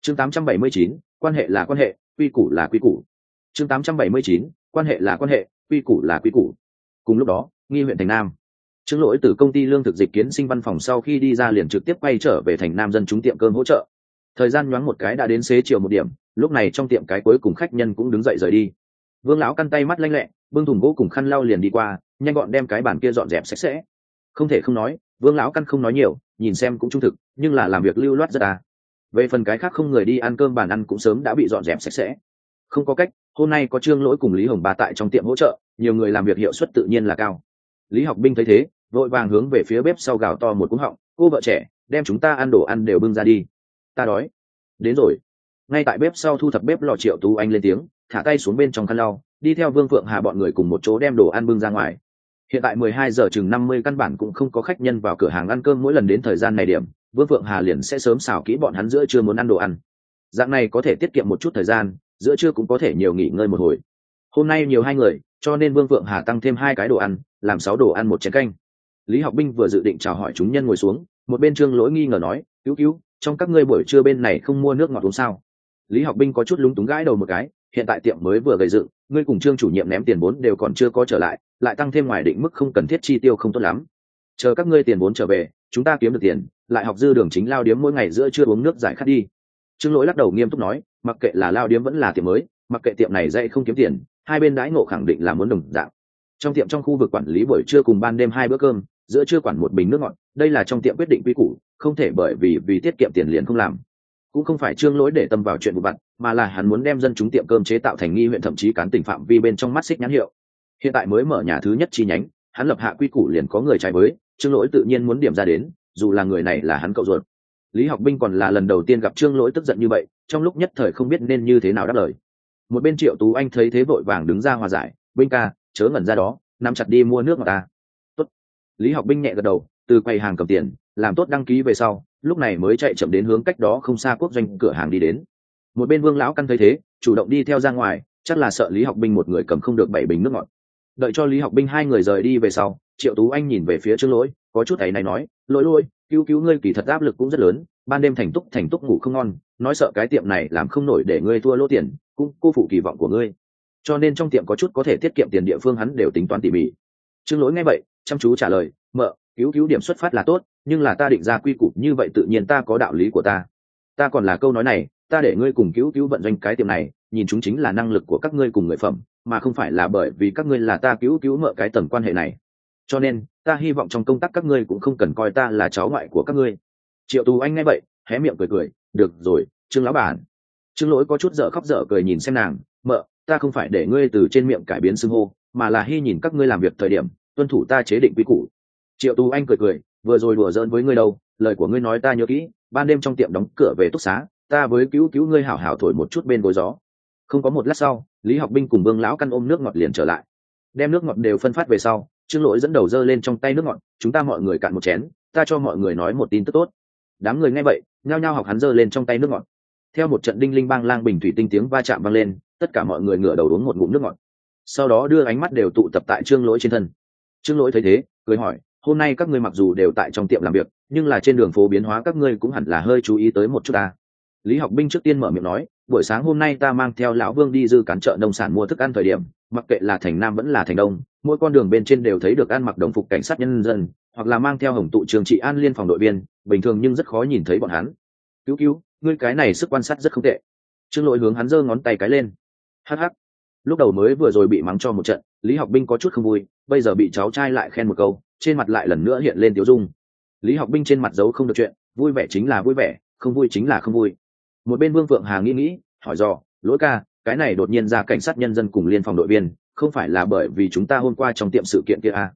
Chương 879, quan hệ là quan hệ, quy củ là quy củ. Chương 879, quan hệ là quan hệ, quy củ là quy củ. Cùng lúc đó, Nghi huyện thành Nam. Trương Lỗi từ công ty lương thực dịch kiến sinh văn phòng sau khi đi ra liền trực tiếp quay trở về thành Nam dân chúng tiệm cơm hỗ trợ. Thời gian nhoáng một cái đã đến xế chiều 1 điểm, lúc này trong tiệm cái cuối cùng khách nhân cũng đứng dậy rời đi. Vương lão căn tay mắt lanh lẹ, bưng thùng gỗ cùng khăn lau liền đi qua, nhanh gọn đem cái bàn kia dọn dẹp sạch sẽ. Không thể không nói, Vương lão căn không nói nhiều, nhìn xem cũng trung thực, nhưng là làm việc lưu loát rất à. Về phần cái khác không người đi ăn cơm, bàn ăn cũng sớm đã bị dọn dẹp sạch sẽ. Không có cách, hôm nay có Trương Lỗi cùng Lý Hồng Ba tại trong tiệm hỗ trợ, nhiều người làm việc hiệu suất tự nhiên là cao. Lý Học Binh thấy thế, vội vàng hướng về phía bếp sau gào to một cú họng: cô vợ trẻ, đem chúng ta ăn đồ ăn đều bưng ra đi, ta đói. Đến rồi. Ngay tại bếp sau thu thập bếp lò Triệu Tú Anh lên tiếng, thả tay xuống bên trong khăn lau, đi theo Vương Phượng Hà bọn người cùng một chỗ đem đồ ăn bưng ra ngoài. Hiện tại 12 giờ chừng 50 căn bản cũng không có khách nhân vào cửa hàng ăn cơm, mỗi lần đến thời gian này điểm, Vương Phượng Hà liền sẽ sớm xào kỹ bọn hắn giữa trưa muốn ăn đồ ăn. Dạng này có thể tiết kiệm một chút thời gian, giữa trưa cũng có thể nhiều nghỉ ngơi một hồi. Hôm nay nhiều 2 người, cho nên Vương Phượng Hà tăng thêm 2 cái đồ ăn, làm 6 đồ ăn 1 chén canh. Lý Học Binh vừa dự định chào hỏi chúng nhân ngồi xuống, một bên Trương Lỗi nghi ngờ nói: cứu, trong các ngươi buổi trưa bên này không mua nước ngọt uống sao? Lý Học Binh có chút lúng túng gãi đầu một cái, hiện tại tiệm mới vừa gây dựng, ngươi cùng Trương chủ nhiệm ném tiền vốn đều còn chưa có trở lại, lại tăng thêm ngoài định mức không cần thiết chi tiêu không tốt lắm. Chờ các ngươi tiền vốn trở về, chúng ta kiếm được tiền, lại học dư đường chính lao điếm mỗi ngày giữa trưa uống nước giải khát đi. Trương Lỗi lắc đầu nghiêm túc nói: mặc kệ là lao điếm vẫn là tiệm mới, mặc kệ tiệm này dạy không kiếm tiền, hai bên đãi ngộ khẳng định là muốn đồng dạng. Trong tiệm trong khu vực quản lý buổi trưa cùng ban đêm 2 bữa cơm, giữa trưa quản 1 bình nước ngọt, đây là trong tiệm quyết định quy củ, không thể bởi vì tiết kiệm tiền liền không làm. Cũng không phải Trương Lỗi để tâm vào chuyện vụ vặt, mà là hắn muốn đem dân chúng tiệm cơm chế tạo thành Nghi huyện thậm chí cán tỉnh phạm vi bên trong mắt xích nhãn hiệu. Hiện tại mới mở nhà thứ nhất chi nhánh, hắn lập hạ quy củ liền có người trái với, Trương Lỗi tự nhiên muốn điểm ra đến, dù là người này là hắn cậu ruột. Lý Học Binh còn là lần đầu tiên gặp Trương Lỗi tức giận như vậy, trong lúc nhất thời không biết nên như thế nào đáp lời. Một bên Triệu Tú Anh thấy thế vội vàng đứng ra hòa giải: Binh ca, chớ ngẩn ra đó, nắm chặt đi mua nước ngọt ta. Tốt. Lý Học Binh nhẹ gật đầu, từ quầy hàng cầm tiền, làm tốt đăng ký về sau, lúc này mới chạy chậm đến hướng cách đó không xa quốc doanh cửa hàng đi đến. Một bên Vương lão căn thấy thế, chủ động đi theo ra ngoài, chắc là sợ Lý Học Binh một người cầm không được 7 bình nước ngọt. Đợi cho Lý Học Binh 2 người rời đi về sau, Triệu Tú Anh nhìn về phía Trương Lỗi, có chút ấy này nói: Lỗi, cứu ngươi, kỳ thật áp lực cũng rất lớn, ban đêm thành túc ngủ không ngon, nói sợ cái tiệm này làm không nổi để ngươi thua lỗ tiền, cũng cô phụ kỳ vọng của ngươi, cho nên trong tiệm có chút có thể tiết kiệm tiền địa phương hắn đều tính toán tỉ mỉ. Trương Lỗi nghe vậy, chăm chú trả lời: mợ, cứu điểm xuất phát là tốt, nhưng là ta định ra quy củ như vậy tự nhiên ta có đạo lý của ta còn là câu nói này, ta để ngươi cùng cứu vận doanh cái tiệm này, nhìn chúng chính là năng lực của các ngươi cùng người phẩm, mà không phải là bởi vì các ngươi là ta cứu mợ cái tầng quan hệ này. Cho nên ta hy vọng trong công tác các ngươi cũng không cần coi ta là cháu ngoại của các ngươi. Triệu Tú Anh nghe vậy, hé miệng cười: được rồi, Trương lão bản. Trương Lỗi có chút dở khóc dở cười nhìn xem nàng: mợ, ta không phải để ngươi từ trên miệng cải biến xưng hô, mà là hy nhìn các ngươi làm việc thời điểm tuân thủ ta chế định quy củ. Triệu Tú Anh cười: vừa rồi đùa giỡn với ngươi đâu, lời của ngươi nói ta nhớ kỹ, ban đêm trong tiệm đóng cửa về túc xá, ta với cứu ngươi hảo hảo thổi một chút bên gối gió. Không có một lát sau, Lý Học Binh cùng Vương lão căn ôm nước ngọt liền trở lại. Đem nước ngọt đều phân phát về sau, Trương Lỗi dẫn đầu dơ lên trong tay nước ngọt: chúng ta mọi người cạn một chén, ta cho mọi người nói một tin tức tốt. Đám người nghe vậy, nhao nhao học hắn dơ lên trong tay nước ngọt. Theo một trận đinh linh bang lang bình thủy tinh tiếng va chạm vang lên, tất cả mọi người ngửa đầu uống một ngụm nước ngọt, sau đó đưa ánh mắt đều tụ tập tại Trương Lỗi trên thân. Trương Lỗi thấy thế, cười hỏi: hôm nay các ngươi mặc dù đều tại trong tiệm làm việc, nhưng là trên đường phố biến hóa các ngươi cũng hẳn là hơi chú ý tới một chút ta. Lý Học Binh trước tiên mở miệng nói: buổi sáng hôm nay ta mang theo lão Vương đi dư cán chợ nông sản mua thức ăn thời điểm, mặc kệ là thành Nam vẫn là thành Đông, mỗi con đường bên trên đều thấy được ăn mặc đồng phục cảnh sát nhân dân, hoặc là mang theo hồng tụ trường trị an liên phòng đội viên, bình thường nhưng rất khó nhìn thấy bọn hắn. Cứu, ngươi cái này sức quan sát rất không tệ. Trương Lỗi hướng hắn giơ ngón tay cái lên. Hắc. Lúc đầu mới vừa rồi bị mắng cho một trận, Lý Học Binh có chút không vui, bây giờ bị cháu trai lại khen một câu, trên mặt lại lần nữa hiện lên tiếu dung. Lý Học Binh trên mặt giấu không được chuyện, vui vẻ chính là vui vẻ, không vui chính là không vui. Một bên Vương Phượng Hà nghĩ, hỏi dò: Lỗi ca, cái này đột nhiên ra cảnh sát nhân dân cùng liên phòng đội viên, không phải là bởi vì chúng ta hôm qua trong tiệm sự kiện kia à?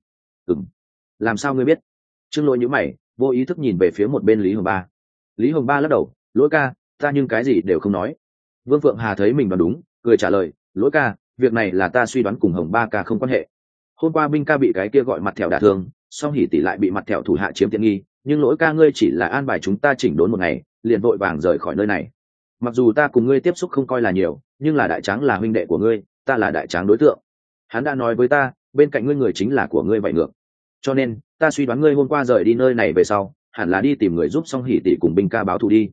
Làm sao ngươi biết? Trương Lỗi nhíu mày, vô ý thức nhìn về phía một bên Lý Hồng Ba. Lý Hồng Ba lắc đầu: Lỗi ca, ta nhưng cái gì đều không nói. Vương Phượng Hà thấy mình đoán đúng, cười trả lời: Lỗi ca, việc này là ta suy đoán cùng Hồng Ba ca không quan hệ. Hôm qua Binh ca bị cái kia gọi mặt thẹo đả thương, song hỉ tỷ lại bị mặt thẹo thủ hạ chiếm tiện nghi, nhưng Lỗi ca ngươi chỉ là an bài chúng ta chỉnh đốn một ngày, liền vội vàng rời khỏi nơi này. Mặc dù ta cùng ngươi tiếp xúc không coi là nhiều, nhưng là đại tráng là huynh đệ của ngươi, ta là đại tráng đối tượng. Hắn đã nói với ta, bên cạnh ngươi người chính là của ngươi vậy ngược. Cho nên ta suy đoán ngươi hôm qua rời đi nơi này về sau, hẳn là đi tìm người giúp song hỉ tỷ cùng Binh ca báo thù đi.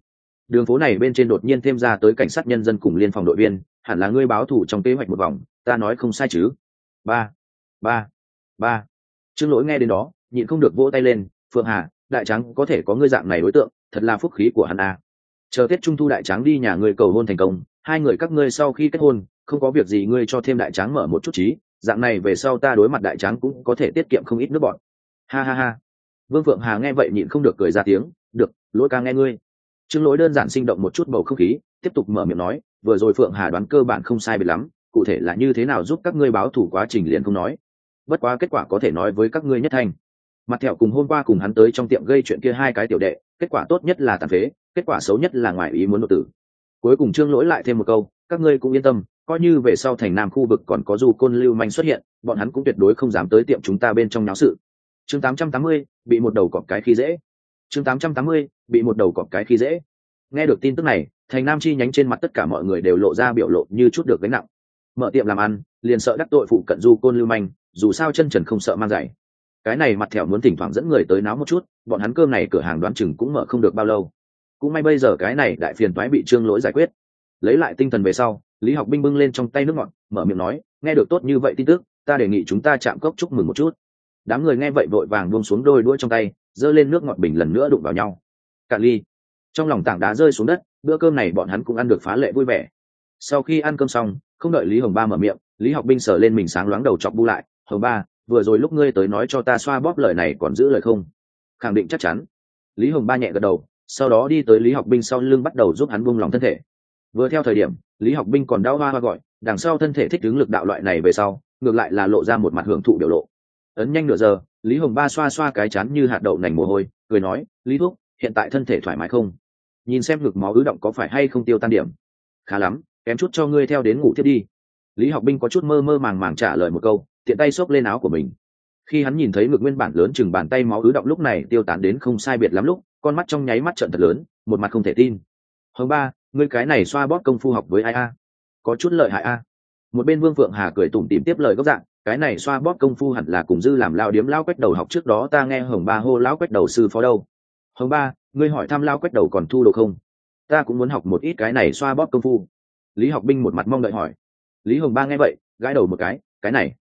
đường phố này bên trên đột nhiên thêm ra tới cảnh sát nhân dân cùng liên phòng đội viên, hẳn là ngươi báo thù trong kế hoạch một vòng, ta nói không sai chứ? Ba, ba, ba. Trương Lỗi nghe đến đó nhịn không được vỗ tay lên. Phượng Hà, đại tráng có thể có ngươi dạng này đối tượng, thật là phúc khí của hắn à. Chờ Tết Trung thu đại tráng đi nhà ngươi cầu hôn thành công, hai người các ngươi sau khi kết hôn không có việc gì ngươi cho thêm đại tráng mở một chút trí, dạng này về sau ta đối mặt đại tráng cũng có thể tiết kiệm không ít nước bọt. Ha ha ha. Vương Phượng Hà nghe vậy nhịn không được cười ra tiếng. Được, Lỗi ca nghe ngươi. Trương Lỗi đơn giản sinh động một chút bầu không khí, tiếp tục mở miệng nói, vừa rồi Phượng Hà đoán cơ bản không sai biệt lắm, cụ thể là như thế nào giúp các ngươi báo thủ quá trình liền không nói, bất quá kết quả có thể nói với các ngươi nhất thanh. Mặt thẹo cùng hôm qua cùng hắn tới trong tiệm gây chuyện kia hai cái tiểu đệ, kết quả tốt nhất là tàn phế, kết quả xấu nhất là ngoài ý muốn đột tử. Cuối cùng Trương Lỗi lại thêm một câu, các ngươi cũng yên tâm, coi như về sau thành Nam khu vực còn có du côn lưu manh xuất hiện, bọn hắn cũng tuyệt đối không dám tới tiệm chúng ta bên trong náo sự. Chương 880, bị một đầu cọp cái khi dễ. Chương 880, bị một đầu cọp cái khi dễ. Nghe được tin tức này, thành Nam chi nhánh trên mặt tất cả mọi người đều lộ ra biểu lộ như chút được gánh nặng. Mở tiệm làm ăn, liền sợ đắc tội phụ cận du côn lưu manh, dù sao chân trần không sợ mang giày. Cái này mặt thẹo muốn thỉnh thoảng dẫn người tới náo một chút, bọn hắn cơm này cửa hàng đoán chừng cũng mở không được bao lâu. Cũng may bây giờ cái này đại phiền toái bị Trương Lỗi giải quyết. Lấy lại tinh thần về sau, Lý Học Binh bưng lên trong tay nước ngọt, mở miệng nói, nghe được tốt như vậy tin tức, ta đề nghị chúng ta chạm cốc chúc mừng một chút. Đám người nghe vậy vội vàng buông xuống đôi đũa trong tay, giơ lên nước ngọt bình lần nữa đụng vào nhau. Cạn ly. Trong lòng tảng đá rơi xuống đất, bữa cơm này bọn hắn cũng ăn được phá lệ vui vẻ. Sau khi ăn cơm xong, không đợi Lý Hồng Ba mở miệng, Lý Học Binh sờ lên mình sáng loáng đầu chọc bu lại, Hồng Ba, vừa rồi lúc ngươi tới nói cho ta xoa bóp lời này còn giữ lời không? Khẳng định chắc chắn. Lý Hồng Ba nhẹ gật đầu, sau đó đi tới Lý Học Binh sau lưng bắt đầu giúp hắn buông lòng thân thể. Vừa theo thời điểm, Lý Học Binh còn đau hoa hoa gọi, đằng sau thân thể thích ứng lực đạo loại này về sau, ngược lại là lộ ra một mặt hưởng thụ biểu lộ. Ấn nhanh nửa giờ, Lý Hồng Ba xoa xoa cái chán như hạt đậu nành mồ hôi, cười nói, Lý Thúc, hiện tại thân thể thoải mái không? Nhìn xem ngực máu ứ động có phải hay không tiêu tan điểm? Khá lắm, kém chút cho ngươi theo đến ngủ tiếp đi. Lý Học Binh có chút mơ mơ màng màng trả lời một câu, tiện tay xốc lên áo của mình. Khi hắn nhìn thấy ngực nguyên bản lớn chừng bàn tay máu ứ động lúc này tiêu tán đến không sai biệt lắm lúc, con mắt trong nháy mắt trợn thật lớn, một mặt không thể tin. Hồng Ba, ngươi cái này xoa bóp công phu học với ai a? Có chút lợi hại a. Một bên Vương Phượng Hà cười tủm tỉm tiếp lời gốc dạng, cái này xoa bóp công phu hẳn là cùng dư làm lao điếm lao quách đầu học trước đó ta nghe Hồng Ba hô lão quách đầu sư phó đâu. Hồng Ba, ngươi hỏi thăm lao quách đầu còn thu đồ không? Ta cũng muốn học một ít cái này xoa bóp công phu. Lý Học Binh một mặt mong đợi hỏi. Lý Hồng Ba nghe vậy gãi đầu một cái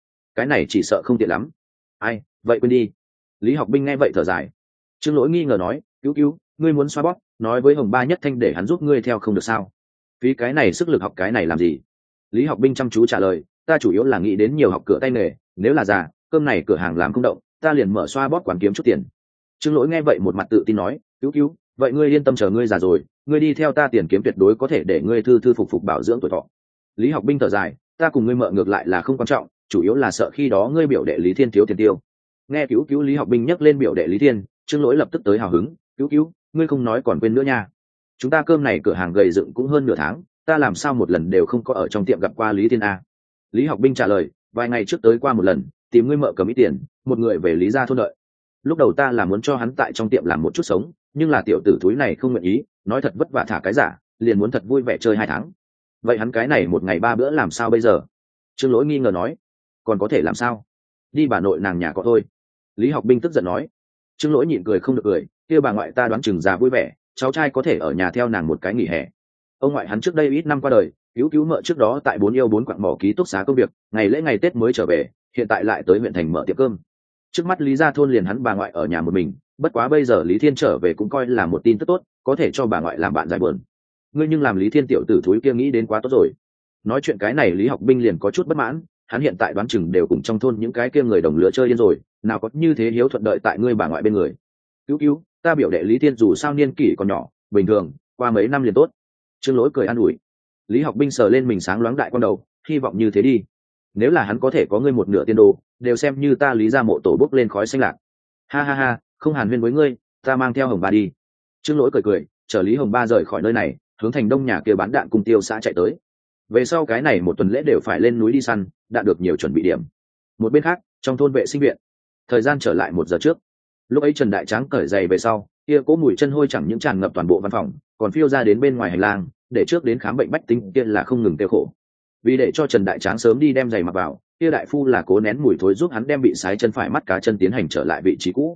này chỉ sợ không tiện lắm. Ai, vậy quên đi. Lý Học Binh nghe vậy thở dài. Trương Lỗi nghi ngờ nói, cứu, ngươi muốn xoa bóp, nói với Hồng Ba nhất thanh để hắn giúp ngươi theo không được sao? Phí cái này sức lực học cái này làm gì? Lý Học Binh chăm chú trả lời, ta chủ yếu là nghĩ đến nhiều học cửa tay nghề, nếu là già, cơm này cửa hàng làm không động, ta liền mở xoa bóp quán kiếm chút tiền. Trương Lỗi nghe vậy một mặt tự tin nói, cứu, vậy ngươi yên tâm, chờ ngươi già rồi, ngươi đi theo ta tiền kiếm tuyệt đối có thể để ngươi thư phục bảo dưỡng tuổi thọ. Lý Học Binh thở dài, ta cùng ngươi mợ ngược lại là không quan trọng, chủ yếu là sợ khi đó ngươi biểu đệ Lý Thiên thiếu tiền tiêu. Nghe cứu Lý Học Binh nhắc lên biểu đệ Lý Thiên, Trương Lỗi lập tức tới hào hứng, cứu, ngươi không nói còn quên nữa nha. Chúng ta cơm này cửa hàng gầy dựng cũng hơn nửa tháng, ta làm sao một lần đều không có ở trong tiệm gặp qua Lý Thiên a? Lý Học Binh trả lời, vài ngày trước tới qua một lần, tìm ngươi mợ cầm ít tiền, một người về Lý gia thôn đợi. Lúc đầu ta là muốn cho hắn tại trong tiệm làm một chút sống, nhưng là tiểu tử thúi này không nguyện ý, nói thật vất vả thả cái giả, liền muốn thật vui vẻ chơi 2 tháng. Vậy hắn cái này một ngày 3 bữa làm sao bây giờ? Trương Lỗi nghi ngờ nói, còn có thể làm sao? Đi bà nội nàng nhà có thôi. Lý Học Binh tức giận nói. Trương Lỗi nhịn cười không được cười, kia bà ngoại ta đoán chừng già vui vẻ, cháu trai có thể ở nhà theo nàng một cái nghỉ hè. Ông ngoại hắn trước đây ít năm qua đời, cứu mợ trước đó tại 4 yêu 4 quặng mỏ ký túc xá công việc, ngày lễ ngày Tết mới trở về, hiện tại lại tới huyện thành mở tiệm cơm. Trước mắt Lý gia thôn liền hắn bà ngoại ở nhà một mình, bất quá bây giờ Lý Thiên trở về cũng coi là một tin tức tốt, có thể cho bà ngoại làm bạn giải buồn. Ngươi nhưng làm Lý Thiên tiểu tử thúi kia nghĩ đến quá tốt rồi. Nói chuyện cái này Lý Học Binh liền có chút bất mãn, hắn hiện tại đoán chừng đều cùng trong thôn những cái kia người đồng lứa chơi điên rồi, nào có như thế hiếu thuận đợi tại ngươi bà ngoại bên người. Cứu, ta biểu đệ Lý Thiên dù sao niên kỷ còn nhỏ, bình thường, qua mấy năm liền tốt. Trương Lỗi cười an ủi. Lý Học Binh sờ lên mình sáng loáng đại con đầu, hy vọng như thế đi. Nếu là hắn có thể có ngươi một nửa tiền đồ, đều xem như ta Lý gia mộ tổ bốc lên khói xanh lạc. Ha, không hàn huyên với ngươi, ta mang theo Hồng Ba đi. Trương Lỗi cười, chở Lý Hồng Ba rời khỏi nơi này, hướng thành đông nhà kia bán đạn cung tiêu xã chạy tới. Về sau cái này một tuần lễ đều phải lên núi đi săn, đạn được nhiều chuẩn bị điểm. Một bên khác, trong thôn vệ sinh viện, thời gian trở lại 1 giờ trước. Lúc ấy Trần Đại Tráng cởi giày về sau, kia cỗ mùi chân hôi chẳng những tràn ngập toàn bộ văn phòng, còn phiêu ra đến bên ngoài hành lang, để trước đến khám bệnh bách tính kia là không ngừng tiêu khổ. Vì để cho Trần Đại Tráng sớm đi đem giày mặc vào, kia đại phu là cố nén mùi thối giúp hắn đem bị sái chân phải mắt cá chân tiến hành trở lại vị trí cũ.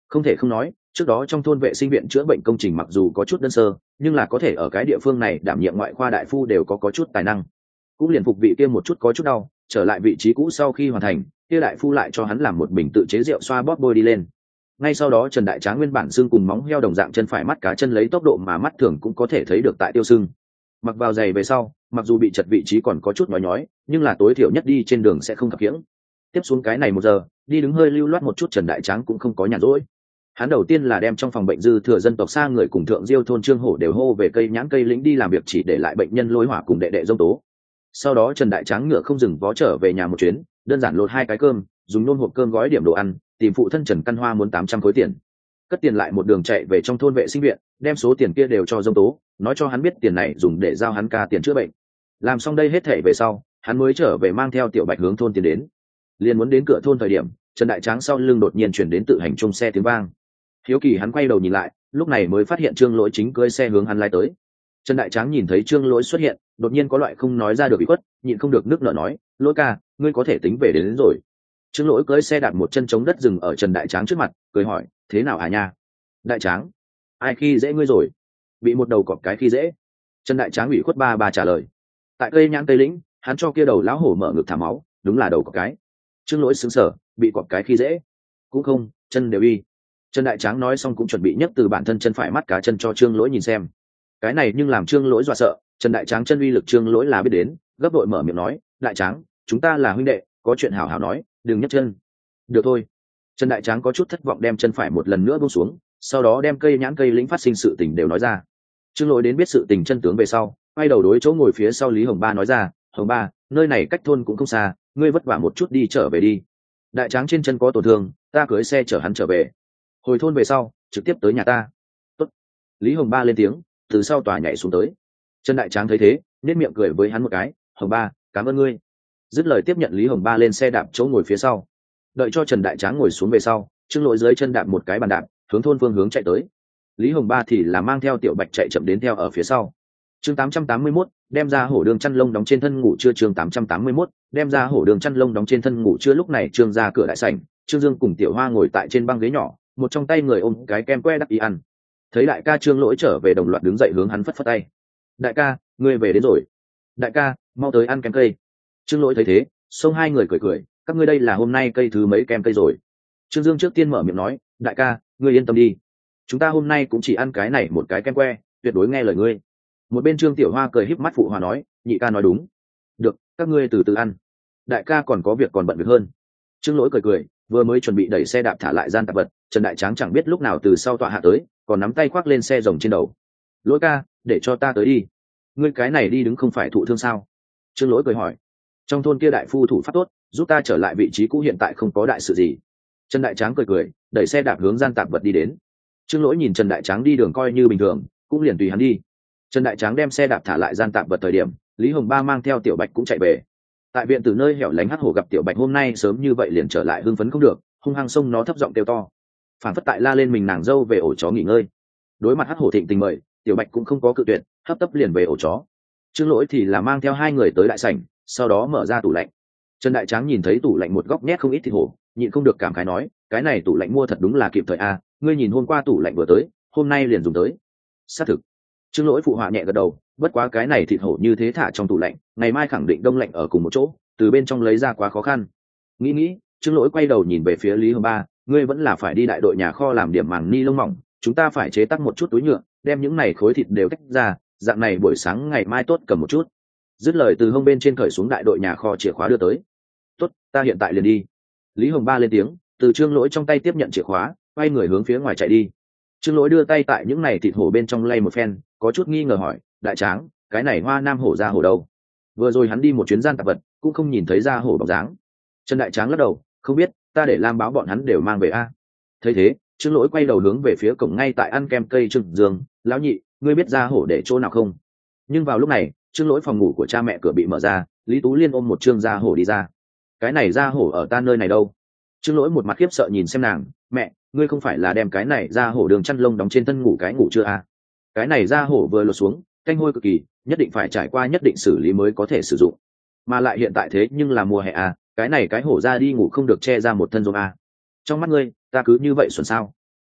Không thể không nói, trước đó trong thôn vệ sinh viện chữa bệnh công trình mặc dù có chút đơn sơ, nhưng là có thể ở cái địa phương này đảm nhiệm ngoại khoa đại phu đều có chút tài năng. Cũng liền phục vị kia một chút có chút đau, trở lại vị trí cũ sau khi hoàn thành, kia đại phu lại cho hắn làm một bình tự chế rượu xoa bóp bôi đi lên. Ngay sau đó Trần Đại Tráng nguyên bản xương cùng móng heo đồng dạng chân phải mắt cá chân lấy tốc độ mà mắt thường cũng có thể thấy được tại tiêu sưng. Mặc vào giày về sau, mặc dù bị chật vị trí còn có chút nhói nhói, nhưng là tối thiểu nhất đi trên đường sẽ không khập khiễng. Tiếp xuống cái này 1 giờ, đi đứng hơi lưu loát một chút Trần Đại Tráng cũng không có nhàn rỗi. Hắn đầu tiên là đem trong phòng bệnh dư thừa dân tộc xa người cùng thượng diêu thôn Trương Hổ đều hô về cây nhãn cây lĩnh đi làm việc, chỉ để lại bệnh nhân Lôi Hỏa cùng đệ đệ Dông Tố. Sau đó Trần Đại Tráng ngựa không dừng vó trở về nhà một chuyến, đơn giản lột 2 cái cơm, dùng nôn hộp cơm gói điểm đồ ăn, tìm phụ thân Trần Căn Hoa muốn 800 khối tiền. Cất tiền lại một đường chạy về trong thôn vệ sinh viện, đem số tiền kia đều cho Dông Tố, nói cho hắn biết tiền này dùng để giao hắn ca tiền chữa bệnh. Làm xong đây hết thảy về sau, hắn mới trở về mang theo Tiểu Bạch hướng thôn tiến đến. Liền muốn đến cửa thôn thời điểm, Trần Đại Tráng sau lưng đột nhiên chuyển đến tự hành chung xe tiếng vang. Hiếu kỳ hắn quay đầu nhìn lại, lúc này mới phát hiện Trương Lỗi chính cưỡi xe hướng hắn lái tới. Trần Đại Tráng nhìn thấy Trương Lỗi xuất hiện, đột nhiên có loại không nói ra được bị khuất, nhịn không được nước nở nói, Lỗi ca, ngươi có thể tính về đến rồi. Trương Lỗi cưỡi xe đạp một chân chống đất dừng ở Trần Đại Tráng trước mặt, cười hỏi, thế nào hả nha? Đại Tráng, ai khi dễ ngươi rồi? Bị một đầu cọp cái khi dễ. Trần Đại Tráng ủy khuất bà trả lời. Tại cây nhãn cây lĩnh, hắn cho kia đầu lão hổ mở ngực thả máu, đúng là đầu cọp cái. Trương Lỗi sững sờ, bị cọp cái khi dễ? Cũng không, chân đều y. Trần Đại Tráng nói xong cũng chuẩn bị nhấc từ bản thân chân phải mắt cá chân cho Trương Lỗi nhìn xem. Cái này nhưng làm Trương Lỗi dọa sợ, Trần Đại Tráng chân uy lực Trương Lỗi là biết đến, gấp đội mở miệng nói, Đại Tráng, chúng ta là huynh đệ, có chuyện hảo hảo nói, đừng nhấc chân. Được thôi. Trần Đại Tráng có chút thất vọng đem chân phải một lần nữa buông xuống, sau đó đem cây nhãn cây lĩnh phát sinh sự tình đều nói ra. Trương Lỗi đến biết sự tình chân tướng về sau, quay đầu đối chỗ ngồi phía sau Lý Hồng Ba nói ra, Hồng Ba, nơi này cách thôn cũng không xa, ngươi vất vả một chút đi trở về đi. Đại Tráng trên chân có tổn thương, ta cưỡi xe chở hắn trở về. Hồi thôn về sau, trực tiếp tới nhà ta. Tốt. Lý Hồng Ba lên tiếng, từ sau tòa nhảy xuống tới. Trần Đại Tráng thấy thế, nét miệng cười với hắn một cái, Hồng Ba, cảm ơn ngươi. Dứt lời tiếp nhận Lý Hồng Ba lên xe đạp chỗ ngồi phía sau. Đợi cho Trần Đại Tráng ngồi xuống về sau, Trương Lỗi dưới chân đạp một cái bàn đạp, hướng thôn phương hướng chạy tới. Lý Hồng Ba thì là mang theo Tiểu Bạch chạy chậm đến theo ở phía sau. Chương 881, đem ra hổ đường chăn lông đóng trên thân ngủ trưa. Chương 881, đem ra hổ đường chăn lông đóng trên thân ngủ trưa. Lúc này Trương ra cửa đại sảnh, Trương Dương cùng Tiểu Hoa ngồi tại trên băng ghế nhỏ, một trong tay người ôm cái kem que đắc ý ăn. Thấy đại ca Trương Lỗi trở về, đồng loạt đứng dậy hướng hắn phất phất tay. Đại ca, ngươi về đến rồi. Đại ca, mau tới ăn kem cây. Trương Lỗi thấy thế, xông hai người cười cười, các ngươi đây là hôm nay cây thứ mấy kem cây rồi? Trương Dương trước tiên mở miệng nói, đại ca, ngươi yên tâm đi, chúng ta hôm nay cũng chỉ ăn cái này một cái kem que, tuyệt đối nghe lời ngươi. Một bên Trương Tiểu Hoa cười híp mắt phụ hòa nói, nhị ca nói đúng. Được, các ngươi từ từ ăn. Đại ca còn có việc còn bận việc hơn. Trương Lỗi cười cười, vừa mới chuẩn bị đẩy xe đạp thả lại gian tạp vật, Trần Đại Tráng chẳng biết lúc nào từ sau tọa hạ tới, còn nắm tay khoác lên xe rồng trên đầu. Lỗi ca, để cho ta tới đi. Ngươi cái này đi đứng không phải thụ thương sao? Trương Lỗi cười hỏi. Trong thôn kia đại phu thủ pháp tốt, giúp ta trở lại vị trí cũ, hiện tại không có đại sự gì. Trần Đại Tráng cười cười, đẩy xe đạp hướng gian tạp vật đi đến. Trương Lỗi nhìn Trần Đại Tráng đi đường coi như bình thường, cũng liền tùy hắn đi. Trần Đại Tráng đem xe đạp thả lại gian tạp vật thời điểm, Lý Hồng Ba mang theo Tiểu Bạch cũng chạy về. Tại viện từ nơi hẻo lánh hắc hổ gặp Tiểu Bạch hôm nay sớm như vậy liền trở lại hưng phấn không được, hung hăng xông nó thấp giọng kêu to, phản phất tại la lên mình nàng dâu về ổ chó nghỉ ngơi. Đối mặt hắc hổ thịnh tình mời, Tiểu Bạch cũng không có cự tuyệt, hấp tấp liền về ổ chó. Trương Lỗi thì là mang theo hai người tới đại sảnh, sau đó mở ra tủ lạnh. Trần Đại Tráng nhìn thấy tủ lạnh một góc nhét không ít thịt hổ, nhịn không được cảm khái nói, cái này tủ lạnh mua thật đúng là kịp thời a, ngươi nhìn hôm qua tủ lạnh vừa tới, hôm nay liền dùng tới. Xác thực. Trương Lỗi phụ họa nhẹ gật đầu, bất quá cái này thịt hổ như thế thả trong tủ lạnh, ngày mai khẳng định đông lạnh ở cùng một chỗ, từ bên trong lấy ra quá khó khăn. Nghĩ, Trương Lỗi quay đầu nhìn về phía Lý Hồng Ba, ngươi vẫn là phải đi đại đội nhà kho làm điểm màng ni lông mỏng, chúng ta phải chế tác một chút túi nhựa, đem những này khối thịt đều tách ra, dạng này buổi sáng ngày mai tốt cầm một chút. Dứt lời từ hông bên trên cởi xuống đại đội nhà kho chìa khóa đưa tới. Tốt, ta hiện tại liền đi. Lý Hồng Ba lên tiếng, từ Trương Lỗi trong tay tiếp nhận chìa khóa, quay người hướng phía ngoài chạy đi. Trương Lỗi đưa tay tại những này thịt hổ bên trong lay một phen, có chút nghi ngờ hỏi, Đại Tráng, cái này Hoa Nam hổ ra hổ đâu? Vừa rồi hắn đi một chuyến gian tạp vật, cũng không nhìn thấy ra hổ bóng dáng. Trần Đại Tráng lắc đầu, không biết, ta để Lam báo bọn hắn đều mang về a. Thấy thế, Trương Lỗi quay đầu hướng về phía cổng ngay tại ăn kem cây Trương Dương, lão nhị, ngươi biết ra hổ để chỗ nào không? Nhưng vào lúc này, Trương Lỗi phòng ngủ của cha mẹ cửa bị mở ra, Lý Tú Liên ôm một Trương gia hổ đi ra. Cái này ra hổ ở ta nơi này đâu? Trương Lỗi một mặt khiếp sợ nhìn xem nàng, mẹ, ngươi không phải là đem cái này ra hổ đường chăn lông đóng trên thân ngủ cái ngủ chưa à? Cái này ra hổ vừa lột xuống, canh hôi cực kỳ, nhất định phải trải qua nhất định xử lý mới có thể sử dụng. Mà lại hiện tại thế nhưng là mùa hè à, cái này cái hổ ra đi ngủ không được che ra một thân rôm à. Trong mắt ngươi, ta cứ như vậy xuẩn sao?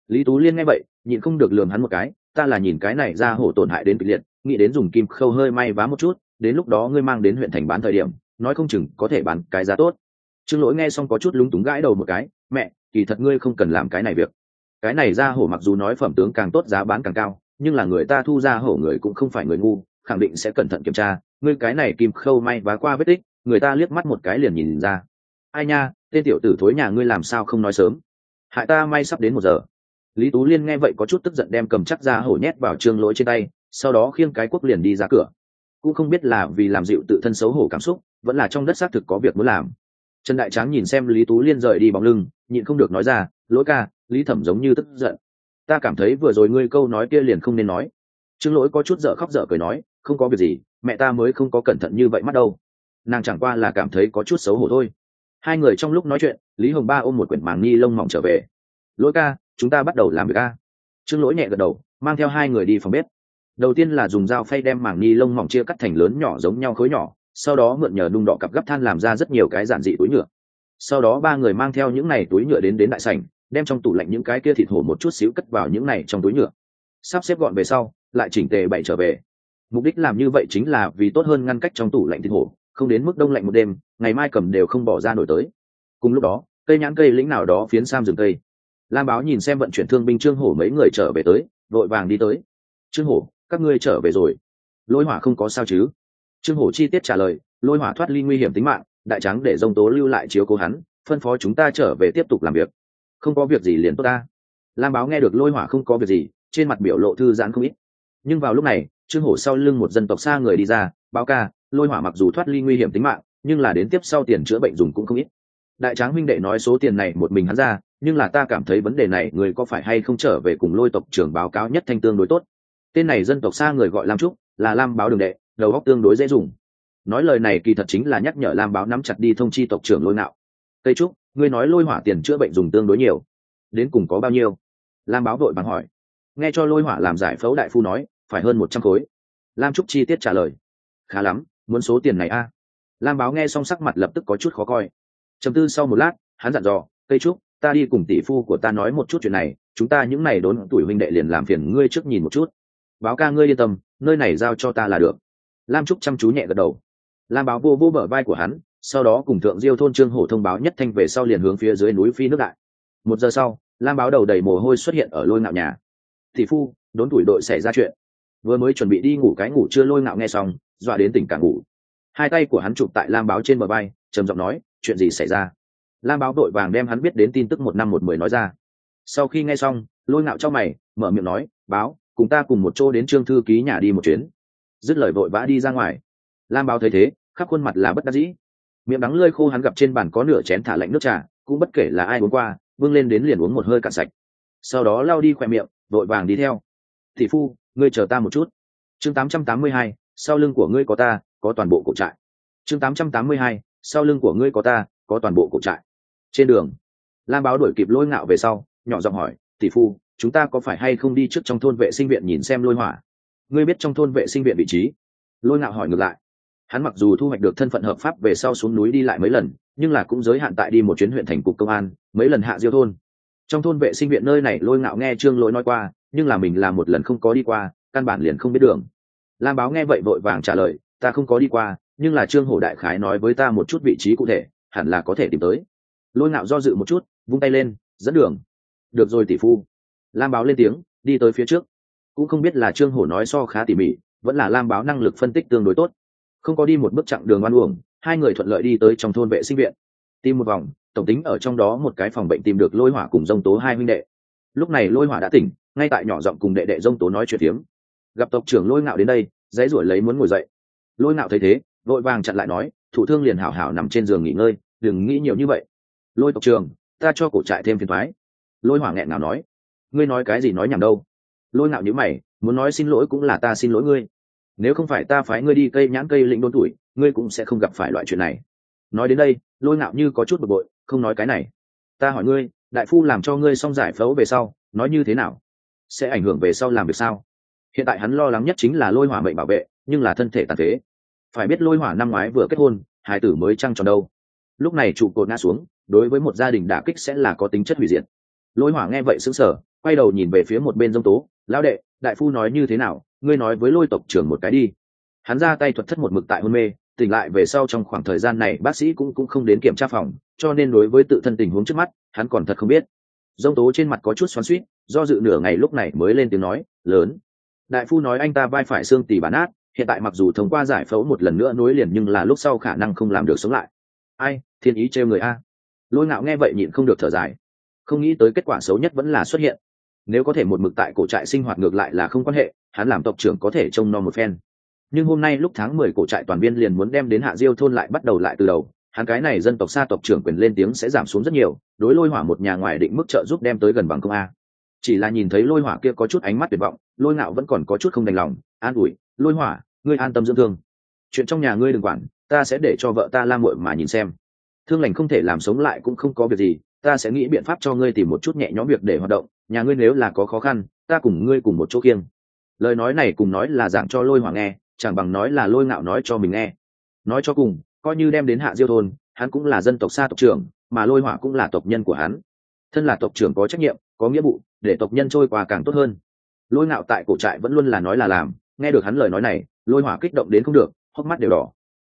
Lý Tú Liên nghe vậy nhịn không được lườm hắn một cái, ta là nhìn cái này ra hổ tổn hại đến kịch liệt, nghĩ đến dùng kim khâu hơi may vá một chút, đến lúc đó ngươi mang đến huyện thành bán thời điểm, nói không chừng có thể bán cái giá tốt. Trương Lỗi nghe xong có chút lúng túng gãi đầu một cái, mẹ, kỳ thật ngươi không cần làm cái này việc. Cái này ra hổ mặc dù nói phẩm tướng càng tốt giá bán càng cao, nhưng là người ta thu ra hổ người cũng không phải người ngu, khẳng định sẽ cẩn thận kiểm tra, ngươi cái này kim khâu may vá qua vết tích, người ta liếc mắt một cái liền nhìn ra. Ai nha, tên tiểu tử thối nhà ngươi làm sao không nói sớm, hại ta may sắp đến 1 giờ. Lý Tú Liên nghe vậy có chút tức giận đem cầm chắc ra hổ nhét vào Trương Lỗi trên tay, sau đó khiêng cái cuốc liền đi ra cửa. Cũng không biết là vì làm dịu tự thân xấu hổ cảm xúc, vẫn là trong đất xác thực có việc muốn làm. Trần Đại Tráng nhìn xem Lý Tú Liên rời đi bóng lưng, nhịn không được nói ra, Lỗi ca, Lý Thẩm giống như tức giận. Ta cảm thấy vừa rồi ngươi câu nói kia liền không nên nói. Trương Lỗi có chút dở khóc dở cười nói, không có việc gì, mẹ ta mới không có cẩn thận như vậy mắt đâu. Nàng chẳng qua là cảm thấy có chút xấu hổ thôi. Hai người trong lúc nói chuyện, Lý Hồng Ba ôm một quyển màng ni lông mỏng trở về. Lỗi ca, chúng ta bắt đầu làm việc a. Trương Lỗi nhẹ gật đầu, mang theo hai người đi phòng bếp. Đầu tiên là dùng dao phay đem màng ni lông mỏng chia cắt thành lớn nhỏ giống nhau khối nhỏ, sau đó mượn nhờ nung đỏ cặp gấp than làm ra rất nhiều cái giản dị túi nhựa. Sau đó ba người mang theo những này túi nhựa đến đại sảnh, đem trong tủ lạnh những cái kia thịt hổ một chút xíu cất vào những này trong túi nhựa. Sắp xếp gọn về sau, lại chỉnh tề bày trở về. Mục đích làm như vậy chính là vì tốt hơn ngăn cách trong tủ lạnh thịt hổ, không đến mức đông lạnh một đêm, ngày mai cầm đều không bỏ ra nổi tới. Cùng lúc đó, cây nhãn cây lĩnh nào đó phiến sam rừng cây. Lam Báo nhìn xem vận chuyển thương binh Trương Hổ mấy người trở về tới, vội vàng đi tới. Trương Hổ, các ngươi trở về rồi. Lôi Hỏa không có sao chứ? Trương Hổ chi tiết trả lời, Lôi Hỏa thoát ly nguy hiểm tính mạng, Đại Tráng để Dông Tố lưu lại chiếu cố hắn, phân phó chúng ta trở về tiếp tục làm việc. Không có việc gì liền tốt ta. Lam Báo nghe được Lôi Hỏa không có việc gì, trên mặt biểu lộ thư giãn không ít. Nhưng vào lúc này, Trương Hổ sau lưng một dân tộc xa người đi ra, báo ca, Lôi Hỏa mặc dù thoát ly nguy hiểm tính mạng, nhưng là đến tiếp sau tiền chữa bệnh dùng cũng không ít. Đại Tráng huynh đệ nói số tiền này một mình hắn ra, nhưng là ta cảm thấy vấn đề này người có phải hay không trở về cùng Lôi tộc trưởng báo cáo nhất thanh tương đối tốt. Tên này dân tộc xa người gọi Lam Trúc, là Lam Báo đường đệ, đầu óc tương đối dễ dùng. Nói lời này kỳ thật chính là nhắc nhở Lam Báo nắm chặt đi thông chi tộc trưởng Lôi Nạo. Tây Trúc, ngươi nói Lôi Hỏa tiền chữa bệnh dùng tương đối nhiều, đến cùng có bao nhiêu? Lam Báo vội vàng hỏi. Nghe cho Lôi Hỏa làm giải phẫu đại phu nói, phải hơn 100 khối. Lam Trúc chi tiết trả lời. Khá lắm, muốn số tiền này a. Lam Báo nghe xong sắc mặt lập tức có chút khó coi. Trầm tư sau một lát, hắn dặn dò, Tây Trúc, ta đi cùng tỷ phu của ta nói một chút chuyện này, chúng ta những này đốn tuổi huynh đệ liền làm phiền ngươi trước nhìn một chút. Báo ca ngươi yên tâm, nơi này giao cho ta là được. Lam Trúc chăm chú nhẹ gật đầu. Lam Báo vô bờ vai của hắn, sau đó cùng thượng diêu thôn Trương Hổ thông báo nhất thanh về sau liền hướng phía dưới núi phi nước đại. 1 giờ sau, Lam Báo đầu đầy mồ hôi xuất hiện ở Lôi Ngạo nhà. Tỷ phu, đốn tuổi đội xảy ra chuyện. Vừa mới chuẩn bị đi ngủ cái ngủ chưa Lôi Ngạo nghe xong, dọa đến tỉnh cả ngủ. Hai tay của hắn chụp tại Lam Báo trên bờ vai, trầm giọng nói, chuyện gì xảy ra? Lam Báo đội vàng đem hắn biết đến tin tức 1 năm 1 mười nói ra. Sau khi nghe xong, Lôi Ngạo chau mày, mở miệng nói, Báo, cùng ta cùng một chỗ đến Trương thư ký nhà đi một chuyến. Dứt lời vội vã đi ra ngoài. Lam Báo thấy thế, khắp khuôn mặt là bất đắc dĩ. Miệng đắng lơi khô hắn gặp trên bàn có nửa chén thả lạnh nước trà, cũng bất kể là ai uống qua, vươn lên đến liền uống một hơi cạn sạch. Sau đó lau đi khóe miệng, vội vàng đi theo. Thị phu, ngươi chờ ta một chút. Chương 882, sau lưng của ngươi có ta, có toàn bộ cổ trại. Chương 882, sau lưng của ngươi có ta, có toàn bộ cổ trại. Trên đường, Lam Báo đuổi kịp Lôi Ngạo về sau, nhỏ giọng hỏi, tỷ phu, chúng ta có phải hay không đi trước trong thôn vệ sinh viện nhìn xem Lôi Hỏa? Ngươi biết trong thôn vệ sinh viện vị trí? Lôi Ngạo hỏi ngược lại. Hắn mặc dù thu hoạch được thân phận hợp pháp về sau xuống núi đi lại mấy lần, nhưng là cũng giới hạn tại đi một chuyến huyện thành cục công an, mấy lần hạ diêu thôn. Trong thôn vệ sinh viện nơi này Lôi Ngạo nghe Trương Lỗi nói qua, nhưng là mình làm một lần không có đi qua, căn bản liền không biết đường. Lam Báo nghe vậy vội vàng trả lời, ta không có đi qua, nhưng là Trương Hổ đại khái nói với ta một chút vị trí cụ thể, hẳn là có thể tìm tới. Lôi Ngạo do dự một chút, vung tay lên, dẫn đường. Được rồi tỷ phu. Lam Báo lên tiếng, đi tới phía trước. Cũng không biết là Trương Hổ nói so khá tỉ mỉ, vẫn là Lam Báo năng lực phân tích tương đối tốt. Không có đi một bước chặng đường oan uổng, hai người thuận lợi đi tới trong thôn vệ sinh viện. Tìm một vòng, tổng tính ở trong đó một cái phòng bệnh tìm được Lôi Hỏa cùng Dông Tố hai huynh đệ. Lúc này Lôi Hỏa đã tỉnh, ngay tại nhỏ giọng cùng đệ đệ Dông Tố nói chuyện tiếm. Gặp tộc trưởng Lôi Ngạo đến đây, dãy rủi lấy muốn ngồi dậy. Lôi Ngạo thấy thế, vội vàng chặn lại nói, thủ thương liền hảo hảo nằm trên giường nghỉ ngơi, đừng nghĩ nhiều như vậy. Lôi tộc trưởng, ta cho cổ trại thêm phiền toái. Lôi Hỏa nghẹn ngào nói, ngươi nói cái gì nói nhảm đâu? Lôi Ngạo nhíu mày, muốn nói xin lỗi cũng là ta xin lỗi ngươi. Nếu không phải ta phái ngươi đi cây nhãn cây lĩnh đốn tuổi, ngươi cũng sẽ không gặp phải loại chuyện này. Nói đến đây, Lôi Ngạo như có chút bực bội, không nói cái này. Ta hỏi ngươi, đại phu làm cho ngươi xong giải phẫu về sau, nói như thế nào? Sẽ ảnh hưởng về sau làm việc sao? Hiện tại hắn lo lắng nhất chính là Lôi Hỏa mệnh bảo vệ, nhưng là thân thể tàn phế. Phải biết Lôi Hỏa năm ngoái vừa kết hôn, hài tử mới trăng tròn đâu. Lúc này trụ cột ngã xuống, đối với một gia đình đả kích sẽ là có tính chất hủy diệt. Lôi Hỏa nghe vậy sững sờ, quay đầu nhìn về phía một bên dông tố. Lão đệ, đại phu nói như thế nào, ngươi nói với Lôi tộc trưởng một cái đi. Hắn ra tay thuật thất một mực tại hôn mê, tỉnh lại về sau trong khoảng thời gian này bác sĩ cũng không đến kiểm tra phòng, cho nên đối với tự thân tình huống trước mắt hắn còn thật không biết. Dông tố trên mặt có chút xoắn xuýt, do dự nửa ngày lúc này mới lên tiếng nói lớn. Đại phu nói anh ta vai phải xương tỉ bán nát, hiện tại mặc dù thông qua giải phẫu một lần nữa nối liền nhưng là lúc sau khả năng không làm được sống lại. Ai, thiên ý trêu người a. Lôi Ngạo nghe vậy nhịn không được thở dài, không nghĩ tới kết quả xấu nhất vẫn là xuất hiện. Nếu có thể một mực tại cổ trại sinh hoạt ngược lại là không quan hệ, hắn làm tộc trưởng có thể trông nom một phen. Nhưng hôm nay lúc tháng 10 cổ trại toàn viên liền muốn đem đến Hạ Diêu thôn lại bắt đầu lại từ đầu, hắn cái này dân tộc xa tộc trưởng quyền lên tiếng sẽ giảm xuống rất nhiều, đối Lôi Hỏa một nhà ngoài định mức trợ giúp đem tới gần bằng công a. Chỉ là nhìn thấy Lôi Hỏa kia có chút ánh mắt tuyệt vọng, Lôi Ngạo vẫn còn có chút không đành lòng, an ủi, Lôi Hỏa, ngươi an tâm dưỡng thương, chuyện trong nhà ngươi đừng quản, ta sẽ để cho vợ ta la muội mà nhìn xem. Thương lành không thể làm sống lại cũng không có việc gì, ta sẽ nghĩ biện pháp cho ngươi tìm một chút nhẹ nhõm việc để hoạt động, nhà ngươi nếu là có khó khăn, ta cùng ngươi cùng một chỗ kiêng. Lời nói này cùng nói là dạng cho Lôi Hỏa nghe, chẳng bằng nói là Lôi Ngạo nói cho mình nghe. Nói cho cùng, coi như đem đến Hạ Diêu thôn, hắn cũng là dân tộc xa tộc trưởng, mà Lôi Hỏa cũng là tộc nhân của hắn. Thân là tộc trưởng có trách nhiệm, có nghĩa vụ, để tộc nhân trôi qua càng tốt hơn. Lôi Ngạo tại cổ trại vẫn luôn là nói là làm, nghe được hắn lời nói này, Lôi Hỏa kích động đến không được, hốc mắt đều đỏ.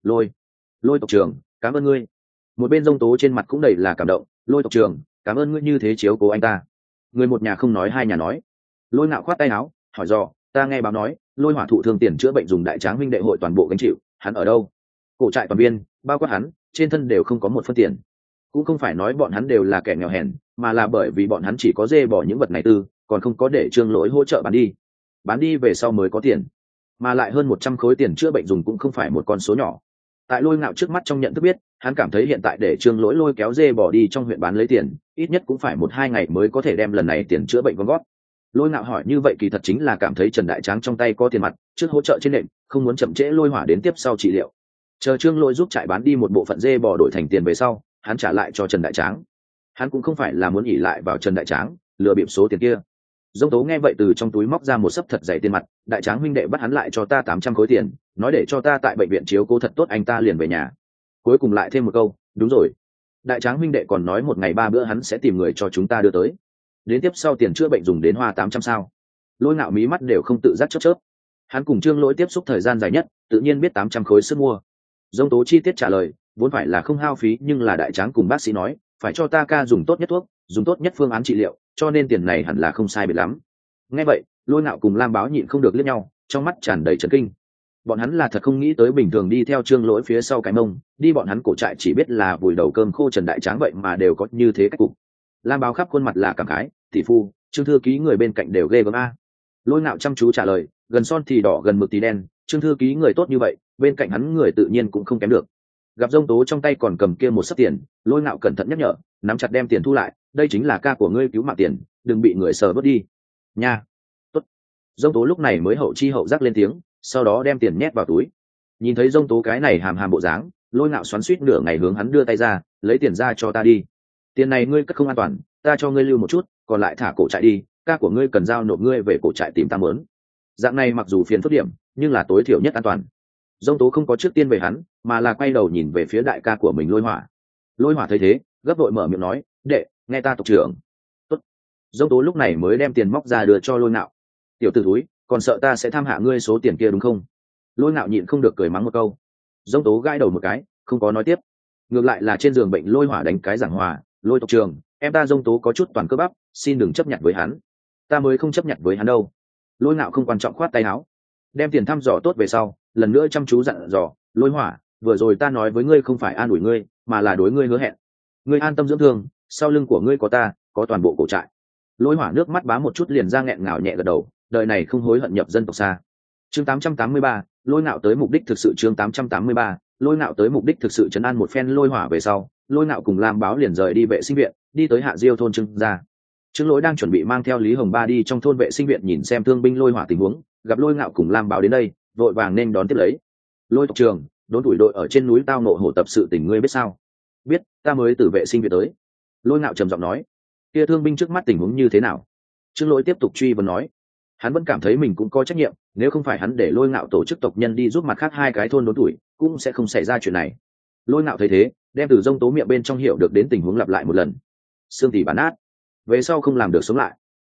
Lôi tộc trưởng, cảm ơn ngươi. Một bên Dông Tố trên mặt cũng đầy là cảm động, Lôi tộc trưởng, cảm ơn ngươi như thế chiếu cố anh ta. Người một nhà không nói hai nhà nói. Lôi Ngạo khoát tay áo, hỏi dò, ta nghe báo nói, Lôi Hỏa thụ thương tiền chữa bệnh dùng đại tráng huynh đệ hội toàn bộ gánh chịu, hắn ở đâu? Cổ trại toàn viên, bao quát hắn, trên thân đều không có một phân tiền. Cũng không phải nói bọn hắn đều là kẻ nghèo hèn, mà là bởi vì bọn hắn chỉ có dê bỏ những vật này tư, còn không có để Trương Lỗi hỗ trợ bán đi về sau mới có tiền, mà lại hơn 100 khối tiền chữa bệnh dùng cũng không phải một con số nhỏ. Tại Lôi Ngạo trước mắt trong nhận thức biết, hắn cảm thấy hiện tại để Trương Lỗi lôi kéo dê bỏ đi trong huyện bán lấy tiền, ít nhất cũng phải 1-2 ngày mới có thể đem lần này tiền chữa bệnh gom gót. Lôi Ngạo hỏi như vậy kỳ thật chính là cảm thấy Trần Đại Tráng trong tay có tiền mặt, trước hỗ trợ trên nệm, không muốn chậm trễ Lôi Hỏa đến tiếp sau trị liệu. Chờ Trương Lỗi giúp trại bán đi một bộ phận dê bò đổi thành tiền về sau, hắn trả lại cho Trần Đại Tráng. Hắn cũng không phải là muốn ỷ lại vào Trần Đại Tráng, lừa bịp số tiền kia. Dông Tố nghe vậy từ trong túi móc ra một xấp thật dày tiền mặt, Đại Tráng huynh đệ bắt hắn lại cho ta 800 khối tiền, nói để cho ta tại bệnh viện chiếu cố thật tốt anh ta liền về nhà. Cuối cùng lại thêm một câu, đúng rồi. Đại Tráng huynh đệ còn nói một ngày 3 bữa hắn sẽ tìm người cho chúng ta đưa tới. Đến tiếp sau tiền chữa bệnh dùng đến hoa 800 sao? Lôi Ngạo mí mắt đều không tự giác chớp chớp. Hắn cùng Trương Lỗi tiếp xúc thời gian dài nhất, tự nhiên biết 800 khối sức mua. Dông Tố chi tiết trả lời, vốn phải là không hao phí nhưng là Đại Tráng cùng bác sĩ nói, phải cho ta ca dùng tốt nhất thuốc, dùng tốt nhất phương án trị liệu, cho nên tiền này hẳn là không sai biệt lắm. Nghe vậy, Lôi Ngạo cùng Lam Báo nhịn không được liếc nhau, trong mắt tràn đầy chấn kinh. Bọn hắn là thật không nghĩ tới bình thường đi theo Trương Lỗi phía sau cái mông, đi bọn hắn cổ trại chỉ biết là vùi đầu cơm khô Trần Đại Tráng vậy mà đều có như thế cách cục. Lam Báo khắp khuôn mặt là cảm khái, tỷ phu, Trương thư ký người bên cạnh đều ghê gớm a. Lôi Ngạo chăm chú trả lời, gần son thì đỏ gần mực thì đen, Trương thư ký người tốt như vậy, bên cạnh hắn người tự nhiên cũng không kém được. Gặp Dông Tố trong tay còn cầm kia một xấp tiền, Lôi Ngạo cẩn thận nhắc nhở, nắm chặt đem tiền thu lại, đây chính là ca của ngươi cứu mạng tiền, đừng bị người sờ bớt đi nha. Tốt. Dông Tố lúc này mới hậu chi hậu giác lên tiếng, sau đó đem tiền nhét vào túi. Nhìn thấy Dông Tố cái này hàm hàm bộ dáng, Lôi Ngạo xoắn xuýt nửa ngày hướng hắn đưa tay ra, lấy tiền ra cho ta đi. Tiền này ngươi cất không an toàn, ta cho ngươi lưu một chút, còn lại thả cổ trại đi, ca của ngươi cần giao nộp ngươi về cổ trại tìm ta mớn. Dạng này mặc dù phiền phức điểm, nhưng là tối thiểu nhất an toàn. Dông Tố không có trước tiên về hắn, mà là quay đầu nhìn về phía đại ca của mình Lôi Hỏa. Lôi Hỏa thấy thế, gấp vội mở miệng nói, đệ, nghe ta tộc trưởng. Tốt. Dông Tố lúc này mới đem tiền móc ra đưa cho Lôi Ngạo. Tiểu tử thúi, còn sợ ta sẽ tham hạ ngươi số tiền kia đúng không? Lôi Ngạo nhịn không được cười mắng một câu. Dông Tố gãi đầu một cái, không có nói tiếp. Ngược lại là trên giường bệnh Lôi Hỏa đánh cái giảng hòa, Lôi tộc trưởng, em ta Dông Tố có chút toàn cơ bắp, xin đừng chấp nhận với hắn. Ta mới không chấp nhận với hắn đâu. Lôi Ngạo không quan trọng khoát tay áo, đem tiền thăm dò tốt về sau, lần nữa chăm chú dặn dò, Lôi Hỏa, vừa rồi ta nói với ngươi không phải an ủi ngươi, mà là đối ngươi hứa hẹn. Ngươi an tâm dưỡng thương, sau lưng của ngươi có ta, có toàn bộ cổ trại. Lôi Hỏa nước mắt bá một chút liền ra nghẹn ngào nhẹ gật đầu, đời này không hối hận nhập dân tộc xa. Chương 883, Lôi Ngạo tới mục đích thực sự. Chương 883, Lôi Ngạo tới mục đích thực sự. Trấn an một phen Lôi Hỏa về sau, Lôi Ngạo cùng Lam Báo liền rời đi vệ sinh viện, đi tới Hạ Diêu thôn Trương gia. Trương Lỗi đang chuẩn bị mang theo Lý Hồng Ba đi trong thôn vệ sinh viện nhìn xem thương binh Lôi Hỏa tình huống, gặp Lôi Ngạo cùng Lam Báo đến đây, vội vàng nên đón tiếp lấy. Lôi tộc trưởng, đốn tuổi đội ở trên núi tao nộ hổ tập sự tình ngươi biết sao? Biết, ta mới từ vệ sinh viện tới. Lôi Ngạo trầm giọng nói. Kia thương binh trước mắt tình huống như thế nào? Trương Lỗi tiếp tục truy vấn nói. Hắn vẫn cảm thấy mình cũng có trách nhiệm, nếu không phải hắn để Lôi Ngạo tổ chức tộc nhân đi giúp mặt khác 2 cái thôn đốn tuổi, cũng sẽ không xảy ra chuyện này. Lôi Ngạo thấy thế, đem từ Dông Tố miệng bên trong hiểu được đến tình huống lặp lại một lần. Xương tỉ bán nát, về sau không làm được sống lại.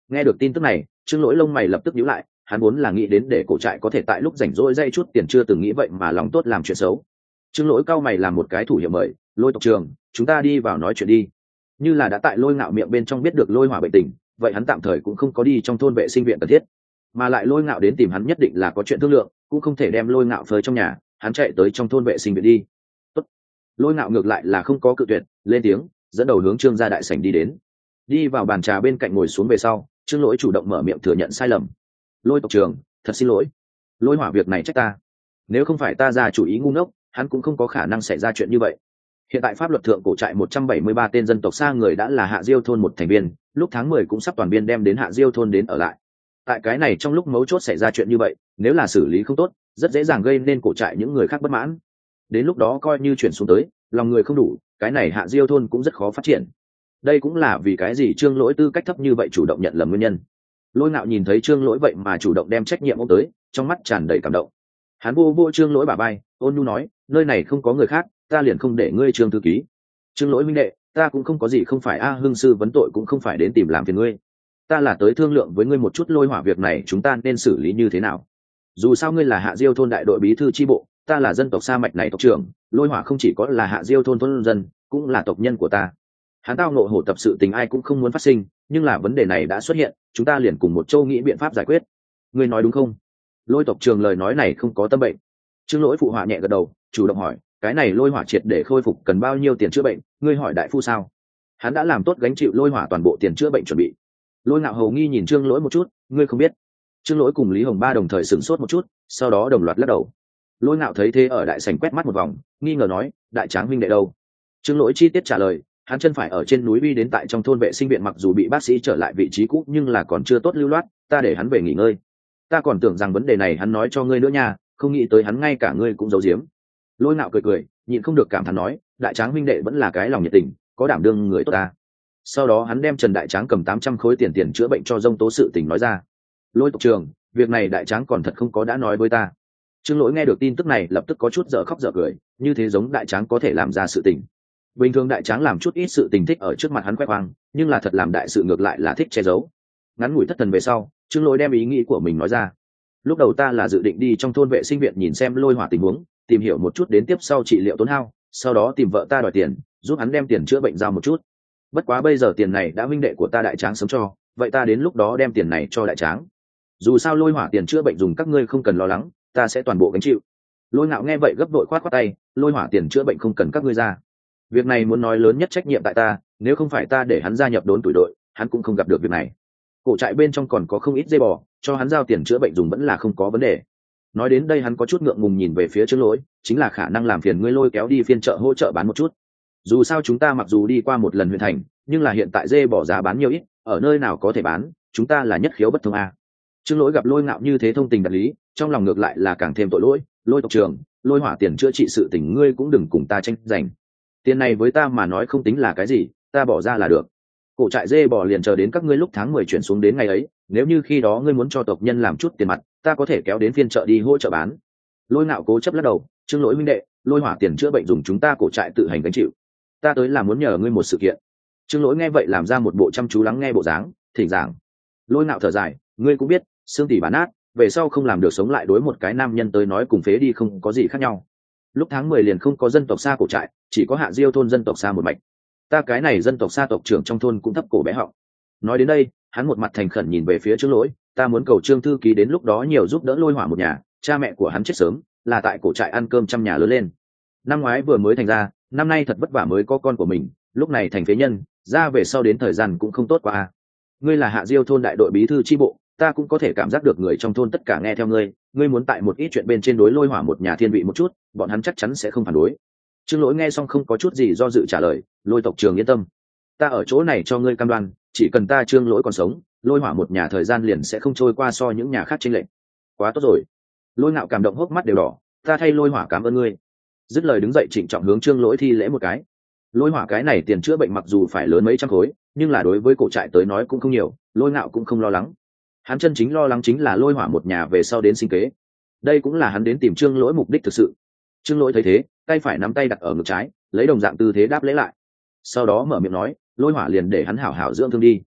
Nghe được tin tức này, Trương Lỗi lông mày lập tức nhíu lại, hắn vốn là nghĩ đến để cổ trại có thể tại lúc rảnh rỗi dây chút tiền, chưa từng nghĩ vậy mà lòng tốt làm chuyện xấu. Trương Lỗi cau mày làm một cái thủ hiệu mời, Lôi tộc trưởng, chúng ta đi vào nói chuyện đi. Như là đã tại Lôi Ngạo miệng bên trong biết được Lôi Hỏa bệnh tình, vậy hắn tạm thời cũng không có đi trong thôn vệ sinh viện cần thiết, mà lại Lôi Ngạo đến tìm hắn nhất định là có chuyện thương lượng, cũng không thể đem Lôi Ngạo phơi trong nhà, hắn chạy tới trong thôn vệ sinh viện đi. Tốt. Lôi Ngạo ngược lại là không có cự tuyệt, lên tiếng dẫn đầu hướng Trương gia đại sảnh đi đến. Đi vào bàn trà bên cạnh ngồi xuống về sau, Trương Lỗi chủ động mở miệng thừa nhận sai lầm. Lôi tộc trưởng, thật xin lỗi, Lôi Hỏa việc này trách ta, nếu không phải ta ra chủ ý ngu ngốc, hắn cũng không có khả năng xảy ra chuyện như vậy. Hiện tại pháp luật thượng cổ trại 173 tên dân tộc xa người đã là Hạ Diêu thôn một thành viên, lúc tháng 10 cũng sắp toàn viên đem đến Hạ Diêu thôn đến ở lại. Tại cái này trong lúc mấu chốt xảy ra chuyện như vậy, nếu là xử lý không tốt, rất dễ dàng gây nên cổ trại những người khác bất mãn. Đến lúc đó coi như chuyển xuống tới, lòng người không đủ, cái này Hạ Diêu thôn cũng rất khó phát triển. Đây cũng là vì cái gì Trương Lỗi tư cách thấp như vậy chủ động nhận lầm nguyên nhân. Lôi Ngạo nhìn thấy Trương Lỗi vậy mà chủ động đem trách nhiệm ôm tới, trong mắt tràn đầy cảm động. Hắn vô vô Trương Lỗi bả vai, ôn nhu nói, nơi này không có người khác, ta liền không để ngươi Trương thư ký. Trương Lỗi minh đệ, ta cũng không có gì không phải Hưng sư vấn tội cũng không phải đến tìm làm phiền ngươi, ta là tới thương lượng với ngươi một chút Lôi Hỏa việc này chúng ta nên xử lý như thế nào. Dù sao ngươi là Hạ Diêu thôn đại đội bí thư chi bộ, ta là dân tộc sa mạch này tộc trưởng, Lôi Hỏa không chỉ có là Hạ Diêu thôn thôn dân, cũng là tộc nhân của ta. Hắn tao nộ hổ tập sự tình ai cũng không muốn phát sinh, nhưng là vấn đề này đã xuất hiện, chúng ta liền cùng một châu nghĩ biện pháp giải quyết. Ngươi nói đúng không? Lôi tộc trưởng lời nói này không có tâm bệnh. Trương Lỗi phụ họa nhẹ gật đầu, chủ động hỏi, cái này Lôi Hỏa triệt để khôi phục cần bao nhiêu tiền chữa bệnh, ngươi hỏi đại phu sao? Hắn đã làm tốt gánh chịu Lôi Hỏa toàn bộ tiền chữa bệnh chuẩn bị. Lôi Ngạo hầu nghi nhìn Trương Lỗi một chút, ngươi không biết. Trương Lỗi cùng Lý Hồng Ba đồng thời sửng sốt một chút, sau đó đồng loạt lắc đầu. Lôi Ngạo thấy thế ở đại sảnh quét mắt một vòng, nghi ngờ nói, đại tráng huynh đệ đâu? Trương Lỗi chi tiết trả lời, hắn chân phải ở trên núi bi đến tại trong thôn vệ sinh viện, mặc dù bị bác sĩ trở lại vị trí cũ nhưng là còn chưa tốt lưu loát, ta để hắn về nghỉ ngơi. Ta còn tưởng rằng vấn đề này hắn nói cho ngươi nữa nha, không nghĩ tới hắn ngay cả ngươi cũng giấu giếm. Lôi Ngạo cười cười, nhịn không được cảm thán nói, đại tráng huynh đệ vẫn là cái lòng nhiệt tình, có đảm đương người tốt ta. Sau đó hắn đem Trần Đại Tráng cầm 800 khối tiền chữa bệnh cho Dông Tố sự tình nói ra. Lôi tộc trưởng, việc này Đại Tráng còn thật không có đã nói với ta. Trương Lỗi nghe được tin tức này lập tức có chút dở khóc dở cười, như thế giống Đại Tráng có thể làm ra sự tình. Bình thường Đại Tráng làm chút ít sự tình thích ở trước mặt hắn khoe khoang, nhưng là thật làm đại sự ngược lại là thích che giấu. Ngắn ngủi thất thần về sau, Trương Lỗi đem ý nghĩ của mình nói ra. Lúc đầu ta là dự định đi trong thôn vệ sinh viện nhìn xem Lôi Hỏa tình huống, tìm hiểu một chút đến tiếp sau trị liệu tốn hao, sau đó tìm vợ ta đòi tiền, giúp hắn đem tiền chữa bệnh giao một chút. Bất quá bây giờ tiền này đã huynh đệ của ta Đại Tráng sớm cho, vậy ta đến lúc đó đem tiền này cho Đại Tráng. Dù sao Lôi Hỏa tiền chữa bệnh dùng các ngươi không cần lo lắng, ta sẽ toàn bộ gánh chịu. Lôi Ngạo nghe vậy gấp đội khoát tay, Lôi Hỏa tiền chữa bệnh không cần các ngươi ra. Việc này muốn nói lớn nhất trách nhiệm tại ta, nếu không phải ta để hắn gia nhập đốn tuổi đội, hắn cũng không gặp được việc này. Cổ trại bên trong còn có không ít dây bò, cho hắn giao tiền chữa bệnh dùng vẫn là không có vấn đề. Nói đến đây hắn có chút ngượng ngùng nhìn về phía Trương Lỗi, chính là khả năng làm phiền ngươi lôi kéo đi phiên chợ hỗ trợ bán một chút. Dù sao chúng ta mặc dù đi qua một lần huyện thành, nhưng là hiện tại dê bỏ giá bán nhiều ít, ở nơi nào có thể bán, chúng ta là nhất khiếu bất thông a. Trương Lỗi gặp Lôi Ngạo như thế thông tình đạt lý, trong lòng ngược lại là càng thêm tội lỗi. Lôi tộc trưởng, Lôi Hỏa tiền chữa trị sự tình ngươi cũng đừng cùng ta tranh giành. Tiền này với ta mà nói không tính là cái gì, ta bỏ ra là được. Cổ trại dê bò liền chờ đến các ngươi lúc tháng 10 chuyển xuống đến ngày ấy, nếu như khi đó ngươi muốn cho tộc nhân làm chút tiền mặt, ta có thể kéo đến phiên chợ đi hỗ trợ bán. Lôi Ngạo cố chấp lắc đầu, Trương Lỗi huynh đệ, Lôi Hỏa tiền chữa bệnh dùng chúng ta cổ trại tự hành gánh chịu. Ta tới là muốn nhờ ngươi một sự kiện. Trương Lỗi nghe vậy làm ra một bộ chăm chú lắng nghe bộ dáng, thỉnh giảng. Lôi Ngạo thở dài, ngươi cũng biết, xương tỉ bán nát, về sau không làm được sống lại đối một cái nam nhân tới nói cùng phế đi không có gì khác nhau. Lúc tháng 10 liền không có dân tộc xa cổ trại, chỉ có Hạ Diêu thôn dân tộc xa một mạch. Ta cái này dân tộc xa tộc trưởng trong thôn cũng thấp cổ bé họng. Nói đến đây, hắn một mặt thành khẩn nhìn về phía Trương Lỗi, ta muốn cầu Trương thư ký đến lúc đó nhiều giúp đỡ Lôi Hỏa một nhà, cha mẹ của hắn chết sớm, là tại cổ trại ăn cơm trăm nhà lớn lên. Năm ngoái vừa mới thành ra, năm nay thật vất vả mới có con của mình, lúc này thành phế nhân, ra về sau đến thời gian cũng không tốt quá a. Ngươi là Hạ Diêu thôn đại đội bí thư chi bộ, ta cũng có thể cảm giác được người trong thôn tất cả nghe theo ngươi, ngươi muốn tại một ít chuyện bên trên đối Lôi Hỏa một nhà thiên vị một chút, bọn hắn chắc chắn sẽ không phản đối. Trương Lỗi nghe xong không có chút gì do dự trả lời, Lôi tộc trưởng yên tâm, ta ở chỗ này cho ngươi cam đoan, chỉ cần ta Trương Lỗi còn sống, Lôi Hỏa một nhà thời gian liền sẽ không trôi qua so những nhà khác chênh lệch. Quá tốt rồi. Lôi Ngạo cảm động hốc mắt đều đỏ, ta thay Lôi Hỏa cảm ơn ngươi. Dứt lời đứng dậy trịnh trọng hướng Trương Lỗi thi lễ một cái. Lôi Hỏa cái này tiền chữa bệnh mặc dù phải lớn mấy trăm khối, nhưng là đối với cổ trại tới nói cũng không nhiều, Lôi Ngạo cũng không lo lắng. Hắn chân chính lo lắng chính là Lôi Hỏa một nhà về sau đến sinh kế. Đây cũng là hắn đến tìm Trương Lỗi mục đích thực sự. Trương Lỗi thấy thế, tay phải nắm tay đặt ở ngực trái, lấy đồng dạng tư thế đáp lễ lại. Sau đó mở miệng nói, Lôi Hỏa liền để hắn hảo hảo dưỡng thương đi.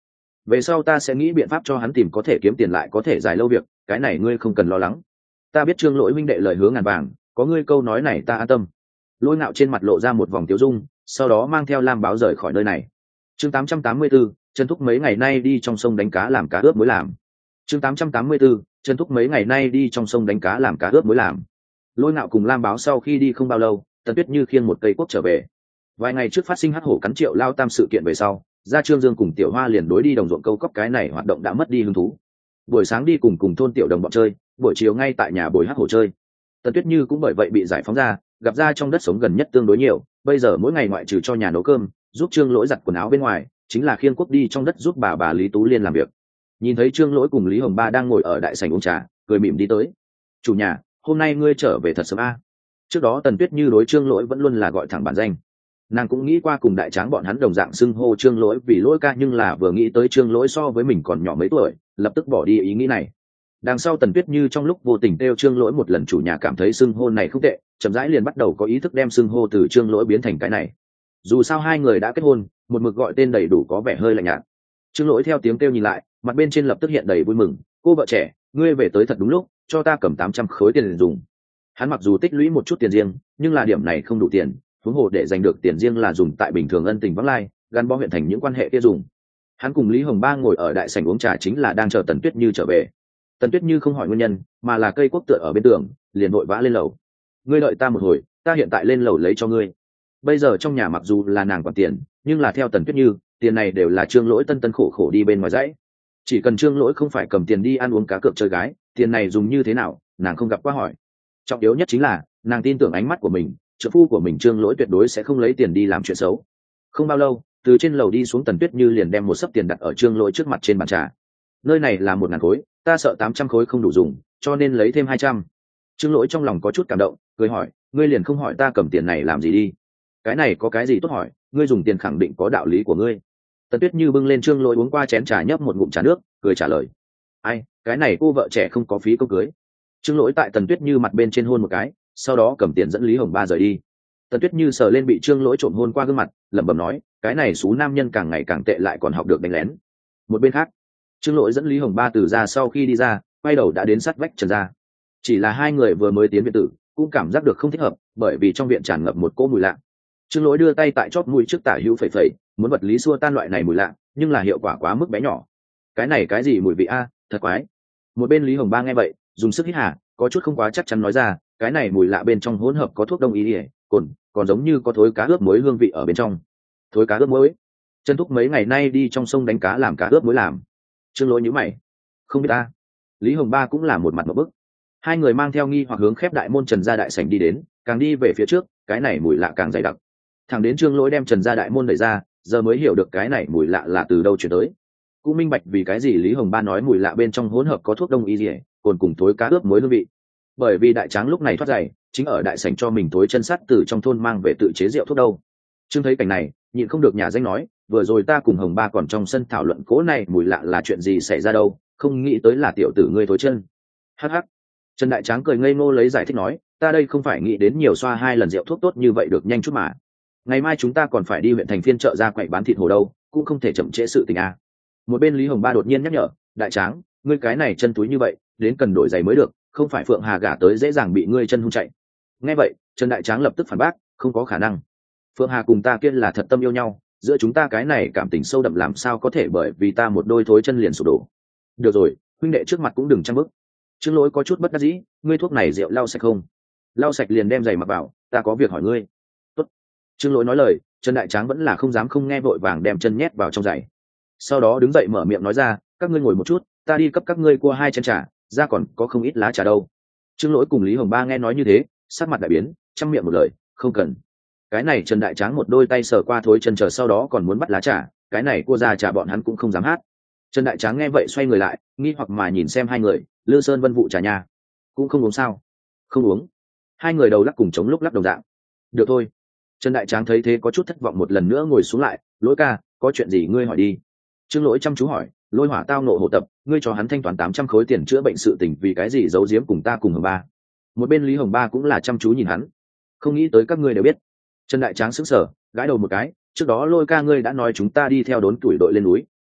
về sau ta sẽ nghĩ biện pháp cho hắn tìm có thể kiếm tiền lại có thể dài lâu việc, cái này ngươi không cần lo lắng. Ta biết Trương Lỗi huynh đệ lời hứa ngàn vàng, có ngươi câu nói này ta an tâm. Lôi Ngạo trên mặt lộ ra một vòng tiêu dung, sau đó mang theo Lam Báo rời khỏi nơi này. Chương 884, Trần Thúc mấy ngày nay đi trong sông đánh cá làm cá ướp muối làm. Chương 884, Trần Thúc mấy ngày nay đi trong sông đánh cá làm cá ướp muối làm. Lôi Ngạo cùng Lam Báo sau khi đi không bao lâu, Tần Tuyết Như khiêng một cây cuốc trở về. Vài ngày trước phát sinh hắc hổ cắn Triệu Lao Tam sự kiện về sau, ra Trương Dương cùng Tiểu Hoa liền đối đi đồng ruộng câu cóc cái này hoạt động đã mất đi hứng thú. Buổi sáng đi cùng thôn tiểu đồng bọn chơi, buổi chiều ngay tại nhà bồi hắc hổ chơi. Tần Tuyết Như cũng bởi vậy bị giải phóng ra, gặp ra trong đất sống gần nhất tương đối nhiều, bây giờ mỗi ngày ngoại trừ cho nhà nấu cơm, giúp Trương Lỗi giặt quần áo bên ngoài, chính là khiêng cuốc đi trong đất giúp bà Lý Tú Liên làm việc. Nhìn thấy Trương Lỗi cùng Lý Hồng Ba đang ngồi ở đại sảnh uống trà, cười mỉm đi tới. "Chủ nhà, hôm nay ngươi trở về thật sớm a." Trước đó Tần Tuyết Như đối Trương Lỗi vẫn luôn là gọi thẳng bản danh. Nàng cũng nghĩ qua cùng đại tráng bọn hắn đồng dạng xưng hô Trương Lỗi vì Lỗi ca, nhưng là vừa nghĩ tới Trương Lỗi so với mình còn nhỏ mấy tuổi, lập tức bỏ đi ý nghĩ này. Đằng sau Tần Tuyết Như trong lúc vô tình kêu Trương Lỗi một lần, chủ nhà cảm thấy xưng hô này không tệ, chậm rãi liền bắt đầu có ý thức đem xưng hô từ Trương Lỗi biến thành cái này. Dù sao hai người đã kết hôn, một mực gọi tên đầy đủ có vẻ hơi lạnh nhạt. Trương Lỗi theo tiếng kêu nhìn lại, mặt bên trên lập tức hiện đầy vui mừng. "Cô vợ trẻ, ngươi về tới thật đúng lúc, cho ta cầm 800 khối tiền dùng." Hắn mặc dù tích lũy một chút tiền riêng, nhưng là điểm này không đủ tiền, huống hồ để giành được tiền riêng là dùng tại bình thường ân tình vắng lai, gắn bó huyện thành những quan hệ kia dùng. Hắn cùng Lý Hồng Ba ngồi ở đại sảnh uống trà chính là đang chờ Tần Tuyết Như trở về. Tần Tuyết Như không hỏi nguyên nhân, mà là cây cuốc tựa ở bên tường, liền vội vã lên lầu. "Ngươi đợi ta một hồi, ta hiện tại lên lầu lấy cho ngươi." Bây giờ trong nhà mặc dù là nàng quản tiền, nhưng là theo Tần Tuyết Như, tiền này đều là Trương Lỗi tân khổ khổ đi bên ngoài dãy. Chỉ cần Trương Lỗi không phải cầm tiền đi ăn uống cá cược chơi gái, tiền này dùng như thế nào, nàng không gặp qua hỏi. Trọng yếu nhất chính là, nàng tin tưởng ánh mắt của mình, trợ phu của mình Trương Lỗi tuyệt đối sẽ không lấy tiền đi làm chuyện xấu. Không bao lâu, từ trên lầu đi xuống Tần Tuyết Như liền đem một xấp tiền đặt ở Trương Lỗi trước mặt trên bàn trà. "Nơi này là 1.000 khối, ta sợ 800 khối không đủ dùng, cho nên lấy thêm 200." Trương Lỗi trong lòng có chút cảm động, cười hỏi, "Ngươi liền không hỏi ta cầm tiền này làm gì đi?" "Cái này có cái gì tốt hỏi, ngươi dùng tiền khẳng định có đạo lý của ngươi." Tần Tuyết Như bưng lên Trương Lỗi uống qua chén trà, nhấp một ngụm trà nước, cười trả lời, "Ai, cái này cô vợ trẻ không có phí câu cưới." Trương Lỗi tại Tần Tuyết Như mặt bên trên hôn một cái, sau đó cầm tiền dẫn Lý Hồng Ba rời đi. Tần Tuyết Như sờ lên bị Trương Lỗi trộm hôn qua gương mặt, lẩm bẩm nói, "Cái này xú nam nhân càng ngày càng tệ, lại còn học được đánh lén." Một bên khác, Trương Lỗi dẫn Lý Hồng Ba từ ra sau khi đi ra, quay đầu đã đến sát vách Trần gia. Chỉ là hai người vừa mới tiến viện tử, cũng cảm giác được không thích hợp, bởi vì trong viện tràn ngập một cỗ mùi lạ. Trương Lỗi đưa tay tại chóp mũi trước tả hữu phẩy phẩy, muốn vật lý xua tan loại này mùi lạ, nhưng là hiệu quả quá mức bé nhỏ. "Cái này cái gì mùi vị a, thật quái." Một bên Lý Hồng Ba nghe vậy, dùng sức hít hà, có chút không quá chắc chắn nói ra, "Cái này mùi lạ bên trong hỗn hợp có thuốc đông y, còn giống như có thối cá ướp muối hương vị ở bên trong." "Thối cá ướp muối?" "Trần Thúc mấy ngày nay đi trong sông đánh cá làm cá ướp muối làm." Trương Lỗi nhíu mày, "Không biết ta." Lý Hồng Ba cũng là một mặt một bức. Hai người mang theo nghi hoặc hướng khép đại môn Trần gia đại sảnh đi đến, càng đi về phía trước, cái này mùi lạ càng dày đặc. Thẳng đến Trương Lỗi đem Trần gia đại môn đẩy ra, giờ mới hiểu được cái này mùi lạ là từ đâu chuyển tới. Cũng minh bạch vì cái gì Lý Hồng Ba nói mùi lạ bên trong hỗn hợp có thuốc đông y gì, còn cùng thối cá ướp muối hương vị. Bởi vì đại tráng lúc này thoát giày, chính ở đại sảnh cho mình thối chân sắt từ trong thôn mang về tự chế rượu thuốc đâu. Trương thấy cảnh này, nhịn không được nhà danh nói, "Vừa rồi ta cùng Hồng Ba còn trong sân thảo luận cố này mùi lạ là chuyện gì xảy ra đâu, không nghĩ tới là tiểu tử ngươi thối chân." Hắc hắc. Trần đại tráng cười ngây ngô lấy giải thích nói, "Ta đây không phải nghĩ đến nhiều xoa 2 lần rượu thuốc tốt như vậy được nhanh chút mà. Ngày mai chúng ta còn phải đi huyện thành phiên chợ ra quậy bán thịt hồ đâu, cũng không thể chậm trễ sự tình a." Một bên Lý Hồng Ba đột nhiên nhắc nhở, "Đại tráng, ngươi cái này chân túi như vậy, đến cần đổi giày mới được, không phải Phượng Hà gả tới dễ dàng bị ngươi chân hung chạy." Nghe vậy, Trần đại tráng lập tức phản bác, "Không có khả năng. Phượng Hà cùng ta kia là thật tâm yêu nhau, giữa chúng ta cái này cảm tình sâu đậm làm sao có thể bởi vì ta một đôi thối chân liền sụp đổ." "Được rồi, huynh đệ trước mặt cũng đừng trang bức." Trương Lỗi có chút bất đắc dĩ, "Ngươi thuốc này rượu lau sạch không?" "Lau sạch liền đem giày mặc vào, ta có việc hỏi ngươi." "Tốt." Trương Lỗi nói lời, Trần đại tráng vẫn là không dám không nghe, vội vàng đem chân nhét vào trong giày. Sau đó đứng dậy mở miệng nói ra, "Các ngươi ngồi một chút, ta đi cấp các ngươi cua 2 chén trà, ra còn có không ít lá trà đâu." Trương Lỗi cùng Lý Hồng Ba nghe nói như thế, sắc mặt đại biến, trăm miệng một lời, "Không cần." Cái này Trần đại tráng một đôi tay sờ qua thối chân chờ, sau đó còn muốn bắt lá trà, cái này cua ra trà bọn hắn cũng không dám hát. Trần đại tráng nghe vậy xoay người lại, nghi hoặc mà nhìn xem hai người, "Lư Sơn Vân vụ trà nha, cũng không uống sao?" "Không uống." Hai người đầu lắc cùng chống lúc lắc đồng dạng. "Được thôi." Trần đại tráng thấy thế có chút thất vọng, một lần nữa ngồi xuống lại, "Lỗi ca, có chuyện gì ngươi hỏi đi." Trương Lỗi chăm chú hỏi, "Lôi Hỏa tao nộ hộ tập, ngươi cho hắn thanh toán 800 khối tiền chữa bệnh sự tình, vì cái gì giấu giếm cùng ta cùng Hồng Ba?" Một bên Lý Hồng Ba cũng là chăm chú nhìn hắn, "Không nghĩ tới các ngươi đều biết." Trần đại tráng sững sờ, gãi đầu một cái, "Trước đó Lôi ca ngươi đã nói chúng ta đi theo đốn tuổi đội lên núi,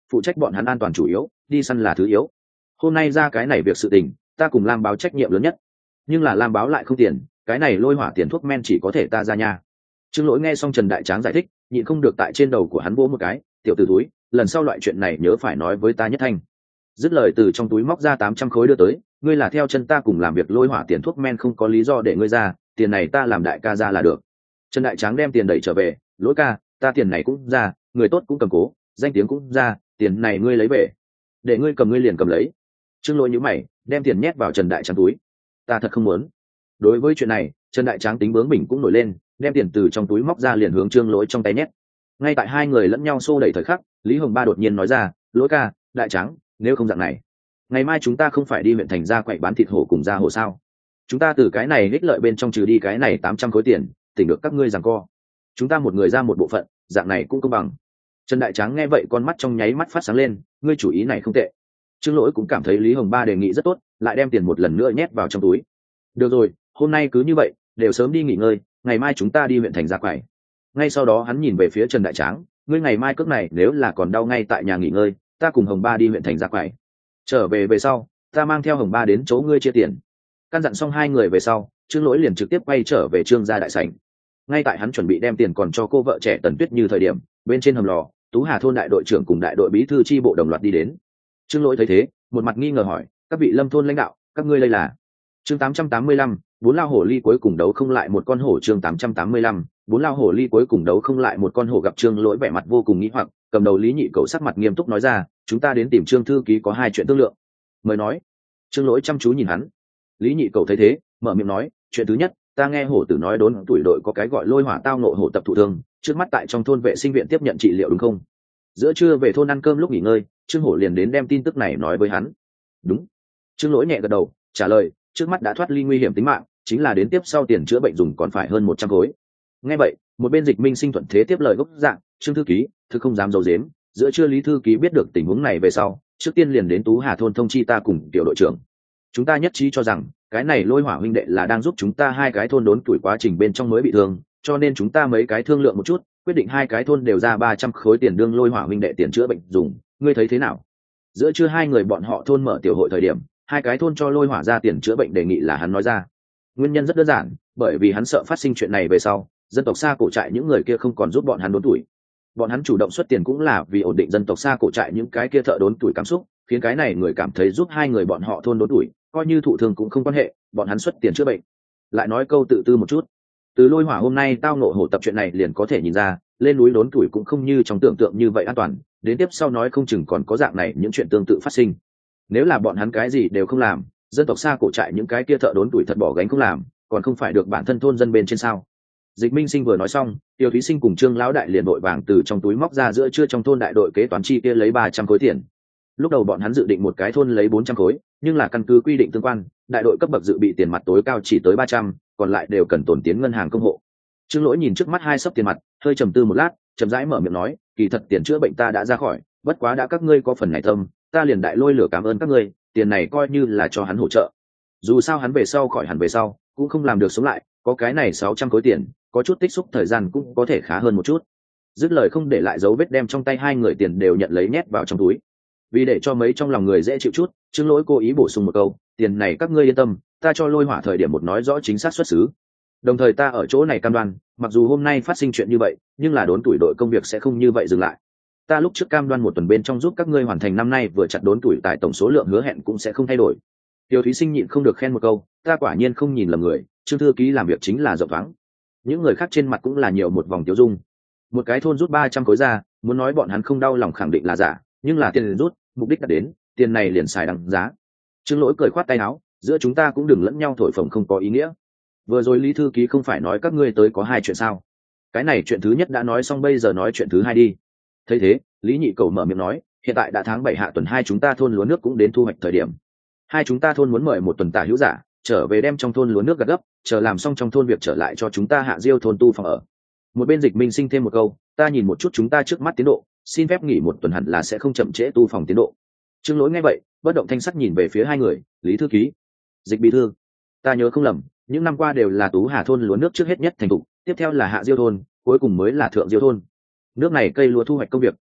phụ trách bọn hắn an toàn chủ yếu, đi săn là thứ yếu. Hôm nay ra cái này việc sự tình, ta cùng Lam báo trách nhiệm lớn nhất, nhưng là Lam báo lại không tiền, cái này lôi hỏa tiền thuốc men chỉ có thể ta ra nha. Trương Lỗi nghe xong Trần Đại Tráng giải thích, nhịn không được tại trên đầu của hắn vỗ một cái, tiểu tử túi, lần sau loại chuyện này nhớ phải nói với ta nhất thanh. Dứt lời từ trong túi móc ra 800 khối đưa tới, ngươi là theo chân ta cùng làm việc lôi hỏa tiền thuốc men không có lý do để ngươi ra, tiền này ta làm đại ca ra là được. Trần Đại Tráng đem tiền đẩy trở về, Lỗi ca, ta tiền này cũng ra, người tốt cũng cầm cố, danh tiếng cũng ra, tiền này ngươi lấy về. Để ngươi cầm ngươi liền cầm lấy. Trương Lỗi nhíu mày, đem tiền nhét vào Trần Đại Tráng túi. Ta thật không muốn. Đối với chuyện này, Trần Đại Tráng tính bướng bỉnh cũng nổi lên, đem tiền từ trong túi móc ra liền hướng Trương Lỗi trong tay nhét. Ngay tại hai người lẫn nhau xô đẩy thời khắc, Lý Hồng Ba đột nhiên nói ra, Lỗi ca, Đại Tráng, nếu không dạng này, ngày mai chúng ta không phải đi huyện thành ra quậy bán thịt hổ cùng ra hổ sao? Chúng ta từ cái này ích lợi bên trong trừ đi cái này 800 khối tiền, tỉnh được các ngươi giằng co. Chúng ta một người ra một bộ phận, dạng này cũng công bằng. Trần Đại Tráng nghe vậy con mắt trong nháy mắt phát sáng lên, ngươi chủ ý này không tệ. Trương Lỗi cũng cảm thấy Lý Hồng Ba đề nghị rất tốt, lại đem tiền một lần nữa nhét vào trong túi. Được rồi, hôm nay cứ như vậy, đều sớm đi nghỉ ngơi, ngày mai chúng ta đi huyện thành ra quậy. Ngay sau đó hắn nhìn về phía Trần Đại Tráng, ngươi ngày mai cước này nếu là còn đau ngay tại nhà nghỉ ngơi, ta cùng Hồng Ba đi huyện thành ra quậy. Trở về sau, ta mang theo Hồng Ba đến chỗ ngươi chia tiền. Căn dặn xong hai người về sau, Trương Lỗi liền trực tiếp quay trở về Trương gia đại sảnh. Ngay tại hắn chuẩn bị đem tiền còn cho cô vợ trẻ Tần Tuyết Như thời điểm, bên trên hầm lò, Tú Hà thôn đại đội trưởng cùng đại đội bí thư chi bộ đồng loạt đi đến. Trương Lỗi thấy thế, một mặt nghi ngờ hỏi, các vị Lâm thôn lãnh đạo, các ngươi đây là? Chương 885, bốn lao hổ ly cuối cùng đấu không lại một con hổ. Chương 885, bốn lao hổ ly cuối cùng đấu không lại một con hổ. Gặp Trương Lỗi vẻ mặt vô cùng nghi hoặc, cầm đầu Lý Nhị Cẩu sắc mặt nghiêm túc nói ra, chúng ta đến tìm Trương thư ký có hai chuyện thương lượng. Mời nói. Trương Lỗi chăm chú nhìn hắn. Lý Nhị Cẩu thấy thế, mở miệng nói, chuyện thứ nhất, ta nghe hổ tử nói đốn tuổi đội có cái gọi lôi hỏa tao nộ hổ tập thụ thương, trước mắt tại trong thôn vệ sinh viện tiếp nhận trị liệu đúng không? Giữa trưa về thôn ăn cơm lúc nghỉ ngơi, Trương Hổ liền đến đem tin tức này nói với hắn. Đúng. Trương Lỗi nhẹ gật đầu, trả lời, trước mắt đã thoát ly nguy hiểm tính mạng, chính là đến tiếp sau tiền chữa bệnh dùng còn phải hơn 100 khối. Nghe vậy, một bên Dịch Minh Sinh thuận thế tiếp lời gốc dạng, Trương thư ký, thực không dám giấu giếm, giữa trưa Lý thư ký biết được tình huống này về sau, trước tiên liền đến Tú Hà thôn thông chi ta cùng tiểu đội trưởng. Chúng ta nhất trí cho rằng, cái này lôi hỏa huynh đệ là đang giúp chúng ta hai cái thôn đốn tuổi quá trình bên trong mới bị thương, cho nên chúng ta mấy cái thương lượng một chút, quyết định hai cái thôn đều ra 300 khối tiền đương lôi hỏa huynh đệ tiền chữa bệnh dùng, ngươi thấy thế nào? Giữa trưa hai người bọn họ thôn mở tiểu hội thời điểm, hai cái thôn cho lôi hỏa ra tiền chữa bệnh đề nghị là hắn nói ra. Nguyên nhân rất đơn giản, bởi vì hắn sợ phát sinh chuyện này về sau, dân tộc xa cổ trại những người kia không còn giúp bọn hắn đốn tuổi. Bọn hắn chủ động xuất tiền cũng là vì ổn định dân tộc xa cổ trại những cái kia thợ đốn tuổi cảm xúc, khiến cái này người cảm thấy giúp hai người bọn họ thôn đốn tuổi, coi như thụ thương cũng không quan hệ, bọn hắn xuất tiền chữa bệnh. Lại nói câu tự tư một chút, từ lôi hỏa hôm nay tao nộ hổ tập chuyện này liền có thể nhìn ra, lên núi đốn tuổi cũng không như trong tưởng tượng như vậy an toàn, đến tiếp sau nói không chừng còn có dạng này những chuyện tương tự phát sinh. Nếu là bọn hắn cái gì đều không làm, dân tộc xa cổ trại những cái kia thợ đốn tuổi thật bỏ gánh không làm, còn không phải được bản thân thôn dân bên trên sao? Dịch Minh Sinh vừa nói xong, Tiêu Thúy Sinh cùng Trương lão đại liền đội vàng từ trong túi móc ra giữa trưa trong thôn đại đội kế toán chi kia lấy 300 khối tiền. Lúc đầu bọn hắn dự định một cái thôn lấy 400 khối, nhưng là căn cứ quy định tương quan, đại đội cấp bậc dự bị tiền mặt tối cao chỉ tới 300, còn lại đều cần tồn tiến ngân hàng công hộ. Trương Lỗi nhìn trước mắt hai xấp tiền mặt, hơi trầm tư một lát, chậm rãi mở miệng nói, kỳ thật tiền chữa bệnh ta đã ra khỏi, bất quá đã các ngươi có phần này tâm, ta liền đại lôi lửa cảm ơn các ngươi, tiền này coi như là cho hắn hỗ trợ. Dù sao hắn về sau khỏi hẳn về sau, cũng không làm được sống lại, có cái này 600 khối tiền, có chút tích xúc thời gian cũng có thể khá hơn một chút. Dứt lời không để lại dấu vết đem trong tay hai người tiền đều nhận lấy nhét vào trong túi. Vì để cho mấy trong lòng người dễ chịu chút, Trương Lỗi cố ý bổ sung một câu, tiền này các ngươi yên tâm, ta cho lôi hỏa thời điểm một nói rõ chính xác xuất xứ. Đồng thời ta ở chỗ này cam đoan, mặc dù hôm nay phát sinh chuyện như vậy, nhưng là đốn tuổi đội công việc sẽ không như vậy dừng lại. Ta lúc trước cam đoan một tuần bên trong giúp các ngươi hoàn thành năm nay vừa chặt đốn tuổi tại tổng số lượng hứa hẹn cũng sẽ không thay đổi. Tiêu Thúy Sinh nhịn không được khen một câu, ta quả nhiên không nhìn lầm người, Trương thư ký làm việc chính là rộng thoáng. Những người khác trên mặt cũng là nhiều một vòng tiêu dung. Một cái thôn rút 300 khối ra, muốn nói bọn hắn không đau lòng khẳng định là giả, nhưng là tiền rút, mục đích đạt đến, tiền này liền xài đằng giá. Trương Lỗi cười khoát tay áo, giữa chúng ta cũng đừng lẫn nhau thổi phồng không có ý nghĩa. Vừa rồi Lý thư ký không phải nói các ngươi tới có hai chuyện sao? Cái này chuyện thứ nhất đã nói xong, bây giờ nói chuyện thứ hai đi. Thấy thế, Lý Nhị Cẩu mở miệng nói, hiện tại đã tháng 7 hạ tuần, hai chúng ta thôn lúa nước cũng đến thu hoạch thời điểm. Hai chúng ta thôn muốn mời một tuần tả hữu giả trở về đem trong thôn lúa nước gặt gấp, chờ làm xong trong thôn việc trở lại cho chúng ta Hạ Diêu thôn tu phòng ở. Một bên Dịch Minh Sinh thêm một câu, ta nhìn một chút chúng ta trước mắt tiến độ, xin phép nghỉ một tuần hẳn là sẽ không chậm trễ tu phòng tiến độ. Trương Lỗi nghe vậy, bất động thanh sắc nhìn về phía hai người, Lý thư ký, Dịch bí thư, ta nhớ không lầm, những năm qua đều là Tú Hà thôn lúa nước trước hết nhất thành thục, tiếp theo là Hạ Diêu thôn, cuối cùng mới là Thượng Diêu thôn. Nước này cây lúa thu hoạch công việc,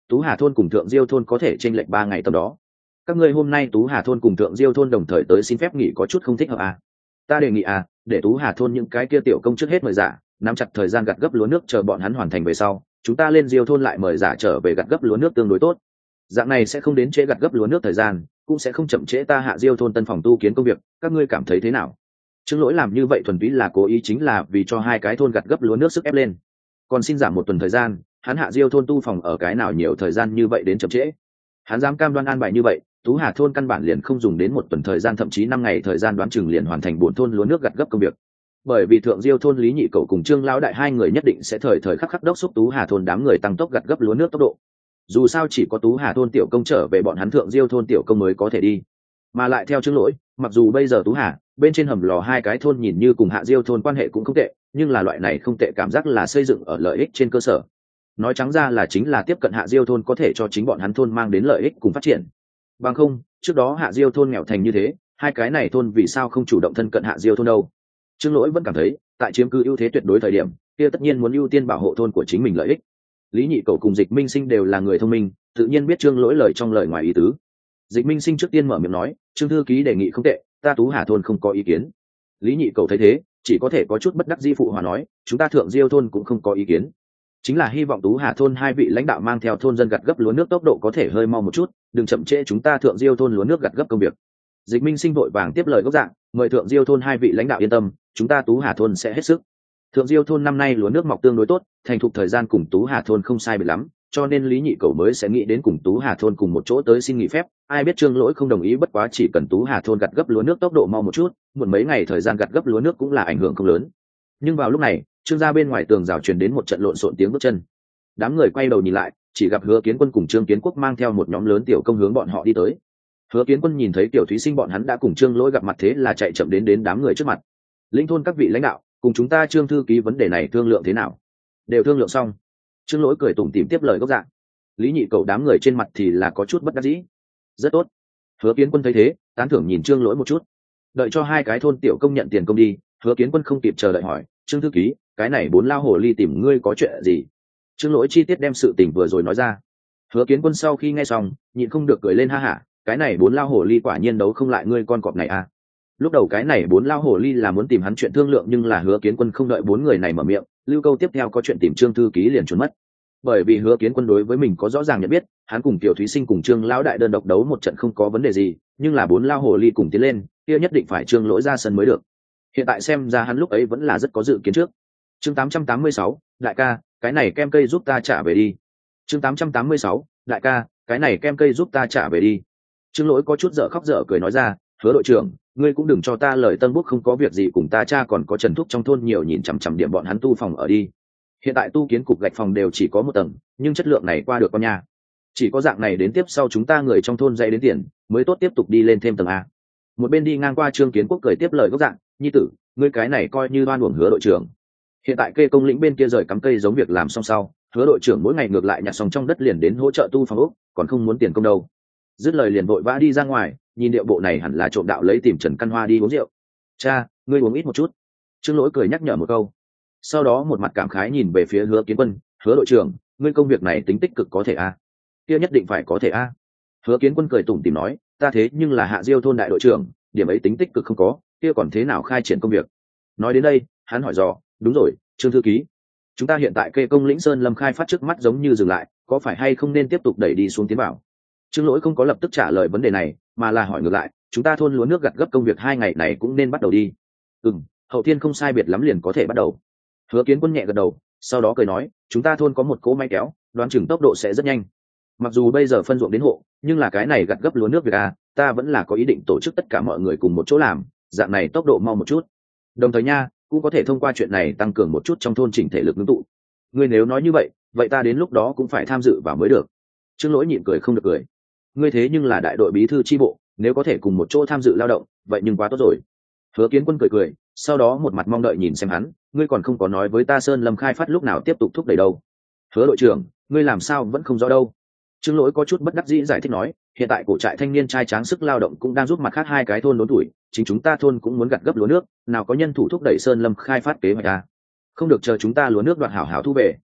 Tú Hà thôn cùng Thượng Diêu thôn có thể chênh lệch 3 ngày tầm đó. Các ngươi hôm nay Tú Hà thôn cùng Thượng Diêu thôn đồng thời tới xin phép nghỉ có chút không thích hợp à? Ta đề nghị để Tú Hà thôn những cái kia tiểu công trước hết mời giả, nắm chặt thời gian gặt gấp lúa nước chờ bọn hắn hoàn thành về sau, chúng ta lên Diêu thôn lại mời giả trở về gặt gấp lúa nước tương đối tốt. Dạng này sẽ không đến trễ gặt gấp lúa nước thời gian, cũng sẽ không chậm trễ ta Hạ Diêu thôn tân phòng tu kiến công việc, các ngươi cảm thấy thế nào? Trương Lỗi làm như vậy thuần túy là cố ý, chính là vì cho hai cái thôn gặt gấp lúa nước sức ép lên. Còn xin giảm một tuần thời gian, hắn Hạ Diêu thôn tu phòng ở cái nào nhiều thời gian như vậy đến chậm trễ. Hắn dám cam đoan an bài như vậy, Tú Hà thôn căn bản liền không dùng đến một tuần thời gian, thậm chí 5 ngày thời gian đoán chừng liền hoàn thành 4 thôn lúa nước gặt gấp công việc. Bởi vì Thượng Diêu thôn Lý Nhị Cậu cùng Trương Lão đại hai người nhất định sẽ thời thời khắc khắc đốc xúc Tú Hà thôn đám người tăng tốc gặt gấp lúa nước tốc độ. Dù sao chỉ có Tú Hà thôn tiểu công trở về, bọn hắn Thượng Diêu thôn tiểu công mới có thể đi. Mà lại theo Trương Lỗi, mặc dù bây giờ Tú Hà bên trên hầm lò hai cái thôn nhìn như cùng Hạ Diêu thôn quan hệ cũng không tệ, nhưng là loại này không tệ cảm giác là xây dựng ở lợi ích trên cơ sở. Nói trắng ra là chính là tiếp cận Hạ Diêu thôn có thể cho chính bọn hắn thôn mang đến lợi ích cùng phát triển. Bằng không, trước đó Hạ Diêu thôn nghèo thành như thế, hai cái này thôn vì sao không chủ động thân cận Hạ Diêu thôn đâu? Trương Lỗi vẫn cảm thấy, tại chiếm cứ ưu thế tuyệt đối thời điểm, kia tất nhiên muốn ưu tiên bảo hộ thôn của chính mình lợi ích. Lý Nhị Cậu cùng Dịch Minh Sinh đều là người thông minh, tự nhiên biết Trương Lỗi lời trong lời ngoài ý tứ. Dịch Minh Sinh trước tiên mở miệng nói, Trương thư ký đề nghị không tệ, ta Tú Hà thôn không có ý kiến. Lý Nhị Cậu thấy thế, chỉ có thể có chút bất đắc dĩ phụ hòa nói, chúng ta Thượng Diêu thôn cũng không có ý kiến, chính là hy vọng Tú Hà thôn hai vị lãnh đạo mang theo thôn dân gặt gấp lúa nước tốc độ có thể hơi mau một chút, đừng chậm trễ chúng ta Thượng Diêu thôn lúa nước gặt gấp công việc. Dịch Minh Sinh vội vàng tiếp lời gốc dạng, mời Thượng Diêu thôn hai vị lãnh đạo yên tâm, chúng ta Tú Hà thôn sẽ hết sức. Thượng Diêu thôn năm nay lúa nước mọc tương đối tốt, thành thục thời gian cùng Tú Hà thôn không sai biệt lắm, cho nên Lý Nhị Cậu mới sẽ nghĩ đến cùng Tú Hà thôn cùng một chỗ tới xin nghỉ phép. Ai biết Trương Lỗi không đồng ý, bất quá chỉ cần Tú Hà thôn gặt gấp lúa nước tốc độ mau một chút, muộn mấy ngày thời gian gặt gấp lúa nước cũng là ảnh hưởng không lớn. Nhưng vào lúc này, Trương gia bên ngoài tường rào truyền đến một trận lộn xộn tiếng bước chân. Đám người quay đầu nhìn lại, chỉ gặp Hứa Kiến Quân cùng Trương Kiến Quốc mang theo một nhóm lớn tiểu công hướng bọn họ đi tới. Hứa Kiến Quân nhìn thấy Tiểu Thúy Sinh bọn hắn đã cùng Trương Lỗi gặp mặt, thế là chạy chậm đến đám người trước mặt. Lĩnh thôn các vị lãnh đạo, cùng chúng ta Trương thư ký vấn đề này thương lượng thế nào? Đều thương lượng xong. Trương Lỗi cười tủm tỉm tiếp lời gốc dạng. Lý Nhị Cậu đám người trên mặt thì là có chút bất đắc dĩ. Rất tốt. Hứa Kiến Quân thấy thế, tán thưởng nhìn Trương Lỗi một chút. Đợi cho hai cái thôn tiểu công nhận tiền công đi, Hứa Kiến Quân không kịp chờ đợi hỏi, Trương thư ký, cái này 4 lao hồ ly tìm ngươi có chuyện gì? Trương Lỗi chi tiết đem sự tình vừa rồi nói ra. Hứa Kiến Quân sau khi nghe xong, nhịn không được cười lên ha hả, cái này 4 lao hồ ly quả nhiên đấu không lại ngươi con cọp này à? Lúc đầu cái này 4 lao hồ ly là muốn tìm hắn chuyện thương lượng, nhưng là Hứa Kiến Quân không đợi 4 người này mở miệng, lưu câu tiếp theo có chuyện tìm Trương thư ký liền trốn mất. Bởi vì Hứa Kiến Quân đối với mình có rõ ràng nhận biết, hắn cùng Tiểu Thúy Sinh cùng Trương lão đại đơn độc đấu một trận không có vấn đề gì, nhưng là 4 lao hồ ly cùng tiến lên, kia nhất định phải Trương Lỗi ra sân mới được. Hiện tại xem ra hắn lúc ấy vẫn là rất có dự kiến trước. Chương 886, đại ca, cái này kem cây giúp ta trả về đi. Chương 886, đại ca, cái này kem cây giúp ta trả về đi. Trương Lỗi có chút dở khóc dở cười nói ra, Hứa đội trưởng, ngươi cũng đừng cho ta lời tân bút, không có việc gì cùng ta cha còn có Trần Thúc trong thôn nhiều nhìn chằm chằm điểm bọn hắn tu phòng ở đi. Hiện tại tu kiến cục gạch phòng đều chỉ có 1 tầng, nhưng chất lượng này qua được con nha. Chỉ có dạng này đến tiếp sau chúng ta người trong thôn dạy đến tiền, mới tốt tiếp tục đi lên thêm tầng A. Một bên đi ngang qua Trương Kiến Quốc cười tiếp lời gốc dạng, nhi tử, ngươi cái này coi như đoan uổng Hứa đội trưởng. Hiện tại kê công lĩnh bên kia rời cắm cây giống việc làm xong sau, Hứa đội trưởng mỗi ngày ngược lại nhặt xong trong đất liền đến hỗ trợ tu phòng ốc, còn không muốn tiền công đâu. Dứt lời liền vội vã đi ra ngoài, nhìn điệu bộ này hẳn là trộm đạo lấy tìm Trần Căn Hoa đi uống rượu. Cha, ngươi uống ít một chút. Trương Lỗi cười nhắc nhở một câu. Sau đó một mặt cảm khái nhìn về phía Hứa Kiến Quân, Hứa đội trưởng, ngươi công việc này tính tích cực có thể a? Kia nhất định phải có thể a. Hứa Kiến Quân cười tủm tỉm nói, ta thế nhưng là Hạ Diêu thôn đại đội trưởng, điểm ấy tính tích cực không có, kia còn thế nào khai triển công việc? Nói đến đây, hắn hỏi dò, đúng rồi, Trương thư ký, chúng ta hiện tại kê công lĩnh Sơn Lâm khai phát trước mắt giống như dừng lại, có phải hay không nên tiếp tục đẩy đi xuống tiến vào? Trương Lỗi không có lập tức trả lời vấn đề này, mà là hỏi ngược lại, chúng ta thôn lúa nước gặt gấp công việc 2 ngày này cũng nên bắt đầu đi. Hậu thiên không sai biệt lắm liền có thể bắt đầu. Hứa Kiến Quân nhẹ gật đầu, sau đó cười nói, chúng ta thôn có một cỗ máy kéo, đoán chừng tốc độ sẽ rất nhanh. Mặc dù bây giờ phân ruộng đến hộ, nhưng là cái này gặt gấp lúa nước việc ta vẫn là có ý định tổ chức tất cả mọi người cùng một chỗ làm, dạng này tốc độ mau một chút. Đồng thời nha, cũng có thể thông qua chuyện này tăng cường một chút trong thôn chỉnh thể lực ngưng tụ. Ngươi nếu nói như vậy ta đến lúc đó cũng phải tham dự vào mới được. Trương Lỗi nhịn cười không được cười. Ngươi thế nhưng là đại đội bí thư chi bộ, nếu có thể cùng một chỗ tham dự lao động, vậy nhưng quá tốt rồi. Hứa Kiến Quân cười, sau đó một mặt mong đợi nhìn xem hắn, ngươi còn không có nói với ta Sơn Lâm khai phát lúc nào tiếp tục thúc đẩy đâu. Hứa đội trưởng, ngươi làm sao vẫn không rõ đâu. Trương Lỗi có chút bất đắc dĩ giải thích nói, hiện tại cổ trại thanh niên trai tráng sức lao động cũng đang giúp mặt khác 2 cái thôn lớn tuổi, chính chúng ta thôn cũng muốn gặt gấp lúa nước, nào có nhân thủ thúc đẩy Sơn Lâm khai phát kế hoạch Không được chờ chúng ta lúa nước đoạt hảo hảo thu về,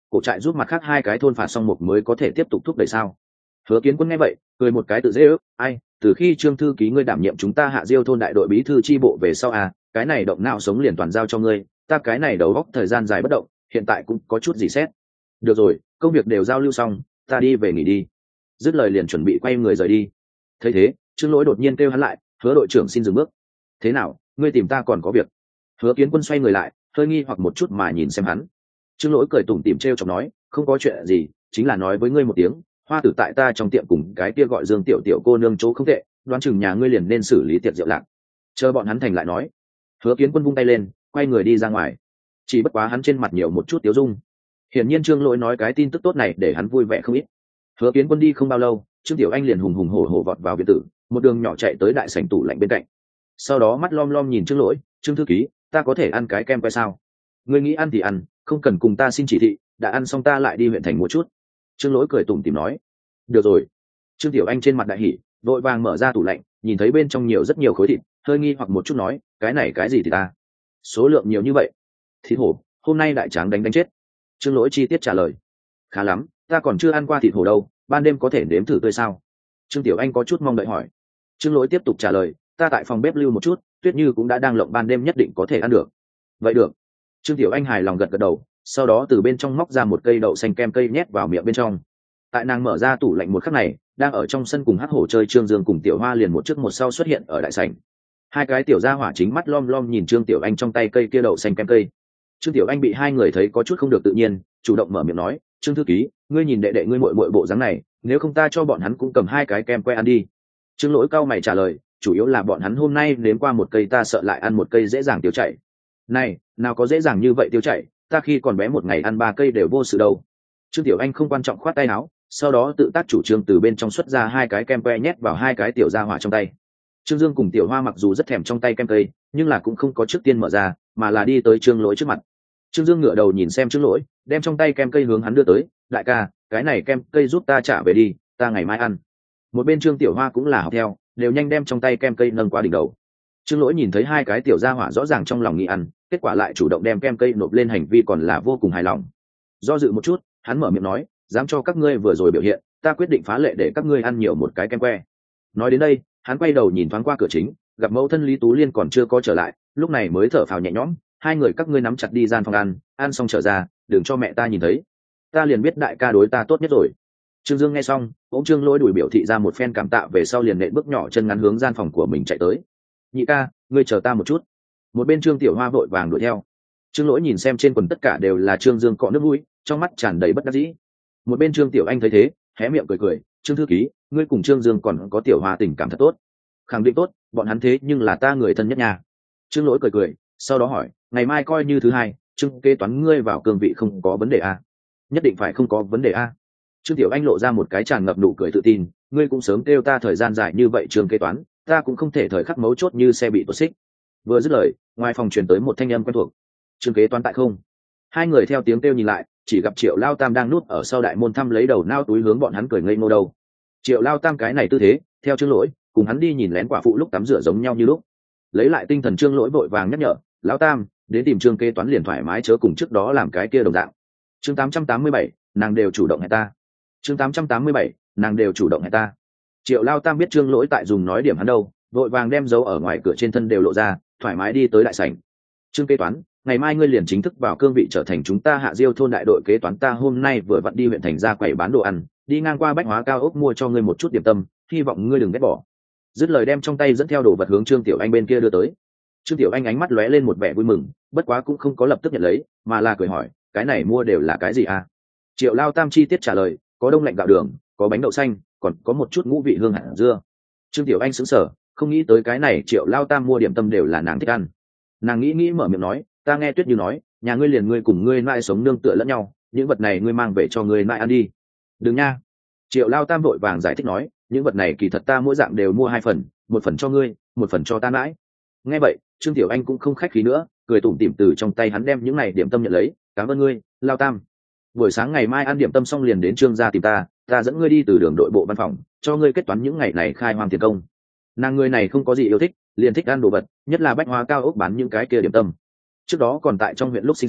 cổ trại giúp mặt khác hai cái thôn phạt xong một mới có thể tiếp tục thúc đẩy sao? Hứa Kiến Quân nghe vậy cười một cái tự dễ ước, ai, từ khi Trương thư ký ngươi đảm nhiệm chúng ta Hạ Diêu thôn đại đội bí thư chi bộ về sau à, cái này động não sống liền toàn giao cho ngươi, ta cái này đầu góc thời gian dài bất động, hiện tại cũng có chút gì xét. Được rồi, công việc đều giao lưu xong, ta đi về nghỉ đi. Dứt lời liền chuẩn bị quay người rời đi. Thấy thế, Trương Lỗi đột nhiên kêu hắn lại, Hứa đội trưởng xin dừng bước. Thế nào, ngươi tìm ta còn có việc? Hứa Kiến Quân xoay người lại, hơi nghi hoặc một chút mà nhìn xem hắn. Trương Lỗi cười tủm tỉm trêu chọc nói, không có chuyện gì, chính là nói với ngươi một tiếng, Hoa Tử tại ta trong tiệm cùng cái kia gọi Dương tiểu tiểu cô nương chỗ không tệ, đoán chừng nhà ngươi liền nên xử lý tiệc rượu lạc. Chờ bọn hắn thành lại nói. Hứa Kiến Quân vung tay lên, quay người đi ra ngoài. Chỉ bất quá hắn trên mặt nhiều một chút tiếu dung. Hiển nhiên Trương Lỗi nói cái tin tức tốt này để hắn vui vẻ không ít. Hứa Kiến Quân đi không bao lâu, Trương Tiểu Anh liền hùng hùng hổ hổ vọt vào viện tử, một đường nhỏ chạy tới đại sảnh tủ lạnh bên cạnh. Sau đó mắt lom lom nhìn Trương Lỗi, Trương thư ký, ta có thể ăn cái kem que sao? Ngươi nghĩ ăn thì ăn, không cần cùng ta xin chỉ thị, đã ăn xong ta lại đi huyện thành mua chút. Trương Lỗi cười tủm tỉm nói. Được rồi. Trương Tiểu Anh trên mặt đại hỉ, vội vàng mở ra tủ lạnh, nhìn thấy bên trong nhiều rất nhiều khối thịt, hơi nghi hoặc một chút nói, cái này cái gì thì ta? Số lượng nhiều như vậy. Thịt hổ, hôm nay đại tráng đánh chết. Trương Lỗi chi tiết trả lời. Khá lắm, ta còn chưa ăn qua thịt hổ đâu, ban đêm có thể nếm thử tươi sao? Trương Tiểu Anh có chút mong đợi hỏi. Trương Lỗi tiếp tục trả lời, ta tại phòng bếp lưu một chút, Tuyết Như cũng đã đang lộng, ban đêm nhất định có thể ăn được. Vậy được. Trương Tiểu Anh hài lòng gật gật đầu, sau đó từ bên trong móc ra một cây đậu xanh kem cây nhét vào miệng bên trong. Tại nàng mở ra tủ lạnh một khắc này, đang ở trong sân cùng Hắc Hổ chơi Trương Dương cùng Tiểu Hoa liền một trước một sau xuất hiện ở đại sảnh. Hai cái tiểu gia hỏa chính mắt lom lom nhìn Trương Tiểu Anh trong tay cây kia đậu xanh kem cây. Trương Tiểu Anh bị hai người thấy có chút không được tự nhiên, chủ động mở miệng nói, Trương thư ký, ngươi nhìn đệ đệ ngươi muội muội bộ dáng này, nếu không ta cho bọn hắn cũng cầm hai cái kem que ăn đi. Trương Lỗi cau mày trả lời, chủ yếu là bọn hắn hôm nay nếm qua một cây, ta sợ lại ăn một cây dễ dàng tiêu chảy. Này, nào có dễ dàng như vậy tiêu chảy, ta khi còn bé một ngày ăn 3 cây đều vô sự đâu. Trương Tiểu Anh không quan trọng khoát tay áo, sau đó tự tác chủ trương từ bên trong xuất ra hai cái kem que nhét vào hai cái tiểu gia hỏa trong tay. Trương Dương cùng Tiểu Hoa mặc dù rất thèm trong tay kem cây, nhưng là cũng không có trước tiên mở ra, mà là đi tới Trương Lỗi trước mặt. Trương Dương ngửa đầu nhìn xem Trương Lỗi, đem trong tay kem cây hướng hắn đưa tới, đại ca, cái này kem cây giúp ta trả về đi, ta ngày mai ăn. Một bên Trương Tiểu Hoa cũng là học theo, đều nhanh đem trong tay kem cây nâng qua đỉnh đầu. Trương Lỗi nhìn thấy hai cái tiểu gia hỏa rõ ràng trong lòng nghĩ ăn, kết quả lại chủ động đem kem cây nộp lên, hành vi còn là vô cùng hài lòng. Do dự một chút, hắn mở miệng nói, dám cho các ngươi vừa rồi biểu hiện, ta quyết định phá lệ để các ngươi ăn nhiều một cái kem que. Nói đến đây, hắn quay đầu nhìn thoáng qua cửa chính, gặp mẫu thân Lý Tú Liên còn chưa có trở lại, lúc này mới thở phào nhẹ nhõm, hai người các ngươi nắm chặt đi gian phòng ăn xong trở ra, đừng cho mẹ ta nhìn thấy. Ta liền biết đại ca đối ta tốt nhất rồi. Trương Dương nghe xong, ông Trương Lỗi đuổi biểu thị ra một phen cảm tạ về sau liền nện bước nhỏ chân ngắn hướng gian phòng của mình chạy tới. Nhị ca, ngươi chờ ta một chút. Một bên Trương Tiểu Hoa vội vàng đuổi theo. Trương Lỗi nhìn xem trên quần tất cả đều là Trương Dương cọ nước mũi, trong mắt tràn đầy bất đắc dĩ. Một bên Trương Tiểu Anh thấy thế, hé miệng cười cười, Trương thư ký, ngươi cùng Trương Dương còn có Tiểu Hoa tình cảm thật tốt. Khẳng định tốt, bọn hắn thế nhưng là ta người thân nhất nhà. Trương Lỗi cười cười, sau đó hỏi, ngày mai coi như thứ hai, Trương kế toán ngươi vào cương vị không có vấn đề à? Nhất định phải không có vấn đề à? Trương Tiểu Anh lộ ra một cái tràn ngập nụ cười tự tin, ngươi cũng sớm kêu ta thời gian dài như vậy Trương kế toán, ta cũng không thể thời khắc mấu chốt như xe bị tuột xích. Vừa dứt lời, ngoài phòng truyền tới một thanh âm quen thuộc, Trương kế toán tại không? Hai người theo tiếng kêu nhìn lại, chỉ gặp Triệu Lao Tam đang núp ở sau đại môn thăm lấy đầu nao túi hướng bọn hắn cười ngây ngô đầu. Triệu Lao Tam cái này tư thế, theo Trương Lỗi, cùng hắn đi nhìn lén quả phụ lúc tắm rửa giống nhau như lúc. Lấy lại tinh thần Trương Lỗi vội vàng nhắc nhở, Lão Tam, đến tìm Trương kế toán liền thoải mái chớ cùng trước đó làm cái kia đồng dạng. Chương 887, nàng đều chủ động hẹn ta. Chương 887, nàng đều chủ động hẹn ta. Triệu Lao Tam biết Trương Lỗi tại dùng nói điểm hắn đâu, vội vàng đem dấu ở ngoài cửa trên thân đều lộ ra, thoải mái đi tới đại sảnh. Trương kế toán, ngày mai ngươi liền chính thức vào cương vị trở thành chúng ta Hạ Diêu thôn đại đội kế toán, ta hôm nay vừa vặn đi huyện thành ra quầy bán đồ ăn, đi ngang qua bách hóa cao ốc mua cho ngươi một chút điểm tâm, hy vọng ngươi đừng ghét bỏ. Dứt lời đem trong tay dẫn theo đồ vật hướng Trương Tiểu Anh bên kia đưa tới. Trương Tiểu Anh ánh mắt lóe lên một vẻ vui mừng, bất quá cũng không có lập tức nhận lấy, mà là cười hỏi, cái này mua đều là cái gì à? Triệu Lao Tam chi tiết trả lời, có đông lạnh gạo đường, có bánh đậu xanh, còn có một chút ngũ vị hương hạt dưa. Trương Tiểu Anh sững sờ, không nghĩ tới cái này Triệu Lao Tam mua điểm tâm đều là nàng thích ăn. Nàng nghĩ mở miệng nói, ta nghe Tuyết Như nói, nhà ngươi liền ngươi cùng ngươi nại sống nương tựa lẫn nhau, những vật này ngươi mang về cho ngươi nại ăn đi. Đừng nha. Triệu Lao Tam vội vàng giải thích nói, những vật này kỳ thật ta mỗi dạng đều mua 2 phần, 1 phần cho ngươi, 1 phần cho ta nãi. Nghe vậy, Trương Tiểu Anh cũng không khách khí nữa, cười tủm tỉm từ trong tay hắn đem những này điểm tâm nhận lấy, cảm ơn ngươi, Lao Tam. Buổi sáng ngày mai ăn điểm tâm xong liền đến Trương gia tìm ta, ta dẫn ngươi đi từ đường đội bộ văn phòng, cho ngươi kết toán những ngày này khai hoang tiền công. Nàng người này không có gì yêu thích, liền thích ăn đồ vật, nhất là bách hóa cao ốc bán những cái kia điểm tâm. Trước đó còn tại trong huyện lúc sinh sống,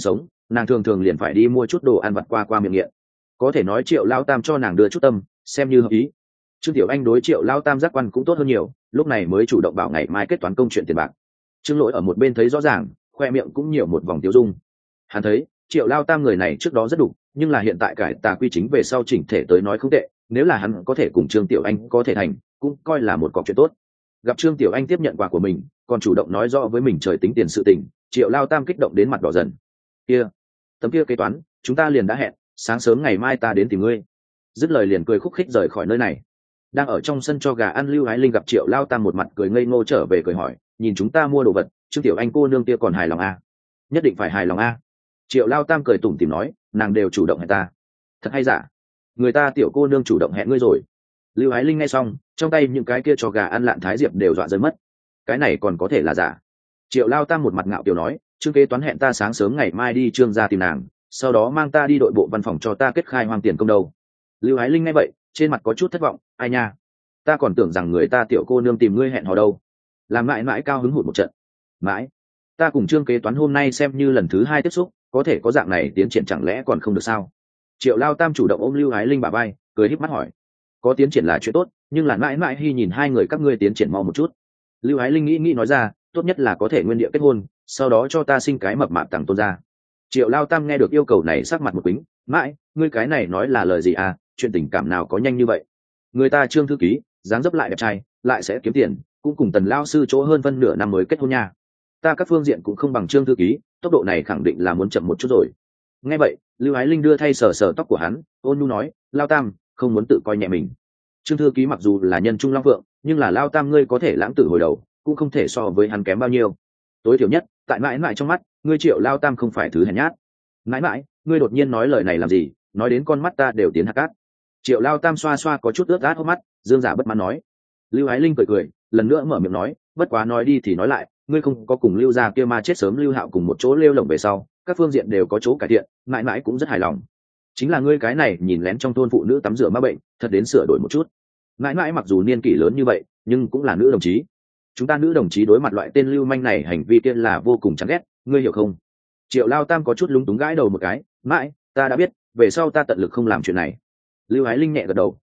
nàng thường thường liền phải đi mua chút đồ ăn vặt qua miệng nghiện. Có thể nói Triệu Lao Tam cho nàng đưa chút tâm, xem như hợp ý. Trương Tiểu Anh đối Triệu Lao Tam giác quan cũng tốt hơn nhiều, lúc này mới chủ động bảo ngày mai kết toán công chuyện tiền bạc. Trương Lỗi ở một bên thấy rõ ràng, khoe miệng cũng nhiều một vòng tiêu dung. Hắn thấy Triệu Lao Tam người này trước đó rất đủ, nhưng là hiện tại cải tà quy chính về sau chỉnh thể tới nói không tệ, nếu là hắn có thể cùng Trương Tiểu Anh có thể thành, cũng coi là một cọc chuyện tốt. Gặp Trương Tiểu Anh tiếp nhận quà của mình, còn chủ động nói rõ với mình trời tính tiền sự tình, Triệu Lao Tam kích động đến mặt đỏ dần. Kia, tấm kia kế toán, chúng ta liền đã hẹn, sáng sớm ngày mai ta đến tìm ngươi. Dứt lời liền cười khúc khích rời khỏi nơi này. Đang ở trong sân cho gà ăn Lưu Ái Linh gặp Triệu Lao Tam một mặt cười ngây ngô trở về cười hỏi, nhìn chúng ta mua đồ vật, Trương Tiểu Anh cô nương kia còn hài lòng à? Nhất định phải hài lòng à? Triệu Lao Tam cười tủm tỉm nói, nàng đều chủ động hẹn ta. Thật hay giả? Người ta tiểu cô nương chủ động hẹn ngươi rồi. Lưu Ái Linh nghe xong, trong tay những cái kia cho gà ăn lạn thái diệp đều dọa rơi mất. Cái này còn có thể là giả? Triệu Lao Tam một mặt ngạo kiều nói, Trương kế toán hẹn ta sáng sớm ngày mai đi Trương gia tìm nàng, sau đó mang ta đi đội bộ văn phòng cho ta kết khai hoang tiền công đâu. Lưu Ái Linh nghe vậy, trên mặt có chút thất vọng, ai nha, ta còn tưởng rằng người ta tiểu cô nương tìm ngươi hẹn hò đâu. Làm mãi mãi cao hứng hụt một trận. Mãi, ta cùng Trương kế toán hôm nay xem như lần thứ 2 tiếp xúc, có thể có dạng này tiến triển chẳng lẽ còn không được sao? Triệu Lao Tam chủ động ôm Lưu Ái Linh bả vai, cười híp mắt hỏi, có tiến triển là chuyện tốt, nhưng là mãi mãi hy nhìn hai người các ngươi tiến triển mau một chút. Lưu Ái Linh nghĩ nói ra, tốt nhất là có thể nguyên địa kết hôn, sau đó cho ta sinh cái mập mạp tặng tôn ra. Triệu Lao Tam nghe được yêu cầu này sắc mặt một quýnh, mãi, ngươi cái này nói là lời gì à, chuyện tình cảm nào có nhanh như vậy? Người ta Trương thư ký dáng dấp lại đẹp trai, lại sẽ kiếm tiền, cũng cùng Tần lao sư chỗ hơn phân nửa năm mới kết hôn nha. Ta các phương diện cũng không bằng Trương thư ký, tốc độ này khẳng định là muốn chậm một chút rồi. Nghe vậy, Lưu Ái Linh đưa thay sờ sờ tóc của hắn, ôn nhu nói, Lao Tam không muốn tự coi nhẹ mình. Trương thư ký mặc dù là nhân trung long phượng, nhưng là Lao Tam ngươi có thể lãng tử hồi đầu, cũng không thể so với hắn kém bao nhiêu. Tối thiểu nhất tại mãi mãi trong mắt ngươi Triệu Lao Tam không phải thứ hèn nhát. Mãi mãi ngươi đột nhiên nói lời này làm gì, nói đến con mắt ta đều tiến hạt cát. Triệu Lao Tam xoa xoa có chút ướt át hốc mắt, dương giả bất mãn nói. Lưu Ái Linh cười lần nữa mở miệng nói, bất quá nói đi thì nói lại, ngươi không có cùng Lưu gia kia ma chết sớm Lưu Hạo cùng một chỗ lêu lổng về sau, các phương diện đều có chỗ cải thiện, mãi mãi cũng rất hài lòng. Chính là ngươi cái này nhìn lén trong thôn phụ nữ tắm rửa ma bệnh, thật đến sửa đổi một chút. Mãi mãi mặc dù niên kỷ lớn như vậy, nhưng cũng là nữ đồng chí. Chúng ta nữ đồng chí đối mặt loại tên lưu manh này hành vi kia là vô cùng chán ghét, ngươi hiểu không? Triệu Lao Tam có chút lúng túng gãi đầu một cái, mãi, ta đã biết, về sau ta tận lực không làm chuyện này. Lưu Ái Linh nhẹ gật đầu,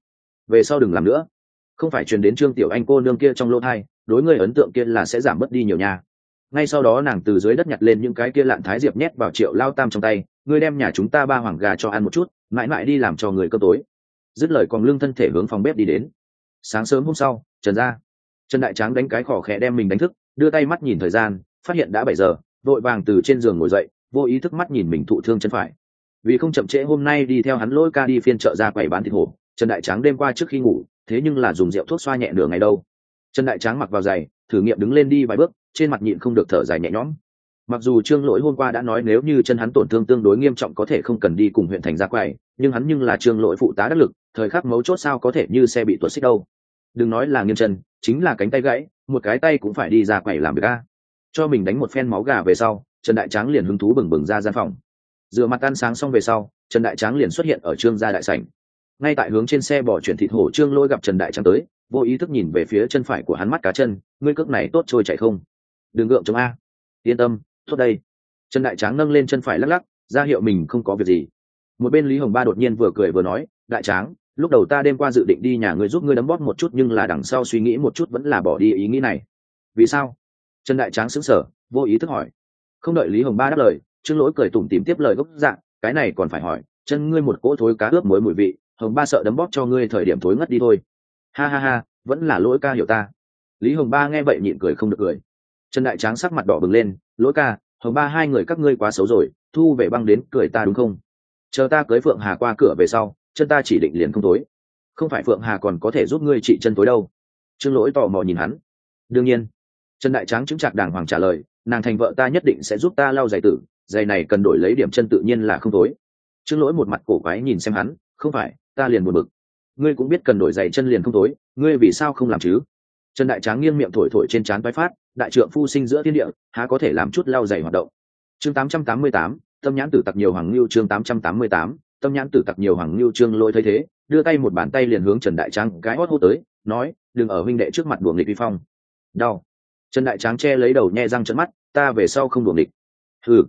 về sau đừng làm nữa. Không phải truyền đến Trương Tiểu Anh cô nương kia trong lỗ thai, đối ngươi ấn tượng kia là sẽ giảm bớt đi nhiều nha. Ngay sau đó nàng từ dưới đất nhặt lên những cái kia lạn thái diệp nhét vào Triệu Lao Tam trong tay, ngươi đem nhà chúng ta 3 hoàng gà cho ăn một chút, mãi mãi đi làm cho người cơm tối. Dứt lời còn lưng thân thể hướng phòng bếp đi đến. Sáng sớm hôm sau, Trần Đại Tráng đánh cái khỏ khẽ đem mình đánh thức, đưa tay mắt nhìn thời gian, phát hiện đã 7 giờ, vội vàng từ trên giường ngồi dậy, vô ý thức mắt nhìn mình thụ thương chân phải. Vì không chậm trễ hôm nay đi theo hắn Lỗi ca đi phiên chợ ra quầy bán thịt hổ, Trần Đại Tráng đêm qua trước khi ngủ, thế nhưng là dùng rượu thuốc xoa nhẹ nửa ngày đâu. Trần Đại Tráng mặc vào giày, thử nghiệm đứng lên đi vài bước, trên mặt nhịn không được thở dài nhẹ nhõm. Mặc dù Trương Lỗi hôm qua đã nói nếu như chân hắn tổn thương tương đối nghiêm trọng có thể không cần đi cùng huyện thành ra quầy, nhưng hắn nhưng là Trương Lỗi phụ tá đắc lực, thời khắc mấu chốt sao có thể như xe bị tuột xích đâu. Đừng nói là nghiêm chân, chính là cánh tay gãy, một cái tay cũng phải đi ra quầy làm việc a. Cho mình đánh một phen máu gà về sau, Trần Đại Tráng liền hứng thú bừng bừng ra gian phòng. Rửa mặt ăn sáng xong về sau, Trần Đại Tráng liền xuất hiện ở Trương gia đại sảnh. Ngay tại hướng trên xe bỏ chuyển thịt hổ, Trương Lỗi gặp Trần Đại Tráng tới, vô ý thức nhìn về phía chân phải của hắn, mắt cá chân, ngươi cước này tốt trôi chảy không? Đừng gượng chống a. Yên tâm, tốt đây. Trần Đại Tráng nâng lên chân phải lắc lắc, ra hiệu mình không có việc gì. Một bên Lý Hồng Ba đột nhiên vừa cười vừa nói, Đại Tráng, lúc đầu ta đêm qua dự định đi nhà ngươi giúp ngươi đấm bóp một chút, nhưng là đằng sau suy nghĩ một chút vẫn là bỏ đi ý nghĩ này. Vì sao? Trần Đại Tráng sững sờ, vô ý thức hỏi. Không đợi Lý Hồng Ba đáp lời, Trương Lỗi cười tủm tỉm tiếp lời gốc dạng, cái này còn phải hỏi, chân ngươi một cỗ thối cá ướp muối mùi vị, Hồng Ba sợ đấm bóp cho ngươi thời điểm thối ngất đi thôi. Ha ha ha, vẫn là Lỗi ca hiểu ta. Lý Hồng Ba nghe vậy nhịn cười không được cười. Trần Đại Tráng sắc mặt đỏ bừng lên, Lỗi ca, Hồng Ba hai người các ngươi quá xấu rồi, thu về băng đến cười ta đúng không? Chờ ta cưới Phượng Hà qua cửa về sau, chân ta chỉ định liền không tối. Không phải Phượng Hà còn có thể giúp ngươi trị chân tối đâu. Trương Lỗi tò mò nhìn hắn. Đương nhiên. Trần Đại Tráng chứng chạc đàng hoàng trả lời, nàng thành vợ ta nhất định sẽ giúp ta lau giày tử, giày này cần đổi lấy điểm chân tự nhiên là không tối. Trương Lỗi một mặt cổ quái nhìn xem hắn, không phải, ta liền buồn bực. Ngươi cũng biết cần đổi giày chân liền không tối, ngươi vì sao không làm chứ? Trần Đại Tráng nghiêng miệng thổi thổi trên trán toái phát, đại trượng phu sinh giữa thiên địa, há có thể làm chút lau giày hoạt động. Chương 888, tâm nhãn tử tặc nhiều hoàng lưu. Chương 888, tâm nhãn tử tặc nhiều hoàng lưu. Trương Lỗi thấy thế, đưa tay một bàn tay liền hướng Trần Đại Tráng cái hót hô tới, nói, đừng ở huynh đệ trước mặt đùa nghịch vi phong. Đau. Trần Đại Tráng che lấy đầu nhe răng trợn mắt, ta về sau không đùa nghịch. Hừ.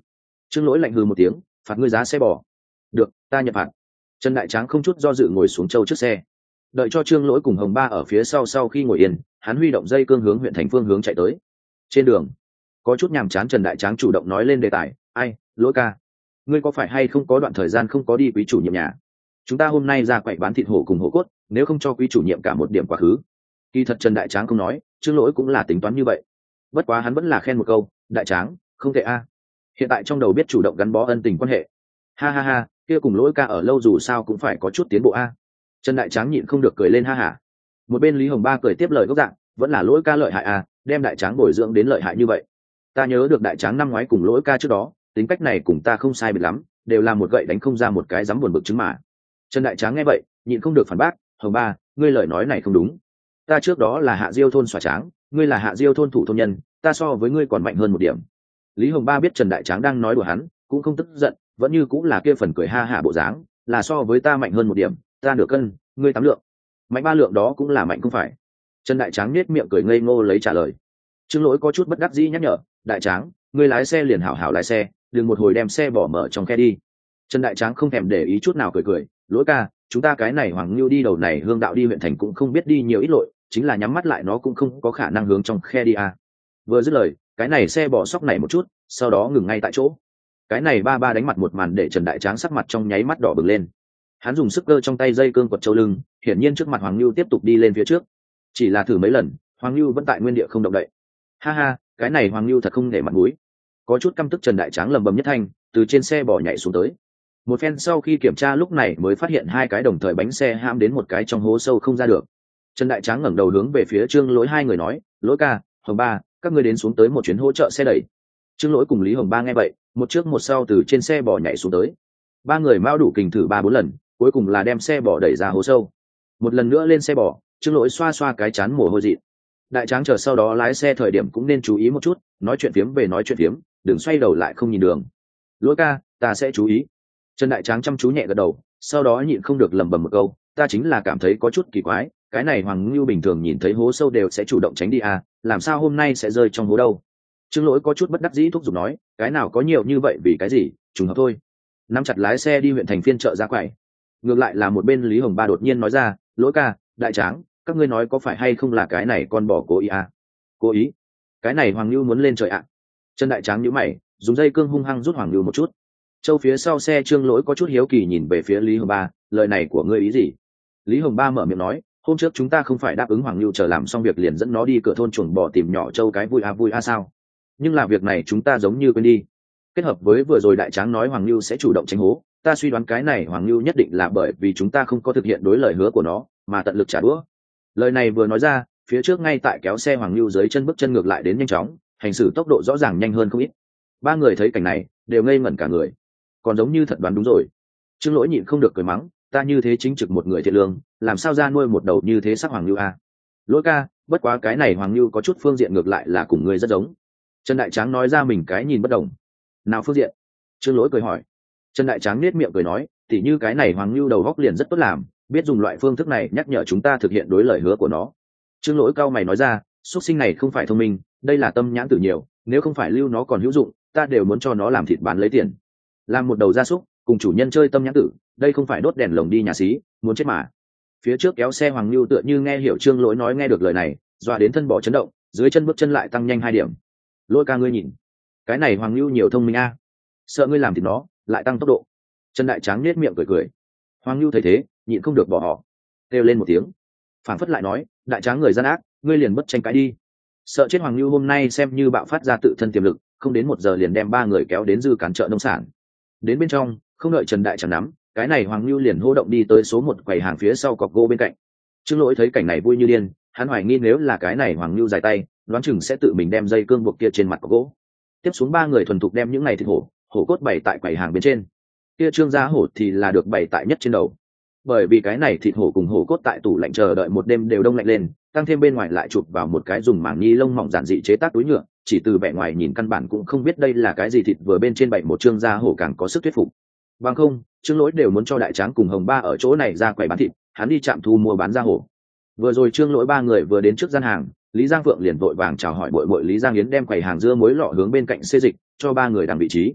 Trương Lỗi lạnh hừ một tiếng, phạt ngươi giá xe bò. Được, ta nhận phạt. Trần Đại Tráng không chút do dự ngồi xuống châu trước xe, đợi cho Trương Lỗi cùng Hồng Ba ở phía sau khi ngồi yên, hắn huy động dây cương hướng huyện thành phương hướng chạy tới. Trên đường có chút nhàm chán, Trần Đại Tráng chủ động nói lên đề tài. Ai, Lỗi ca, ngươi có phải hay không có đoạn thời gian không có đi quý chủ nhiệm nhà? Chúng ta hôm nay ra quậy bán thịt hổ cùng hổ cốt, nếu không cho quý chủ nhiệm cả một điểm quá khứ. Kỳ thật Trần Đại Tráng không nói, Trương Lỗi cũng là tính toán như vậy. Bất quá hắn vẫn là khen một câu, Đại Tráng không tệ a. Hiện tại trong đầu biết chủ động gắn bó ân tình quan hệ. Ha ha ha, kia cùng Lỗi ca ở lâu dù sao cũng phải có chút tiến bộ a. Trần Đại Tráng nhịn không được cười lên ha hả. Một bên Lý Hồng Ba cười tiếp lời gốc dạng, vẫn là Lỗi ca lợi hại a, đem Đại Tráng bồi dưỡng đến lợi hại như vậy. Ta nhớ được Đại Tráng năm ngoái cùng Lỗi ca trước đó, tính cách này cùng ta không sai biệt lắm, đều là một gậy đánh không ra một cái dám buồn bực chứng mà. Trần Đại Tráng nghe vậy, nhịn không được phản bác, Hồng Ba, ngươi lời nói này không đúng. Ta trước đó là Hạ Diêu thôn xòa tráng, ngươi là Hạ Diêu thôn thủ thôn nhân, ta so với ngươi còn mạnh hơn một điểm. Lý Hồng Ba biết Trần Đại Tráng đang nói đùa hắn, cũng không tức giận, vẫn như cũng là kia phần cười ha hả bộ dáng, là so với ta mạnh hơn một điểm, ta nửa cân, ngươi 8 lượng. Mạnh 3 lượng đó cũng là mạnh không phải. Trần Đại Tráng nhếch miệng cười ngây ngô lấy trả lời. Trương Lỗi có chút bất đắc dĩ nhắc nhở, Đại Tráng, ngươi lái xe liền hảo hảo lái xe, đừng một hồi đem xe bỏ mở trong khe đi. Trần Đại Tráng không thèm để ý chút nào, cười, Lỗi ca, chúng ta cái này Hoàng Lưu đi đầu này hương đạo đi huyện thành cũng không biết đi nhiều ít lội, chính là nhắm mắt lại nó cũng không có khả năng hướng trong khe đi à. Vừa dứt lời, cái này xe bỏ sóc này một chút, sau đó ngừng ngay tại chỗ. Cái này ba đánh mặt một màn để Trần Đại Tráng sắc mặt trong nháy mắt đỏ bừng lên. Hắn dùng sức cơ trong tay dây cương quật châu lưng, hiển nhiên trước mặt Hoàng Lưu tiếp tục đi lên phía trước. Chỉ là thử mấy lần, Hoàng Lưu vẫn tại nguyên địa không động đậy. Ha ha, cái này Hoàng Lưu thật không để mặt mũi. Có chút căm tức Trần Đại Tráng lầm bầm nhất thanh, từ trên xe bỏ nhảy xuống tới. Một phen sau khi kiểm tra lúc này mới phát hiện hai cái đồng thời bánh xe hãm đến một cái trong hố sâu không ra được. Trần Đại Tráng ngẩng đầu hướng về phía Trương Lỗi hai người nói, Lỗi ca, Hồng Ba, các ngươi đến xuống tới một chuyến hỗ trợ xe đẩy. Trương Lỗi cùng Lý Hồng Ba nghe vậy, một trước một sau từ trên xe bò nhảy xuống tới. Ba người mao đủ kình thử 3-4 lần, cuối cùng là đem xe bò đẩy ra hố sâu. Một lần nữa lên xe bò, Trương Lỗi xoa xoa cái chán mồ hôi dịt. Đại Tráng chờ sau đó lái xe thời điểm cũng nên chú ý một chút, nói chuyện phiếm về nói chuyện phiếm, đừng xoay đầu lại không nhìn đường. Lỗi ca, ta sẽ chú ý. Trần Đại Tráng chăm chú nhẹ gật đầu, sau đó nhịn không được lẩm bẩm một câu, ta chính là cảm thấy có chút kỳ quái, cái này Hoàng Ngưu bình thường nhìn thấy hố sâu đều sẽ chủ động tránh đi à, làm sao hôm nay sẽ rơi trong hố đâu? Trương Lỗi có chút bất đắc dĩ thúc giục nói, cái nào có nhiều như vậy vì cái gì, trùng hợp thôi. Nắm chặt lái xe đi huyện thành phiên chợ ra quầy. Ngược lại là một bên Lý Hồng Ba đột nhiên nói ra, Lỗi ca, Đại Tráng, các ngươi nói có phải hay không là cái này con bỏ cố ý à? Cố ý? Cái này Hoàng Ngưu muốn lên trời ạ? Trần Đại Tráng nhíu mày, dùng dây cương hung hăng rút Hoàng Ngưu một chút. Châu phía sau xe Trương Lỗi có chút hiếu kỳ nhìn về phía Lý Hồng Ba, lời này của ngươi ý gì? Lý Hồng Ba mở miệng nói, hôm trước chúng ta không phải đáp ứng Hoàng Lưu chờ làm xong việc liền dẫn nó đi cửa thôn chuồng bò tìm nhỏ Châu cái vui a sao? Nhưng là việc này chúng ta giống như quên đi. Kết hợp với vừa rồi Đại Tráng nói Hoàng Lưu sẽ chủ động tránh hố, ta suy đoán cái này Hoàng Lưu nhất định là bởi vì chúng ta không có thực hiện đối lời hứa của nó, mà tận lực trả đũa. Lời này vừa nói ra, phía trước ngay tại kéo xe Hoàng Lưu dưới chân bước chân ngược lại đến nhanh chóng, hành xử tốc độ rõ ràng nhanh hơn không ít. Ba người thấy cảnh này, đều ngây ngẩn cả người. Còn giống như thật đoán đúng rồi. Trương Lỗi nhịn không được cười mắng, ta như thế chính trực một người thiện lương, làm sao ra nuôi một đầu như thế sắc Hoàng Lưu a? Lỗi ca, bất quá cái này Hoàng Lưu có chút phương diện ngược lại là cùng ngươi rất giống. Trần Đại Tráng nói ra mình cái nhìn bất đồng. Nào phương diện? Trương Lỗi cười hỏi. Trần Đại Tráng nết miệng cười nói, tỉ như cái này Hoàng Lưu đầu góc liền rất tốt làm, biết dùng loại phương thức này nhắc nhở chúng ta thực hiện đối lời hứa của nó. Trương Lỗi cao mày nói ra, xuất sinh này không phải thông minh, đây là tâm nhãn tử nhiều, nếu không phải lưu nó còn hữu dụng, ta đều muốn cho nó làm thịt bán lấy tiền. Làm một đầu gia súc, cùng chủ nhân chơi tâm nhãn tử, đây không phải đốt đèn lồng đi nhà xí, muốn chết mà. Phía trước kéo xe Hoàng Lưu tựa như nghe hiểu Trương Lỗi nói nghe được lời này, dọa đến thân bỏ chấn động, dưới chân bước chân lại tăng nhanh 2 điểm. Lỗi ca ngươi nhìn, cái này Hoàng Lưu nhiều thông minh a, sợ ngươi làm thì nó lại tăng tốc độ. Trần Đại Tráng nết miệng cười. Hoàng Lưu thấy thế, nhịn không được bỏ họ, kêu lên một tiếng, phảng phất lại nói, Đại Tráng người gian ác, ngươi liền bất tranh cãi đi. Sợ chết Hoàng Lưu hôm nay xem như bạo phát ra tự thân tiềm lực, không đến 1 giờ liền đem 3 người kéo đến dư cản chợ nông sản. Đến bên trong, không đợi Trần Đại Tráng nắm, cái này Hoàng Lưu liền hô động đi tới số 1 quầy hàng phía sau cọc gỗ bên cạnh. Trương Lỗi thấy cảnh này vui như điên, hắn hoài nghi nếu là cái này Hoàng Lưu dài tay, đoán chừng sẽ tự mình đem dây cương buộc kia trên mặt cọc gỗ. Tiếp xuống 3 người thuần thục đem những này thịt hổ cốt bày tại quầy hàng bên trên. Kia Trương gia hổ thì là được bày tại nhất trên đầu. Bởi vì cái này thịt hổ cùng hổ cốt tại tủ lạnh chờ đợi một đêm đều đông lạnh lên, tăng thêm bên ngoài lại chụp vào một cái dùng mảng ni lông mỏng giản dị chế tác túi nhựa, chỉ từ vẻ ngoài nhìn căn bản cũng không biết đây là cái gì thịt, vừa bên trên bày một Trương gia hổ càng có sức thuyết phục. Bằng không, Trương Lỗi đều muốn cho Đại Tráng cùng Hồng Ba ở chỗ này ra quầy bán thịt, hắn đi trạm thu mua bán gia hổ. Vừa rồi Trương Lỗi 3 người vừa đến trước gian hàng, Lý Giang Phượng liền vội vàng chào hỏi bội Lý Giang Yến đem quầy hàng dưa muối lọ hướng bên cạnh xê dịch, cho 3 người đằng vị trí.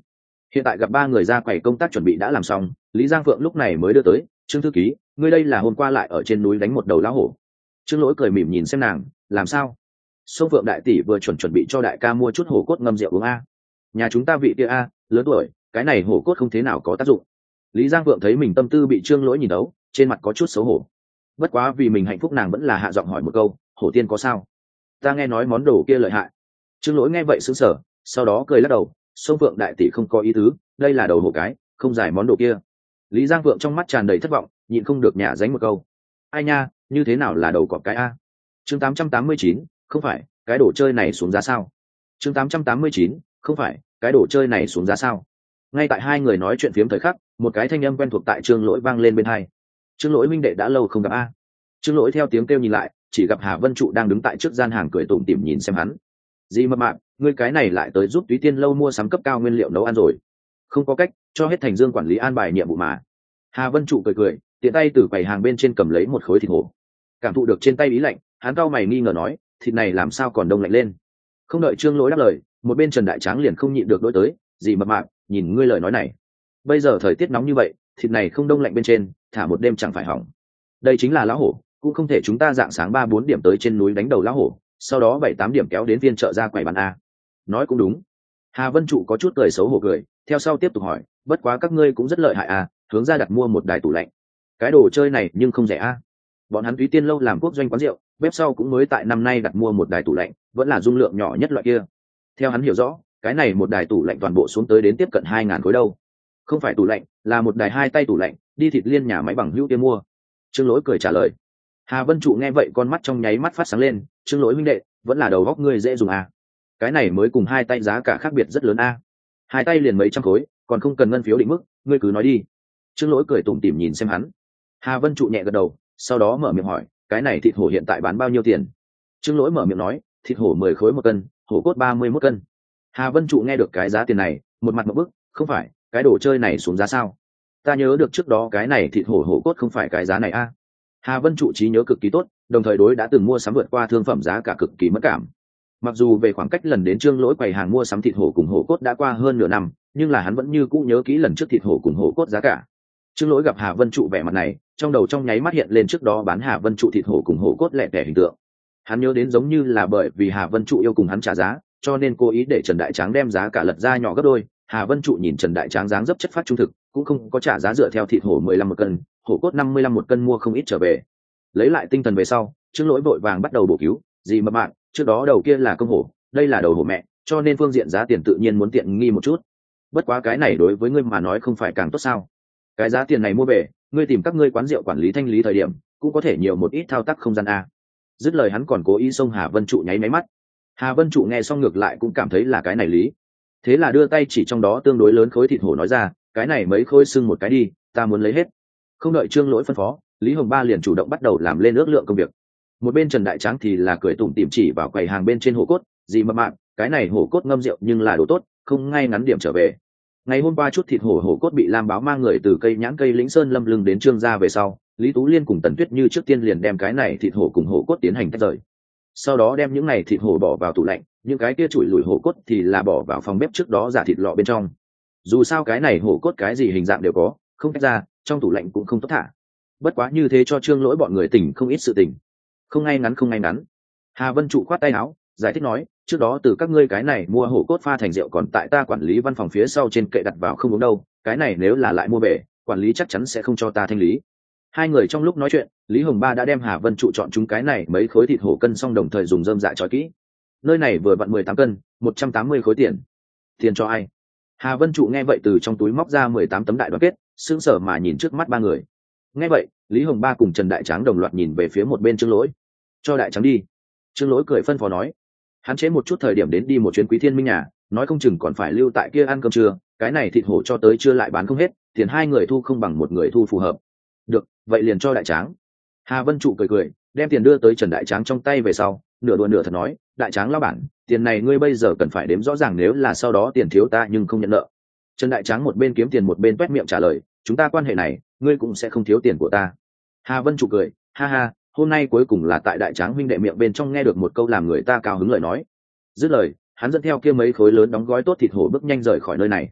Hiện tại gặp ba người ra quầy công tác chuẩn bị đã làm xong, Lý Giang Phượng lúc này mới đưa tới. Trương thư ký, ngươi đây là hôm qua lại ở trên núi đánh một đầu lão hổ. Trương Lỗi cười mỉm nhìn xem nàng, làm sao? Sông Phượng đại tỷ vừa chuẩn bị cho đại ca mua chút hổ cốt ngâm rượu uống a. Nhà chúng ta vị kia a, lớn tuổi, cái này hổ cốt không thế nào có tác dụng. Lý Giang Phượng thấy mình tâm tư bị Trương Lỗi nhìn đấu, trên mặt có chút xấu hổ. Bất quá vì mình hạnh phúc nàng vẫn là hạ giọng hỏi một câu, hổ tiên có sao? Ta nghe nói món đồ kia lợi hại. Trương Lỗi nghe vậy sững sờ, sau đó cười lắc đầu, Sông Phượng đại tỷ không có ý tứ, đây là đầu hổ cái, không giải món đồ kia. Lý Giang Phượng trong mắt tràn đầy thất vọng, nhịn không được nhả dánh một câu. Ai nha, như thế nào là đầu cọp cái a? Chương 889, không phải, cái đồ chơi này xuống giá sao? Chương 889, không phải, cái đồ chơi này xuống giá sao? Ngay tại hai người nói chuyện phiếm thời khắc, một cái thanh âm quen thuộc tại Trương Lỗi vang lên bên hai. Trương Lỗi minh đệ đã lâu không gặp a. Trương Lỗi theo tiếng kêu nhìn lại, chỉ gặp Hà Vân Trụ đang đứng tại trước gian hàng cười tủm tỉm nhìn xem hắn. Gì mập mạp, ngươi cái này lại tới giúp Túy Tiên lâu mua sắm cấp cao nguyên liệu nấu ăn rồi? Không có cách, cho hết Thành Dương quản lý an bài nhiệm vụ mà. Hà Vân Trụ cười cười, tiện tay từ quầy hàng bên trên cầm lấy một khối thịt hổ. Cảm thụ được trên tay ý lạnh, hắn cau mày nghi ngờ nói, thịt này làm sao còn đông lạnh lên? Không đợi Trương Lỗi đáp lời, một bên Trần Đại Tráng liền không nhịn được đối tới, gì mập mạp, nhìn ngươi lời nói này, bây giờ thời tiết nóng như vậy, thịt này không đông lạnh bên trên, thả một đêm chẳng phải hỏng. Đây chính là lão hổ, cũng không thể chúng ta dạng sáng 3-4 điểm tới trên núi đánh đầu lão hổ, sau đó 7-8 điểm kéo đến phiên chợ ra quầy bán a. Nói cũng đúng. Hà Vân Trụ có chút cười xấu hổ cười, theo sau tiếp tục hỏi, bất quá các ngươi cũng rất lợi hại à, hướng ra đặt mua một đài tủ lạnh. Cái đồ chơi này nhưng không rẻ a. Bọn hắn Túy Tiên lâu làm quốc doanh quán rượu, bếp sau cũng mới tại năm nay đặt mua một đài tủ lạnh, vẫn là dung lượng nhỏ nhất loại kia. Theo hắn hiểu rõ, cái này một đài tủ lạnh toàn bộ xuống tới đến tiếp cận 2.000 khối đâu. Không phải tủ lạnh, là một đài hai tay tủ lạnh, đi thịt liên nhà máy bằng hữu kia mua. Trương Lỗi cười trả lời. Hà Vân Trụ nghe vậy con mắt trong nháy mắt phát sáng lên, Trương Lỗi huynh đệ, vẫn là đầu góc ngươi dễ dùng à. Cái này mới cùng hai tay giá cả khác biệt rất lớn a. Hai tay liền mấy trăm khối, còn không cần ngân phiếu định mức, ngươi cứ nói đi. Trương Lỗi cười tủm tỉm nhìn xem hắn. Hà Vân Trụ nhẹ gật đầu, sau đó mở miệng hỏi, cái này thịt hổ hiện tại bán bao nhiêu tiền? Trương Lỗi mở miệng nói, thịt hổ 10 khối một cân, hổ cốt 31 cân. Hà Vân Trụ nghe được cái giá tiền này, một mặt một bức, không phải, cái đồ chơi này xuống giá sao? Ta nhớ được trước đó cái này thịt hổ hổ cốt không phải cái giá này a. Hà Vân Trụ trí nhớ cực kỳ tốt, đồng thời đối đã từng mua sắm vượt qua thương phẩm giá cả cực kỳ mất cảm. Mặc dù về khoảng cách lần đến Trương Lỗi quầy hàng mua sắm thịt hổ cùng hổ cốt đã qua hơn nửa năm, nhưng là hắn vẫn như cũ nhớ kỹ lần trước thịt hổ cùng hổ cốt giá cả. Trương Lỗi gặp Hà Vân Trụ vẻ mặt này, trong đầu trong nháy mắt hiện lên trước đó bán Hà Vân Trụ thịt hổ cùng hổ cốt lẻ tẻ hình tượng. Hắn nhớ đến giống như là bởi vì Hà Vân Trụ yêu cùng hắn trả giá, cho nên cố ý để Trần Đại Tráng đem giá cả lật ra nhỏ gấp đôi. Hà Vân Trụ nhìn Trần Đại Tráng dáng dấp chất phát trung thực, cũng không có trả giá dựa theo thịt hổ 15 một cân, hổ cốt 55 một cân mua không ít trở về. Lấy lại tinh thần về sau, Trương Lỗi vội vàng bắt đầu bổ cứu, gì mà bạn, trước đó đầu kia là công hổ, đây là đầu hổ mẹ, cho nên phương diện giá tiền tự nhiên muốn tiện nghi một chút. Bất quá cái này đối với ngươi mà nói không phải càng tốt sao? Cái giá tiền này mua về, ngươi tìm các ngươi quán rượu quản lý thanh lý thời điểm, cũng có thể nhiều một ít thao tác không gian a. Dứt lời hắn còn cố ý xông Hà Vân Trụ nháy máy mắt. Hà Vân Trụ nghe xong ngược lại cũng cảm thấy là cái này lý. Thế là đưa tay chỉ trong đó tương đối lớn khối thịt hổ nói ra, cái này mấy khối xưng một cái đi, ta muốn lấy hết. Không đợi Trương Lỗi phân phó, Lý Hồng Ba liền chủ động bắt đầu làm lên ước lượng công việc. Một bên Trần Đại Tráng thì là cười tủm tỉm chỉ vào quầy hàng bên trên hổ cốt, gì mà bạn, cái này hổ cốt ngâm rượu nhưng là đồ tốt, không ngay ngắn điểm trở về. Ngày hôm qua chút thịt hổ cốt bị Lam Báo mang người từ cây nhãn cây Lĩnh Sơn Lâm lưng đến Trương gia về sau, Lý Tú Liên cùng Tần Tuyết Như trước tiên liền đem cái này thịt hổ cùng hổ cốt tiến hành tách rời. Sau đó đem những này thịt hổ bỏ vào tủ lạnh, những cái kia chủi lủi hổ cốt thì là bỏ vào phòng bếp trước đó giả thịt lọ bên trong. Dù sao cái này hổ cốt cái gì hình dạng đều có, không tách ra, trong tủ lạnh cũng không tốt thả. Bất quá như thế cho Trương Lỗi bọn người tỉnh không ít sự tình. Không ngay ngắn. Hà Vân Trụ khoát tay áo, giải thích nói, trước đó từ các ngươi cái này mua hổ cốt pha thành rượu còn tại ta quản lý văn phòng phía sau trên kệ đặt vào không uống đâu, cái này nếu là lại mua về, quản lý chắc chắn sẽ không cho ta thanh lý. Hai người trong lúc nói chuyện, Lý Hồng Ba đã đem Hà Vân Trụ chọn chúng cái này mấy khối thịt hổ cân xong đồng thời dùng rơm dạ trói kỹ. Nơi này vừa vặn 18 cân, 180 khối tiền. Tiền cho ai? Hà Vân Trụ nghe vậy từ trong túi móc ra 18 tấm đại đoàn kết, sững sờ mà nhìn trước mắt ba người. Nghe vậy, Lý Hồng Ba cùng Trần Đại Tráng đồng loạt nhìn về phía một bên Trương Lỗi. Cho Đại Tráng đi. Trương Lỗi cười phân phó nói. Hắn chế một chút thời điểm đến đi một chuyến Quý Thiên Minh nhà, nói không chừng còn phải lưu tại kia ăn cơm trưa, cái này thịt hổ cho tới chưa lại bán không hết, tiền hai người thu không bằng một người thu phù hợp. Được, vậy liền cho Đại Tráng. Hà Vân Trụ cười, đem tiền đưa tới Trần Đại Tráng trong tay về sau, nửa đùa nửa thật nói, Đại Tráng lão bản, tiền này ngươi bây giờ cần phải đếm rõ ràng, nếu là sau đó tiền thiếu ta nhưng không nhận nợ. Trần Đại Tráng một bên kiếm tiền một bên toét miệng trả lời, chúng ta quan hệ này, ngươi cũng sẽ không thiếu tiền của ta. Hà Vân Trụ cười, ha ha, hôm nay cuối cùng là tại Đại Tráng huynh đệ miệng bên trong nghe được một câu làm người ta cao hứng lời nói. Dứt lời, hắn dẫn theo kia mấy khối lớn đóng gói tốt thịt hổ bước nhanh rời khỏi nơi này.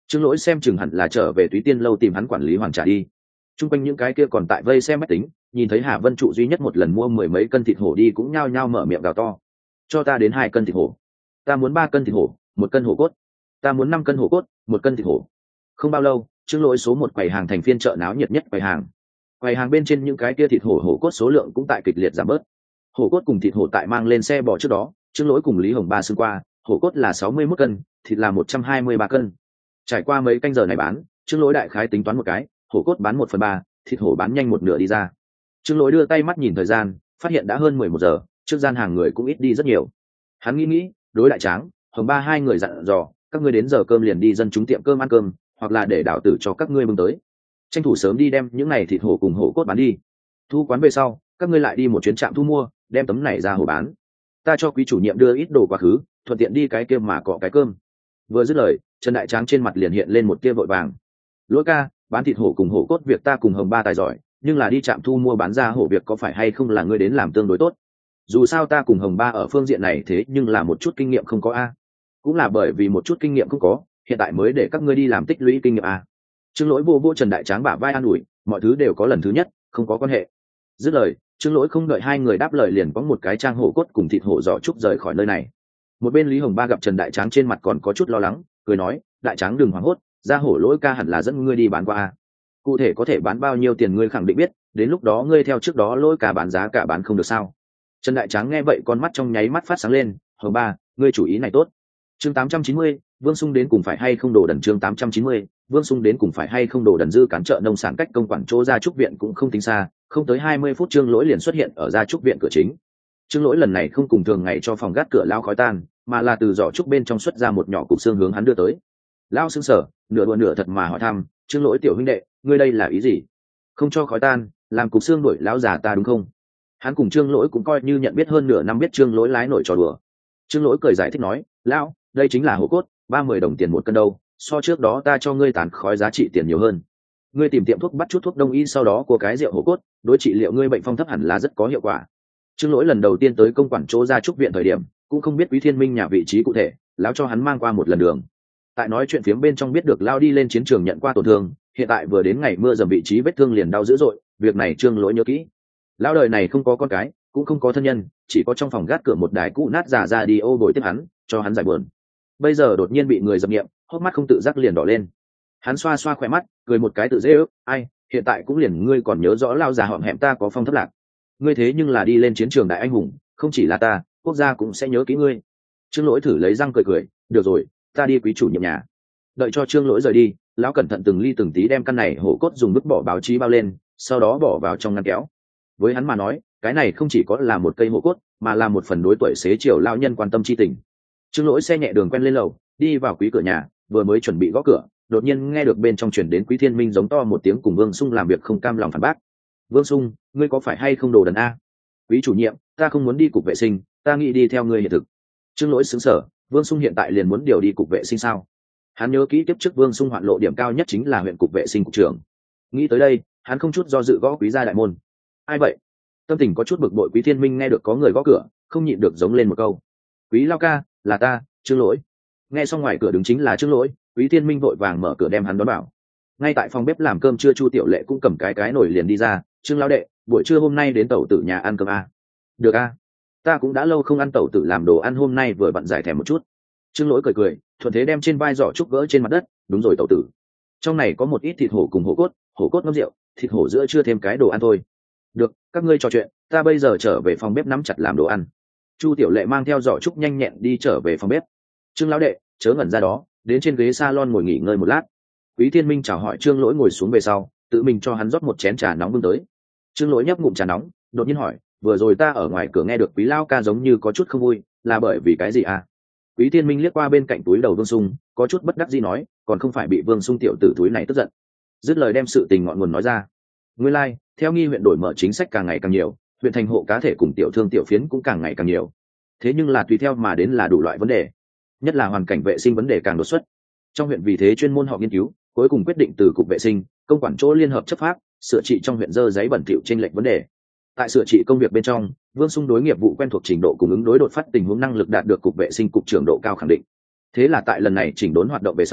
Trương Lỗi xem chừng hẳn là trở về Túy Tiên lâu tìm hắn quản lý hoàn trả đi. Trung quanh những cái kia còn tại vây xem máy tính, nhìn thấy Hà Vân Trụ duy nhất một lần mua 10 mấy cân thịt hổ đi cũng nhao nhao mở miệng gào to. Cho ta đến 2 cân thịt hổ. Ta muốn 3 cân thịt hổ, 1 cân hổ cốt. Ta muốn 5 cân hổ cốt, 1 cân thịt hổ. Không bao lâu, Trương Lỗi số 1 quầy hàng thành phiên chợ náo nhiệt nhất quầy hàng. Quầy hàng bên trên những cái kia thịt hổ hổ cốt số lượng cũng tại kịch liệt giảm bớt. Hổ cốt cùng thịt hổ tại mang lên xe bò trước đó, Trương Lỗi cùng Lý Hồng Ba xưng qua, hổ cốt là 61 cân, thịt là 123 cân. Trải qua mấy canh giờ này bán, Trương Lỗi đại khái tính toán một cái, hổ cốt bán 1/3, thịt hổ bán nhanh một nửa đi ra. Trương Lỗi đưa tay mắt nhìn thời gian, phát hiện đã hơn 11 giờ, trước gian hàng người cũng ít đi rất nhiều. Hắn nghĩ, đối Đại Tráng, Hồng Ba hai người dặn dò, các ngươi đến giờ cơm liền đi dân chúng tiệm cơm ăn cơm, hoặc là để đảo tử cho các ngươi bưng tới. Tranh thủ sớm đi đem những này thịt hổ cùng hổ cốt bán đi. Thu quán về sau, các ngươi lại đi một chuyến trạm thu mua, đem tấm này ra hổ bán. Ta cho quý chủ nhiệm đưa ít đồ quá khứ, thuận tiện đi cái kia mà cọ cái cơm. Vừa dứt lời, Trần Đại Tráng trên mặt liền hiện lên một tia vội vàng. Lỗi ca, bán thịt hổ cùng hổ cốt việc ta cùng Hồng Ba tài giỏi, nhưng là đi trạm thu mua bán ra hổ việc có phải hay không là ngươi đến làm tương đối tốt. Dù sao ta cùng Hồng Ba ở phương diện này thế nhưng là một chút kinh nghiệm không có a. Cũng là bởi vì một chút kinh nghiệm không có, hiện tại mới để các ngươi đi làm tích lũy kinh nghiệm a. Trương Lỗi vô Trần Đại Tráng bả vai an ủi, mọi thứ đều có lần thứ nhất, không có quan hệ. Dứt lời, Trương Lỗi không đợi hai người đáp lời liền có một cái trang hổ cốt cùng thịt hổ giỏ trúc rời khỏi nơi này. Một bên Lý Hồng Ba gặp Trần Đại Tráng trên mặt còn có chút lo lắng, cười nói, Đại Tráng đừng hoảng hốt, ra hổ Lỗi ca hẳn là dẫn ngươi đi bán qua a. Cụ thể có thể bán bao nhiêu tiền ngươi khẳng định biết, đến lúc đó ngươi theo trước đó Lỗi ca bán giá cả bán không được sao. Trần Đại Tráng nghe vậy con mắt trong nháy mắt phát sáng lên, Hồng Ba, ngươi chủ ý này tốt. Chương 890, Vương Sung đến cùng phải hay không đồ đần. Chương 890, Vương Sung đến cùng phải hay không đồ đần. Dư cản chợ nông sản cách công quản chỗ Gia Trúc viện cũng không tính xa, không tới 20 phút Trương Lỗi liền xuất hiện ở Gia Trúc viện cửa chính. Trương Lỗi lần này không cùng thường ngày cho phòng gác cửa lao khói tan, mà là từ giỏ trúc bên trong xuất ra một nhỏ cục xương hướng hắn đưa tới. Lao sững sờ, nửa đùa nửa thật mà hỏi thăm, Trương Lỗi tiểu huynh đệ, ngươi đây là ý gì? Không cho khói tan, làm cục xương đuổi lão già ta đúng không? Hắn cùng Trương Lỗi cũng coi như nhận biết hơn nửa năm, biết Trương Lỗi lái nổi trò đùa. Trương Lỗi cười giải thích nói, lão, đây chính là hổ cốt, 30 đồng tiền 1 cân đâu, so trước đó ta cho ngươi tán khói giá trị tiền nhiều hơn. Ngươi tìm tiệm thuốc bắt chút thuốc đông y sau đó của cái rượu hổ cốt, đối trị liệu ngươi bệnh phong thấp hẳn là rất có hiệu quả. Trương Lỗi lần đầu tiên tới công quản chỗ Gia Trúc viện thời điểm, cũng không biết Quý Thiên Minh nhà vị trí cụ thể, lão cho hắn mang qua một lần đường. Tại nói chuyện phiếm bên trong biết được lao đi lên chiến trường nhận qua tổn thương, hiện tại vừa đến ngày mưa dầm vị trí vết thương liền đau dữ dội, việc này Trương Lỗi nhớ kỹ. Lão đời này không có con cái, cũng không có thân nhân, chỉ có trong phòng gác cửa một đài cũ nát giả ra đi ô bồi tiếp hắn, cho hắn giải buồn. Bây giờ đột nhiên bị người dập nghiệm, hốc mắt không tự giác liền đỏ lên. Hắn xoa xoa khỏe mắt, cười một cái tự dễ ước, ai, hiện tại cũng liền ngươi còn nhớ rõ lao già họm hẹm ta có phong thấp lạc. Ngươi thế nhưng là đi lên chiến trường đại anh hùng, không chỉ là ta, quốc gia cũng sẽ nhớ kỹ ngươi. Trương Lỗi thử lấy răng cười, được rồi, ta đi quý chủ nhiệm nhà. Đợi cho Trương Lỗi rời đi, lão cẩn thận từng ly từng tí đem căn này hổ cốt dùng bức bỏ báo chí bao lên, sau đó bỏ vào trong ngăn kéo. Với hắn mà nói, cái này không chỉ có là một cây hổ cốt, mà là một phần đối tuổi xế chiều lao nhân quan tâm chi tình. Trương Lỗi xe nhẹ đường quen lên lầu, đi vào quý cửa nhà, vừa mới chuẩn bị gõ cửa, đột nhiên nghe được bên trong truyền đến Quý Thiên Minh giống to một tiếng cùng Vương Sung làm việc không cam lòng phản bác. Vương Sung, ngươi có phải hay không đồ đần a? Quý chủ nhiệm, ta không muốn đi cục vệ sinh, ta nghĩ đi theo ngươi hiện thực. Trương Lỗi sững sờ, Vương Sung hiện tại liền muốn điều đi cục vệ sinh sao? Hắn nhớ kỹ tiếp trước Vương Sung hoạn lộ điểm cao nhất chính là huyện cục vệ sinh cục trưởng. Nghĩ tới đây, hắn không chút do dự gõ Quý gia đại môn. Ai vậy? Tâm tình có chút bực bội Quý Thiên Minh nghe được có người gõ cửa, không nhịn được giống lên một câu. Quý lao ca, là ta, Trương Lỗi. Nghe xong ngoài cửa đứng chính là Trương Lỗi, Quý Thiên Minh vội vàng mở cửa đem hắn đón vào. Ngay tại phòng bếp làm cơm trưa Chu Tiểu Lệ cũng cầm cái nồi liền đi ra, Trương lão đệ, buổi trưa hôm nay đến tẩu tử nhà ăn cơm a? Được a, ta cũng đã lâu không ăn tẩu tử làm đồ ăn, hôm nay vừa bận giải thèm một chút. Trương Lỗi cười, thuận thế đem trên vai giỏ trúc gỡ trên mặt đất, đúng rồi tẩu tử, trong này có một ít thịt hổ cùng hổ cốt ngâm rượu, thịt hổ giữa chưa thêm cái đồ ăn thôi. Được, các ngươi trò chuyện, ta bây giờ trở về phòng bếp nắm chặt làm đồ ăn. Chu Tiểu Lệ mang theo giỏ trúc nhanh nhẹn đi trở về phòng bếp. Trương lão đệ, chớ ngẩn ra đó, đến trên ghế salon ngồi nghỉ ngơi một lát. Quý Thiên Minh chào hỏi Trương Lỗi ngồi xuống về sau, tự mình cho hắn rót một chén trà nóng bưng tới. Trương Lỗi nhấp ngụm trà nóng, đột nhiên hỏi, vừa rồi ta ở ngoài cửa nghe được Quý lao ca giống như có chút không vui, là bởi vì cái gì à? Quý Thiên Minh liếc qua bên cạnh túi đầu Vương Sung, có chút bất đắc dĩ nói, còn không phải bị Vương Sung tiểu tử túi này tức giận. Dứt lời đem sự tình ngọn nguồn nói ra. Nguyên lai, like, theo nghi huyện đổi mở chính sách càng ngày càng nhiều, huyện thành hộ cá thể cùng tiểu thương tiểu phiến cũng càng ngày càng nhiều. Thế nhưng là tùy theo mà đến là đủ loại vấn đề, nhất là hoàn cảnh vệ sinh vấn đề càng đột xuất. Trong huyện vì thế chuyên môn họ nghiên cứu, cuối cùng quyết định từ cục vệ sinh, công quản chỗ liên hợp chấp pháp, sửa trị trong huyện dơ giấy bẩn thỉu chênh lệch vấn đề. Tại sửa trị công việc bên trong, Vương Sung đối nghiệp vụ quen thuộc trình độ cùng ứng đối đột phát tình huống năng lực đạt được cục vệ sinh cục trưởng độ cao khẳng định. Thế là tại lần này chỉnh đốn hoạt động về sau,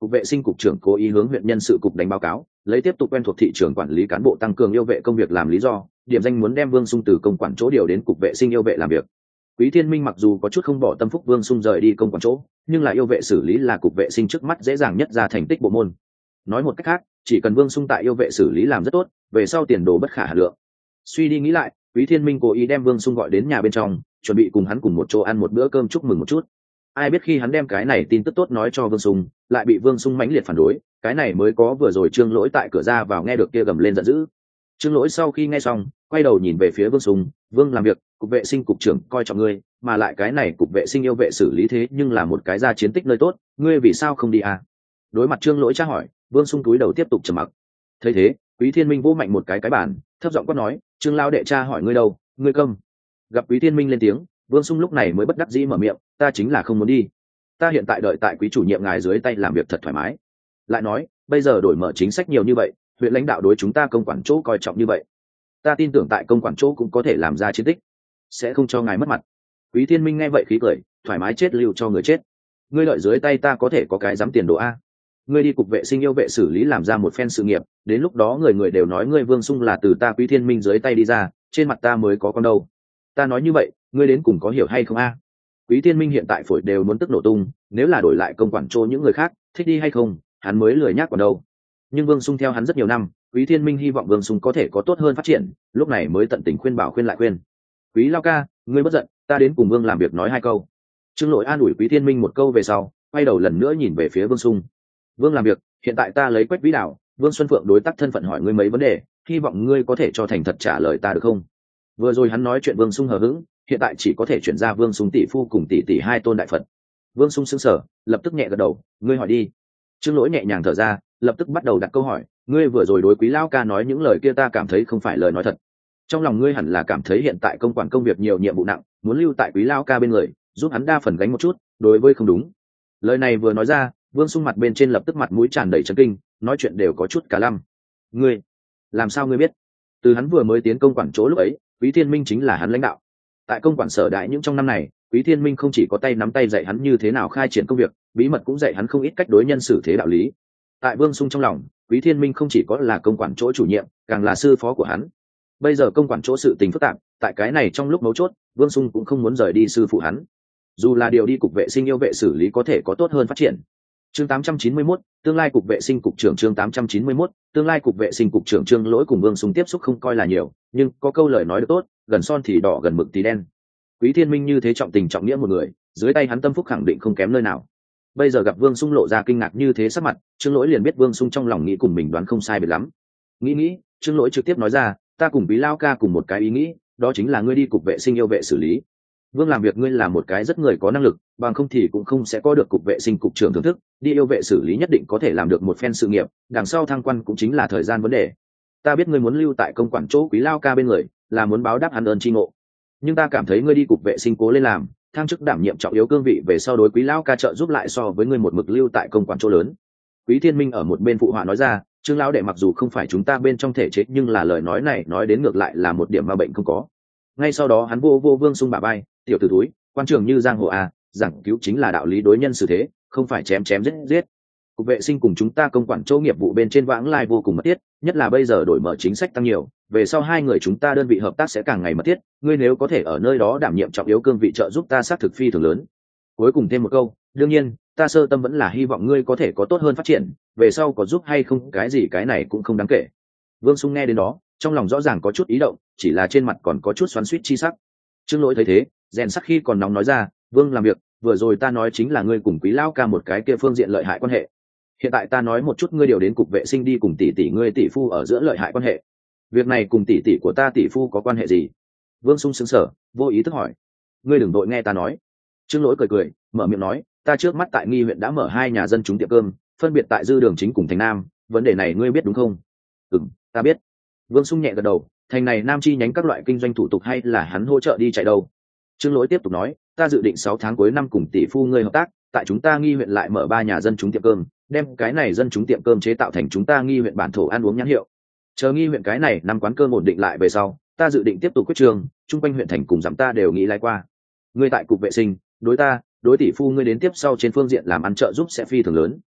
cục vệ sinh cục trưởng cố ý hướng huyện nhân sự cục đánh báo cáo, lấy tiếp tục quen thuộc thị trường quản lý cán bộ tăng cường yêu vệ công việc làm lý do, điểm danh muốn đem Vương Sung từ công quản chỗ điều đến cục vệ sinh yêu vệ làm việc. Quý Thiên Minh mặc dù có chút không bỏ tâm phúc Vương Sung rời đi công quản chỗ, nhưng là yêu vệ xử lý là cục vệ sinh trước mắt dễ dàng nhất ra thành tích bộ môn. Nói một cách khác, chỉ cần Vương Sung tại yêu vệ xử lý làm rất tốt, về sau tiền đồ bất khả hà lượng. Suy đi nghĩ lại, Quý Thiên Minh cố ý đem Vương Sung gọi đến nhà bên trong, chuẩn bị cùng hắn cùng một chỗ ăn một bữa cơm chúc mừng một chút. Ai biết khi hắn đem cái này tin tức tốt nói cho Vương Sung, lại bị Vương Sung mãnh liệt phản đối, cái này mới có vừa rồi Trương Lỗi tại cửa ra vào nghe được kia gầm lên giận dữ. Trương Lỗi sau khi nghe xong, quay đầu nhìn về phía Vương Sung, "Vương làm việc, cục vệ sinh cục trưởng coi trọng ngươi, mà lại cái này cục vệ sinh yêu vệ xử lý thế nhưng là một cái ra chiến tích nơi tốt, ngươi vì sao không đi à?" Đối mặt Trương Lỗi tra hỏi, Vương Sung cúi đầu tiếp tục trầm mặc. Thấy thế, Quý Thiên Minh vỗ mạnh một cái bàn, thấp giọng quát nói, "Trương lão đệ cha hỏi ngươi đâu, ngươi câm." Gặp Quý Thiên Minh lên tiếng, Vương Sung lúc này mới bất đắc dĩ mở miệng, "Ta chính là không muốn đi. Ta hiện tại đợi tại quý chủ nhiệm ngài dưới tay làm việc thật thoải mái. Lại nói, bây giờ đổi mở chính sách nhiều như vậy, huyện lãnh đạo đối chúng ta công quản chỗ coi trọng như vậy, ta tin tưởng tại công quản chỗ cũng có thể làm ra chiến tích, sẽ không cho ngài mất mặt." Quý Thiên Minh nghe vậy khí cười, "Thoải mái chết lưu cho người chết. Ngươi đợi dưới tay ta có thể có cái dám tiền đồ a? Ngươi đi cục vệ sinh yêu vệ xử lý làm ra một phen sự nghiệp, đến lúc đó người người đều nói ngươi Vương Sung là từ ta Quý Thiên Minh dưới tay đi ra, trên mặt ta mới có con đâu. Ta nói như vậy, ngươi đến cùng có hiểu hay không a?" Quý Thiên Minh hiện tại phổi đều muốn tức nổ tung, nếu là đổi lại công quản chỗ những người khác, thích đi hay không, hắn mới lười nhác còn đâu. Nhưng Vương Sung theo hắn rất nhiều năm, Quý Thiên Minh hy vọng Vương Sung có thể có tốt hơn phát triển, lúc này mới tận tình khuyên bảo khuyên lại khuyên. "Quý lao ca, ngươi bất giận, ta đến cùng Vương làm việc nói hai câu." Trương Lỗi an ủi Quý Thiên Minh một câu về sau, quay đầu lần nữa nhìn về phía Vương Sung. "Vương làm việc, hiện tại ta lấy Quách Vĩ Đạo, Vương Xuân Phượng đối tác thân phận hỏi ngươi mấy vấn đề, hy vọng ngươi có thể cho thành thật trả lời ta được không?" Vừa rồi hắn nói chuyện Vương Sung hờ hững, hiện tại chỉ có thể chuyển ra Vương Sung tỷ phu cùng tỷ tỷ hai tôn đại Phật. Vương Sung sững sờ, lập tức nhẹ gật đầu, "Ngươi hỏi đi." Trương Lỗi nhẹ nhàng thở ra, lập tức bắt đầu đặt câu hỏi, "Ngươi vừa rồi đối Quý lão ca nói những lời kia ta cảm thấy không phải lời nói thật. Trong lòng ngươi hẳn là cảm thấy hiện tại công quản công việc nhiều nhiệm vụ nặng, muốn lưu tại Quý lão ca bên người, giúp hắn đa phần gánh một chút, đối với không đúng." Lời này vừa nói ra, Vương Sung mặt bên trên lập tức mặt mũi tràn đầy chấn kinh, nói chuyện đều có chút cả lăm. "Ngươi, làm sao ngươi biết?" Từ hắn vừa mới tiến công quản chỗ lúc ấy, Quý Thiên Minh chính là hắn lãnh đạo. Tại công quản sở đại những trong năm này, Quý Thiên Minh không chỉ có tay nắm tay dạy hắn như thế nào khai triển công việc, bí mật cũng dạy hắn không ít cách đối nhân xử thế đạo lý. Tại Vương Sung trong lòng, Quý Thiên Minh không chỉ có là công quản chỗ chủ nhiệm, càng là sư phó của hắn. Bây giờ công quản chỗ sự tình phức tạp, tại cái này trong lúc mấu chốt, Vương Sung cũng không muốn rời đi sư phụ hắn. Dù là điều đi cục vệ sinh yêu vệ xử lý có thể có tốt hơn phát triển. Chương 891, tương lai cục vệ sinh cục trưởng. Chương 891, tương lai cục vệ sinh cục trưởng. Trương Lỗi cùng Vương Sung tiếp xúc không coi là nhiều, nhưng có câu lời nói được tốt, gần son thì đỏ gần mực thì đen. Quý Thiên Minh như thế trọng tình trọng nghĩa một người, dưới tay hắn tâm phúc khẳng định không kém nơi nào. Bây giờ gặp Vương Sung lộ ra kinh ngạc như thế sắc mặt, Trương Lỗi liền biết Vương Sung trong lòng nghĩ cùng mình đoán không sai biệt lắm. Nghĩ, Trương Lỗi trực tiếp nói ra, "Ta cùng Quý lao ca cùng một cái ý nghĩ, đó chính là ngươi đi cục vệ sinh yêu vệ xử lý. Vương làm việc ngươi là một cái rất người có năng lực, bằng không thì cũng không sẽ có được cục vệ sinh cục trưởng thưởng thức, đi yêu vệ xử lý nhất định có thể làm được một phen sự nghiệp, đằng sau thăng quan cũng chính là thời gian vấn đề. Ta biết ngươi muốn lưu tại công quản chỗ Quý lao ca bên người, là muốn báo đáp hắn ơn tri ngộ. Nhưng ta cảm thấy ngươi đi cục vệ sinh cố lên làm, thăng chức đảm nhiệm trọng yếu cương vị về sau đối Quý lão ca trợ giúp lại so với ngươi một mực lưu tại công quản chỗ lớn." Quý Thiên Minh ở một bên phụ họa nói ra, "Trương lão đệ mặc dù không phải chúng ta bên trong thể chế, nhưng là lời nói này nói đến ngược lại là một điểm mà bệnh không có." Ngay sau đó hắn vô Vương Sung bả vai, "Tiểu tử túi, quan trường như giang hồ à, giảng cứu chính là đạo lý đối nhân xử thế, không phải chém giết. Cục vệ sinh cùng chúng ta công quản chỗ nghiệp vụ bên trên vãng lai vô cùng mật thiết, nhất là bây giờ đổi mở chính sách tăng nhiều, về sau hai người chúng ta đơn vị hợp tác sẽ càng ngày mật thiết, ngươi nếu có thể ở nơi đó đảm nhiệm trọng yếu cương vị trợ giúp ta xác thực phi thường lớn." Cuối cùng thêm một câu, "Đương nhiên, ta sơ tâm vẫn là hy vọng ngươi có thể có tốt hơn phát triển, về sau có giúp hay không cái gì cái này cũng không đáng kể." Vương Sung nghe đến đó, trong lòng rõ ràng có chút ý động, chỉ là trên mặt còn có chút xoắn xuýt chi sắc. Trương Lỗi thấy thế, rèn sắc khi còn nóng nói ra, "Vương làm việc, vừa rồi ta nói chính là ngươi cùng Quý lão ca một cái kia phương diện lợi hại quan hệ. Hiện tại ta nói một chút ngươi điều đến cục vệ sinh đi cùng tỷ tỷ ngươi tỷ phu ở giữa lợi hại quan hệ. Việc này cùng tỷ tỷ của ta tỷ phu có quan hệ gì?" Vương Sung sững sờ, vô ý thức hỏi. "Ngươi đừng vội nghe ta nói." Trương Lỗi cười, mở miệng nói, "Ta trước mắt tại Nghi huyện đã mở hai nhà dân chúng tiệm cơm, phân biệt tại Dư Đường Chính cùng Thành Nam, vấn đề này ngươi biết đúng không?" "Ừm, ta biết." Vương Sung nhẹ gật đầu, "Thành này Nam chi nhánh các loại kinh doanh thủ tục hay là hắn hỗ trợ đi chạy đâu?" Trương Lỗi tiếp tục nói, "Ta dự định 6 tháng cuối năm cùng tỷ phu ngươi hợp tác, tại chúng ta Nghi huyện lại mở 3 nhà dân chúng tiệm cơm, đem cái này dân chúng tiệm cơm chế tạo thành chúng ta Nghi huyện bản thổ ăn uống nhãn hiệu. Chờ Nghi huyện cái này năm quán cơm ổn định lại về sau, ta dự định tiếp tục quyết trường, chung quanh huyện thành cùng giảm ta đều nghĩ lái qua. Ngươi tại cục vệ sinh, đối ta, đối tỷ phu ngươi đến tiếp sau trên phương diện làm ăn trợ giúp sẽ phi thường lớn."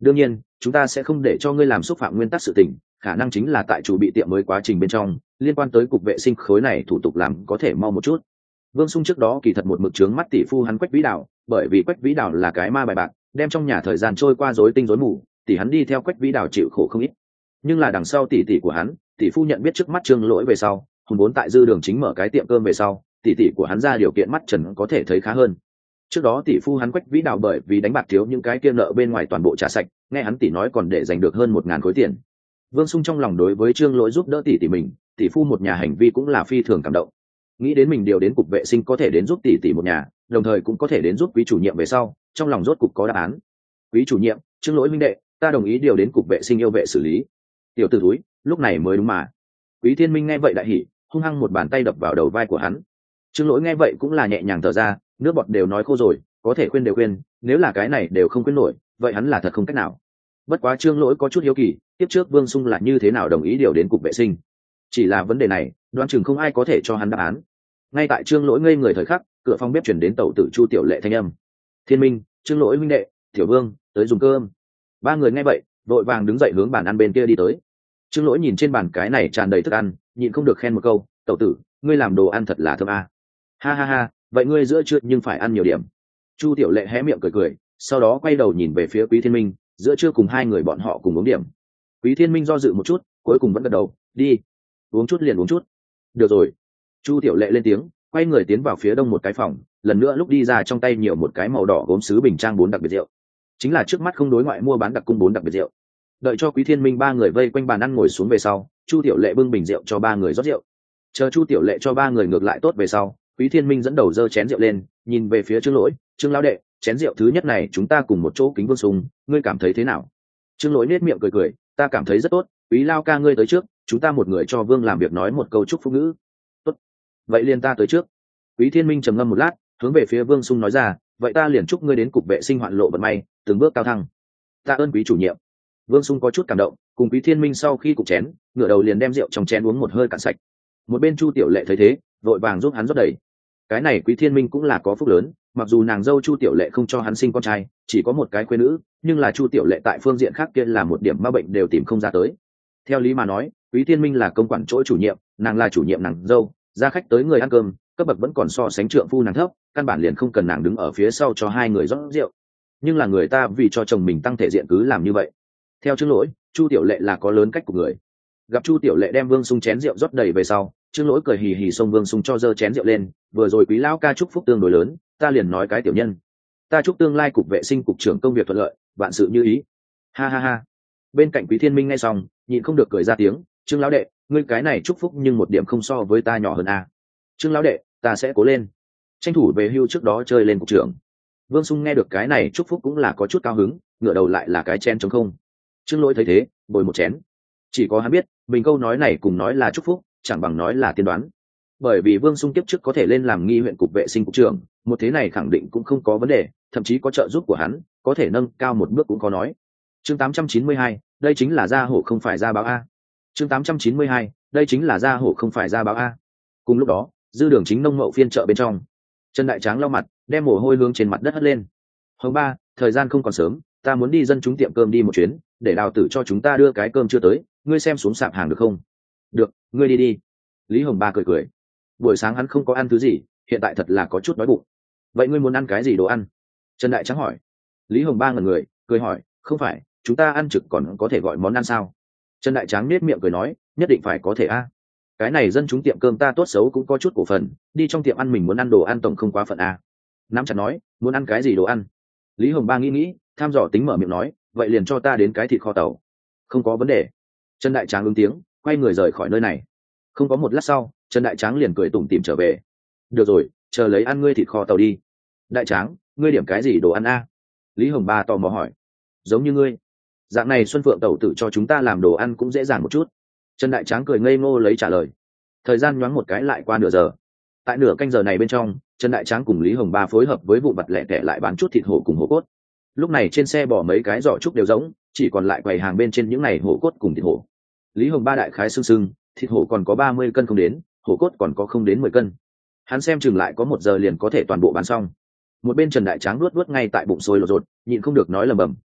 đương nhiên chúng ta sẽ không để cho ngươi làm xúc phạm nguyên tắc sự tình, khả năng chính là tại chủ bị tiệm mới quá trình bên trong liên quan tới cục vệ sinh khối này thủ tục làm có thể mau một chút. Vương Sung trước đó kỳ thật một mực trướng mắt tỷ phu hắn Quách Vĩ Đào, bởi vì Quách Vĩ Đào là cái ma bài bạc, đem trong nhà thời gian trôi qua rối tinh rối mù, tỷ hắn đi theo Quách Vĩ Đào chịu khổ không ít. Nhưng là đằng sau tỷ của hắn, tỷ phu nhận biết trước mắt Trương Lỗi về sau, hùng vốn tại dư đường chính mở cái tiệm cơm về sau, tỷ của hắn ra điều kiện mắt trần có thể thấy khá hơn. Trước đó tỷ phu hắn Quách Vĩ Đào bởi vì đánh bạc thiếu những cái kia nợ bên ngoài toàn bộ trả sạch, nghe hắn tỷ nói còn để giành được hơn 1000 khối tiền. Vương Sung trong lòng đối với Trương Lỗi giúp đỡ tỷ mình, tỷ phu một nhà hành vi cũng là phi thường cảm động. Nghĩ đến mình điều đến cục vệ sinh có thể đến giúp tỷ một nhà, đồng thời cũng có thể đến giúp quý chủ nhiệm về sau, trong lòng rốt cục có đáp án. Quý chủ nhiệm, Trương Lỗi minh đệ, ta đồng ý điều đến cục vệ sinh yêu vệ xử lý. Tiểu tử thúi, lúc này mới đúng mà. Quý Thiên Minh nghe vậy đại hỉ, hung hăng một bàn tay đập vào đầu vai của hắn. Trương Lỗi nghe vậy cũng là nhẹ nhàng thở ra, nước bọt đều nói khô rồi, có thể khuyên đều khuyên, nếu là cái này đều không khuyên nổi, vậy hắn là thật không cách nào. Bất quá Trương Lỗi có chút hiếu kỳ, tiếp trước Vương Sung là như thế nào đồng ý điều đến cục vệ sinh. Chỉ là vấn đề này, đoán chừng không ai có thể cho hắn đáp án. Ngay tại Trương Lỗi ngây người thời khắc, cửa phòng bếp chuyển đến tẩu tử Chu Tiểu Lệ thanh âm. Thiên Minh, Trương Lỗi huynh đệ, Tiểu Vương, tới dùng cơm. Ba người nghe vậy, vội vàng đứng dậy hướng bàn ăn bên kia đi tới. Trương Lỗi nhìn trên bàn cái này tràn đầy thức ăn, nhịn không được khen một câu, tẩu tử, ngươi làm đồ ăn thật là thơm a. Ha ha ha, vậy ngươi giữa trưa nhưng phải ăn nhiều điểm. Chu Tiểu Lệ hé miệng cười cười, sau đó quay đầu nhìn về phía Quý Thiên Minh, giữa trưa cùng hai người bọn họ cùng uống điểm. Quý Thiên Minh do dự một chút, cuối cùng vẫn gật đầu, đi, uống chút liền uống chút. Được rồi. Chu Tiểu Lệ lên tiếng, quay người tiến vào phía đông một cái phòng, lần nữa lúc đi ra trong tay nhiều một cái màu đỏ gốm sứ bình trang 4 đặc biệt rượu, chính là trước mắt không đối ngoại mua bán đặc cung 4 đặc biệt rượu. Đợi cho Quý Thiên Minh ba người vây quanh bàn ăn ngồi xuống về sau, Chu Tiểu Lệ bưng bình rượu cho ba người rót rượu. Chờ Chu Tiểu Lệ cho ba người ngược lại tốt về sau, Quý Thiên Minh dẫn đầu giơ chén rượu lên, nhìn về phía Trương Lỗi, Trương lão đệ, chén rượu thứ nhất này chúng ta cùng một chỗ kính Vương Sung, ngươi cảm thấy thế nào? Trương Lỗi nét miệng cười cười, ta cảm thấy rất tốt, Quý lao ca ngươi tới trước, chúng ta một người cho Vương làm việc nói một câu chúc phúc ngữ. Tốt, vậy liền ta tới trước. Quý Thiên Minh trầm ngâm một lát, hướng về phía Vương Sung nói ra, vậy ta liền chúc ngươi đến cục vệ sinh hoạn lộ vận may, từng bước cao thăng. Tạ ơn quý chủ nhiệm. Vương Sung có chút cảm động, cùng Quý Thiên Minh sau khi cục chén, ngửa đầu liền đem rượu trong chén uống một hơi cạn sạch. Một bên Chu Tiểu Lệ thấy thế, vội vàng giúp hắn rót đầy. Cái này Quý Thiên Minh cũng là có phúc lớn, mặc dù nàng dâu Chu Tiểu Lệ không cho hắn sinh con trai, chỉ có một cái khuê nữ, nhưng là Chu Tiểu Lệ tại phương diện khác kia là một điểm ma bệnh đều tìm không ra tới. Theo lý mà nói, Quý Thiên Minh là công quản chỗ chủ nhiệm, nàng là chủ nhiệm nàng dâu, ra khách tới người ăn cơm, cấp bậc vẫn còn so sánh trượng phu nàng thấp, căn bản liền không cần nàng đứng ở phía sau cho hai người rót rượu. Nhưng là người ta vì cho chồng mình tăng thể diện cứ làm như vậy. Theo Trương Lỗi, Chu Tiểu Lệ là có lớn cách của người. Gặp Chu Tiểu Lệ đem Vương Sung chén rượu rót đầy về sau, Trương Lỗi cười hì hì xông Vương Sung cho giơ chén rượu lên, vừa rồi quý lão ca chúc phúc tương đối lớn, ta liền nói cái tiểu nhân, ta chúc tương lai cục vệ sinh cục trưởng công việc thuận lợi, vạn sự như ý. Ha ha ha. Bên cạnh Quý Thiên Minh nghe xong, nhịn không được cười ra tiếng, Trương lão đệ, ngươi cái này chúc phúc nhưng một điểm không so với ta nhỏ hơn a. Trương lão đệ, ta sẽ cố lên, tranh thủ về hưu trước đó chơi lên cục trưởng. Vương Sung nghe được cái này chúc phúc cũng là có chút cao hứng, ngửa đầu lại là cái chén trống không. Trương Lỗi thấy thế, bồi một chén. Chỉ có hắn biết, mình câu nói này cùng nói là chúc phúc, chẳng bằng nói là tiên đoán. Bởi vì Vương Sung kiếp trước có thể lên làm nghi huyện cục vệ sinh cục trưởng, một thế này khẳng định cũng không có vấn đề, thậm chí có trợ giúp của hắn, có thể nâng cao một bước cũng có nói. Chương 892, đây chính là gia hổ không phải gia báo a. Chương 892, đây chính là gia hổ không phải gia báo a. Cùng lúc đó, dư đường chính nông mậu phiên chợ bên trong, Trần Đại Tráng lau mặt, đem mồ hôi hướng trên mặt đất hất lên. Hồng ba, thời gian không còn sớm, ta muốn đi dân chúng tiệm cơm đi một chuyến, để Đào Tử cho chúng ta đưa cái cơm chưa tới, ngươi xem xuống sạp hàng được không? Được, ngươi đi đi. Lý Hồng ba cười cười. Buổi sáng hắn không có ăn thứ gì, hiện tại thật là có chút đói bụng. Vậy ngươi muốn ăn cái gì đồ ăn? Trần Đại Tráng hỏi. Lý Hồng ba ngẩn người, cười hỏi, không phải, chúng ta ăn trực còn có thể gọi món ăn sao? Trần Đại Tráng nết miệng cười nói, nhất định phải có thể a. Cái này dân chúng tiệm cơm ta tốt xấu cũng có chút cổ phần, đi trong tiệm ăn mình muốn ăn đồ ăn tổng không quá phận a. Nắm chặt nói, muốn ăn cái gì đồ ăn? Lý Hồng ba nghĩ, tham dò tính mở miệng nói, vậy liền cho ta đến cái thịt kho tàu. Không có vấn đề. Trần Đại Tráng ứng tiếng, quay người rời khỏi nơi này. Không có một lát sau, Trần Đại Tráng liền cười tủm tỉm trở về. Được rồi, chờ lấy ăn ngươi thịt kho tàu đi. Đại Tráng, ngươi điểm cái gì đồ ăn a? Lý Hồng ba tò mò hỏi. Giống như ngươi, dạng này Xuân Phượng tẩu tử cho chúng ta làm đồ ăn cũng dễ dàng một chút. Trần Đại Tráng cười ngây ngô lấy trả lời. Thời gian nhoáng một cái lại qua nửa giờ. Tại nửa canh giờ này bên trong, Trần Đại Tráng cùng Lý Hồng ba phối hợp với vụ vặt lẻ tẻ lại bán chút thịt hổ cùng hổ cốt. Lúc này trên xe bỏ mấy cái giỏ trúc đều rỗng, chỉ còn lại quầy hàng bên trên những này hổ cốt cùng thịt hổ. Lý Hồng ba đại khái sưng, thịt hổ còn có 30 cân không đến, hổ cốt còn có không đến 10 cân. Hắn xem chừng lại có 1 giờ liền có thể toàn bộ bán xong. Một bên Trần Đại Tráng nuốt ngay tại bụng sôi lột rột, nhịn không được nói lầm bầm,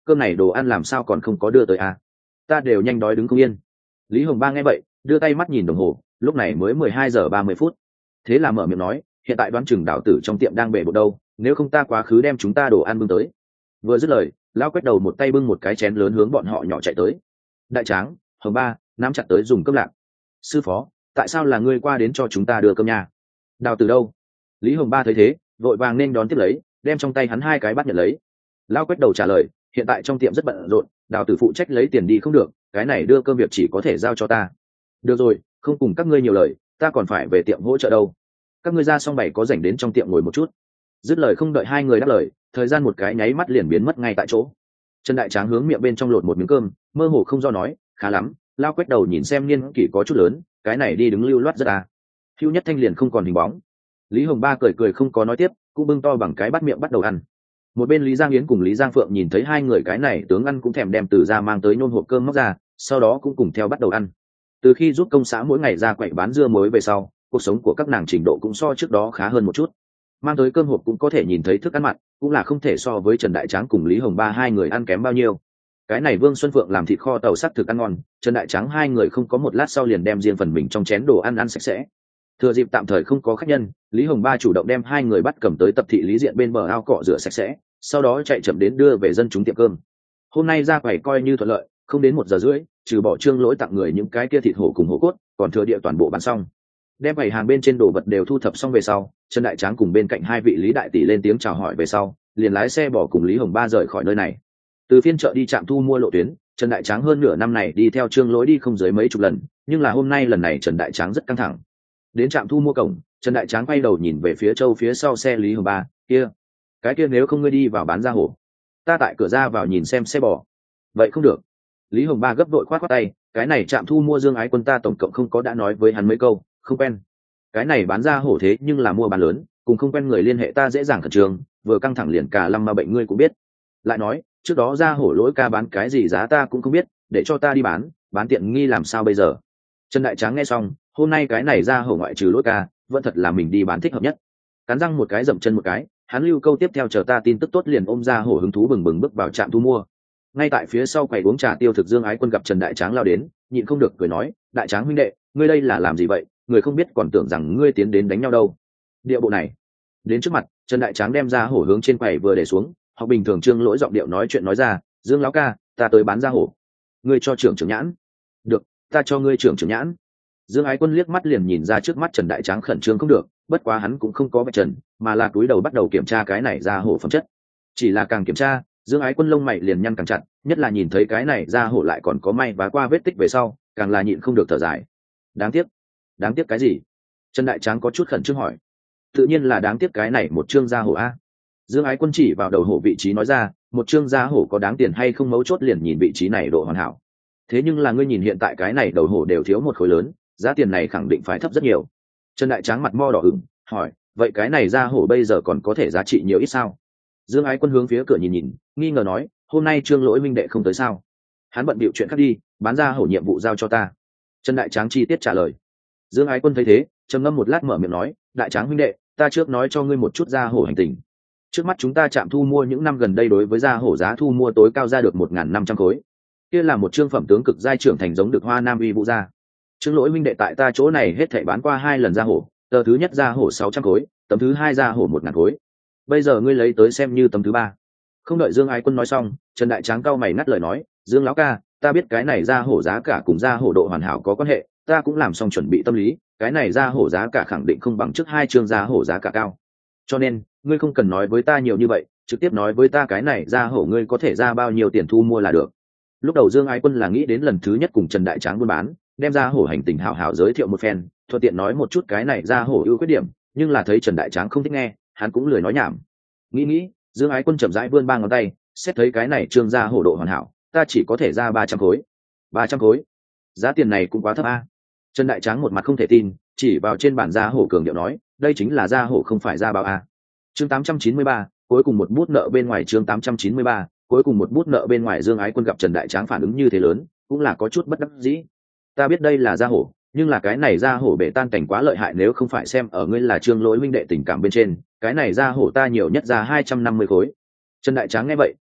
cơm này đồ ăn làm sao còn không có đưa tới à? Ta đều nhanh đói đứng không yên. Lý Hồng Ba nghe vậy đưa tay mắt nhìn đồng hồ, lúc này mới 12:30. Thế là mở miệng nói, hiện tại đoán chừng đảo tử trong tiệm đang bể bộn đâu, nếu không ta quá khứ đem chúng ta đồ ăn bưng tới. Vừa dứt lời, lão quét đầu một tay bưng một cái chén lớn hướng bọn họ nhỏ chạy tới. Đại Tráng, Hồng Ba nắm chặt tới dùng cơm lạc. Sư phó, tại sao là ngươi qua đến cho chúng ta đưa cơm nhà? Đào Tử đâu? Lý Hồng Ba thấy thế vội vàng nên đón tiếp lấy, đem trong tay hắn 2 cái bát nhận lấy. Lão quét đầu trả lời, hiện tại trong tiệm rất bận rộn, Đào Tử phụ trách lấy tiền đi không được, cái này đưa cơm việc chỉ có thể giao cho ta. Được rồi, không cùng các ngươi nhiều lời, ta còn phải về tiệm hỗ trợ đâu. Các ngươi ra xong bảy có rảnh đến trong tiệm ngồi một chút. Dứt lời không đợi hai người đáp lời, thời gian một cái nháy mắt liền biến mất ngay tại chỗ. Trần Đại Tráng hướng miệng bên trong lột một miếng cơm, mơ hồ không do nói, khá lắm. Lao quét đầu nhìn xem niên kỷ có chút lớn, cái này đi đứng lưu loát rất à. Hưu Nhất Thanh liền không còn hình bóng. Lý Hồng Ba cười cười không có nói tiếp, cũng bưng to bằng cái bát miệng bắt đầu ăn. Một bên Lý Giang Yến cùng Lý Giang Phượng nhìn thấy hai người cái này tướng ăn cũng thèm đem từ ra mang tới nôn hộp cơm móc ra, sau đó cũng cùng theo bắt đầu ăn. Từ khi giúp công xã mỗi ngày ra quậy bán dưa muối về sau, cuộc sống của các nàng trình độ cũng so trước đó khá hơn một chút. Mang tới cơm hộp cũng có thể nhìn thấy thức ăn mặn, cũng là không thể so với Trần Đại Tráng cùng Lý Hồng Ba hai người ăn kém bao nhiêu. Cái này Vương Xuân Phượng làm thịt kho tàu sắc thực ăn ngon, Trần Đại Tráng hai người không có một lát sau liền đem riêng phần mình trong chén đồ ăn ăn sạch sẽ. Thừa dịp tạm thời không có khách nhân, Lý Hồng Ba chủ động đem hai người bắt cầm tới tập thị lý diện bên bờ ao cọ rửa sạch sẽ, sau đó chạy chậm đến đưa về dân chúng tiệm cơm. Hôm nay ra quầy coi như thuận lợi, không đến 1 giờ rưỡi, trừ bỏ Trương Lỗi tặng người những cái kia thịt hổ cùng hổ cốt, còn thừa địa toàn bộ bán xong. Đem quầy hàng bên trên đồ vật đều thu thập xong về sau, Trần Đại Tráng cùng bên cạnh hai vị Lý đại tỷ lên tiếng chào hỏi về sau, liền lái xe bỏ cùng Lý Hồng Ba rời khỏi nơi này. Từ phiên chợ đi trạm thu mua lộ tuyến, Trần Đại Tráng hơn nửa năm này đi theo Trương Lỗi đi không dưới mấy chục lần, nhưng là hôm nay lần này Trần Đại Tráng rất căng thẳng. Đến trạm thu mua cổng, Trần Đại Tráng quay đầu nhìn về phía Châu phía sau xe Lý Hồng Ba, kia, cái kia nếu không ngươi đi vào bán ra hổ, ta tại cửa ra vào nhìn xem xe bò. Vậy không được. Lý Hồng Ba gấp đội khoát tay, cái này trạm thu mua Dương Ái Quân ta tổng cộng không có đã nói với hắn mấy câu, không quen. Cái này bán ra hổ thế nhưng là mua bán lớn, cùng không quen người liên hệ ta dễ dàng khẩn trương, vừa căng thẳng liền cả lâm ma bệnh ngươi cũng biết. Lại nói, trước đó ra hổ Lỗi ca bán cái gì giá ta cũng không biết, để cho ta đi bán tiện nghi làm sao bây giờ? Trần Đại Tráng nghe xong, hôm nay cái này ra hổ ngoại trừ Lỗi ca, vẫn thật là mình đi bán thích hợp nhất. Cắn răng một cái dậm chân một cái, hắn lưu câu tiếp theo chờ ta tin tức tốt liền ôm ra hổ hứng thú bừng bừng bước vào trạm thu mua. Ngay tại phía sau quầy uống trà tiêu thực Dương Ái Quân gặp Trần Đại Tráng lao đến, nhịn không được cười nói, Đại Tráng huynh đệ, ngươi đây là làm gì vậy? Người không biết còn tưởng rằng ngươi tiến đến đánh nhau đâu. Địa bộ này. Đến trước mặt, Trần Đại Tráng đem ra hổ hướng trên quầy vừa để xuống, họ bình thường Trương Lỗi giọng điệu nói chuyện nói ra, Dương lão ca, ta tới bán ra hổ. Ngươi cho trưởng nhãn. Được, ta cho ngươi trưởng nhãn. Dương Ái Quân liếc mắt liền nhìn ra trước mắt Trần Đại Tráng khẩn trương không được, bất quá hắn cũng không có vạch trần, mà là cúi đầu bắt đầu kiểm tra cái này ra hổ phẩm chất. Chỉ là càng kiểm tra, Dương Ái Quân lông mày liền nhăn càng chặt, nhất là nhìn thấy cái này ra hổ lại còn có may vá qua vết tích về sau, càng là nhịn không được thở dài. Đáng tiếc cái gì? Trần Đại Tráng có chút khẩn trương hỏi. Tự nhiên là đáng tiếc cái này một chương da hổ a. Dương Ái Quân chỉ vào đầu hổ vị trí nói ra, một chương da hổ có đáng tiền hay không mấu chốt liền nhìn vị trí này độ hoàn hảo. Thế nhưng là ngươi nhìn hiện tại cái này đầu hổ đều thiếu một khối lớn, giá tiền này khẳng định phải thấp rất nhiều. Trần Đại Tráng mặt mo đỏ ửng, hỏi, vậy cái này da hổ bây giờ còn có thể giá trị nhiều ít sao? Dương Ái Quân hướng phía cửa nhìn, nghi ngờ nói, hôm nay Trương Lỗi minh đệ không tới sao? Hắn bận bịu chuyện khác đi, bán ra hổ nhiệm vụ giao cho ta. Trần Đại Tráng chi tiết trả lời. Dương Ái Quân thấy thế, trầm ngâm một lát mở miệng nói, Đại Tráng huynh đệ, ta trước nói cho ngươi một chút da hổ hành tình. Trước mắt chúng ta chạm thu mua những năm gần đây đối với da hổ giá thu mua tối cao ra được 1.500 khối. Kia là một trương phẩm tướng cực giai trưởng thành giống được Hoa Nam uy vũ gia. Trương Lỗi huynh đệ tại ta chỗ này hết thảy bán qua 2 lần da hổ, tờ thứ nhất da hổ 600 khối, tấm thứ hai da hổ 1.000 khối. Bây giờ ngươi lấy tới xem như tấm thứ ba. Không đợi Dương Ái Quân nói xong, Trần Đại Tráng cau mày ngắt lời nói, Dương lão ca, ta biết cái này da hổ giá cả cùng da hổ độ hoàn hảo có quan hệ, ta cũng làm xong chuẩn bị tâm lý, cái này da hổ giá cả khẳng định không bằng trước 2 chương da hổ giá cả cao. Cho nên, ngươi không cần nói với ta nhiều như vậy, trực tiếp nói với ta cái này da hổ ngươi có thể ra bao nhiêu tiền thu mua là được. Lúc đầu Dương Ái Quân là nghĩ đến lần thứ nhất cùng Trần Đại Tráng buôn bán, đem ra hổ hành tình hảo hảo giới thiệu một phen, thuận tiện nói một chút cái này ra hổ ưu khuyết điểm, nhưng là thấy Trần Đại Tráng không thích nghe, hắn cũng lười nói nhảm. Nghĩ, Dương Ái Quân chậm rãi vươn 3 ngón tay, xét thấy cái này trương ra hổ độ hoàn hảo, ta chỉ có thể ra 300 khối. 300 khối? Giá tiền này cũng quá thấp a. Trần Đại Tráng một mặt không thể tin, chỉ vào trên bản da hổ cường điệu nói, đây chính là da hổ không phải da bao a. Chương 893, cuối cùng một bút nợ bên ngoài chương 893, cuối cùng một bút nợ bên ngoài. Dương Ái Quân gặp Trần Đại Tráng phản ứng như thế lớn, cũng là có chút bất đắc dĩ. Ta biết đây là da hổ, nhưng là cái này da hổ bể tan cảnh quá lợi hại, nếu không phải xem ở ngươi là Trương Lỗi huynh đệ tình cảm bên trên, cái này da hổ ta nhiều nhất ra 250 khối. Trần Đại Tráng nghe vậy,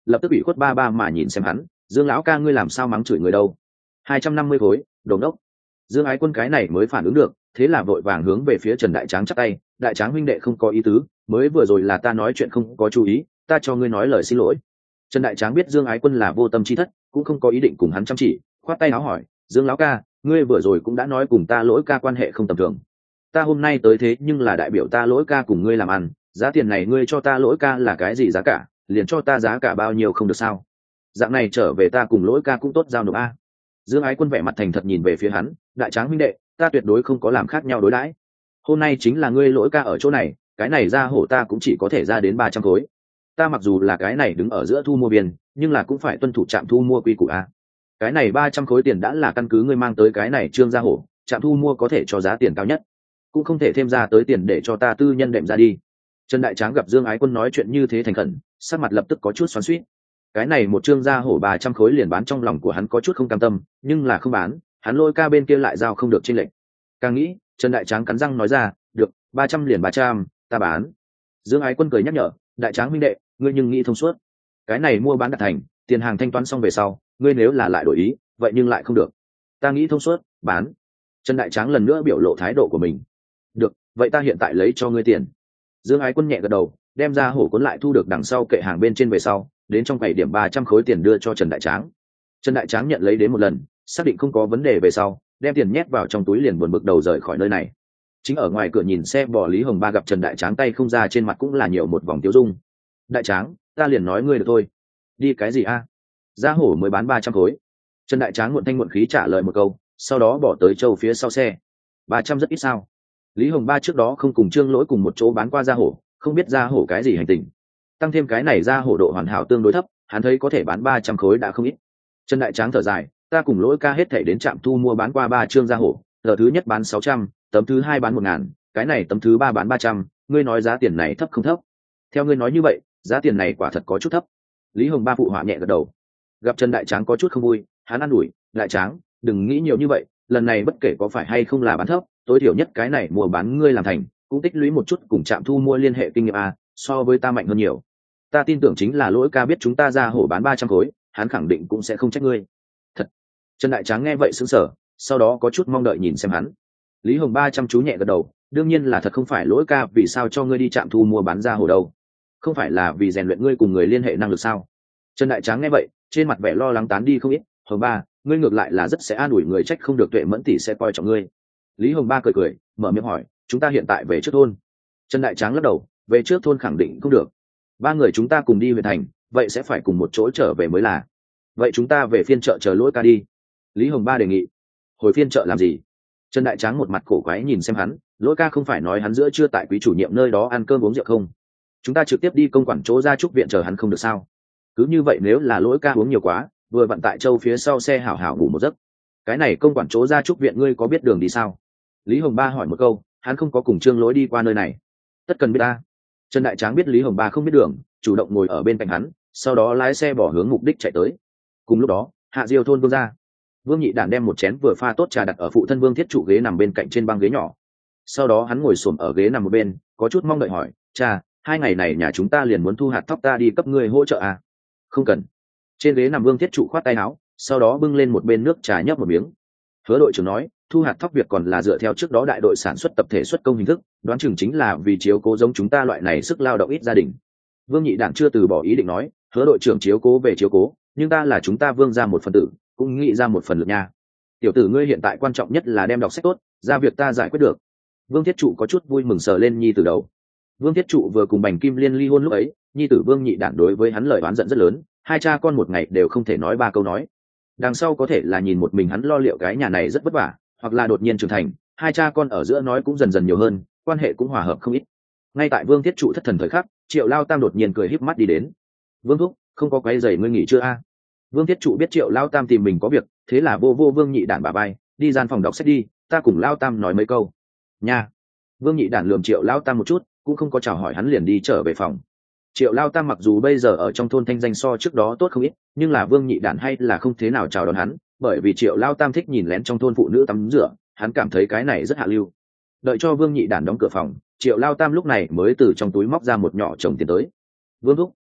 lập tức ủy khuất ba ba mà nhìn xem hắn, Dương lão ca ngươi làm sao mắng chửi người đâu? 250 khối, đồ ngốc. Dương Ái Quân cái này mới phản ứng được, thế là vội vàng hướng về phía Trần Đại Tráng chắp tay, đại tráng huynh đệ không có ý tứ, mới vừa rồi là ta nói chuyện không có chú ý, ta cho ngươi nói lời xin lỗi. Trần Đại Tráng biết Dương Ái Quân là vô tâm chi thất, cũng không có ý định cùng hắn chăm chỉ, khoát tay áo hỏi, Dương lão ca, ngươi vừa rồi cũng đã nói cùng ta Lỗi ca quan hệ không tầm thường. Ta hôm nay tới thế nhưng là đại biểu ta Lỗi ca cùng ngươi làm ăn, giá tiền này ngươi cho ta Lỗi ca là cái gì giá cả, liền cho ta giá cả bao nhiêu không được sao? Dạng này trở về ta cùng Lỗi ca cũng tốt giao nộp a. Dương Ái Quân vẻ mặt thành thật nhìn về phía hắn, đại tráng huynh đệ, ta tuyệt đối không có làm khác nhau đối đãi. Hôm nay chính là ngươi Lỗi ca ở chỗ này, cái này ra hổ ta cũng chỉ có thể ra đến 300 khối. Ta mặc dù là cái này đứng ở giữa thu mua biên, nhưng là cũng phải tuân thủ trạm thu mua quy củ a. Cái này 300 khối tiền đã là căn cứ ngươi mang tới cái này trương ra hổ, trạm thu mua có thể cho giá tiền cao nhất, cũng không thể thêm ra tới tiền để cho ta tư nhân đệm ra đi. Trần Đại Tráng gặp Dương Ái Quân nói chuyện như thế thành khẩn, sắc mặt lập tức có chút xoắn xuýt. Cái này một trương ra hổ 300 khối liền bán, trong lòng của hắn có chút không cam tâm, nhưng là không bán, hắn Lôi ca bên kia lại giao không được chênh lệch. Càng nghĩ, Trần Đại Tráng cắn răng nói ra, được, 300 liền 300, ta bán. Dương Ái Quân cười nhắc nhở, Đại Tráng huynh đệ, ngươi nhưng nghĩ thông suốt. Cái này mua bán đạt thành, tiền hàng thanh toán xong về sau, ngươi nếu là lại đổi ý, vậy nhưng lại không được. Ta nghĩ thông suốt, bán. Trần Đại Tráng lần nữa biểu lộ thái độ của mình. Được, vậy ta hiện tại lấy cho ngươi tiền. Dương Ái Quân nhẹ gật đầu, đem ra hổ cuốn lại thu được đằng sau kệ hàng bên trên về sau, đến trong quầy điểm 300 khối tiền đưa cho Trần Đại Tráng. Trần Đại Tráng nhận lấy đến một lần, xác định không có vấn đề về sau, đem tiền nhét vào trong túi liền buồn bực đầu rời khỏi nơi này. Chính ở ngoài cửa nhìn xe bò Lý Hồng Ba gặp Trần Đại Tráng tay không ra, trên mặt cũng là nhiều một vòng tiêu dung. Đại Tráng, ta liền nói ngươi được thôi. Đi cái gì a? Giá hổ mới bán 300 khối. Trần Đại Tráng muộn thanh muộn khí trả lời một câu, sau đó bỏ tới châu phía sau xe. 300 rất ít sao? Lý Hồng Ba trước đó không cùng Trương Lỗi cùng một chỗ bán qua giá hổ, không biết giá hổ cái gì hành tình. Tăng thêm cái này giá hổ độ hoàn hảo tương đối thấp, hắn thấy có thể bán 300 khối đã không ít. Trần Đại Tráng thở dài, ta cùng Lỗi ca hết thảy đến trạm thu mua bán qua 3 trương giá hổ, tờ thứ nhất bán 600, tấm thứ hai bán 1000, cái này tấm thứ ba bán 300, ngươi nói giá tiền này thấp không thấp? Theo ngươi nói như vậy, giá tiền này quả thật có chút thấp. Lý Hồng Ba phụ họa nhẹ gật đầu. Gặp Trần Đại Tráng có chút không vui, hắn an ủi, Đại Tráng, đừng nghĩ nhiều như vậy, lần này bất kể có phải hay không là bán thấp, tối thiểu nhất cái này mua bán ngươi làm thành, cũng tích lũy một chút cùng trạm thu mua liên hệ kinh nghiệm a, so với ta mạnh hơn nhiều. Ta tin tưởng chính là Lỗi ca biết chúng ta ra hổ bán 300 khối, hắn khẳng định cũng sẽ không trách ngươi. Thật. Trần Đại Tráng nghe vậy sững sờ, sau đó có chút mong đợi nhìn xem hắn. Lý Hồng Ba chăm chú nhẹ gật đầu, đương nhiên là thật, không phải Lỗi ca vì sao cho ngươi đi trạm thu mua bán ra hổ đâu? Không phải là vì rèn luyện ngươi cùng người liên hệ năng lực sao? Trần Đại Tráng nghe vậy, trên mặt vẻ lo lắng tán đi không ít. Hồng Ba, ngươi ngược lại là rất sẽ an ủi người, trách không được Tuệ Mẫn tỷ sẽ coi trọng ngươi. Lý Hồng Ba cười cười, mở miệng hỏi, chúng ta hiện tại về trước thôn? Trần Đại Tráng lắc đầu, về trước thôn khẳng định không được. Ba người chúng ta cùng đi huyện thành, vậy sẽ phải cùng một chỗ trở về mới là. Vậy chúng ta về phiên chợ chờ Lỗi ca đi. Lý Hồng Ba đề nghị. Hồi phiên chợ làm gì? Trần Đại Tráng một mặt cổ quái nhìn xem hắn, Lỗi ca không phải nói hắn giữa trưa tại quý chủ nhiệm nơi đó ăn cơm uống rượu không? Chúng ta trực tiếp đi công quản chỗ gia trúc viện chờ hắn không được sao? Cứ như vậy nếu là Lỗi ca uống nhiều quá, vừa vặn tại châu phía sau xe hảo hảo ngủ một giấc. Cái này công quản chỗ gia trúc viện ngươi có biết đường đi sao? Lý Hồng Ba hỏi một câu, hắn không có cùng Trương Lỗi đi qua nơi này. Tất cần biết ta. Trần Đại Tráng biết Lý Hồng Ba không biết đường, chủ động ngồi ở bên cạnh hắn, sau đó lái xe bỏ hướng mục đích chạy tới. Cùng lúc đó, Hạ Diêu thôn Vương ra. Vương Nhị Đản đem một chén vừa pha tốt trà đặt ở phụ thân Vương Thiết Trụ ghế nằm bên cạnh trên băng ghế nhỏ. Sau đó hắn ngồi xổm ở ghế nằm một bên, có chút mong đợi hỏi, cha, 2 ngày này nhà chúng ta liền muốn thu hạt thóc, ta đi cấp ngươi hỗ trợ à? Không cần. Trên ghế nằm Vương Thiết Trụ khoát tay áo, sau đó bưng lên một bên nước trà nhấp một miếng. Hứa đội trưởng nói, thu hạt thóc việc còn là dựa theo trước đó đại đội sản xuất tập thể xuất công hình thức, đoán chừng chính là vì chiếu cố giống chúng ta loại này sức lao động ít gia đình. Vương Nhị Đản chưa từ bỏ ý định nói, hứa đội trưởng chiếu cố về chiếu cố, nhưng ta là chúng ta Vương ra một phần tử, cũng nghĩ ra một phần lực nha. Tiểu tử ngươi hiện tại quan trọng nhất là đem đọc sách tốt, ra việc ta giải quyết được. Vương Thiết Trụ có chút vui mừng sờ lên nhi tử đầu. Vương Thiết Trụ vừa cùng Bành Kim Liên ly hôn lúc ấy, nhi tử Vương Nhị Đản đối với hắn lời oán giận rất lớn, hai cha con một ngày đều không thể nói 3 câu nói. Đằng sau có thể là nhìn một mình hắn lo liệu cái nhà này rất vất vả, hoặc là đột nhiên trưởng thành, hai cha con ở giữa nói cũng dần dần nhiều hơn, quan hệ cũng hòa hợp không ít. Ngay tại Vương Thiết Trụ thất thần thời khắc, Triệu Lao Tam đột nhiên cười híp mắt đi đến. Vương thúc, không có quấy rầy ngươi nghỉ chưa a? Vương Thiết Trụ biết Triệu Lao Tam tìm mình có việc, thế là vô Vương Nhị Đản bả vai, đi gian phòng đọc sách đi, ta cùng Lao Tam nói mấy câu. Nha. Vương Nhị Đản lườm Triệu Lao Tam một chút, cũng không có chào hỏi hắn liền đi trở về phòng. Triệu Lao Tam mặc dù bây giờ ở trong thôn thanh danh so trước đó tốt không ít, nhưng là Vương Nhị Đản hay là không thế nào chào đón hắn, bởi vì Triệu Lao Tam thích nhìn lén trong thôn phụ nữ tắm rửa, hắn cảm thấy cái này rất hạ lưu. Đợi cho Vương Nhị Đản đóng cửa phòng, Triệu Lao Tam lúc này mới từ trong túi móc ra một nhỏ chồng tiền tới. Vương thúc,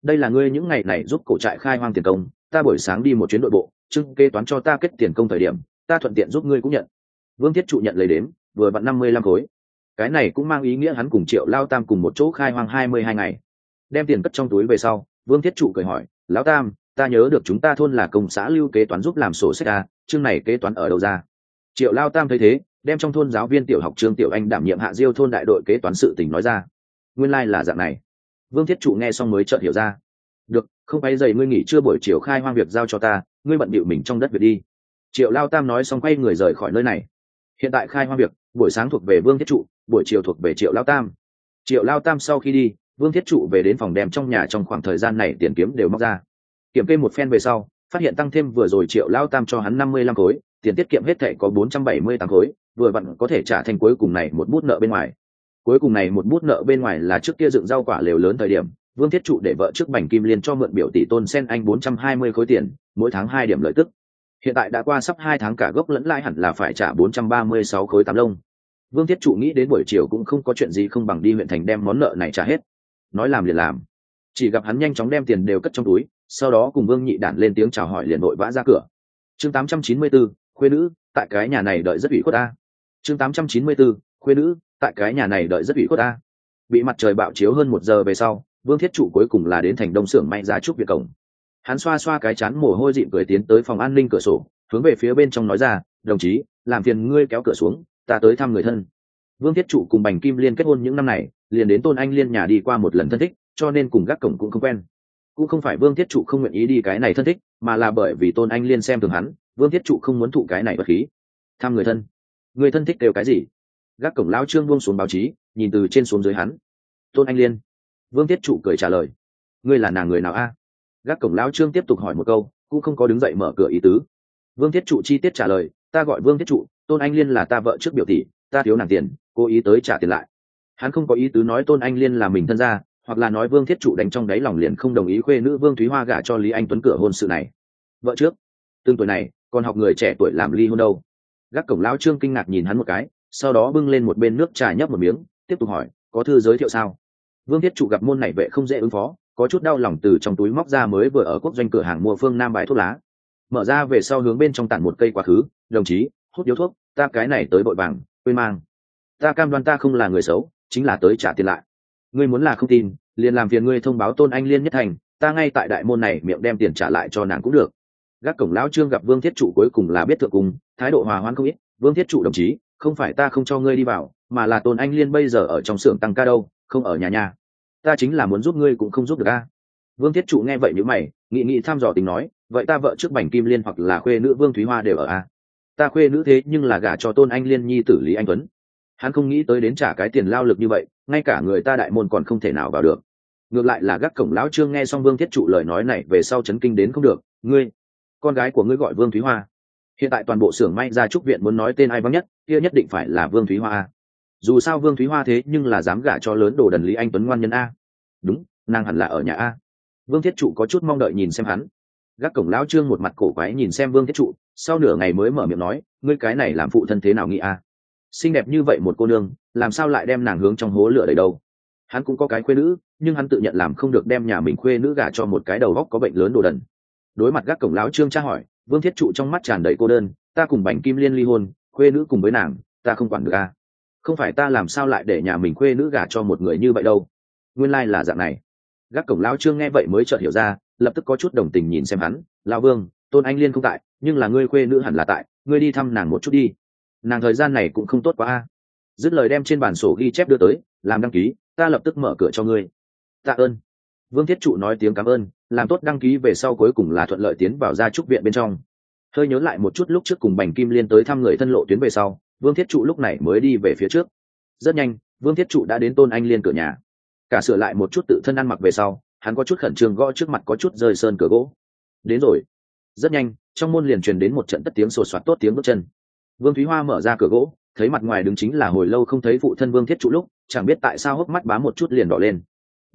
đây là ngươi những ngày này giúp cổ trại khai hoang tiền công, ta buổi sáng đi một chuyến nội bộ trưng kê toán cho ta kết tiền công thời điểm, ta thuận tiện giúp ngươi cũng nhận. Vương Thiết Trụ nhận lấy đếm, vừa vặn 55 khối. Cái này cũng mang ý nghĩa hắn cùng Triệu Lao Tam cùng một chỗ khai hoang 22 ngày. Đem tiền cất trong túi về sau, Vương Thiết Trụ cười hỏi, lão Tam, ta nhớ được chúng ta thôn là công xã lưu kế toán giúp làm sổ sách à, chương này kế toán ở đâu ra? Triệu Lao Tam thấy thế, đem trong thôn giáo viên tiểu học Trương Tiểu Anh đảm nhiệm Hạ Diêu thôn đại đội kế toán sự tình nói ra. Nguyên lai là dạng này. Vương Thiết Trụ nghe xong mới chợt hiểu ra. Được, không phải dậy ngươi nghỉ trưa buổi chiều khai hoang việc giao cho ta, ngươi bận bịu mình trong đất việc đi. Triệu Lao Tam nói xong quay người rời khỏi nơi này. Hiện tại khai hoang việc, buổi sáng thuộc về Vương Thiết Trụ, buổi chiều thuộc về Triệu Lao Tam. Triệu Lao Tam sau khi đi, Vương Thiết Trụ về đến phòng đem trong nhà trong khoảng thời gian này tiền kiếm đều móc ra. Kiểm kê một phen về sau, phát hiện tăng thêm vừa rồi Triệu Lao Tam cho hắn 55 khối, tiền tiết kiệm hết thảy có 478 khối, vừa vặn có thể trả thành cuối cùng này một bút nợ bên ngoài. Cuối cùng này một bút nợ bên ngoài là trước kia dựng rau quả lều lớn thời điểm, Vương Thiết Trụ để vợ trước Bành Kim Liên cho mượn biểu tỷ Tôn Sen Anh 420 khối tiền, mỗi tháng 2 điểm lợi tức. Hiện tại đã qua sắp 2 tháng cả gốc lẫn lãi hẳn là phải trả 436 khối tám lông. Vương Thiết Trụ nghĩ đến buổi chiều cũng không có chuyện gì không bằng đi huyện thành đem món nợ này trả hết. Nói làm liền làm. Chỉ gặp hắn nhanh chóng đem tiền đều cất trong túi, sau đó cùng Vương Nhị Đản lên tiếng chào hỏi liền vội vã ra cửa. Chương 894, khuê nữ, tại cái nhà này đợi rất ủy khuất ta. Chương 894, khuê nữ, tại cái nhà này đợi rất ủy khuất ta. Bị mặt trời bạo chiếu hơn 1 giờ về sau, Vương Thiết Trụ cuối cùng là đến thành đông xưởng may ra trúc viện cổng. Hắn xoa xoa cái chán mồ hôi dịn cười tiến tới phòng an ninh cửa sổ, hướng về phía bên trong nói ra, đồng chí, làm phiền ngươi kéo cửa xuống, ta tới thăm người thân. Vương Thiết Trụ cùng Bành Kim Liên kết hôn những năm này, liền đến Tôn Anh Liên nhà đi qua một lần thân thích, cho nên cùng gác cổng cũng không quen. Cũng không phải Vương Thiết Trụ không nguyện ý đi cái này thân thích, mà là bởi vì Tôn Anh Liên xem thường hắn, Vương Thiết Trụ không muốn thụ cái này bất khí. Thăm người thân, người thân thích đều cái gì? Gác cổng lão Trương buông xuống báo chí, nhìn từ trên xuống dưới hắn. Tôn Anh Liên. Vương Thiết Trụ cười trả lời, ngươi là nàng người nào a? Gác cổng lão Trương tiếp tục hỏi một câu, cũng không có đứng dậy mở cửa ý tứ. Vương Thiết Trụ chi tiết trả lời, ta gọi Vương Thiết Trụ, Tôn Anh Liên là ta vợ trước biểu tỷ, ta thiếu nàng tiền, cố ý tới trả tiền lại. Hắn không có ý tứ nói Tôn Anh Liên là mình thân gia, hoặc là nói Vương Thiết Trụ đánh trong đáy lòng liền không đồng ý khuê nữ Vương Thúy Hoa gả cho Lý Anh Tuấn cửa hôn sự này. Vợ trước, tương tuổi này, còn học người trẻ tuổi làm ly hôn đâu? Gác cổng lão Trương kinh ngạc nhìn hắn một cái, sau đó bưng lên một bên nước trà nhấp một miếng, tiếp tục hỏi, có thư giới thiệu sao? Vương Thiết Trụ gặp môn này vệ không dễ ứng phó, có chút đau lòng từ trong túi móc ra mới vừa ở quốc doanh cửa hàng mua Phương Nam bài thuốc lá, mở ra về sau hướng bên trong tản một cây quá khứ, đồng chí, hút điếu thuốc, ta cái này tới vội vàng, quên mang. Ta cam đoan ta không là người xấu, chính là tới trả tiền lại. Ngươi muốn là không tin, liền làm phiền ngươi thông báo Tôn Anh Liên nhất thành, ta ngay tại đại môn này miệng đem tiền trả lại cho nàng cũng được. Gác cổng lão Trương gặp Vương Thiết Trụ cuối cùng là biết thượng cùng, thái độ hòa hoãn không ít. Vương Thiết Trụ đồng chí, không phải ta không cho ngươi đi vào, mà là Tôn Anh Liên bây giờ ở trong xưởng tăng ca đâu, không ở nhà. Ta chính là muốn giúp ngươi cũng không giúp được a. Vương Thiết Trụ nghe vậy nhíu mày, nghĩ thăm dò tính nói, vậy ta vợ trước Bành Kim Liên hoặc là khuê nữ Vương Thúy Hoa đều ở a. Ta khuê nữ thế nhưng là gả cho Tôn Anh Liên nhi tử Lý Anh Tuấn. Hắn không nghĩ tới đến trả cái tiền lao lực như vậy, ngay cả người ta đại môn còn không thể nào vào được. Ngược lại là gác cổng lão Trương nghe xong Vương Thiết Trụ lời nói này về sau chấn kinh đến không được, ngươi, con gái của ngươi gọi Vương Thúy Hoa. Hiện tại toàn bộ xưởng may ra trúc viện muốn nói tên ai vắng nhất, kia nhất định phải là Vương Thúy Hoa. Dù sao Vương Thúy Hoa thế nhưng là dám gả cho lớn đồ đần Lý Anh Tuấn ngoan nhân a. Đúng, nàng hẳn là ở nhà a. Vương Thiết Trụ có chút mong đợi nhìn xem hắn. Gác cổng lão Trương một mặt cổ quái nhìn xem Vương Thiết Trụ, sau nửa ngày mới mở miệng nói, ngươi cái này làm phụ thân thế nào nghĩ a? Xinh đẹp như vậy một cô nương, làm sao lại đem nàng hướng trong hố lửa đầy đâu? Hắn cũng có cái khuê nữ, nhưng hắn tự nhận làm không được đem nhà mình khuê nữ gả cho một cái đầu óc có bệnh lớn đồ đần. Đối mặt gác cổng lão Trương tra hỏi, Vương Thiết Trụ trong mắt tràn đầy cô đơn, ta cùng Bành Kim Liên ly hôn, khuê nữ cùng với nàng, ta không quản được a. Không phải ta làm sao lại để nhà mình khuê nữ gả cho một người như vậy đâu. Nguyên lai là dạng này. Gác cổng lão Trương nghe vậy mới chợt hiểu ra, lập tức có chút đồng tình nhìn xem hắn, lão Vương, Tôn Anh Liên không tại, nhưng là ngươi khuê nữ hẳn là tại, ngươi đi thăm nàng một chút đi. Nàng thời gian này cũng không tốt quá a. Dứt lời đem trên bản sổ ghi chép đưa tới, làm đăng ký, ta lập tức mở cửa cho ngươi. Tạ ơn. Vương Thiết Trụ nói tiếng cảm ơn, làm tốt đăng ký về sau cuối cùng là thuận lợi tiến vào gia trúc viện bên trong. Hơi nhớ lại một chút lúc trước cùng Bành Kim Liên tới thăm người thân lộ tuyến về sau, Vương Thiết Trụ lúc này mới đi về phía trước. Rất nhanh, Vương Thiết Trụ đã đến Tôn Anh Liên cửa nhà. Cả sửa lại một chút tự thân ăn mặc về sau, hắn có chút khẩn trương gõ trước mặt có chút rơi sơn cửa gỗ. Đến rồi. Rất nhanh, trong môn liền truyền đến một trận tất tiếng sột soạt tốt tiếng bước chân. Vương Thúy Hoa mở ra cửa gỗ, thấy mặt ngoài đứng chính là hồi lâu không thấy phụ thân Vương Thiết Trụ lúc, chẳng biết tại sao hốc mắt bám một chút liền đỏ lên.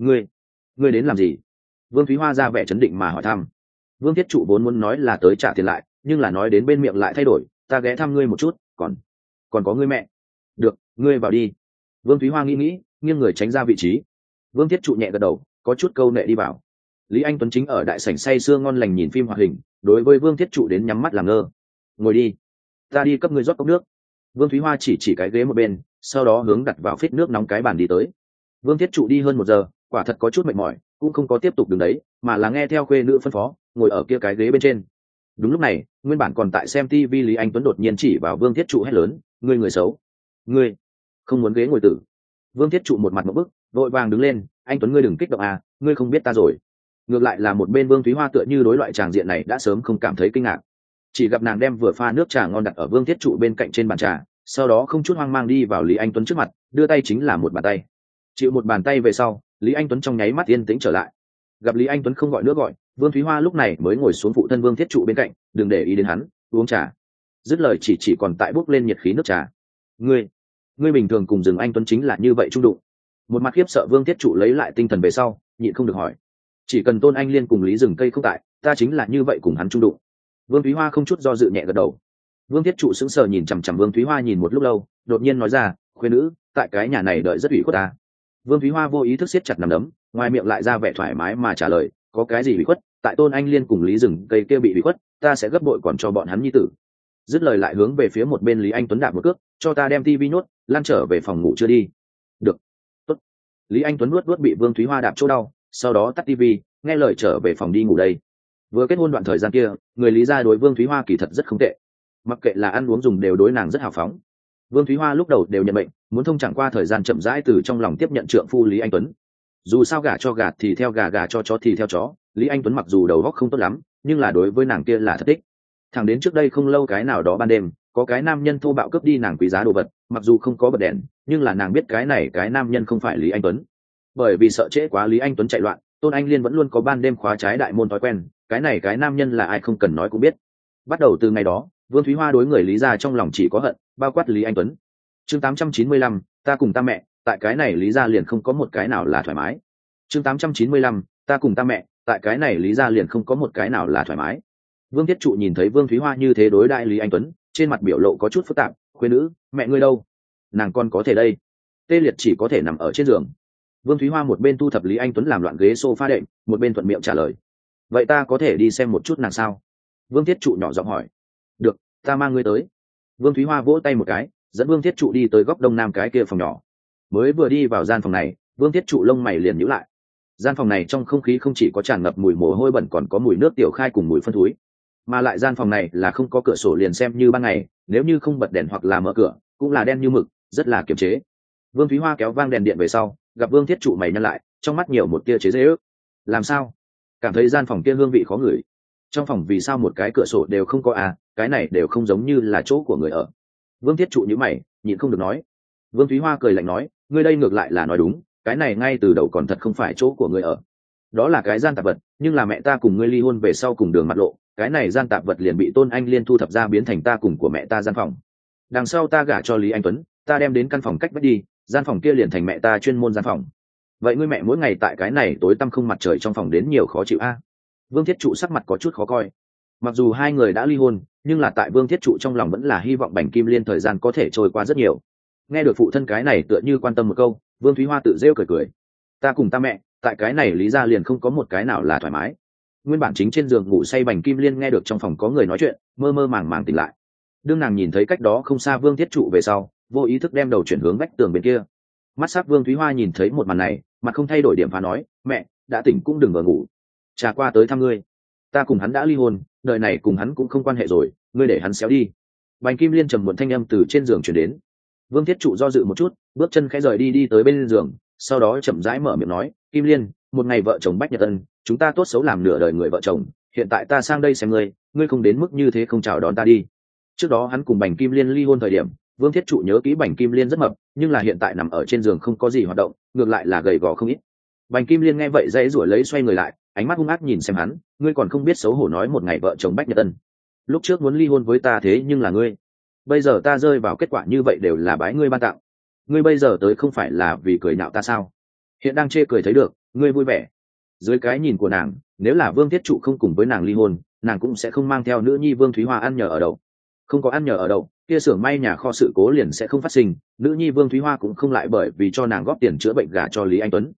Ngươi đến làm gì? Vương Thúy Hoa ra vẻ chấn định mà hỏi thăm. Vương Thiết Trụ vốn muốn nói là tới trả tiền lại, nhưng là nói đến bên miệng lại thay đổi, ta ghé thăm ngươi một chút, còn có ngươi mẹ. Được, ngươi vào đi. Vương Thúy Hoa nghĩ, nghiêng người tránh ra vị trí. Vương Thiết Trụ nhẹ gật đầu, có chút câu nệ đi vào. Lý Anh Tuấn chính ở đại sảnh say sưa ngon lành nhìn phim hoạt hình, đối với Vương Thiết Trụ đến nhắm mắt làm ngơ. Ngồi đi, ta đi cấp ngươi rót cốc nước. Vương Thúy Hoa chỉ cái ghế một bên, sau đó hướng đặt vào phích nước nóng cái bàn đi tới. Vương Thiết Trụ đi hơn 1 giờ, quả thật có chút mệt mỏi, cũng không có tiếp tục đứng đấy, mà là nghe theo khuê nữ phân phó, ngồi ở kia cái ghế bên trên. Đúng lúc này, nguyên bản còn tại xem TV Lý Anh Tuấn đột nhiên chỉ vào Vương Thiết Trụ hét lớn, ngươi người xấu, ngươi không muốn ghế ngồi tử. Vương Thiết Trụ một mặt ngộp bức, vội vàng đứng lên, anh Tuấn ngươi đừng kích động à, ngươi không biết ta rồi. Ngược lại là một bên Vương Thúy Hoa tựa như đối loại tràng diện này đã sớm không cảm thấy kinh ngạc, chỉ gặp nàng đem vừa pha nước trà ngon đặt ở Vương Thiết Trụ bên cạnh trên bàn trà, sau đó không chút hoang mang đi vào Lý Anh Tuấn trước mặt, đưa tay chính là một bàn tay. Chịu một bàn tay về sau, Lý Anh Tuấn trong nháy mắt yên tĩnh trở lại. Gặp Lý Anh Tuấn không gọi nữa gọi, Vương Thúy Hoa lúc này mới ngồi xuống phụ thân Vương Thiết Trụ bên cạnh, đừng để ý đến hắn, uống trà. Dứt lời chỉ còn tại bốc lên nhiệt khí nước trà. Ngươi bình thường cùng rừng anh Tuấn chính là như vậy trung đụng. Một mặt khiếp sợ Vương Thiết Trụ lấy lại tinh thần về sau, nhịn không được hỏi, chỉ cần Tôn Anh Liên cùng Lý Rừng Cây không tại, ta chính là như vậy cùng hắn trung đụng. Vương Thúy Hoa không chút do dự nhẹ gật đầu. Vương Thiết Trụ sững sờ nhìn chằm chằm Vương Thúy Hoa nhìn một lúc lâu, đột nhiên nói ra, khuyên nữ, tại cái nhà này đợi rất ủy khuất ta. Vương Thúy Hoa vô ý thức siết chặt nắm đấm, ngoài miệng lại ra vẻ thoải mái mà trả lời, có cái gì ủy khuất, tại Tôn Anh Liên cùng Lý Rừng Cây kia bị ủy khuất, ta sẽ gấp bội còn cho bọn hắn nhi tử. Dứt lời lại hướng về phía một bên Lý Anh Tuấn đạp một cước, cho ta đem tivi nhốt, lan trở về phòng ngủ chưa đi. Được, tốt. Lý Anh Tuấn nuốt bị Vương Thúy Hoa đạp chỗ đau, sau đó tắt tivi, nghe lời trở về phòng đi ngủ đây. Vừa kết hôn đoạn thời gian kia, người Lý gia đối Vương Thúy Hoa kỳ thật rất không tệ, mặc kệ là ăn uống dùng đều đối nàng rất hào phóng. Vương Thúy Hoa lúc đầu đều nhận bệnh, muốn thông chẳng qua thời gian chậm rãi từ trong lòng tiếp nhận trượng phu Lý Anh Tuấn. Dù sao gả cho gà thì theo gà, gà cho chó thì theo chó, Lý Anh Tuấn mặc dù đầu óc không tốt lắm, nhưng là đối với nàng kia là thật thích. Thẳng đến trước đây không lâu cái nào đó ban đêm, có cái nam nhân thô bạo cướp đi nàng quý giá đồ vật, mặc dù không có bật đèn, nhưng là nàng biết cái này cái nam nhân không phải Lý Anh Tuấn. Bởi vì sợ trễ quá Lý Anh Tuấn chạy loạn, Tôn Anh Liên vẫn luôn có ban đêm khóa trái đại môn thói quen, cái này cái nam nhân là ai không cần nói cũng biết. Bắt đầu từ ngày đó, Vương Thúy Hoa đối người Lý gia trong lòng chỉ có hận, bao quát Lý Anh Tuấn. Chương 895, ta cùng ta mẹ, tại cái này Lý gia liền không có một cái nào là thoải mái. Chương 895, ta cùng ta mẹ, tại cái này Lý gia liền không có một cái nào là thoải mái. Vương Thiết Trụ nhìn thấy Vương Thúy Hoa như thế đối đại Lý Anh Tuấn, trên mặt biểu lộ có chút phức tạp, khuyên nữ, mẹ ngươi đâu? Nàng con có thể đây. Tê liệt chỉ có thể nằm ở trên giường. Vương Thúy Hoa một bên thu thập Lý Anh Tuấn làm loạn ghế sofa đệm, một bên thuận miệng trả lời. Vậy ta có thể đi xem một chút nàng sao? Vương Thiết Trụ nhỏ giọng hỏi. Được, ta mang ngươi tới. Vương Thúy Hoa vỗ tay một cái, dẫn Vương Thiết Trụ đi tới góc đông nam cái kia phòng nhỏ. Mới vừa đi vào gian phòng này, Vương Thiết Trụ lông mày liền nhíu lại. Gian phòng này trong không khí không chỉ có tràn ngập mùi mồ hôi bẩn còn có mùi nước tiểu khai cùng mùi phân thúi. Mà lại gian phòng này là không có cửa sổ liền xem như ban ngày, nếu như không bật đèn hoặc là mở cửa, cũng là đen như mực, rất là kiềm chế. Vương Thúy Hoa kéo vang đèn điện về sau, gặp Vương Thiết Trụ mày nhăn lại, trong mắt nhiều một tia chế giễu. Làm sao? Cảm thấy gian phòng kia hương vị khó ngửi. Trong phòng vì sao một cái cửa sổ đều không có à, cái này đều không giống như là chỗ của người ở. Vương Thiết Trụ nhíu mày, nhịn không được nói. Vương Thúy Hoa cười lạnh nói, ngươi đây ngược lại là nói đúng, cái này ngay từ đầu còn thật không phải chỗ của người ở. Đó là cái gian tạp vật, nhưng là mẹ ta cùng ngươi ly hôn về sau cùng đường mặt lộ, cái này gian tạp vật liền bị Tôn Anh Liên thu thập ra biến thành ta cùng của mẹ ta gian phòng. Đằng sau ta gả cho Lý Anh Tuấn, ta đem đến căn phòng cách vách đi, gian phòng kia liền thành mẹ ta chuyên môn gian phòng. Vậy ngươi mẹ mỗi ngày tại cái này tối tăm không mặt trời trong phòng đến nhiều khó chịu a? Vương Thiết Trụ sắc mặt có chút khó coi. Mặc dù hai người đã ly hôn, nhưng là tại Vương Thiết Trụ trong lòng vẫn là hy vọng Bành Kim Liên thời gian có thể trôi qua rất nhiều. Nghe được phụ thân cái này tựa như quan tâm một câu, Vương Thúy Hoa tự rêu cười cười. Ta cùng ta mẹ, tại cái này Lý gia liền không có một cái nào là thoải mái. Nguyên bản chính trên giường ngủ say Bành Kim Liên nghe được trong phòng có người nói chuyện, mơ mơ màng màng tỉnh lại. Đương nàng nhìn thấy cách đó không xa Vương Thiết Trụ về sau, vô ý thức đem đầu chuyển hướng vách tường bên kia. Mắt sắc Vương Thúy Hoa nhìn thấy một màn này, mặt không thay đổi điểm phá nói, mẹ đã tỉnh cũng đừng vờ ngủ, trà qua tới thăm ngươi. Ta cùng hắn đã ly hôn, đời này cùng hắn cũng không quan hệ rồi, ngươi để hắn xéo đi. Bành Kim Liên trầm muộn thanh âm từ trên giường chuyển đến. Vương Thiết Trụ do dự một chút, bước chân khẽ rời đi tới bên giường, sau đó chậm rãi mở miệng nói, Kim Liên, một ngày vợ chồng bách nhật ân, chúng ta tốt xấu làm nửa đời người vợ chồng, hiện tại ta sang đây xem ngươi, ngươi không đến mức như thế không chào đón ta đi. Trước đó hắn cùng Bành Kim Liên ly hôn thời điểm, Vương Thiết Trụ nhớ kỹ Bành Kim Liên rất mập, nhưng là hiện tại nằm ở trên giường không có gì hoạt động, ngược lại là gầy gò không ít. Bành Kim Liên nghe vậy dãy rủa lấy xoay người lại, ánh mắt hung ác nhìn xem hắn, ngươi còn không biết xấu hổ nói một ngày vợ chồng bách nhật ân. Lúc trước muốn ly hôn với ta thế nhưng là ngươi, bây giờ ta rơi vào kết quả như vậy đều là bái ngươi ban tặng. Ngươi bây giờ tới không phải là vì cười nhạo ta sao? Hiện đang chê cười thấy được, ngươi vui vẻ. Dưới cái nhìn của nàng, nếu là Vương Thiết Trụ không cùng với nàng ly hôn, nàng cũng sẽ không mang theo nữ nhi Vương Thúy Hoa ăn nhờ ở đậu. Không có ăn nhờ ở đậu, kia xưởng may nhà kho sự cố liền sẽ không phát sinh, nữ nhi Vương Thúy Hoa cũng không lại bởi vì cho nàng góp tiền chữa bệnh gả cho Lý Anh Tuấn.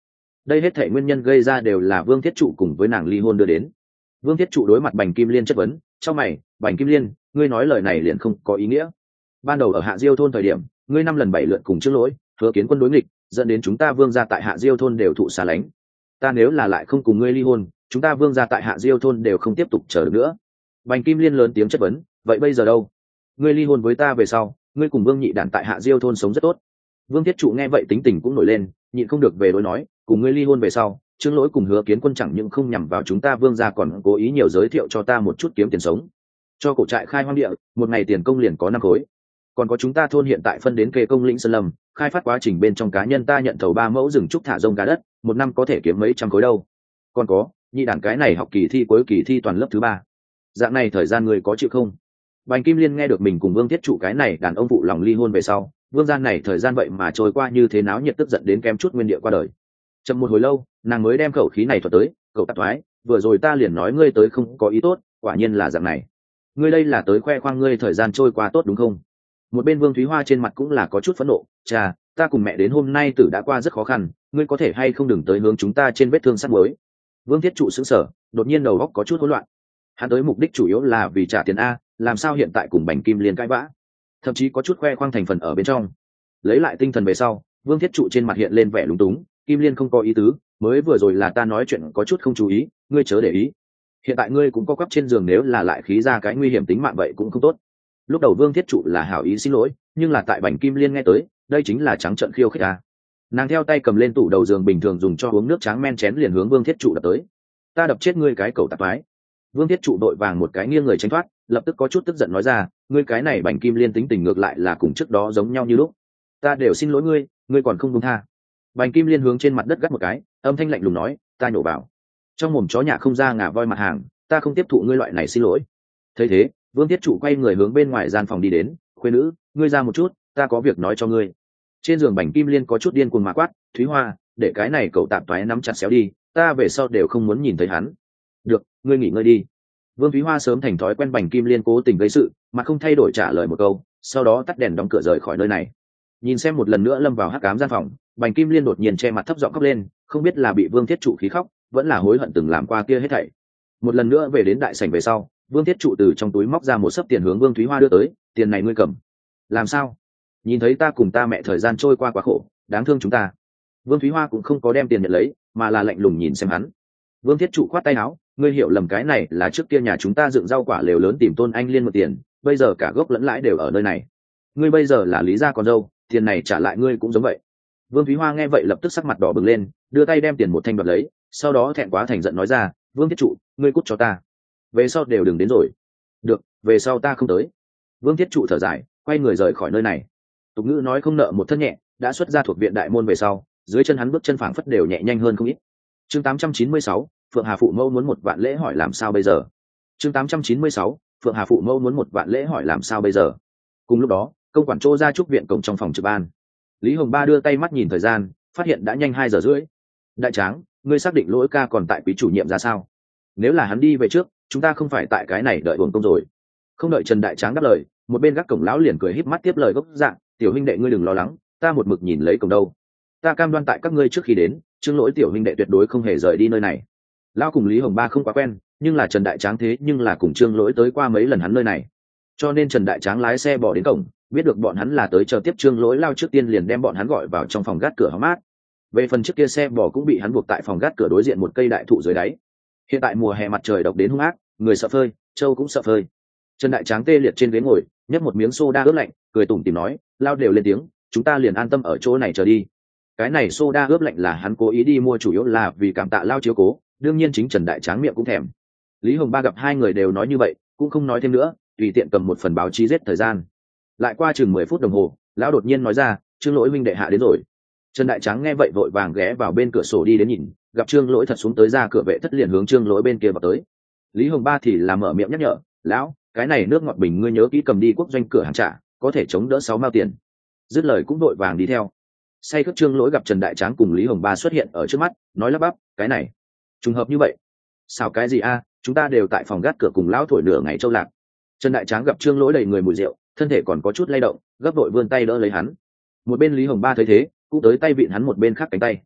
đây hết thể nguyên nhân gây ra đều là Vương Thiết Trụ cùng với nàng ly hôn đưa đến. Vương Thiết Trụ đối mặt Bành Kim Liên chất vấn, trong mày, Bành Kim Liên, ngươi nói lời này liền không có ý nghĩa. Ban đầu ở Hạ Diêu thôn thời điểm, ngươi 5 lần 7 lượt cùng Trương Lỗi, Hứa Kiến Quân đối nghịch, dẫn đến chúng ta Vương gia tại Hạ Diêu thôn đều thụ xa lánh. Ta nếu là lại không cùng ngươi ly hôn, chúng ta Vương gia tại Hạ Diêu thôn đều không tiếp tục chờ được nữa. Bành Kim Liên lớn tiếng chất vấn, vậy bây giờ đâu? Ngươi ly hôn với ta về sau, ngươi cùng Vương Nhị Đản tại Hạ Diêu thôn sống rất tốt. Vương Thiết Trụ nghe vậy tính tình cũng nổi lên, nhịn không được về đối nói, cùng ngươi ly hôn về sau, Trương Lỗi cùng Hứa Kiến Quân chẳng những không nhằm vào chúng ta Vương gia còn cố ý nhiều giới thiệu cho ta một chút kiếm tiền sống. Cho cổ trại khai hoang địa, một ngày tiền công liền có 5 khối. Còn có chúng ta thôn hiện tại phân đến kê công lĩnh sơn lâm, khai phát quá trình bên trong cá nhân ta nhận thầu 3 mẫu rừng trúc thả rông cá đất, một năm có thể kiếm mấy trăm khối đâu. Còn có, Nhị Đản cái này học kỳ thi cuối kỳ thi toàn lớp thứ 3. Dạng này thời gian người có chịu không? Bành Kim Liên nghe được mình cùng Vương Thiết Trụ cái này đàn ông phụ lòng ly hôn về sau, Vương gia này thời gian vậy mà trôi qua như thế náo nhiệt, tức giận đến kém chút nguyên địa qua đời. Chậm một hồi lâu, nàng mới đem khẩu khí này thuật tới, cậu tạp thoái, vừa rồi ta liền nói ngươi tới không có ý tốt, quả nhiên là dạng này. Ngươi đây là tới khoe khoang ngươi thời gian trôi qua tốt đúng không? Một bên Vương Thúy Hoa trên mặt cũng là có chút phẫn nộ, cha, ta cùng mẹ đến hôm nay tử đã qua rất khó khăn, ngươi có thể hay không đừng tới hướng chúng ta trên vết thương sắt mới. Vương Thiết Trụ sững sờ, đột nhiên đầu óc có chút hỗn loạn. Hắn tới mục đích chủ yếu là vì trả tiền a, làm sao hiện tại cùng Bành Kim Liên cãi vã, thậm chí có chút khoe khoang thành phần ở bên trong. Lấy lại tinh thần về sau, Vương Thiết Trụ trên mặt hiện lên vẻ lúng túng, Kim Liên không có ý tứ, mới vừa rồi là ta nói chuyện có chút không chú ý, ngươi chớ để ý. Hiện tại ngươi cũng có quắp trên giường, nếu là lại khí ra cái nguy hiểm tính mạng vậy cũng không tốt. Lúc đầu Vương Thiết Trụ là hảo ý xin lỗi, nhưng là tại Bành Kim Liên nghe tới, đây chính là trắng trợn khiêu khích a. Nàng theo tay cầm lên tủ đầu giường bình thường dùng cho uống nước tráng men chén liền hướng Vương Thiết Trụ đập tới. Ta đập chết ngươi cái cẩu tạp thoái. Vương Thiết Trụ đội vàng một cái nghiêng người tránh thoát, lập tức có chút tức giận nói ra, ngươi cái này Bành Kim Liên tính tình ngược lại là cùng trước đó giống nhau như lúc. Ta đều xin lỗi ngươi, ngươi còn không buông tha. Bành Kim Liên hướng trên mặt đất gắt một cái, âm thanh lạnh lùng nói, ta nhổ vào. Trong mồm chó nhà không ra ngà voi mặt hàng, ta không tiếp thụ ngươi loại này xin lỗi. Thấy thế, Vương Thiết Trụ quay người hướng bên ngoài gian phòng đi đến, khuyên nữ, ngươi ra một chút, ta có việc nói cho ngươi. Trên giường Bành Kim Liên có chút điên cuồng mà quát, Thúy Hoa, để cái này cậu tạm toái nắm chặt xéo đi, ta về sau đều không muốn nhìn thấy hắn. Được, ngươi nghỉ ngơi đi. Vương Thúy Hoa sớm thành thói quen Bành Kim Liên cố tình gây sự, mà không thay đổi trả lời một câu, sau đó tắt đèn đóng cửa rời khỏi nơi này. Nhìn xem một lần nữa lâm vào hắc ám gian phòng, Bành Kim Liên đột nhiên che mặt thấp giọng khóc lên, không biết là bị Vương Thiết Trụ khí khóc, vẫn là hối hận từng làm qua kia hết thảy. Một lần nữa về đến đại sảnh về sau, Vương Thiết Trụ từ trong túi móc ra một xấp tiền hướng Vương Thúy Hoa đưa tới, tiền này ngươi cầm. Làm sao? Nhìn thấy ta cùng ta mẹ thời gian trôi qua quá khổ, đáng thương chúng ta. Vương Thúy Hoa cũng không có đem tiền nhận lấy, mà là lạnh lùng nhìn xem hắn. Vương Thiết Trụ khoát tay áo, ngươi hiểu lầm, cái này là trước kia nhà chúng ta dựng rau quả lều lớn tìm Tôn Anh Liên mượn tiền, bây giờ cả gốc lẫn lãi đều ở nơi này. Ngươi bây giờ là Lý gia con dâu, tiền này trả lại ngươi cũng giống vậy. Vương Thúy Hoa nghe vậy lập tức sắc mặt đỏ bừng lên, đưa tay đem tiền một thanh đoạt lấy, sau đó thẹn quá thành giận nói ra, Vương Thiết Trụ, ngươi cút cho ta, về sau đều đừng đến rồi. Được, về sau ta không tới. Vương Thiết Trụ thở dài, quay người rời khỏi nơi này. Tục ngữ nói không nợ một thân nhẹ, đã xuất ra thuộc viện đại môn về sau, dưới chân hắn bước chân phảng phất đều nhẹ nhanh hơn không ít. Chương 896, Phượng Hà phụ mẫu muốn 1 vạn lễ hỏi làm sao bây giờ. Chương 896, Phượng Hà phụ mẫu muốn 1 vạn lễ hỏi làm sao bây giờ. Cùng lúc đó, công quản Trô ra trúc viện cổng trong phòng trực ban. Lý Hồng Ba đưa tay mắt nhìn thời gian, phát hiện đã nhanh 2 giờ rưỡi. Đại tráng, ngươi xác định Lỗi ca còn tại quý chủ nhiệm ra sao? Nếu là hắn đi về trước, chúng ta không phải tại cái này đợi buồn công rồi. Không đợi Trần Đại Tráng đáp lời, một bên gác cổng lão liền cười híp mắt tiếp lời gốc dạng, tiểu huynh đệ ngươi đừng lo lắng, ta một mực nhìn lấy cổng đâu. Ta cam đoan tại các ngươi trước khi đến, Trương Lỗi tiểu huynh đệ tuyệt đối không hề rời đi nơi này. Lão cùng Lý Hồng Ba không quá quen, nhưng là Trần Đại Tráng thế nhưng là cùng Trương Lỗi tới qua mấy lần hắn nơi này, cho nên Trần Đại Tráng lái xe bỏ đến cổng, biết được bọn hắn là tới chờ tiếp Trương Lỗi lao trước tiên liền đem bọn hắn gọi vào trong phòng gác cửa hóng mát. Về phần trước kia xe bò cũng bị hắn buộc tại phòng gác cửa đối diện một cây đại thụ dưới đáy. Hiện tại mùa hè mặt trời độc đến hung ác, người sợ phơi, trâu cũng sợ phơi. Trần Đại Tráng tê liệt trên ghế ngồi, nhấp một miếng soda ướp lạnh, cười tủm tỉm nói, lao đều lên tiếng, chúng ta liền an tâm ở chỗ này chờ đi. Cái này soda ướp lạnh là hắn cố ý đi mua, chủ yếu là vì cảm tạ lao chiếu cố, đương nhiên chính Trần Đại Tráng miệng cũng thèm. Lý Hồng Ba gặp hai người đều nói như vậy, cũng không nói thêm nữa, tùy tiện cầm một phần báo chí giết thời gian. Lại qua chừng 10 phút đồng hồ, lão đột nhiên nói ra, Trương Lỗi huynh đệ hạ đến rồi. Trần Đại Tráng nghe vậy vội vàng ghé vào bên cửa sổ đi đến nhìn, gặp Trương Lỗi thật xuống tới ra cửa vệ thất liền hướng Trương Lỗi bên kia vào tới. Lý Hồng Ba thì làm mở miệng nhắc nhở, lão, cái này nước ngọt bình ngươi nhớ kỹ cầm đi quốc doanh cửa hàng trả, có thể chống đỡ 6 mao tiền. Dứt lời cũng vội vàng đi theo. Say khướt Trương Lỗi gặp Trần Đại Tráng cùng Lý Hồng Ba xuất hiện ở trước mắt, nói lắp bắp, cái này trùng hợp như vậy. Sao cái gì a, chúng ta đều tại phòng gác cửa cùng lão thổi nửa ngày châu lạc. Trần Đại Tráng gặp Trương Lỗi đầy người mùi rượu, thân thể còn có chút lay động, gấp đội vươn tay đỡ lấy hắn. Một bên Lý Hồng Ba thấy thế, cũng tới tay vịn hắn một bên khác cánh tay.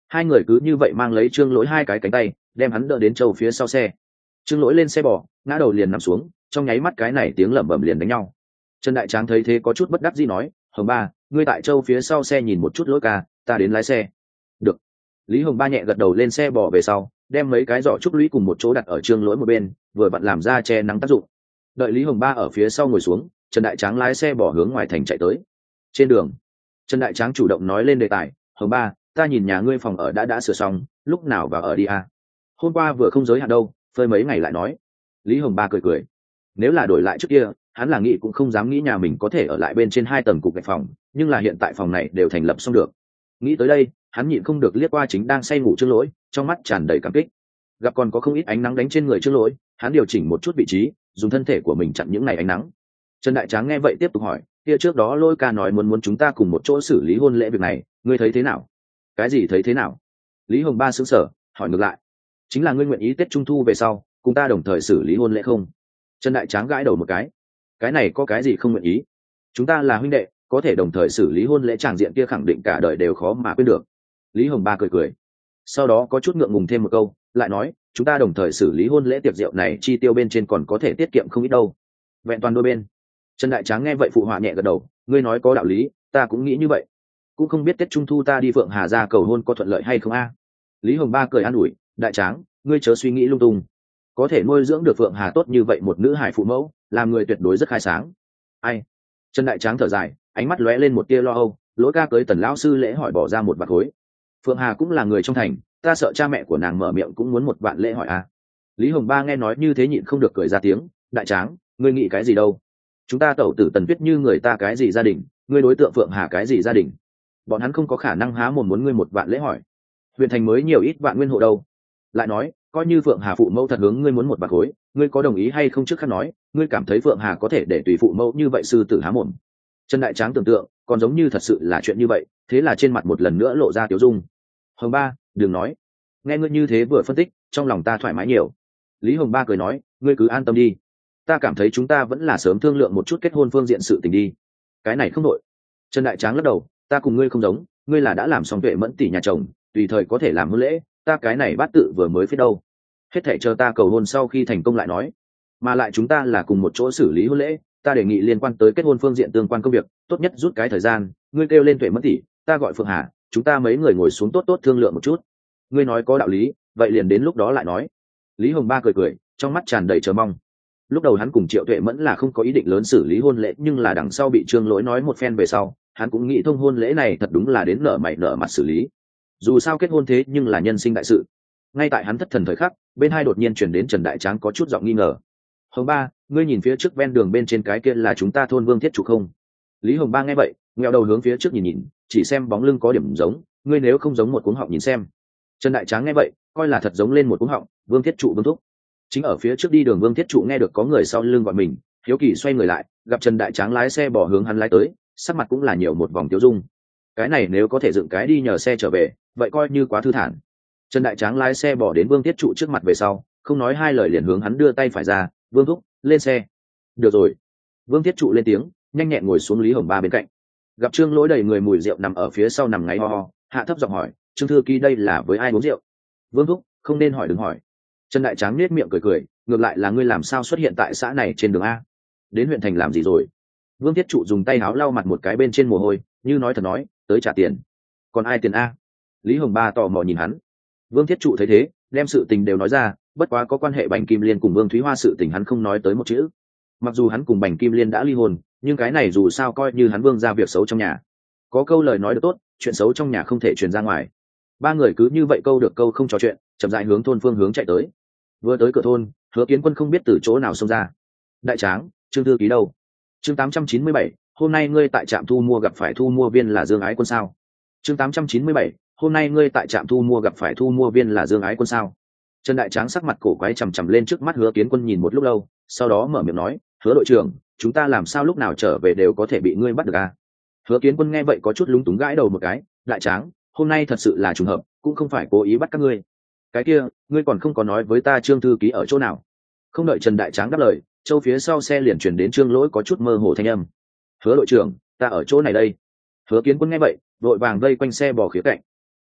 Hai người cứ như vậy mang lấy Trương Lỗi hai cái cánh tay đem hắn đỡ đến Châu phía sau xe. Trương Lỗi lên xe bò, ngã đầu liền nằm xuống, trong nháy mắt cái này tiếng lẩm bẩm liền đánh nhau. Trần Đại Tráng thấy thế có chút bất đắc dĩ nói, Hồng Ba, ngươi tại Châu phía sau xe nhìn một chút Lỗi ca, ta đến lái xe. Được. Lý Hồng Ba nhẹ gật đầu lên xe bò về sau, đem mấy cái giỏ trúc lũy cùng một chỗ đặt ở Trương Lỗi một bên, vừa vặn làm ra che nắng tác dụng. Đợi Lý Hồng Ba ở phía sau ngồi xuống, Trần Đại Tráng lái xe bò hướng ngoài thành chạy tới. Trên đường, Trần Đại Tráng chủ động nói lên đề tài, Hồng Ba, ta nhìn nhà ngươi phòng ở đã sửa xong, lúc nào vào ở đi à? Hôm qua vừa không giới hạn đâu, phơi mấy ngày lại nói. Lý Hồng Ba cười cười. Nếu là đổi lại trước kia, hắn là nghĩ cũng không dám nghĩ nhà mình có thể ở lại bên trên 2 tầng cục gạch phòng, nhưng là hiện tại phòng này đều thành lập xong được. Nghĩ tới đây, hắn nhịn không được liếc qua chính đang say ngủ Trương Lỗi, trong mắt tràn đầy cảm kích. Gặp còn có không ít ánh nắng đánh trên người Trương Lỗi, hắn điều chỉnh một chút vị trí, dùng thân thể của mình chặn những ngày ánh nắng. Trần Đại Tráng nghe vậy tiếp tục hỏi, kia trước đó Lỗi ca nói muốn chúng ta cùng một chỗ xử lý hôn lễ việc này, ngươi thấy thế nào? Cái gì thấy thế nào? Lý Hồng Ba sững sờ, hỏi ngược lại, chính là ngươi nguyện ý Tết Trung thu về sau cùng ta đồng thời xử lý hôn lễ không? Trần Đại Tráng gãi đầu một cái này có cái gì không nguyện ý? Chúng ta là huynh đệ, có thể đồng thời xử lý hôn lễ tràng diện kia khẳng định cả đời đều khó mà quên được. Lý Hồng Ba cười cười, sau đó có chút ngượng ngùng thêm một câu, lại nói, chúng ta đồng thời xử lý hôn lễ tiệc rượu này chi tiêu bên trên còn có thể tiết kiệm không ít đâu. Vẹn toàn đôi bên. Trần Đại Tráng nghe vậy phụ họa nhẹ gật đầu, ngươi nói có đạo lý, ta cũng nghĩ như vậy. Cũng không biết Tết Trung thu ta đi Phượng Hà ra cầu hôn có thuận lợi hay không a? Lý Hồng Ba cười an ủi, Đại Tráng, ngươi chớ suy nghĩ lung tung. Có thể nuôi dưỡng được Phượng Hà tốt như vậy một nữ hài phụ mẫu, làm người tuyệt đối rất khai sáng. Ai? Trần Đại Tráng thở dài, ánh mắt lóe lên một tia lo âu, Lỗi ca tới Tần lão sư lễ hỏi bỏ ra một bạc khối. Phượng Hà cũng là người trong thành, ta sợ cha mẹ của nàng mở miệng cũng muốn một vạn lễ hỏi a. Lý Hồng Ba nghe nói như thế nhịn không được cười ra tiếng, Đại Tráng, ngươi nghĩ cái gì đâu? Chúng ta tẩu tử Tần Tuyết như người ta cái gì gia đình, ngươi đối tượng Phượng Hà cái gì gia đình? Bọn hắn không có khả năng há mồm muốn ngươi một vạn lễ hỏi. Huyện thành mới nhiều ít vạn nguyên hộ đâu. Lại nói, coi như Phượng Hà phụ mẫu thật hướng ngươi muốn một bạc khối, ngươi có đồng ý hay không trước khắc nói, ngươi cảm thấy Phượng Hà có thể để tùy phụ mẫu như vậy sư tử há mồm? Trần Đại Tráng tưởng tượng, còn giống như thật sự là chuyện như vậy, thế là trên mặt một lần nữa lộ ra tiếu dung. Hồng Ba, đừng nói. Nghe ngươi như thế vừa phân tích, trong lòng ta thoải mái nhiều. Lý Hồng Ba cười nói, ngươi cứ an tâm đi. Ta cảm thấy chúng ta vẫn là sớm thương lượng một chút kết hôn phương diện sự tình đi. Cái này không đội. Trần Đại Tráng lắc đầu, ta cùng ngươi không giống, ngươi là đã làm xong Tuệ Mẫn tỷ nhà chồng, tùy thời có thể làm hôn lễ, ta cái này bát tự vừa mới phết đâu. Hết thảy chờ ta cầu hôn sau khi thành công lại nói. Mà lại chúng ta là cùng một chỗ xử lý hôn lễ, ta đề nghị liên quan tới kết hôn phương diện tương quan công việc, tốt nhất rút cái thời gian, ngươi kêu lên Tuệ Mẫn tỷ, ta gọi Phượng Hà, chúng ta mấy người ngồi xuống tốt tốt thương lượng một chút. Ngươi nói có đạo lý, vậy liền đến lúc đó lại nói. Lý Hồng Ba cười cười, trong mắt tràn đầy chờ mong. Lúc đầu hắn cùng Triệu Tuệ Mẫn là không có ý định lớn xử lý hôn lễ, nhưng là đằng sau bị Trương Lỗi nói một phen về sau, hắn cũng nghĩ thông hôn lễ này thật đúng là đến nở mày nở mặt xử lý. Dù sao kết hôn thế nhưng là nhân sinh đại sự. Ngay tại hắn thất thần thời khắc, bên hai đột nhiên chuyển đến Trần Đại Tráng có chút giọng nghi ngờ. Hồng Ba, ngươi nhìn phía trước ven đường bên trên cái kia là chúng ta thôn Vương Thiết Trụ không? Lý Hồng Ba nghe vậy, ngheo đầu hướng phía trước nhìn, chỉ xem bóng lưng có điểm giống, ngươi nếu không giống một cuống họng nhìn xem. Trần Đại Tráng nghe vậy, coi là thật giống lên một cuống họng, Vương Thiết Trụ Vương thúc. Chính ở phía trước đi đường Vương Thiết Trụ nghe được có người sau lưng gọi mình, hiếu kỳ xoay người lại, gặp Trần Đại Tráng lái xe bỏ hướng hắn lái tới, sắc mặt cũng là nhiều một vòng tiêu dung. Cái này nếu có thể dựng cái đi nhờ xe trở về, vậy coi như quá thư thản. Trần Đại Tráng lái xe bỏ đến Vương Thiết Trụ trước mặt về sau, không nói hai lời liền hướng hắn đưa tay phải ra, Vương thúc, lên xe. Được rồi. Vương Thiết Trụ lên tiếng, nhanh nhẹn ngồi xuống Lý Hồng Ba bên cạnh. Gặp Trương Lỗi đầy người mùi rượu nằm ở phía sau nằm ngáy ho ho, hạ thấp giọng hỏi, Trương thư ký đây là với ai uống rượu? Vương thúc, không nên hỏi đừng hỏi. Trần Đại Tráng nết miệng cười cười, ngược lại là ngươi làm sao xuất hiện tại xã này trên đường a? Đến huyện thành làm gì rồi? Vương Thiết Trụ dùng tay áo lau mặt một cái bên trên mồ hôi, như nói thật nói, tới trả tiền. Còn ai tiền a? Lý Hồng Ba tò mò nhìn hắn. Vương Thiết Trụ thấy thế, đem sự tình đều nói ra, bất quá có quan hệ Bành Kim Liên cùng Vương Thúy Hoa sự tình hắn không nói tới một chữ. Mặc dù hắn cùng Bành Kim Liên đã ly hôn, nhưng cái này dù sao coi như hắn Vương ra việc xấu trong nhà. Có câu lời nói được tốt, chuyện xấu trong nhà không thể truyền ra ngoài. Ba người cứ như vậy câu được câu không trò chuyện, chậm rãi hướng thôn phương hướng chạy tới. Vừa tới cửa thôn, Hứa Kiến Quân không biết từ chỗ nào xông ra. Đại Tráng, Trương thư ký đâu? Chương 897, hôm nay ngươi tại trạm thu mua gặp phải thu mua viên là Dương Ái Quân sao? Chương 897, hôm nay ngươi tại trạm thu mua gặp phải thu mua viên là Dương Ái Quân sao? Trần Đại Tráng sắc mặt cổ quái chằm chằm lên trước mắt Hứa Kiến Quân nhìn một lúc lâu, sau đó mở miệng nói, Hứa đội trưởng, chúng ta làm sao lúc nào trở về đều có thể bị ngươi bắt được à? Hứa Kiến Quân nghe vậy có chút lúng túng gãi đầu một cái, Đại Tráng, hôm nay thật sự là trùng hợp, cũng không phải cố ý bắt các ngươi. Cái kia, ngươi còn không có nói với ta Trương thư ký ở chỗ nào? Không đợi Trần Đại Tráng đáp lời, Châu phía sau xe liền chuyển đến Trương Lỗi có chút mơ hồ thanh âm. Hứa đội trưởng, ta ở chỗ này đây. Hứa Kiến Quân nghe vậy, vội vàng vây quanh xe bò khía cạnh.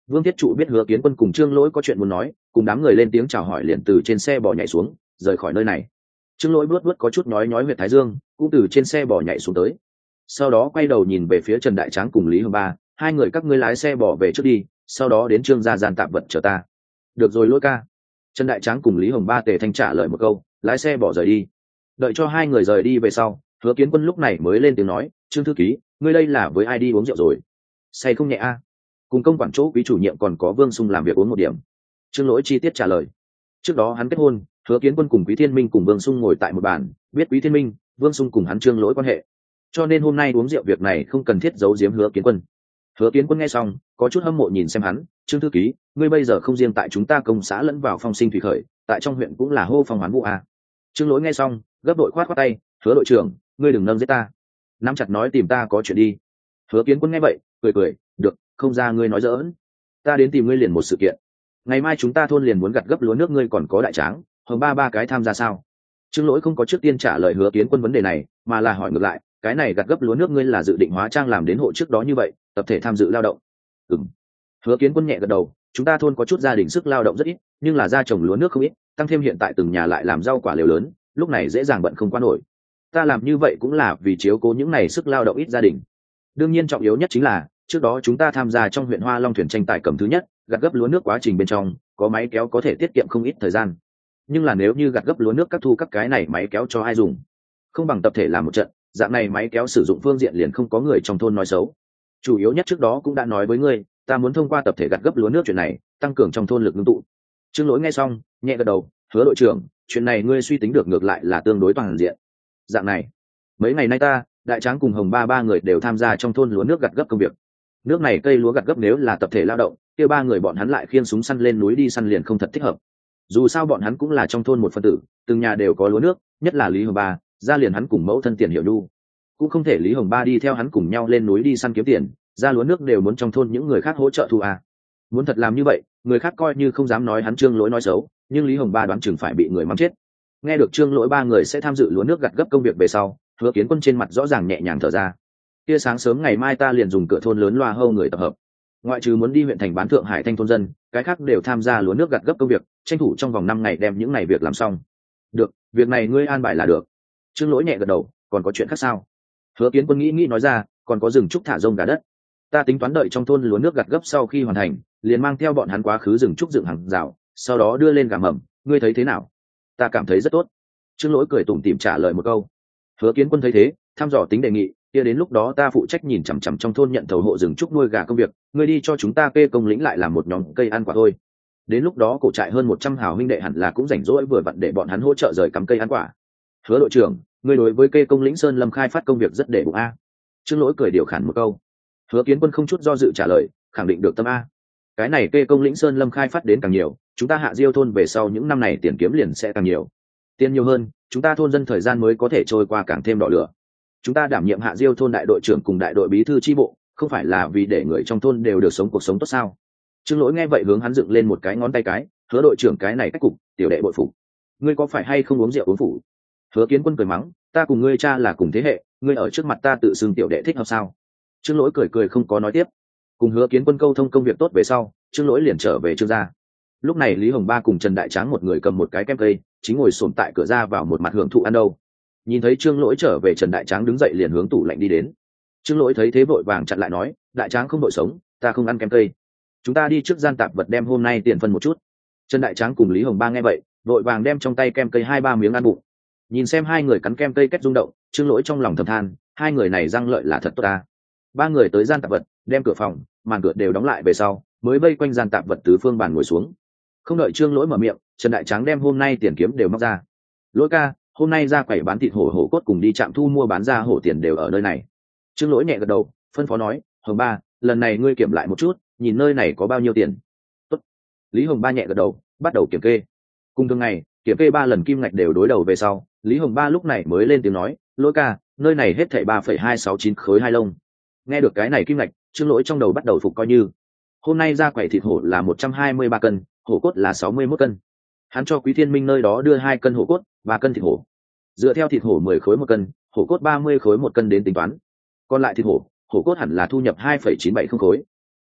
Vương Thiết Trụ biết Hứa Kiến Quân cùng Trương Lỗi có chuyện muốn nói, cùng đám người lên tiếng chào hỏi liền từ trên xe bò nhảy xuống, rời khỏi nơi này. Trương Lỗi bước có chút nhói huyệt thái dương, cũng từ trên xe bò nhảy xuống tới. Sau đó quay đầu nhìn về phía Trần Đại Tráng cùng Lý Hồng Ba, hai người các ngươi lái xe bò về trước đi, sau đó đến Trương gia gian tạm vật chờ ta. Được rồi Lỗi ca. Trần Đại Tráng cùng Lý Hồng Ba tề thanh trả lời một câu, lái xe bỏ rời đi. Đợi cho hai người rời đi về sau, Hứa Kiến Quân lúc này mới lên tiếng nói, Trương thư ký, ngươi đây là với ai đi uống rượu rồi? Say không nhẹ a? Cùng công quản chỗ quý chủ nhiệm còn có Vương Sung làm việc uống một điểm. Trương Lỗi chi tiết trả lời. Trước đó hắn kết hôn, Hứa Kiến Quân cùng Quý Thiên Minh cùng Vương Sung ngồi tại một bàn, biết Quý Thiên Minh, Vương Sung cùng hắn Trương Lỗi quan hệ, cho nên hôm nay uống rượu việc này không cần thiết giấu giếm Hứa Kiến Quân. Hứa Kiến Quân nghe xong, có chút hâm mộ nhìn xem hắn, Trương thư ký, ngươi bây giờ không riêng tại chúng ta công xã lẫn vào phong sinh thủy khởi, tại trong huyện cũng là hô phong hoán vũ a. Trương Lỗi nghe xong, gấp đội khoát tay, Hứa đội trưởng, ngươi đừng nâng giết ta, nắm chặt nói tìm ta có chuyện đi. Hứa Kiến Quân nghe vậy, cười, được, không ra ngươi nói giỡn, ta đến tìm ngươi liền một sự kiện. Ngày mai chúng ta thôn liền muốn gặt gấp lúa nước, ngươi còn có Đại Tráng, Hồng ba cái tham gia sao? Trương Lỗi không có trước tiên trả lời Hứa Kiến Quân vấn đề này, mà là hỏi ngược lại, cái này gặt gấp lúa nước ngươi là dự định hóa trang làm đến hộ trước đó như vậy, tập thể tham dự lao động? Ừm. Hứa Kiến Quân nhẹ gật đầu, chúng ta thôn có chút gia đình sức lao động rất ít, nhưng là gia trồng lúa nước không ít, tăng thêm hiện tại từng nhà lại làm rau quả lều lớn, lúc này dễ dàng bận không qua nổi. Ta làm như vậy cũng là vì chiếu cố những này sức lao động ít gia đình. Đương nhiên trọng yếu nhất chính là trước đó chúng ta tham gia trong huyện Hoa Long thuyền tranh tài cầm thứ nhất, gặt gấp lúa nước quá trình bên trong có máy kéo có thể tiết kiệm không ít thời gian, nhưng là nếu như gặt gấp lúa nước các thu các cái này máy kéo cho ai dùng, không bằng tập thể làm một trận, dạng này máy kéo sử dụng phương diện liền không có người trong thôn nói xấu. Chủ yếu nhất trước đó cũng đã nói với ngươi, ta muốn thông qua tập thể gặt gấp lúa nước chuyện này tăng cường trong thôn lực ngưng tụ. Trương Lỗi nghe xong nhẹ gật đầu, Hứa đội trưởng, chuyện này ngươi suy tính được ngược lại là tương đối toàn diện. Dạng này, mấy ngày nay ta, Đại Tráng cùng Hồng ba người đều tham gia trong thôn lúa nước gặt gấp công việc. Nước này cây lúa gặt gấp nếu là tập thể lao động, kia ba người bọn hắn lại khiêng súng săn lên núi đi săn liền không thật thích hợp. Dù sao bọn hắn cũng là trong thôn một phân tử, từng nhà đều có lúa nước, nhất là Lý Hồng Ba, ra liền hắn cùng mẫu thân Tiền Hiểu Nhu, cũng không thể Lý Hồng Ba đi theo hắn cùng nhau lên núi đi săn kiếm tiền, ra lúa nước đều muốn trong thôn những người khác hỗ trợ thu à. Muốn thật làm như vậy, người khác coi như không dám nói hắn Trương Lỗi nói xấu, nhưng Lý Hồng Ba đoán chừng phải bị người mắng chết. Nghe được Trương Lỗi ba người sẽ tham dự lúa nước gặt gấp công việc về sau, Hứa Kiến Quân trên mặt rõ ràng nhẹ nhàng thở ra. Kia sáng sớm ngày mai ta liền dùng cửa thôn lớn loa hâu người tập hợp, ngoại trừ muốn đi huyện thành bán Thượng Hải thanh thôn dân, cái khác đều tham gia lúa nước gặt gấp công việc, tranh thủ trong vòng 5 ngày đem những ngày việc làm xong. Được, việc này ngươi an bài là được. Trương Lỗi nhẹ gật đầu, còn có chuyện khác sao? Hứa Kiến Quân nghĩ nói ra, còn có rừng trúc thả rông gà đất. Ta tính toán đợi trong thôn lúa nước gặt gấp sau khi hoàn thành, liền mang theo bọn hắn quá khứ rừng trúc dựng hàng rào, sau đó đưa lên gà mầm, ngươi thấy thế nào? Ta cảm thấy rất tốt. Trương Lỗi cười tủm tỉm trả lời một câu. Hứa Kiến Quân thấy thế, thăm dò tính đề nghị, kia đến lúc đó ta phụ trách nhìn chằm chằm trong thôn nhận thầu hộ rừng trúc nuôi gà công việc, ngươi đi cho chúng ta kê công lĩnh lại làm một nhóm cây ăn quả thôi. Đến lúc đó cổ trại hơn 100 hào huynh đệ hẳn là cũng rảnh rỗi vừa vặn để bọn hắn hỗ trợ rời cắm cây ăn quả. Hứa đội trưởng, ngươi đối với kê công lĩnh Sơn Lâm khai phát công việc rất để bụng a. Trương Lỗi cười điều khản một câu. Hứa Kiến Quân không chút do dự trả lời, khẳng định được tâm a. Cái này kê công lĩnh Sơn Lâm khai phát đến càng nhiều, chúng ta Hạ Diêu thôn về sau những năm này tiền kiếm liền sẽ càng nhiều. Tiền nhiều hơn, chúng ta thôn dân thời gian mới có thể trôi qua càng thêm đỏ lửa. Chúng ta đảm nhiệm Hạ Diêu thôn đại đội trưởng cùng đại đội bí thư chi bộ, không phải là vì để người trong thôn đều được sống cuộc sống tốt sao? Trương Lỗi nghe vậy hướng hắn dựng lên một cái ngón tay cái, Hứa đội trưởng cái này cách cục, tiểu đệ bội phục. Ngươi có phải hay không uống rượu uống phủ? Hứa Kiến Quân cười mắng, ta cùng ngươi cha là cùng thế hệ, ngươi ở trước mặt ta tự xưng tiểu đệ thích hợp sao? Trương Lỗi cười không có nói tiếp. Cùng Hứa Kiến Quân câu thông công việc tốt về sau, Trương Lỗi liền trở về Trương gia. Lúc này Lý Hồng Ba cùng Trần Đại Tráng một người cầm một cái kem cây, chính ngồi xổm tại cửa ra vào một mặt hưởng thụ ăn đâu. Nhìn thấy Trương Lỗi trở về, Trần Đại Tráng đứng dậy liền hướng tủ lạnh đi đến. Trương Lỗi thấy thế vội vàng chặn lại nói, Đại Tráng không đội sống, ta không ăn kem cây, chúng ta đi trước gian tạp vật đem hôm nay tiền phân một chút. Trần Đại Tráng cùng Lý Hồng Ba nghe vậy vội vàng đem trong tay kem cây 2-3 miếng ăn bụng. Nhìn xem hai người cắn kem cây cách rung động, Trương Lỗi trong lòng thầm than, hai người này răng lợi là thật tốt ta. Ba người tới gian tạp vật, đem cửa phòng màn cửa đều đóng lại về sau mới vây quanh gian tạp vật tứ phương bàn ngồi xuống. Không đợi Trương Lỗi mở miệng, Trần Đại Tráng đem hôm nay tiền kiếm đều móc ra. Lỗi ca, hôm nay ra quầy bán thịt hổ cốt cùng đi trạm thu mua bán ra hổ tiền đều ở nơi này. Trương Lỗi nhẹ gật đầu, phân phó nói, Hồng Ba, lần này ngươi kiểm lại một chút, nhìn nơi này có bao nhiêu tiền. Tốt. Lý Hồng Ba nhẹ gật đầu, bắt đầu kiểm kê. Cùng thường ngày kiểm kê 3 lần kim ngạch đều đối đầu về sau, Lý Hồng Ba lúc này mới lên tiếng nói, Lỗi ca, nơi này hết thảy 3,269 khối hai lông. Nghe được cái này kim ngạch, Trương Lỗi trong đầu bắt đầu phục coi như. Hôm nay ra quầy thịt hổ là 123 cân, hổ cốt là 61 cân. Hắn cho Quý Thiên Minh nơi đó đưa 2 cân hổ cốt, 3 cân thịt hổ. Dựa theo thịt hổ 10 khối 1 cân, hổ cốt 30 khối 1 cân đến tính toán. Còn lại thịt hổ, hổ cốt hẳn là thu nhập 2,970 khối.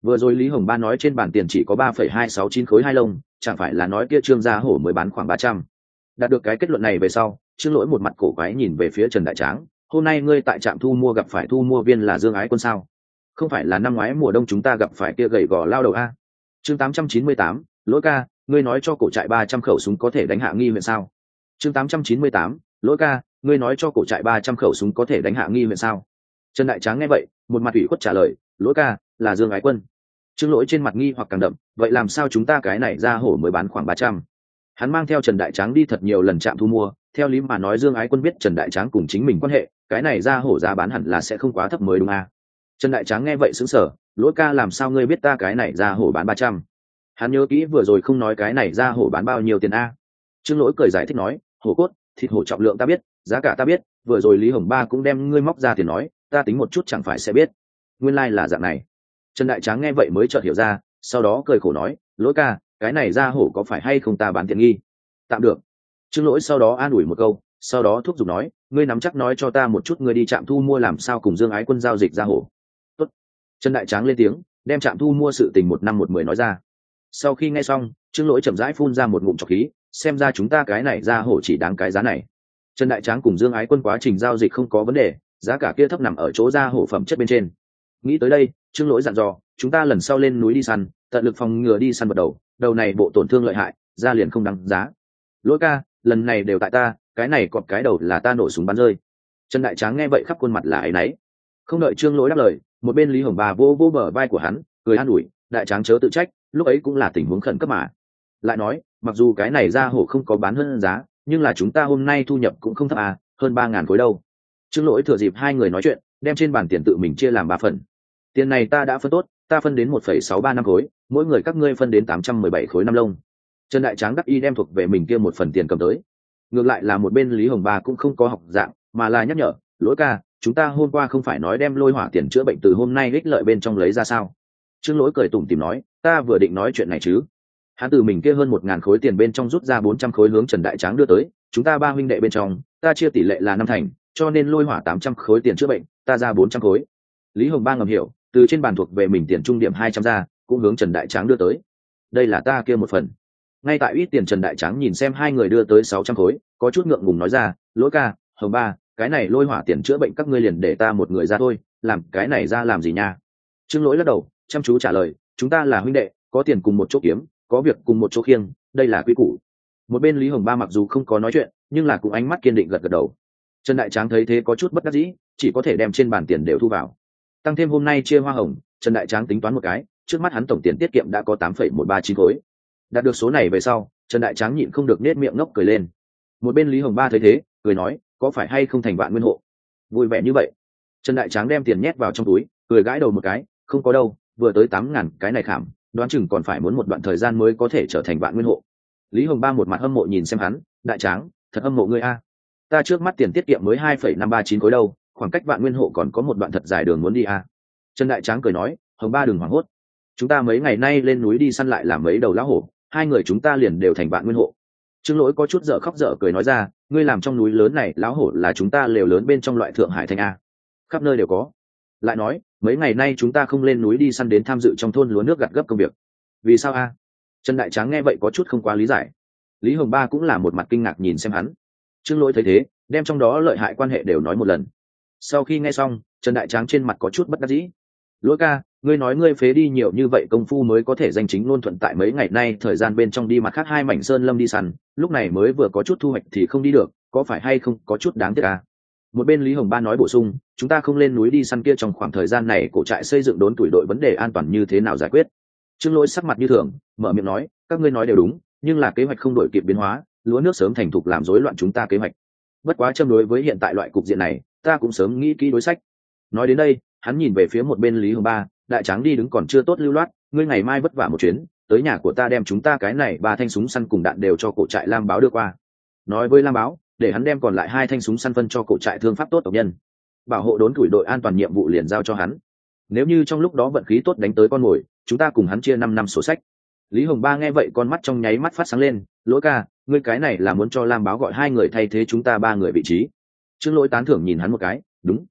Vừa rồi Lý Hồng Ba nói trên bàn tiền chỉ có 3,269 khối hai lông, chẳng phải là nói kia Trương Gia Hổ mới bán khoảng 300. Đạt được cái kết luận này về sau, Trương Lỗi một mặt cổ quái nhìn về phía Trần Đại Tráng, hôm nay ngươi tại trạm thu mua gặp phải thu mua viên là Dương Ái Quân sao? Không phải là năm ngoái mùa đông chúng ta gặp phải kia gầy gò lao đầu a? Chương 898, Lỗi ca, ngươi nói cho cổ trại 300 khẩu súng có thể đánh hạ nghi huyện sao? Chương 898, Lỗi ca, ngươi nói cho cổ trại 300 khẩu súng có thể đánh hạ nghi huyện sao? Trần Đại Tráng nghe vậy, một mặt ủy khuất trả lời, Lỗi ca, là Dương Ái Quân. Trương Lỗi trên mặt nghi hoặc càng đậm, vậy làm sao chúng ta cái này ra hổ mới bán khoảng 300? Hắn mang theo Trần Đại Tráng đi thật nhiều lần trạm thu mua, theo lý mà nói Dương Ái Quân biết Trần Đại Tráng cùng chính mình quan hệ, cái này ra hổ giá bán hẳn là sẽ không quá thấp mới đúng à? Trần Đại Tráng nghe vậy sững sờ, Lỗi ca làm sao ngươi biết ta cái này ra hổ bán 300? Hắn nhớ kỹ vừa rồi không nói cái này ra hổ bán bao nhiêu tiền a? Trương Lỗi cười giải thích nói, hổ cốt, thịt hổ trọng lượng ta biết, giá cả ta biết, vừa rồi Lý Hồng Ba cũng đem ngươi móc ra tiền nói, ta tính một chút chẳng phải sẽ biết. Nguyên lai là dạng này. Trần Đại Tráng nghe vậy mới chợt hiểu ra, sau đó cười khổ nói, Lỗi ca, cái này ra hổ có phải hay không ta bán tiện nghi? Tạm được. Trương Lỗi sau đó an ủi một câu, sau đó thúc giục nói, ngươi nắm chắc nói cho ta một chút ngươi đi trạm thu mua làm sao cùng Dương Ái Quân giao dịch ra hổ. Tốt. Trần Đại Tráng lên tiếng, đem trạm thu mua sự tình 1/10 nói ra. Sau khi nghe xong, Trương Lỗi chậm rãi phun ra một ngụm trọc khí, xem ra chúng ta cái này ra hổ chỉ đáng cái giá này. Trần Đại Tráng cùng Dương Ái Quân quá trình giao dịch không có vấn đề, giá cả kia thấp nằm ở chỗ ra hổ phẩm chất bên trên. Nghĩ tới đây, Trương Lỗi dặn dò, chúng ta lần sau lên núi đi săn, tận lực phòng ngừa đi săn vật đầu này bộ tổn thương lợi hại, ra liền không đáng giá. Lỗi ca, lần này đều tại ta, cái này cọp cái đầu là ta nổ súng bắn rơi. Trần Đại Tráng nghe vậy khắp khuôn mặt là áy náy. Không đợi Trương Lỗi đáp lời, một bên Lý Hồng Ba vô vô bờ vai của hắn, cười an ủi, Đại Tráng chớ tự trách, lúc ấy cũng là tình huống khẩn cấp mà. Lại nói, mặc dù cái này ra hổ không có bán hơn giá, nhưng là chúng ta hôm nay thu nhập cũng không thấp à, hơn 3.000 khối đâu. Trương Lỗi thừa dịp hai người nói chuyện, đem trên bàn tiền tự mình chia làm 3 phần. Tiền này ta đã phân tốt, ta phân đến 1,635 khối, mỗi người các ngươi phân đến 817 khối năm lông. Trần Đại Tráng đắc y đem thuộc về mình kia một phần tiền cầm tới. Ngược lại là một bên Lý Hồng Ba cũng không có học dạng, mà là nhắc nhở, Lỗi ca, chúng ta hôm qua không phải nói đem lôi hỏa tiền chữa bệnh từ hôm nay ích lợi bên trong lấy ra sao? Trương Lỗi cười tủm tỉm nói, ta vừa định nói chuyện này chứ. Hắn từ mình kia hơn 1.000 khối tiền bên trong rút ra 400 khối hướng Trần Đại Tráng đưa tới, chúng ta 3 huynh đệ bên trong, ta chia tỷ lệ là 5 thành, cho nên lôi hỏa 800 khối tiền chữa bệnh, ta ra 400 khối. Lý Hồng Ba ngầm hiểu, từ trên bàn thuộc về mình tiền trung điểm 200 ra, cũng hướng Trần Đại Tráng đưa tới. Đây là ta kia một phần. Ngay tại ít tiền Trần Đại Tráng nhìn xem hai người đưa tới 600 khối, có chút ngượng ngùng nói ra, Lỗi ca, Hồng Ba, cái này lôi hỏa tiền chữa bệnh các ngươi liền để ta một người ra thôi, làm cái này ra làm gì nha? Trương Lỗi lắc đầu, chăm chú trả lời, chúng ta là huynh đệ, có tiền cùng một chỗ kiếm, có việc cùng một chỗ khiêng, đây là quy củ. Một bên Lý Hồng Ba mặc dù không có nói chuyện, nhưng là cũng ánh mắt kiên định gật gật đầu. Trần Đại Tráng thấy thế có chút bất đắc dĩ, chỉ có thể đem trên bàn tiền đều thu vào. Tăng thêm hôm nay chia hoa hồng, Trần Đại Tráng tính toán một cái, trước mắt hắn tổng tiền tiết kiệm đã có 8,139 khối. Đạt được số này về sau, Trần Đại Tráng nhịn không được nết miệng ngốc cười lên. Một bên Lý Hồng Ba thấy thế, cười nói, có phải hay không thành vạn nguyên hộ? Vui vẻ như vậy. Trần Đại Tráng đem tiền nhét vào trong túi, cười gãi đầu một cái, không có đâu, vừa tới 8.000 cái này khảm, đoán chừng còn phải muốn một đoạn thời gian mới có thể trở thành vạn nguyên hộ. Lý Hồng Ba một mặt hâm mộ nhìn xem hắn, Đại Tráng, thật hâm mộ ngươi a. Ta trước mắt tiền tiết kiệm mới 2,539 khối đâu, khoảng cách vạn nguyên hộ còn có một đoạn thật dài đường muốn đi a. Trần Đại Tráng cười nói, Hồng Ba đừng hoảng hốt, chúng ta mấy ngày nay lên núi đi săn lại làm mấy đầu lão hổ, hai người chúng ta liền đều thành vạn nguyên hộ. Trương Lỗi có chút dở khóc dở cười nói ra, ngươi làm trong núi lớn này lão hổ là chúng ta lều lớn bên trong loại Thượng Hải thành a, khắp nơi đều có. Lại nói, mấy ngày nay chúng ta không lên núi đi săn đến tham dự trong thôn lúa nước gặt gấp công việc, vì sao a? Trần Đại Tráng nghe vậy có chút không quá lý giải. Lý Hồng Ba cũng là một mặt kinh ngạc nhìn xem hắn. Trương Lỗi thấy thế, đem trong đó lợi hại quan hệ đều nói một lần. Sau khi nghe xong, Trần Đại Tráng trên mặt có chút bất đắc dĩ. Lỗi ca, ngươi nói ngươi phế đi nhiều như vậy công phu mới có thể danh chính ngôn thuận tại mấy ngày nay thời gian bên trong đi mặt khác hai mảnh sơn lâm đi săn, lúc này mới vừa có chút thu hoạch thì không đi được, có phải hay không có chút đáng tiếc à? Một bên Lý Hồng Ba nói bổ sung, chúng ta không lên núi đi săn kia trong khoảng thời gian này cổ trại xây dựng đốn tuổi đội vấn đề an toàn như thế nào giải quyết? Trương Lỗi sắc mặt như thường, mở miệng nói, các ngươi nói đều đúng, nhưng là kế hoạch không đổi kịp biến hóa, lúa nước sớm thành thục làm rối loạn chúng ta kế hoạch. Bất quá châm đối với hiện tại loại cục diện này, ta cũng sớm nghĩ kỹ đối sách. Nói đến đây, hắn nhìn về phía một bên Lý Hồng Ba, Đại Tráng đi đứng còn chưa tốt lưu loát, ngươi ngày mai vất vả một chuyến, tới nhà của ta đem chúng ta cái này 3 thanh súng săn cùng đạn đều cho cổ trại Lam Báo đưa qua. Nói với Lam Báo, để hắn đem còn lại 2 thanh súng săn phân cho cổ trại thương pháp tốt tộc nhân. Bảo hộ đốn tuổi đội an toàn nhiệm vụ liền giao cho hắn. Nếu như trong lúc đó vận khí tốt đánh tới con mồi, chúng ta cùng hắn chia 5 năm sổ sách. Lý Hồng Ba nghe vậy con mắt trong nháy mắt phát sáng lên, Lỗi ca, ngươi cái này là muốn cho Lam Báo gọi 2 người thay thế chúng ta 3 người vị trí. Trương Lỗi tán thưởng nhìn hắn một cái, đúng.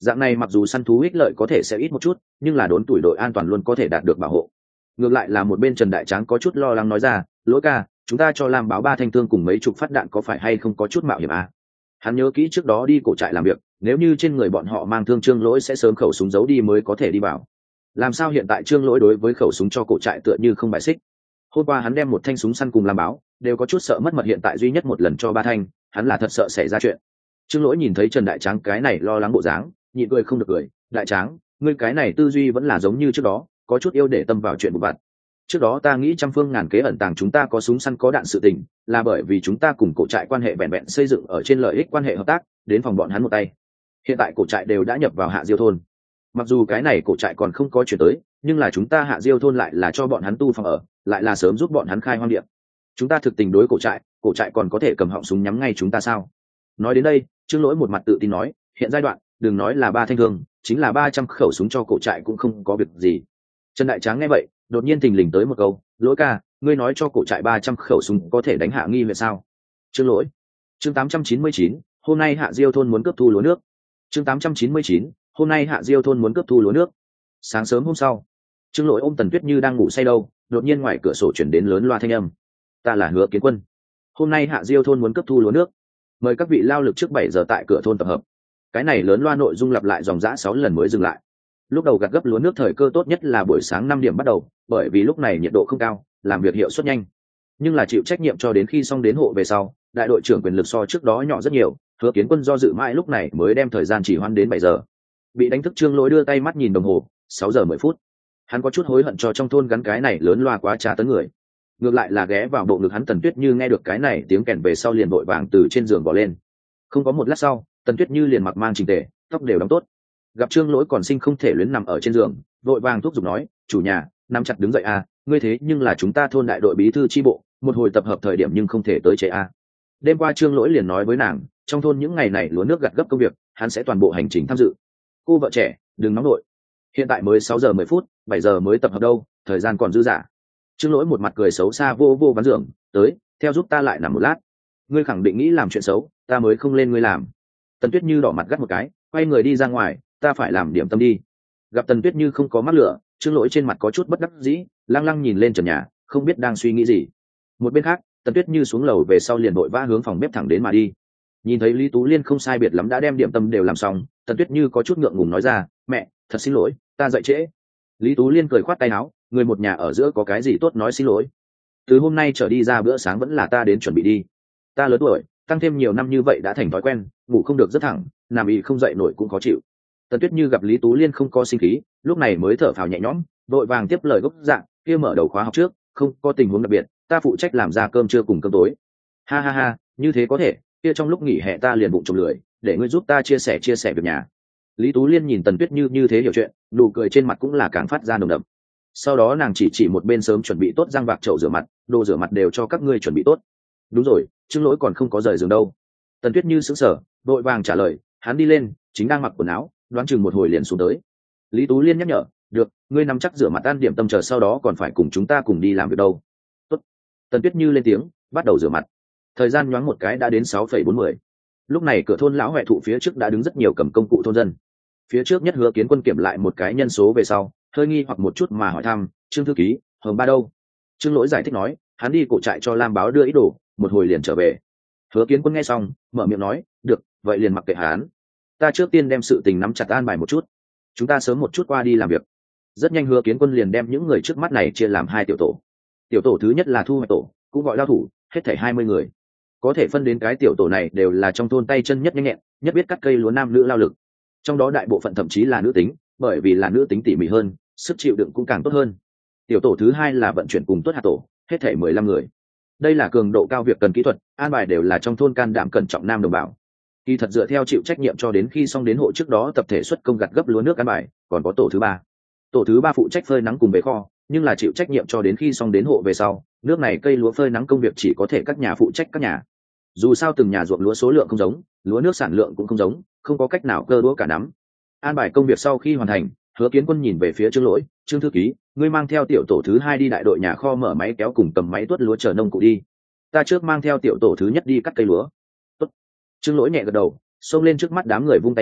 Dạng này mặc dù săn thú ích lợi có thể sẽ ít một chút, nhưng là đốn tuổi đội an toàn luôn có thể đạt được bảo hộ. Ngược lại là một bên Trần Đại Tráng có chút lo lắng nói ra, Lỗi ca, chúng ta cho Lam Báo 3 thanh thương cùng mấy chục phát đạn có phải hay không có chút mạo hiểm à? Hắn nhớ kỹ trước đó đi cổ trại làm việc, nếu như trên người bọn họ mang thương Trương Lỗi sẽ sớm khẩu súng giấu đi mới có thể đi vào. Làm sao hiện tại Trương Lỗi đối với khẩu súng cho cổ trại tựa như không bài xích? Hôm qua hắn đem một thanh súng săn cùng Lam Báo, đều có chút sợ mất mật, hiện tại duy nhất một lần cho 3 thanh, hắn là thật sợ xảy ra chuyện. Trương Lỗi nhìn thấy Trần Đại Tráng cái này lo lắng bộ dáng, nhịn cười không được cười, Đại Tráng, ngươi cái này tư duy vẫn là giống như trước đó, có chút yêu để tâm vào chuyện vụ vặt. Trước đó ta nghĩ trăm phương ngàn kế ẩn tàng chúng ta có súng săn có đạn sự tình, là bởi vì chúng ta cùng cổ trại quan hệ vẹn vẹn xây dựng ở trên lợi ích quan hệ hợp tác, đến phòng bọn hắn một tay. Hiện tại cổ trại đều đã nhập vào Hạ Diêu thôn. Mặc dù cái này cổ trại còn không có chuyển tới, nhưng là chúng ta Hạ Diêu thôn lại là cho bọn hắn tu phòng ở, lại là sớm giúp bọn hắn khai hoang địa. Chúng ta thực tình đối cổ trại còn có thể cầm họng súng nhắm ngay chúng ta sao? Nói đến đây, Trương Lỗi một mặt tự tin nói, hiện giai đoạn, đừng nói là 3 thanh thương, chính là 300 khẩu súng cho cổ trại cũng không có việc gì. Trần Đại Tráng nghe vậy, đột nhiên thình lình tới một câu, Lỗi ca, ngươi nói cho cổ trại 300 khẩu súng có thể đánh Hạ Nghi huyện sao? Trương Lỗi. Chương 899, hôm nay Hạ Diêu thôn muốn cướp thu lúa nước. Chương 899, hôm nay Hạ Diêu thôn muốn cướp thu lúa nước. Sáng sớm hôm sau, Trương Lỗi ôm Tần Tuyết Như đang ngủ say đâu, đột nhiên ngoài cửa sổ chuyển đến lớn loa thanh âm. Ta là Hứa Kiến Quân. Hôm nay Hạ Diêu thôn muốn cướp thu lúa nước. Mời các vị lao lực trước 7 giờ tại cửa thôn tập hợp. Cái này lớn loa nội dung lặp lại dòng dã 6 lần mới dừng lại. Lúc đầu gặt gấp lúa nước thời cơ tốt nhất là buổi sáng 5 điểm bắt đầu, bởi vì lúc này nhiệt độ không cao, làm việc hiệu suất nhanh. Nhưng là chịu trách nhiệm cho đến khi xong đến hộ về sau, đại đội trưởng quyền lực so trước đó nhỏ rất nhiều, Hứa Kiến Quân do dự mãi lúc này mới đem thời gian chỉ hoãn đến 7 giờ. Bị đánh thức Trương Lỗi đưa tay mắt nhìn đồng hồ, 6 giờ 10 phút. Hắn có chút hối hận cho trong thôn gắn cái này lớn loa quá tra tấn người. Ngược lại là ghé vào bộ ngực hắn Tần Tuyết Như nghe được cái này tiếng kèn về sau liền vội vàng từ trên giường bỏ lên. Không có một lát sau, Tần Tuyết Như liền mặc mang chỉnh tề, tóc đều đóng tốt. Gặp Trương Lỗi còn sinh không thể luyến nằm ở trên giường, vội vàng thúc giục nói, chủ nhà, nắm chặt đứng dậy a, ngươi thế nhưng là chúng ta thôn đại đội bí thư chi bộ, một hồi tập hợp thời điểm nhưng không thể tới trễ a. Đêm qua Trương Lỗi liền nói với nàng, trong thôn những ngày này lúa nước gặt gấp công việc, hắn sẽ toàn bộ hành trình tham dự. Cô vợ trẻ, đừng nóng nội. Hiện tại mới 6 giờ 10 phút, 7 giờ mới tập hợp đâu, thời gian còn dư dả. Trương Lỗi một mặt cười xấu xa vô vô ván giường, tới, theo giúp ta lại nằm một lát. Ngươi khẳng định nghĩ làm chuyện xấu, ta mới không lên ngươi làm. Tần Tuyết Như đỏ mặt gắt một cái, quay người đi ra ngoài, ta phải làm điểm tâm đi. Gặp Tần Tuyết Như không có mắc lửa, Trương Lỗi trên mặt có chút bất đắc dĩ, lăng lăng nhìn lên trần nhà, không biết đang suy nghĩ gì. Một bên khác, Tần Tuyết Như xuống lầu về sau liền vội vã hướng phòng bếp thẳng đến mà đi. Nhìn thấy Lý Tú Liên không sai biệt lắm đã đem điểm tâm đều làm xong, Tần Tuyết Như có chút ngượng ngùng nói ra, mẹ, thật xin lỗi, ta dậy trễ. Lý Tú Liên cười khoát tay áo, người một nhà ở giữa có cái gì tốt nói xin lỗi. Từ hôm nay trở đi ra bữa sáng vẫn là ta đến chuẩn bị đi. Ta lớn tuổi, tăng thêm nhiều năm như vậy đã thành thói quen, ngủ không được rất thẳng, nằm y không dậy nổi cũng khó chịu. Tần Tuyết Như gặp Lý Tú Liên không có sinh khí, lúc này mới thở phào nhẹ nhõm, vội vàng tiếp lời gốc dạng, kia mở đầu khóa học trước, không có tình huống đặc biệt, ta phụ trách làm ra cơm trưa cùng cơm tối. Ha ha ha, như thế có thể, kia trong lúc nghỉ hè ta liền bụng trồng lười, để ngươi giúp ta chia sẻ việc nhà. Lý Tú Liên nhìn Tần Tuyết như thế hiểu chuyện, nụ cười trên mặt cũng là càng phát ra nồng đậm. Sau đó nàng chỉ một bên sớm chuẩn bị tốt răng bạc chậu rửa mặt, đồ rửa mặt đều cho các ngươi chuẩn bị tốt. Đúng rồi, Trương Lỗi còn không có rời giường đâu. Tần Tuyết Như sững sờ, vội vàng trả lời, hắn đi lên, chính đang mặc quần áo, đoán chừng một hồi liền xuống tới. Lý Tú Liên nhắc nhở, được, ngươi nắm chắc rửa mặt ăn điểm tâm chờ sau đó còn phải cùng chúng ta cùng đi làm việc đâu. Tốt. Tần Tuyết Như lên tiếng, bắt đầu rửa mặt. Thời gian nhoáng một cái đã đến 6:40. Lúc này cửa thôn lão huệ thụ phía trước đã đứng rất nhiều cầm công cụ thôn dân. Phía trước nhất Hứa Kiến Quân kiểm lại một cái nhân số về sau, hơi nghi hoặc một chút mà hỏi thăm, Trương thư ký, Hồng Ba đâu? Trương Lỗi giải thích nói, hắn đi cổ trại cho Lam Báo đưa ý đồ, một hồi liền trở về. Hứa Kiến Quân nghe xong, mở miệng nói, được, vậy liền mặc kệ hắn. Ta trước tiên đem sự tình nắm chặt an bài một chút, chúng ta sớm một chút qua đi làm việc. Rất nhanh Hứa Kiến Quân liền đem những người trước mắt này chia làm 2 tiểu tổ. Tiểu tổ thứ nhất là thu hoạch tổ, cũng gọi lao thủ, hết thảy 20 người. Có thể phân đến cái tiểu tổ này đều là trong thôn tay chân nhất nhanh nhẹn, nhất biết cắt cây lúa nam nữ lao lực. Trong đó đại bộ phận thậm chí là nữ tính, bởi vì là nữ tính tỉ mỉ hơn, sức chịu đựng cũng càng tốt hơn. Tiểu tổ thứ hai là vận chuyển cùng tuất hạt tổ, hết thảy 15 người. Đây là cường độ cao việc cần kỹ thuật, an bài đều là trong thôn can đảm cẩn trọng nam đồng bào. Kỳ thật dựa theo chịu trách nhiệm cho đến khi xong đến hộ trước đó tập thể xuất công gặt gấp lúa nước an bài, còn có tổ thứ ba. Tổ thứ ba phụ trách phơi nắng cùng về kho, nhưng là chịu trách nhiệm cho đến khi xong đến hộ về sau, nước này cây lúa phơi nắng công việc chỉ có thể các nhà phụ trách các nhà. Dù sao từng nhà ruộng lúa số lượng không giống, lúa nước sản lượng cũng không giống, không có cách nào cơ đũa cả nắm. An bài công việc sau khi hoàn thành, Hứa Kiến Quân nhìn về phía Trương Lỗi, Trương thư ký, ngươi mang theo tiểu tổ thứ 2 đi đại đội nhà kho mở máy kéo cùng cầm máy tuốt lúa chờ nông cụ đi. Ta trước mang theo tiểu tổ thứ nhất đi cắt cây lúa. Tốt. Trương Lỗi nhẹ gật đầu, xông lên trước mắt đám người vung tay lên,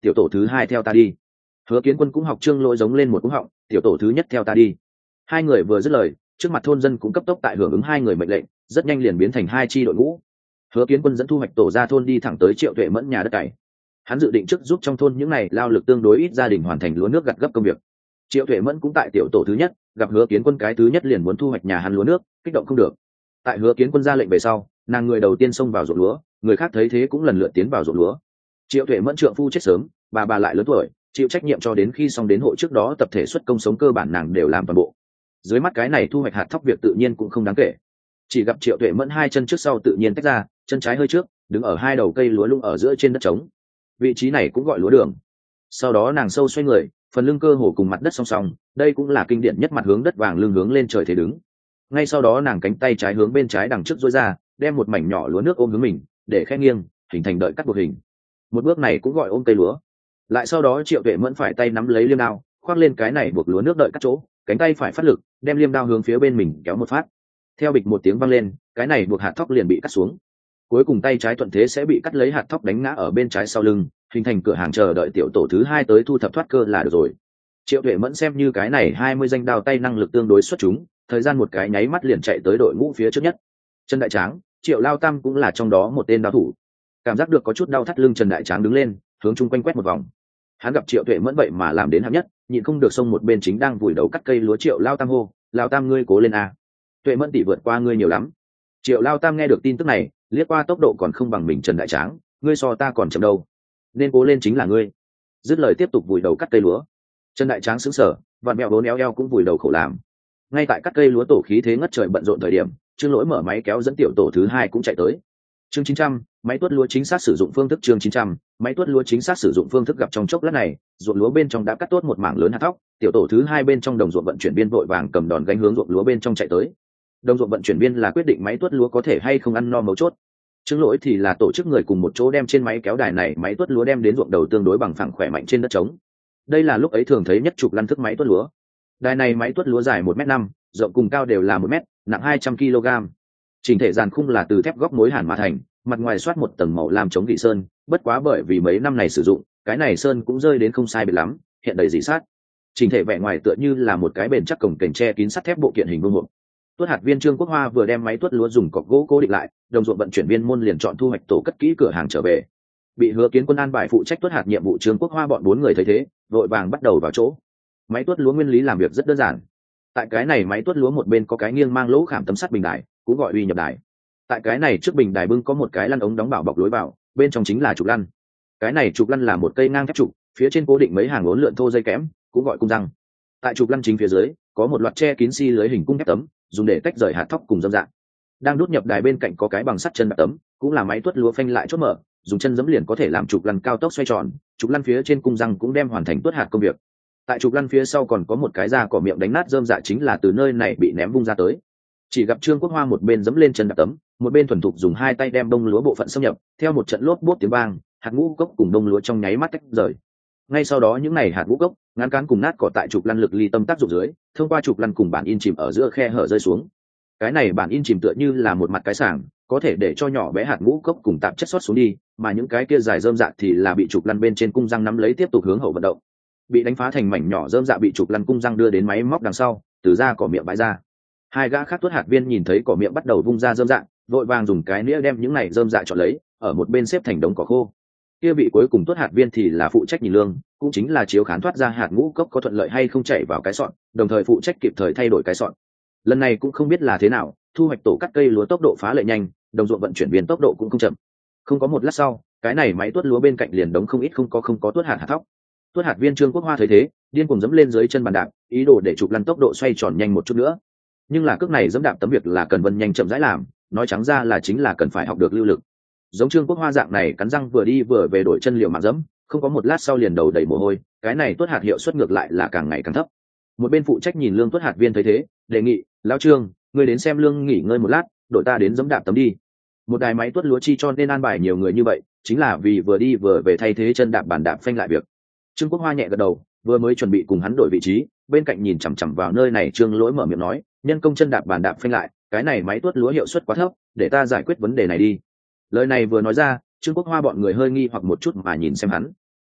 tiểu tổ thứ hai theo ta đi. Hứa Kiến Quân cũng học Trương Lỗi giống lên một cú họng, tiểu tổ thứ nhất theo ta đi. Hai người vừa dứt lời, trước mặt thôn dân cũng cấp tốc tại hưởng ứng hai người mệnh lệnh, rất nhanh liền biến thành hai chi đội ngũ. Hứa Kiến Quân dẫn thu hoạch tổ ra thôn đi thẳng tới Triệu Tuệ Mẫn nhà đất cày. Hắn dự định trước giúp trong thôn những này lao lực tương đối ít gia đình hoàn thành lúa nước gặt gấp công việc. Triệu Tuệ Mẫn cũng tại tiểu tổ thứ nhất, gặp Hứa Kiến Quân cái thứ nhất liền muốn thu hoạch nhà hắn lúa nước, kích động không được. Tại Hứa Kiến Quân ra lệnh về sau, nàng người đầu tiên xông vào ruộng lúa, người khác thấy thế cũng lần lượt tiến vào ruộng lúa. Triệu Tuệ Mẫn trượng phu chết sớm, bà lại lớn tuổi, chịu trách nhiệm cho đến khi xong đến hộ trước đó tập thể xuất công sống cơ bản nàng đều làm toàn bộ. Dưới mắt cái này thu hoạch hạt thóc việc tự nhiên cũng không đáng kể. Chỉ gặp Triệu Tuệ Mẫn hai chân trước sau tự nhiên tách ra, chân trái hơi trước, đứng ở hai đầu cây lúa lung ở giữa trên đất trống. Vị trí này cũng gọi lúa đường. Sau đó nàng sâu xoay người, phần lưng cơ hồ cùng mặt đất song song, đây cũng là kinh điển nhất mặt hướng đất vàng lưng hướng lên trời thế đứng. Ngay sau đó nàng cánh tay trái hướng bên trái đằng trước duỗi ra, đem một mảnh nhỏ lúa nước ôm hướng mình, để khẽ nghiêng, hình thành đợi cắt buộc hình. Một bước này cũng gọi ôm cây lúa. Lại sau đó Triệu Tuệ Mẫn phải tay nắm lấy liêm đao, khoác lên cái này buộc lúa nước đợi cắt chỗ, cánh tay phải phát lực, đem liêm đao hướng phía bên mình kéo một phát. Theo bịch một tiếng vang lên, cái này buộc hạt thóc liền bị cắt xuống. Cuối cùng tay trái thuận thế sẽ bị cắt lấy hạt thóc đánh ngã ở bên trái sau lưng, hình thành cửa hàng chờ đợi tiểu tổ thứ hai tới thu thập thoát cơ là được rồi. Triệu Tuệ Mẫn xem như cái này 20 danh đao tay năng lực tương đối xuất chúng, thời gian một cái nháy mắt liền chạy tới đội ngũ phía trước nhất. Trần Đại Tráng, Triệu Lao Tam cũng là trong đó một tên đao thủ. Cảm giác được có chút đau thắt lưng, Trần Đại Tráng đứng lên, hướng chung quanh quét một vòng. Hắn gặp Triệu Tuệ Mẫn vậy mà làm đến hạng nhất, nhịn không được xông một bên chính đang vùi đầu cắt cây lúa Triệu Lao Tam hô, Lao Tam ngươi cố lên a. Tuệ Mẫn tỷ vượt qua ngươi nhiều lắm. Triệu Lao Tam nghe được tin tức này, liếc qua tốc độ còn không bằng mình Trần Đại Tráng, ngươi so ta còn chậm đâu, nên cố lên chính là ngươi. Dứt lời tiếp tục vùi đầu cắt cây lúa. Trần Đại Tráng sững sờ, vặn mẹo bốn eo cũng vùi đầu khổ làm. Ngay tại cắt cây lúa tổ khí thế ngất trời bận rộn thời điểm, Trương Lỗi mở máy kéo dẫn tiểu tổ thứ hai cũng chạy tới. Chương 900, máy tuốt lúa chính xác sử dụng phương thức. Chương 900, máy tuốt lúa chính xác sử dụng phương thức. Gặp trong chốc lát này, ruộng lúa bên trong đã cắt tốt một mảng lớn hạt thóc, tiểu tổ thứ hai bên trong đồng ruộng vận chuyển viên vội vàng cầm đòn gánh hướng ruộng lúa bên trong chạy tới. Đồng ruộng vận chuyển viên là quyết định máy tuốt lúa có thể hay không ăn no mấu chốt. Trương Lỗi thì là tổ chức người cùng một chỗ đem trên máy kéo đài này máy tuốt lúa đem đến ruộng đầu tương đối bằng phẳng khỏe mạnh trên đất trống. Đây là lúc ấy thường thấy nhất trục lăn thức máy tuốt lúa. Đài này máy tuốt lúa dài 1m5, rộng cùng cao đều là 1 mét, nặng 200 kg. Chỉnh thể dàn khung là từ thép góc mối hàn mà thành, mặt ngoài soát một tầng màu lam chống gỉ sơn, bất quá bởi vì mấy năm này sử dụng, cái này sơn cũng rơi đến không sai biệt lắm, hiện đầy rỉ sát. Chỉnh thể vẻ ngoài tựa như là một cái bền chắc cổng kềnh che kín sắt thép bộ kiện hình vuông. Tuốt hạt viên Trương Quốc Hoa vừa đem máy tuốt lúa dùng cọc gỗ cố định lại, đồng ruộng vận chuyển viên môn liền chọn thu hoạch tổ cất kỹ cửa hàng trở về. Bị Hứa Kiến Quân an bài phụ trách tuốt hạt nhiệm vụ Trương Quốc Hoa bọn 4 người thấy thế, vội vàng bắt đầu vào chỗ. Máy tuốt lúa nguyên lý làm việc rất đơn giản. Tại cái này máy tuốt lúa một bên có cái nghiêng mang lỗ khảm tấm sắt bình đài, cũng gọi uy nhập đài. Tại cái này trước bình đài bưng có một cái lăn ống đóng bảo bọc lối vào, bên trong chính là trục lăn. Cái này trục lăn là một cây ngang thép trục, phía trên cố định mấy hàng uốn lượn thô dây kẽm, cũng gọi cung răng. Tại trục lăn chính phía dưới có một loạt che kín xi lưới hình cung thép tấm, dùng để tách rời hạt thóc cùng dâm dạng. Đang đút nhập đài bên cạnh có cái bằng sắt chân đạp tấm, cũng là máy tuốt lúa phanh lại chốt mở, dùng chân giẫm liền có thể làm trục lăn cao tốc xoay tròn. Trục lăn phía trên cung răng cũng đem hoàn thành tuốt hạt công việc. Tại trục lăn phía sau còn có một cái da cỏ miệng đánh nát dơm dạ, chính là từ nơi này bị ném vung ra tới. Chỉ gặp Trương Quốc Hoa một bên giẫm lên chân đạp tấm, một bên thuần thục dùng hai tay đem bông lúa bộ phận xâm nhập, theo một trận lốp bốp tiếng vang, hạt ngũ cốc cùng bông lúa trong nháy mắt tách rời. Ngay sau đó những này hạt ngũ cốc, ngán cán cùng nát cỏ tại trục lăn lực ly tâm tác dụng dưới, thông qua trục lăn cùng bản in chìm ở giữa khe hở rơi xuống. Cái này bản in chìm tựa như là một mặt cái sàng, có thể để cho nhỏ bé hạt ngũ cốc cùng tạp chất xót xuống đi, mà những cái kia dài rơm dạ thì là bị trục lăn bên trên cung răng nắm lấy tiếp tục hướng hậu vận động. Bị đánh phá thành mảnh nhỏ rơm dạ bị trục lăn cung răng đưa đến máy móc đằng sau, từ ra cỏ miệng bãi ra. Hai gã khác tuốt hạt viên nhìn thấy cỏ miệng bắt đầu vung ra rơm dạ, vội vàng dùng cái nĩa đem những này rơm dạ chọn lấy, ở một bên xếp thành đống cỏ khô. Kia vị cuối cùng tuốt hạt viên thì là phụ trách nhìn lương, cũng chính là chiếu khán thoát ra hạt ngũ cốc có thuận lợi hay không chảy vào cái sọn, đồng thời phụ trách kịp thời thay đổi cái sọn. Lần này cũng không biết là thế nào, thu hoạch tổ cắt cây lúa tốc độ phá lệ nhanh, đồng ruộng vận chuyển viên tốc độ cũng không chậm. Không có một lát sau, cái này máy tuốt lúa bên cạnh liền đống không có tuốt hạt thóc. Tuốt hạt viên Trương Quốc Hoa thấy thế, điên cuồng dẫm lên dưới chân bàn đạp, ý đồ để trục lăn tốc độ xoay tròn nhanh một chút nữa. Nhưng là cước này dẫm đạp tấm việc là cần vân nhanh chậm rãi làm, nói trắng ra là chính là cần phải học được lưu lực. Giống Trương Quốc Hoa dạng này cắn răng vừa đi vừa về đổi chân liệu mạng dẫm, không có một lát sau liền đầu đầy mồ hôi, cái này tuốt hạt hiệu suất ngược lại là càng ngày càng thấp. Một bên phụ trách nhìn lương tuốt hạt viên thấy thế, đề nghị, lão Trương, ngươi đến xem lương nghỉ ngơi một lát, đội ta đến dẫm đạp tấm đi. Một đài máy tuốt lúa chi cho nên an bài nhiều người như vậy, chính là vì vừa đi vừa về thay thế chân đạp bàn đạp phanh lại việc. Trương Quốc Hoa nhẹ gật đầu, vừa mới chuẩn bị cùng hắn đổi vị trí, bên cạnh nhìn chằm chằm vào nơi này Trương Lỗi mở miệng nói, nhân công chân đạp bàn đạp phanh lại, cái này máy tuốt lúa hiệu suất quá thấp, để ta giải quyết vấn đề này đi. Lời này vừa nói ra, Trương Quốc Hoa bọn người hơi nghi hoặc một chút mà nhìn xem hắn.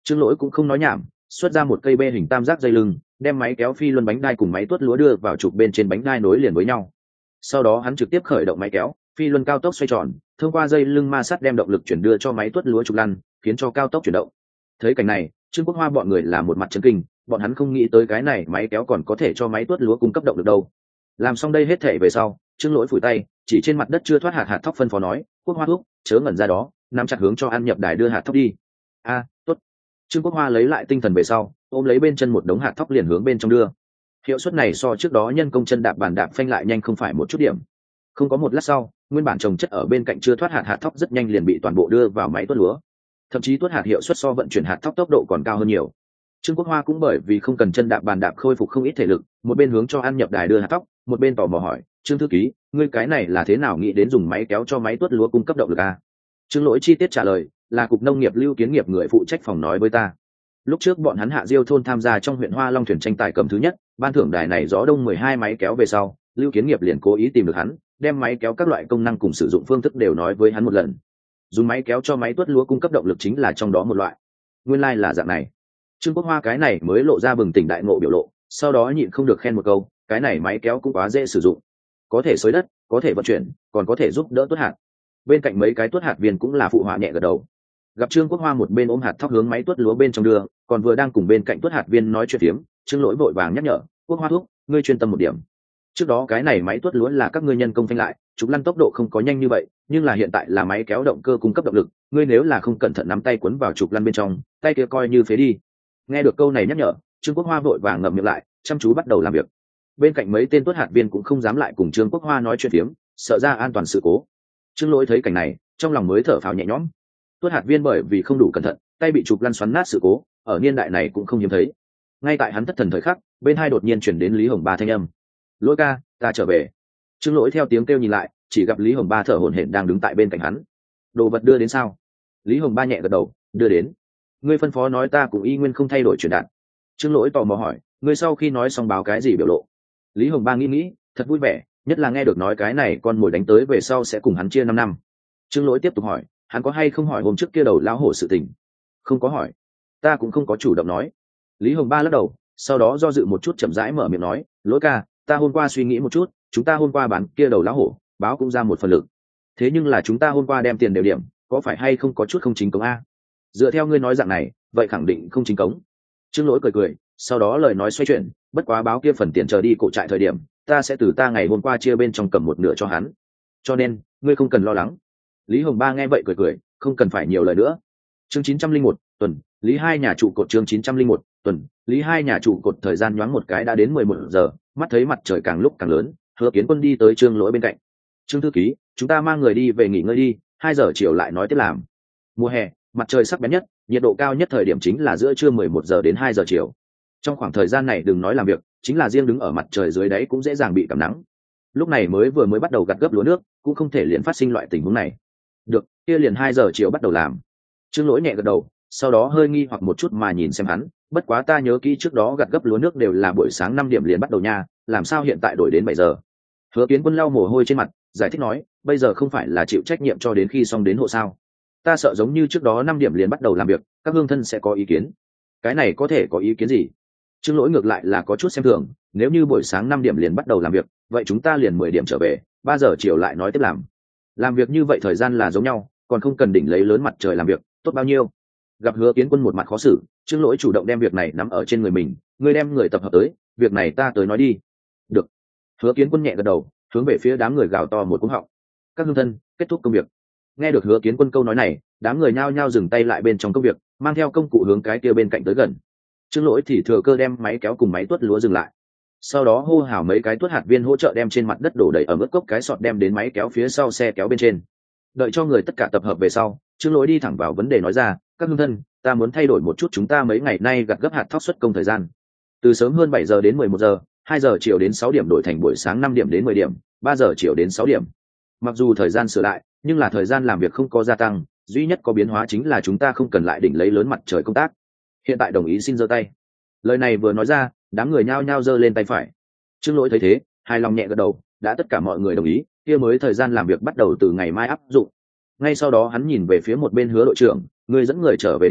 Trương Lỗi cũng không nói nhảm, xuất ra một cây bê hình tam giác dây lưng, đem máy kéo phi luân bánh đai cùng máy tuốt lúa đưa vào trục bên trên bánh đai nối liền với nhau. Sau đó hắn trực tiếp khởi động máy kéo, phi luân cao tốc xoay tròn, thông qua dây lưng ma sát đem động lực chuyển đưa cho máy tuốt lúa trục lăn, khiến cho cao tốc chuyển động. Thấy cảnh này, Trương Quốc Hoa bọn người là một mặt chấn kinh, bọn hắn không nghĩ tới cái này máy kéo còn có thể cho máy tuốt lúa cung cấp động lực đâu. Làm xong đây hết thể về sau, Trương Lỗi phủi tay, chỉ trên mặt đất chưa thoát hạt thóc phân phó nói, Quốc Hoa thúc, chớ ngẩn ra đó, nắm chặt hướng cho An Nhập Đài đưa hạt thóc đi. Tốt. Trương Quốc Hoa lấy lại tinh thần về sau, ôm lấy bên chân một đống hạt thóc liền hướng bên trong đưa. Hiệu suất này so trước đó nhân công chân đạp bàn đạp phanh lại nhanh không phải một chút điểm. Không có một lát sau, nguyên bản trồng chất ở bên cạnh chưa thoát hạt thóc rất nhanh liền bị toàn bộ đưa vào máy tuốt lúa. Thậm chí tuốt hạt hiệu suất so vận chuyển hạt thóc tốc độ còn cao hơn nhiều. Trương Quốc Hoa cũng bởi vì không cần chân đạp bàn đạp khôi phục không ít thể lực, một bên hướng cho An Nhập Đài đưa hạt thóc, một bên tò mò hỏi, Trương thư ký, ngươi cái này là thế nào nghĩ đến dùng máy kéo cho máy tuốt lúa cung cấp động lực à? Trương Lỗi chi tiết trả lời, là cục nông nghiệp Lưu Kiến Nghiệp người phụ trách phòng nói với ta. Lúc trước bọn hắn Hạ Diêu thôn tham gia trong huyện Hoa Long thuyền tranh tài cầm thứ nhất, ban thưởng đài này gió đông 12 máy kéo về sau, Lưu Kiến Nghiệp liền cố ý tìm được hắn, đem máy kéo các loại công năng cùng sử dụng phương thức đều nói với hắn một lần. Dùng máy kéo cho máy tuốt lúa cung cấp động lực chính là trong đó một loại. Nguyên lai là dạng này. Trương Quốc Hoa cái này mới lộ ra bừng tỉnh đại ngộ biểu lộ, sau đó nhịn không được khen một câu, cái này máy kéo cũng quá dễ sử dụng, có thể xới đất, có thể vận chuyển, còn có thể giúp đỡ tuốt hạt. Bên cạnh mấy cái tuốt hạt viên cũng là phụ họa nhẹ gật đầu. Gặp Trương Quốc Hoa một bên ôm hạt thóc hướng máy tuốt lúa bên trong đưa, còn vừa đang cùng bên cạnh tuốt hạt viên nói chuyện phiếm, Trương Lỗi vội vàng nhắc nhở, Quốc Hoa thúc, ngươi chuyên tâm một điểm. Trước đó cái này máy tuốt lúa là các ngươi nhân công phanh lại, trục lăn tốc độ không có nhanh như vậy, nhưng là hiện tại là máy kéo động cơ cung cấp động lực, ngươi nếu là không cẩn thận nắm tay quấn vào trục lăn bên trong, tay kia coi như phế đi. Nghe được câu này nhắc nhở, Trương Quốc Hoa vội vàng ngậm miệng lại, chăm chú bắt đầu làm việc. Bên cạnh mấy tên tuốt hạt viên cũng không dám lại cùng Trương Quốc Hoa nói chuyện phiếm, sợ ra an toàn sự cố. Trương Lỗi thấy cảnh này, trong lòng mới thở phào nhẹ nhõm. Tuốt hạt viên bởi vì không đủ cẩn thận, tay bị trục lăn xoắn nát sự cố, ở niên đại này cũng không hiếm thấy. Ngay tại hắn thất thần thời khắc, bên hai đột nhiên chuyển đến Lý Hồng Ba thanh âm. Lỗi ca, ta trở về. Trương Lỗi theo tiếng kêu nhìn lại, chỉ gặp Lý Hồng Ba thở hổn hển đang đứng tại bên cạnh hắn. Đồ vật đưa đến sao? Lý Hồng Ba nhẹ gật đầu, đưa đến. Ngươi phân phó nói ta cũng y nguyên không thay đổi chuyển đạn. Trương Lỗi tò mò hỏi, ngươi sau khi nói xong báo cái gì biểu lộ? Lý Hồng Ba nghĩ, thật vui vẻ, nhất là nghe được nói cái này con mồi đánh tới về sau sẽ cùng hắn chia 5 năm. Trương Lỗi tiếp tục hỏi, hắn có hay không hỏi hôm trước kia đầu lão hổ sự tình? Không có hỏi, ta cũng không có chủ động nói. Lý Hồng Ba lắc đầu, sau đó do dự một chút chậm rãi mở miệng nói, Lỗi ca, ta hôm qua suy nghĩ một chút, chúng ta hôm qua bán kia đầu lão hổ, báo cũng ra một phần lực. Thế nhưng là chúng ta hôm qua đem tiền đều điểm, có phải hay không có chút không chính cống a? Dựa theo ngươi nói dạng này, vậy khẳng định không chính cống. Trương Lỗi cười cười, sau đó lời nói xoay chuyển, bất quá báo kia phần tiền chờ đi cổ trại thời điểm, ta sẽ từ ta ngày hôm qua chia bên trong cầm một nửa cho hắn. Cho nên, ngươi không cần lo lắng. Lý Hồng Ba nghe vậy cười cười, không cần phải nhiều lời nữa. Chương 901, tuần, Lý hai nhà trụ cột chương 901, tuần, Lý hai nhà trụ cột thời gian nhoáng một cái đã đến 11 giờ, mắt thấy mặt trời càng lúc càng lớn, Hứa Kiến Quân đi tới Trương Lỗi bên cạnh. Trương thư ký, chúng ta mang người đi về nghỉ ngơi đi, 2 giờ chiều lại nói tiếp làm. Mùa hè, mặt trời sắc bén nhất, nhiệt độ cao nhất thời điểm chính là giữa trưa 11 giờ đến 2 giờ chiều. Trong khoảng thời gian này đừng nói làm việc, chính là riêng đứng ở mặt trời dưới đáy cũng dễ dàng bị cảm nắng. Lúc này vừa mới bắt đầu gặt gấp lúa nước, cũng không thể liền phát sinh loại tình huống này. Được, kia liền 2 giờ chiều bắt đầu làm. Trương Lỗi nhẹ gật đầu, sau đó hơi nghi hoặc một chút mà nhìn xem hắn, bất quá ta nhớ kỹ trước đó gặt gấp lúa nước đều là buổi sáng 5 điểm liền bắt đầu nha, làm sao hiện tại đổi đến 7 giờ? Hứa Kiến Quân lau mồ hôi trên mặt, giải thích nói, bây giờ không phải là chịu trách nhiệm cho đến khi xong đến hộ sao? Ta sợ giống như trước đó 5 điểm liền bắt đầu làm việc, các hương thân sẽ có ý kiến. Cái này có thể có ý kiến gì? Trương Lỗi ngược lại là có chút xem thường, nếu như buổi sáng 5 điểm liền bắt đầu làm việc, vậy chúng ta liền 10 điểm trở về, 3 giờ chiều lại nói tiếp làm. Làm việc như vậy thời gian là giống nhau, còn không cần đỉnh lấy lớn mặt trời làm việc, tốt bao nhiêu. Gặp Hứa Kiến Quân một mặt khó xử, Trương Lỗi chủ động đem việc này nắm ở trên người mình, ngươi đem người tập hợp tới, việc này ta tới nói đi. Được. Hứa Kiến Quân nhẹ gật đầu, hướng về phía đám người gào to một cú họng. Các hương thân, kết thúc công việc. Nghe được Hứa Kiến Quân câu nói này, đám người nhao nhao dừng tay lại bên trong công việc, mang theo công cụ hướng cái kia bên cạnh tới gần. Trương Lỗi thì thừa cơ đem máy kéo cùng máy tuốt lúa dừng lại, sau đó hô hào mấy cái tuốt hạt viên hỗ trợ đem trên mặt đất đổ đầy ở mức cốc cái sọt đem đến máy kéo phía sau xe kéo bên trên. Đợi cho người tất cả tập hợp về sau, Trương Lỗi đi thẳng vào vấn đề nói ra, các hương thân, ta muốn thay đổi một chút chúng ta mấy ngày nay gặt gấp hạt thóc xuất công thời gian, từ sớm hơn 7 giờ đến 11 giờ, 2 giờ chiều đến 6 điểm đổi thành buổi sáng 5 điểm đến 10 điểm, 3 giờ chiều đến 6 điểm. Mặc dù thời gian sửa lại, nhưng là thời gian làm việc không có gia tăng, duy nhất có biến hóa chính là chúng ta không cần lại đỉnh lấy lớn mặt trời công tác. Hiện tại đồng ý xin giơ tay. Lời này vừa nói ra, đám người nhao nhao giơ lên tay phải. Trương Lỗi thấy thế, hài lòng nhẹ gật đầu, đã tất cả mọi người đồng ý, kia mới thời gian làm việc bắt đầu từ ngày mai áp dụng. Ngay sau đó hắn nhìn về phía một bên Hứa đội trưởng, người dẫn người trở về đi,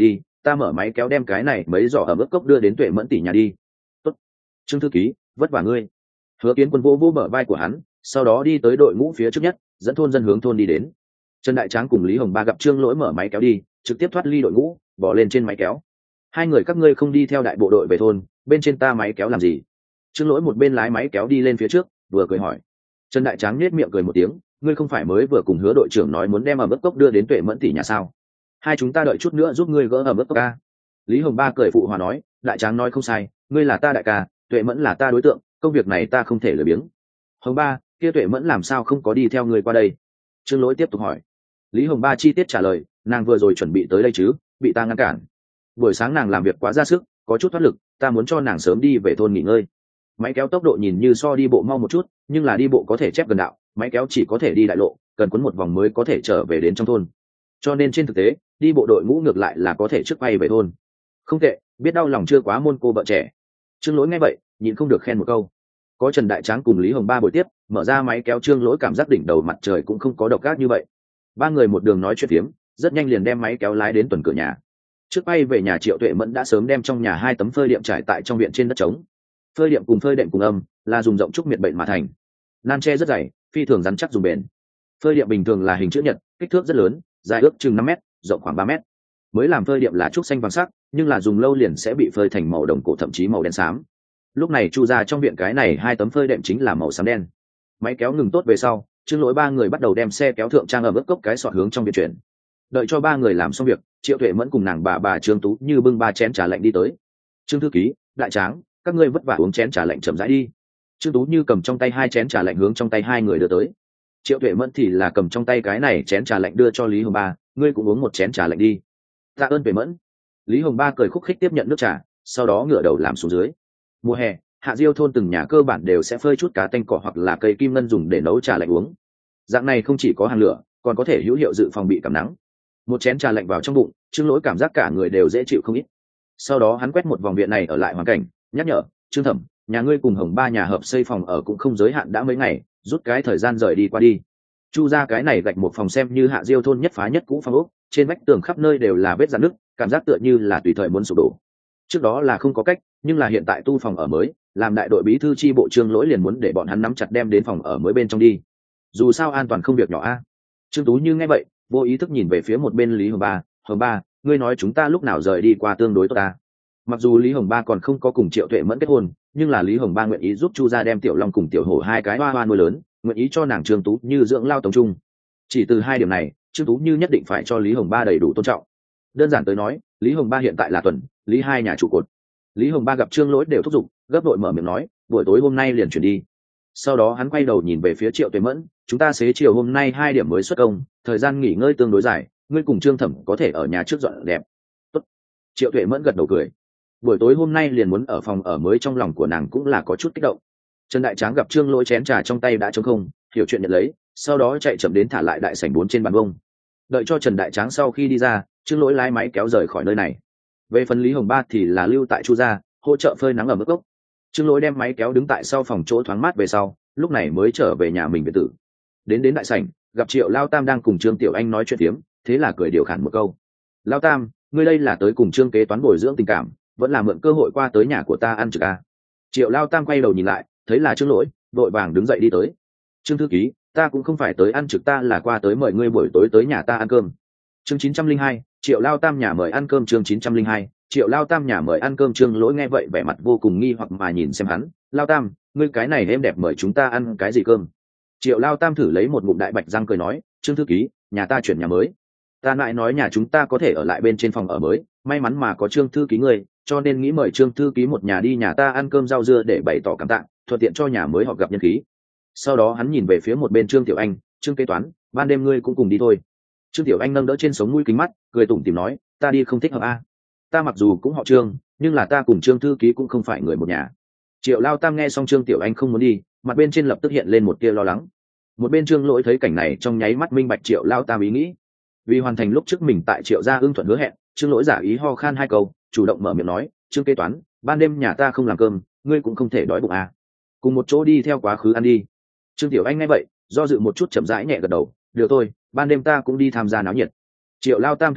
ta mở máy kéo đem cái này mấy giỏ ẩm ướt cốc đưa đến Tuệ Mẫn tỷ nhà đi. Tốt. Trương thư ký, vất vả ngươi. Hứa Kiến Quân vỗ vỗ bờ vai của hắn, sau đó đi tới đội ngũ phía trước nhất, dẫn thôn dân hướng thôn đi đến. Trần Đại Tráng cùng Lý Hồng Ba gặp Trương Lỗi mở máy kéo đi, trực tiếp thoát ly đội ngũ, bỏ lên trên máy kéo. Hai người các ngươi không đi theo đại bộ đội về thôn, bên trên ta máy kéo làm gì? Trương Lỗi một bên lái máy kéo đi lên phía trước, vừa cười hỏi. Trần Đại Tráng nhếch miệng cười một tiếng, ngươi không phải mới vừa cùng Hứa đội trưởng nói muốn đem ẩm ướt cốc đưa đến Tuệ Mẫn tỷ nhà sao? Hai chúng ta đợi chút nữa giúp ngươi gỡ ẩm ướt cốc ca. Lý Hồng Ba cười phụ hòa nói, Đại Tráng nói không sai, ngươi là ta đại ca, Tuệ Mẫn là ta đối tượng, công việc này ta không thể lười biếng. Hồng Ba, kia Tuệ Mẫn làm sao không có đi theo ngươi qua đây? Trương Lỗi tiếp tục hỏi. Lý Hồng Ba chi tiết trả lời, nàng vừa rồi chuẩn bị tới đây chứ, bị ta ngăn cản. Buổi sáng nàng làm việc quá ra sức, có chút thoát lực, ta muốn cho nàng sớm đi về thôn nghỉ ngơi. Máy kéo tốc độ nhìn như so đi bộ mau một chút, nhưng là đi bộ có thể chép gần đạo, máy kéo chỉ có thể đi đại lộ, cần quấn một vòng mới có thể trở về đến trong thôn. Cho nên trên thực tế, đi bộ đội ngũ ngược lại là có thể trước quay về thôn. Không tệ, biết đau lòng chưa quá môn cô vợ trẻ. Trương Lỗi nghe vậy, nhịn không được khen một câu. Có Trần Đại Tráng cùng Lý Hồng Ba buổi tiếp, mở ra máy kéo, Trương Lỗi cảm giác đỉnh đầu mặt trời cũng không có độc ác như vậy. Ba người một đường nói chuyện phiếm, rất nhanh liền đem máy kéo lái đến tuần cửa nhà. Trước bay về nhà, Triệu Tuệ Mẫn đã sớm đem trong nhà 2 tấm phơi đệm trải tại trong viện trên đất trống. Phơi đệm cùng phơi đệm cùng âm là dùng rộng trúc miệt bệnh mà thành, nan tre rất dày, phi thường rắn chắc dùng bền. Phơi đệm bình thường là hình chữ nhật, kích thước rất lớn, dài ước chừng 5 mét, rộng khoảng 3 mét. Mới làm phơi đệm là trúc xanh vàng sắc, nhưng là dùng lâu liền sẽ bị phơi thành màu đồng cổ, thậm chí màu đen xám. Lúc này Chu ra trong viện cái này 2 tấm phơi đệm chính là màu xám đen. Máy kéo ngừng tốt về sau, Trương Lỗi ba người bắt đầu đem xe kéo thượng trang ẩm ướt cốc cái sọt hướng trong viện chuyển. Đợi cho ba người làm xong việc, Triệu Tuệ Mẫn cùng nàng bà Trương Tú Như bưng 3 chén trà lạnh đi tới. Trương thư ký, Đại Tráng, các ngươi vất vả uống chén trà lạnh chậm rãi đi. Trương Tú Như cầm trong tay 2 chén trà lạnh hướng trong tay hai người đưa tới. Triệu Tuệ Mẫn thì là cầm trong tay cái này chén trà lạnh đưa cho Lý Hồng Ba, ngươi cũng uống một chén trà lạnh đi. Tạ ơn Tuệ Mẫn. Lý Hồng Ba cười khúc khích tiếp nhận nước trà, sau đó ngửa đầu làm xuống dưới. Mùa hè, Hạ Diêu thôn từng nhà cơ bản đều sẽ phơi chút cá tanh cỏ hoặc là cây kim ngân dùng để nấu trà lạnh uống. Dạng này không chỉ có hàng lửa, còn có thể hữu hiệu dự phòng bị cảm nắng. Một chén trà lạnh vào trong bụng, Trương Lỗi cảm giác cả người đều dễ chịu không ít. Sau đó hắn quét một vòng viện này ở lại hoàn cảnh, nhắc nhở, Trương Thẩm, nhà ngươi cùng Hồng Ba nhà hợp xây phòng ở cũng không giới hạn đã mấy ngày, rút cái thời gian rời đi qua đi. Chu ra cái này gạch một phòng xem như Hạ Diêu thôn nhất phá nhất cũ phong ốc, trên vách tường khắp nơi đều là vết rạn nứt, cảm giác tựa như là tùy thời muốn sụp đổ. Trước đó là không có cách, nhưng là hiện tại tu phòng ở mới, làm đại đội bí thư chi bộ Trương Lỗi liền muốn để bọn hắn nắm chặt đem đến phòng ở mới bên trong đi. Dù sao an toàn không việc nhỏ a. Trương Tú Như nghe vậy, vô ý thức nhìn về phía một bên Lý Hồng Ba, Hồng Ba, ngươi nói chúng ta lúc nào rời đi qua tương đối tốt ta. Mặc dù Lý Hồng Ba còn không có cùng Triệu Tuệ Mẫn kết hôn, nhưng là Lý Hồng Ba nguyện ý giúp Chu gia đem Tiểu Long cùng Tiểu Hổ 2 cái hoa hoa nuôi lớn, nguyện ý cho nàng Trương Tú Như dưỡng lao tổng trung. Chỉ từ 2 điểm này, Trương Tú Như nhất định phải cho Lý Hồng Ba đầy đủ tôn trọng. Đơn giản tới nói, Lý Hồng Ba hiện tại là Tuần, Lý 2 nhà trụ cột. Lý Hồng Ba gặp Trương Lỗi đều thúc giục, gấp đội mở miệng nói, buổi tối hôm nay liền chuyển đi. Sau đó hắn quay đầu nhìn về phía Triệu Tuệ Mẫn, chúng ta xế chiều hôm nay 2 điểm mới xuất công, thời gian nghỉ ngơi tương đối dài, ngươi cùng Trương Thẩm có thể ở nhà trước dọn đẹp. Tốt. Triệu Tuệ Mẫn gật đầu cười. Buổi tối hôm nay liền muốn ở phòng ở mới, trong lòng của nàng cũng là có chút kích động. Trần Đại Tráng gặp Trương Lỗi chén trà trong tay đã trống không, hiểu chuyện nhận lấy, sau đó chạy chậm đến thả lại đại sảnh 4 trên bàn bông. Đợi cho Trần Đại Tráng sau khi đi ra, Trương Lỗi lái máy kéo rời khỏi nơi này. Về phần Lý Hồng Ba thì là lưu tại Chu gia, hỗ trợ phơi nắng ở mức gốc. Trương Lỗi đem máy kéo đứng tại sau phòng chỗ thoáng mát về sau, lúc này mới trở về nhà mình biệt tử. Đến đại sảnh, gặp Triệu Lao Tam đang cùng Trương Tiểu Anh nói chuyện tiếm, thế là cười điều khản một câu. Lao Tam, ngươi đây là tới cùng Trương kế toán bồi dưỡng tình cảm, vẫn là mượn cơ hội qua tới nhà của ta ăn trực à? Triệu Lao Tam quay đầu nhìn lại, thấy là Trương Lỗi, vội vàng đứng dậy đi tới. Trương thư ký, ta cũng không phải tới ăn trực, ta là qua tới mời ngươi buổi tối tới nhà ta ăn cơm. Chương 902, Triệu Lao Tam nhà mời ăn cơm. Chương 902, Triệu Lao Tam nhà mời ăn cơm. Trương Lỗi nghe vậy vẻ mặt vô cùng nghi hoặc mà nhìn xem hắn. Lao Tam, ngươi cái này em đẹp mời chúng ta ăn cái gì cơm? Triệu Lao Tam thử lấy một ngụm đại bạch răng cười nói, Trương thư ký, nhà ta chuyển nhà mới, ta lại nói nhà chúng ta có thể ở lại bên trên phòng ở mới, may mắn mà có Trương thư ký ngươi, cho nên nghĩ mời Trương thư ký một nhà đi nhà ta ăn cơm rau dưa để bày tỏ cảm tạ, thuận tiện cho nhà mới họ gặp nhân khí. Sau đó hắn nhìn về phía một bên Trương Tiểu Anh, Trương kế toán, ban đêm ngươi cũng cùng đi thôi. Trương Tiểu Anh nâng đỡ trên sống mũi kính mắt, cười tủm tỉm nói, ta đi không thích hợp a. Ta mặc dù cũng họ Trương, nhưng là ta cùng Trương thư ký cũng không phải người một nhà. Triệu Lao Tam nghe xong Trương Tiểu Anh không muốn đi, mặt bên trên lập tức hiện lên một tia lo lắng. Một bên Trương Lỗi thấy cảnh này trong nháy mắt minh bạch Triệu Lao Tam ý nghĩ. Vì hoàn thành lúc trước mình tại Triệu gia ưng thuận hứa hẹn, Trương Lỗi giả ý ho khan 2 câu, chủ động mở miệng nói, Trương kế toán, ban đêm nhà ta không làm cơm, ngươi cũng không thể đói bụng à. Cùng một chỗ đi theo quá khứ ăn đi. Trương Tiểu Anh nghe vậy, do dự một chút chậm rãi nhẹ gật đầu, được thôi, ban đêm ta cũng đi tham gia náo nhiệt. Triệu Lao Tam thấy thế,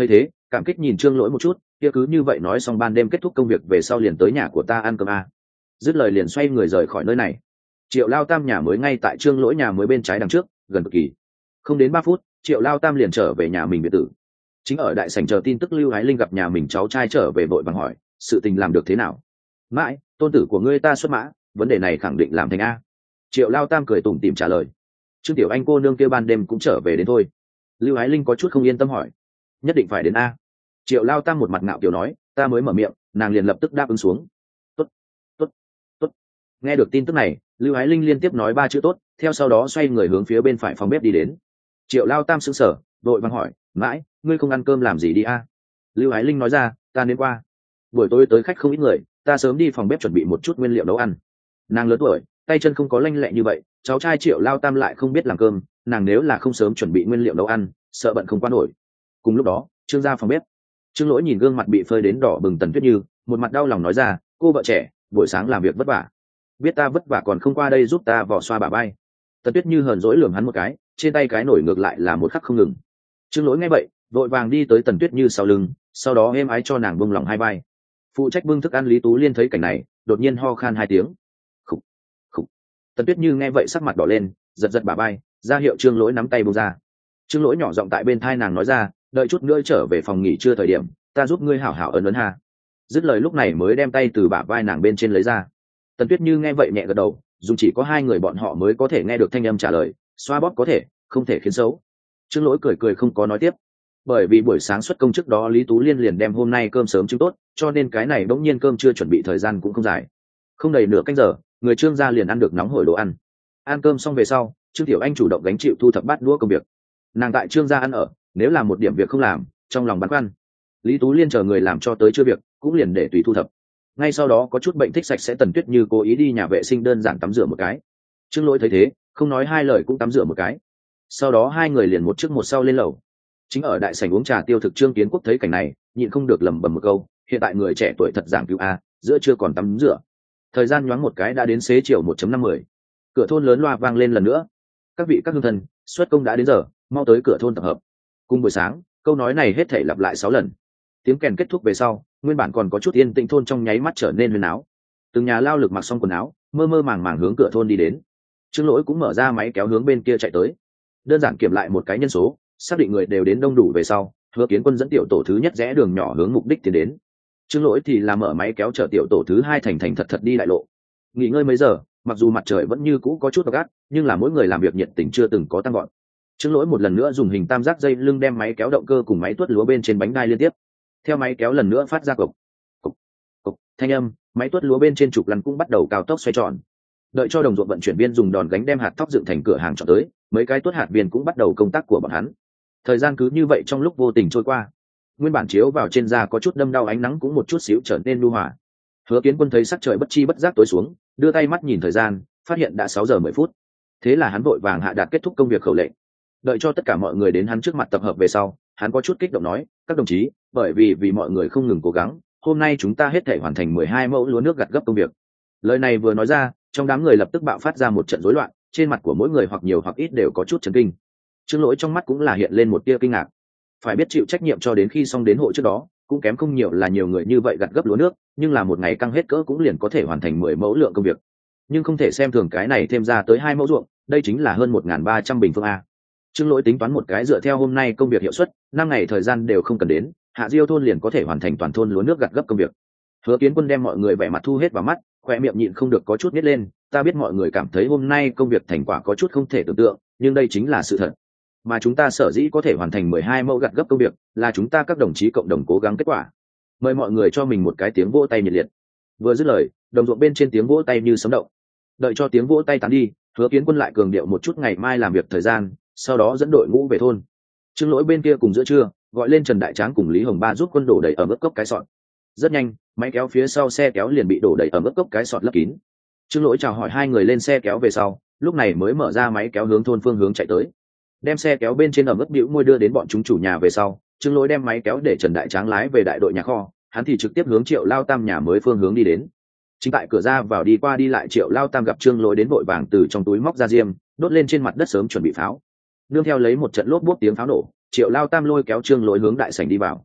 cảm kích nhìn Trương Lỗi một chút, kia cứ như vậy nói xong ban đêm kết thúc công việc về sau liền tới nhà của ta ăn cơm a. Dứt lời liền xoay người rời khỏi nơi này. Triệu Lao Tam nhà mới ngay tại Trương Lỗi nhà mới bên trái đằng trước, gần cực kỳ. Không đến 3 phút, Triệu Lao Tam liền trở về nhà mình biệt tử. Chính ở đại sảnh chờ tin tức Lưu Ái Linh gặp nhà mình cháu trai trở về vội vàng hỏi, sự tình làm được thế nào? Mãi, tôn tử của ngươi ta xuất mã, vấn đề này khẳng định làm thành a. Triệu Lao Tam cười tủm tỉm trả lời. Trương Tiểu Anh cô nương kia ban đêm cũng trở về đến thôi. Lưu Ái Linh có chút không yên tâm hỏi, nhất định phải đến a. Triệu Lao Tam một mặt ngạo kiểu nói, ta mới mở miệng, nàng liền lập tức đáp ứng xuống. Tốt, tốt, tốt. Nghe được tin tức này, Lưu Ái Linh liên tiếp nói 3 chữ tốt, theo sau đó xoay người hướng phía bên phải phòng bếp đi đến. Triệu Lao Tam sững sờ, đội vàng hỏi, mãi, ngươi không ăn cơm làm gì đi a? Lưu Ái Linh nói ra, ta đến qua. Buổi tối tới khách không ít người, ta sớm đi phòng bếp chuẩn bị một chút nguyên liệu nấu ăn. Nàng lớn tuổi, tay chân không có lanh lẹ như vậy, cháu trai Triệu Lao Tam lại không biết làm cơm, nàng nếu là không sớm chuẩn bị nguyên liệu nấu ăn, sợ bận không qua nổi. Cùng lúc đó, Trương gia phòng bếp. Trương Lỗi nhìn gương mặt bị phơi đến đỏ bừng Tần Tuyết Như, một mặt đau lòng nói ra, cô vợ trẻ, buổi sáng làm việc vất vả, biết ta vất vả còn không qua đây giúp ta vò xoa bả vai. Tần Tuyết Như hờn dỗi lườm hắn một cái, trên tay cái nổi ngược lại là một khắc không ngừng. Trương Lỗi nghe vậy, vội vàng đi tới Tần Tuyết Như sau lưng, sau đó êm ái cho nàng buông lỏng hai vai. Phụ trách bưng thức ăn Lý Tú Liên thấy cảnh này, đột nhiên ho khan 2 tiếng. Khục, khục. Tần Tuyết Như nghe vậy sắc mặt đỏ lên, giật giật bả vai, ra hiệu Trương Lỗi nắm tay buông ra. Trương Lỗi nhỏ giọng tại bên thai nàng nói ra, đợi chút nữa trở về phòng nghỉ trưa thời điểm, ta giúp ngươi hảo hảo ấn ấn ha. Dứt lời lúc này mới đem tay từ bả vai nàng bên trên lấy ra. Tần Tuyết Như nghe vậy nhẹ gật đầu, dùng chỉ có 2 người bọn họ mới có thể nghe được thanh âm trả lời, xoa bóp có thể, không thể khiến xấu. Trương Lỗi cười cười không có nói tiếp, bởi vì buổi sáng xuất công trước đó Lý Tú Liên liền đem hôm nay cơm sớm trứng tốt, cho nên cái này bỗng nhiên cơm chưa chuẩn bị thời gian cũng không dài, không đầy nửa canh giờ, người Trương gia liền ăn được nóng hổi đồ ăn. Ăn cơm xong về sau, Trương Tiểu Anh chủ động gánh chịu thu thập bát đũa công việc. Nàng tại Trương gia ăn ở, nếu là một điểm việc không làm, trong lòng băn khoăn. Lý Tú Liên chờ người làm cho tới chưa việc, cũng liền để tùy thu thập. Ngay sau đó có chút bệnh thích sạch sẽ Tần Tuyết Như cố ý đi nhà vệ sinh đơn giản tắm rửa một cái. Trương Lỗi thấy thế, không nói 2 lời cũng tắm rửa một cái. Sau đó 2 người liền một trước một sau lên lầu. Chính ở đại sảnh uống trà tiêu thực Trương Kiến Quốc thấy cảnh này, nhịn không được lẩm bẩm một câu, hiện tại người trẻ tuổi thật giảng cứu a, giữa chưa còn tắm rửa. Thời gian nhoáng một cái đã đến xế chiều 1:50. Cửa thôn lớn loa vang lên lần nữa. Các vị các hương thân, xuất công đã đến giờ, mau tới cửa thôn tập hợp. Cùng buổi sáng, câu nói này hết thảy lặp lại 6 lần. Tiếng kèn kết thúc về sau, nguyên bản còn có chút yên tĩnh thôn trong nháy mắt trở nên huyên náo. Từng nhà lao lực mặc xong quần áo, mơ mơ màng màng hướng cửa thôn đi đến. Trương Lỗi cũng mở ra máy kéo hướng bên kia chạy tới. Đơn giản kiểm lại một cái nhân số, xác định người đều đến đông đủ về sau, Hứa Kiến Quân dẫn tiểu tổ thứ nhất rẽ đường nhỏ hướng mục đích tiến đến. Trương Lỗi thì là mở máy kéo chở tiểu tổ thứ 2 thành thành thật thật đi đại lộ. Nghỉ ngơi mấy giờ, mặc dù mặt trời vẫn như cũ có chút gắt, nhưng là mỗi người làm việc nhiệt tình chưa từng có tăng gọn. Trương Lỗi một lần nữa dùng hình tam giác dây lưng đem máy kéo động cơ cùng máy tuốt lúa bên trên bánh đai liên tiếp. Theo máy kéo lần nữa phát ra cộc cộc cộc thanh âm, máy tuốt lúa bên trên trục lăn cũng bắt đầu cao tốc xoay tròn. Đợi cho đồng ruộng vận chuyển viên dùng đòn gánh đem hạt thóc dựng thành cửa hàng chọn tới, mấy cái tuốt hạt viên cũng bắt đầu công tác của bọn hắn. Thời gian cứ như vậy trong lúc vô tình trôi qua. Nguyên bản chiếu vào trên da có chút đâm đau ánh nắng cũng một chút xíu trở nên nhu hòa. Hứa Kiến Quân thấy sắc trời bất chi bất giác tối xuống, đưa tay mắt nhìn thời gian, phát hiện đã 6 giờ 10 phút. Thế là hắn vội vàng hạ đạt kết thúc công việc khẩu lệnh. Đợi cho tất cả mọi người đến hắn trước mặt tập hợp về sau, hắn có chút kích động nói, các đồng chí, bởi vì mọi người không ngừng cố gắng, hôm nay chúng ta hết thể hoàn thành 12 mẫu lúa nước gặt gấp công việc. Lời này vừa nói ra, trong đám người lập tức bạo phát ra một trận rối loạn, trên mặt của mỗi người hoặc nhiều hoặc ít đều có chút chấn kinh. Trương Lỗi trong mắt cũng là hiện lên một tia kinh ngạc. Phải biết chịu trách nhiệm cho đến khi xong đến hộ trước đó, cũng kém không nhiều là nhiều người như vậy gặt gấp lúa nước, nhưng là một ngày căng hết cỡ cũng liền có thể hoàn thành 10 mẫu lượng công việc. Nhưng không thể xem thường cái này thêm ra tới 2 mẫu ruộng, đây chính là hơn 1.300 bình phương a. Trương Lỗi tính toán một cái dựa theo hôm nay công việc hiệu suất, 5 ngày thời gian đều không cần đến, Hạ Diêu thôn liền có thể hoàn thành toàn thôn lúa nước gặt gấp công việc. Hứa Kiến Quân đem mọi người vẻ mặt thu hết vào mắt, khoe miệng nhịn không được có chút nhếch lên, ta biết mọi người cảm thấy hôm nay công việc thành quả có chút không thể tưởng tượng, nhưng đây chính là sự thật. Mà chúng ta sở dĩ có thể hoàn thành 12 mẫu gặt gấp công việc, là chúng ta các đồng chí cộng đồng cố gắng kết quả. Mời mọi người cho mình một cái tiếng vỗ tay nhiệt liệt. Vừa dứt lời, đồng ruộng bên trên tiếng vỗ tay như sấm động. Đợi cho tiếng vỗ tay tán đi, Hứa Kiến Quân lại cường điệu một chút ngày mai làm việc thời gian, sau đó dẫn đội ngũ về thôn. Trương Lỗi bên kia cùng giữa trưa, gọi lên Trần Đại Tráng cùng Lý Hồng Ba giúp quân đổ đầy ở mức cốc cái sọt. Rất nhanh, máy kéo phía sau xe kéo liền bị đổ đầy ở mức cốc cái sọt lấp kín. Trương Lỗi chào hỏi 2 người lên xe kéo về sau, lúc này mới mở ra máy kéo hướng thôn phương hướng chạy tới. Đem xe kéo bên trên ở mức bĩu môi đưa đến bọn chúng chủ nhà về sau, Trương Lỗi đem máy kéo để Trần Đại Tráng lái về đại đội nhà kho, hắn thì trực tiếp hướng Triệu Lao Tam nhà mới phương hướng đi đến. Chính tại cửa ra vào đi qua đi lại Triệu Lao Tam gặp Trương Lỗi đến vội vàng từ trong túi móc ra diêm, đốt lên trên mặt đất sớm chuẩn bị pháo. Nương theo lấy một trận lốp bốp tiếng pháo nổ, Triệu Lao Tam lôi kéo Trương Lỗi hướng đại sảnh đi vào.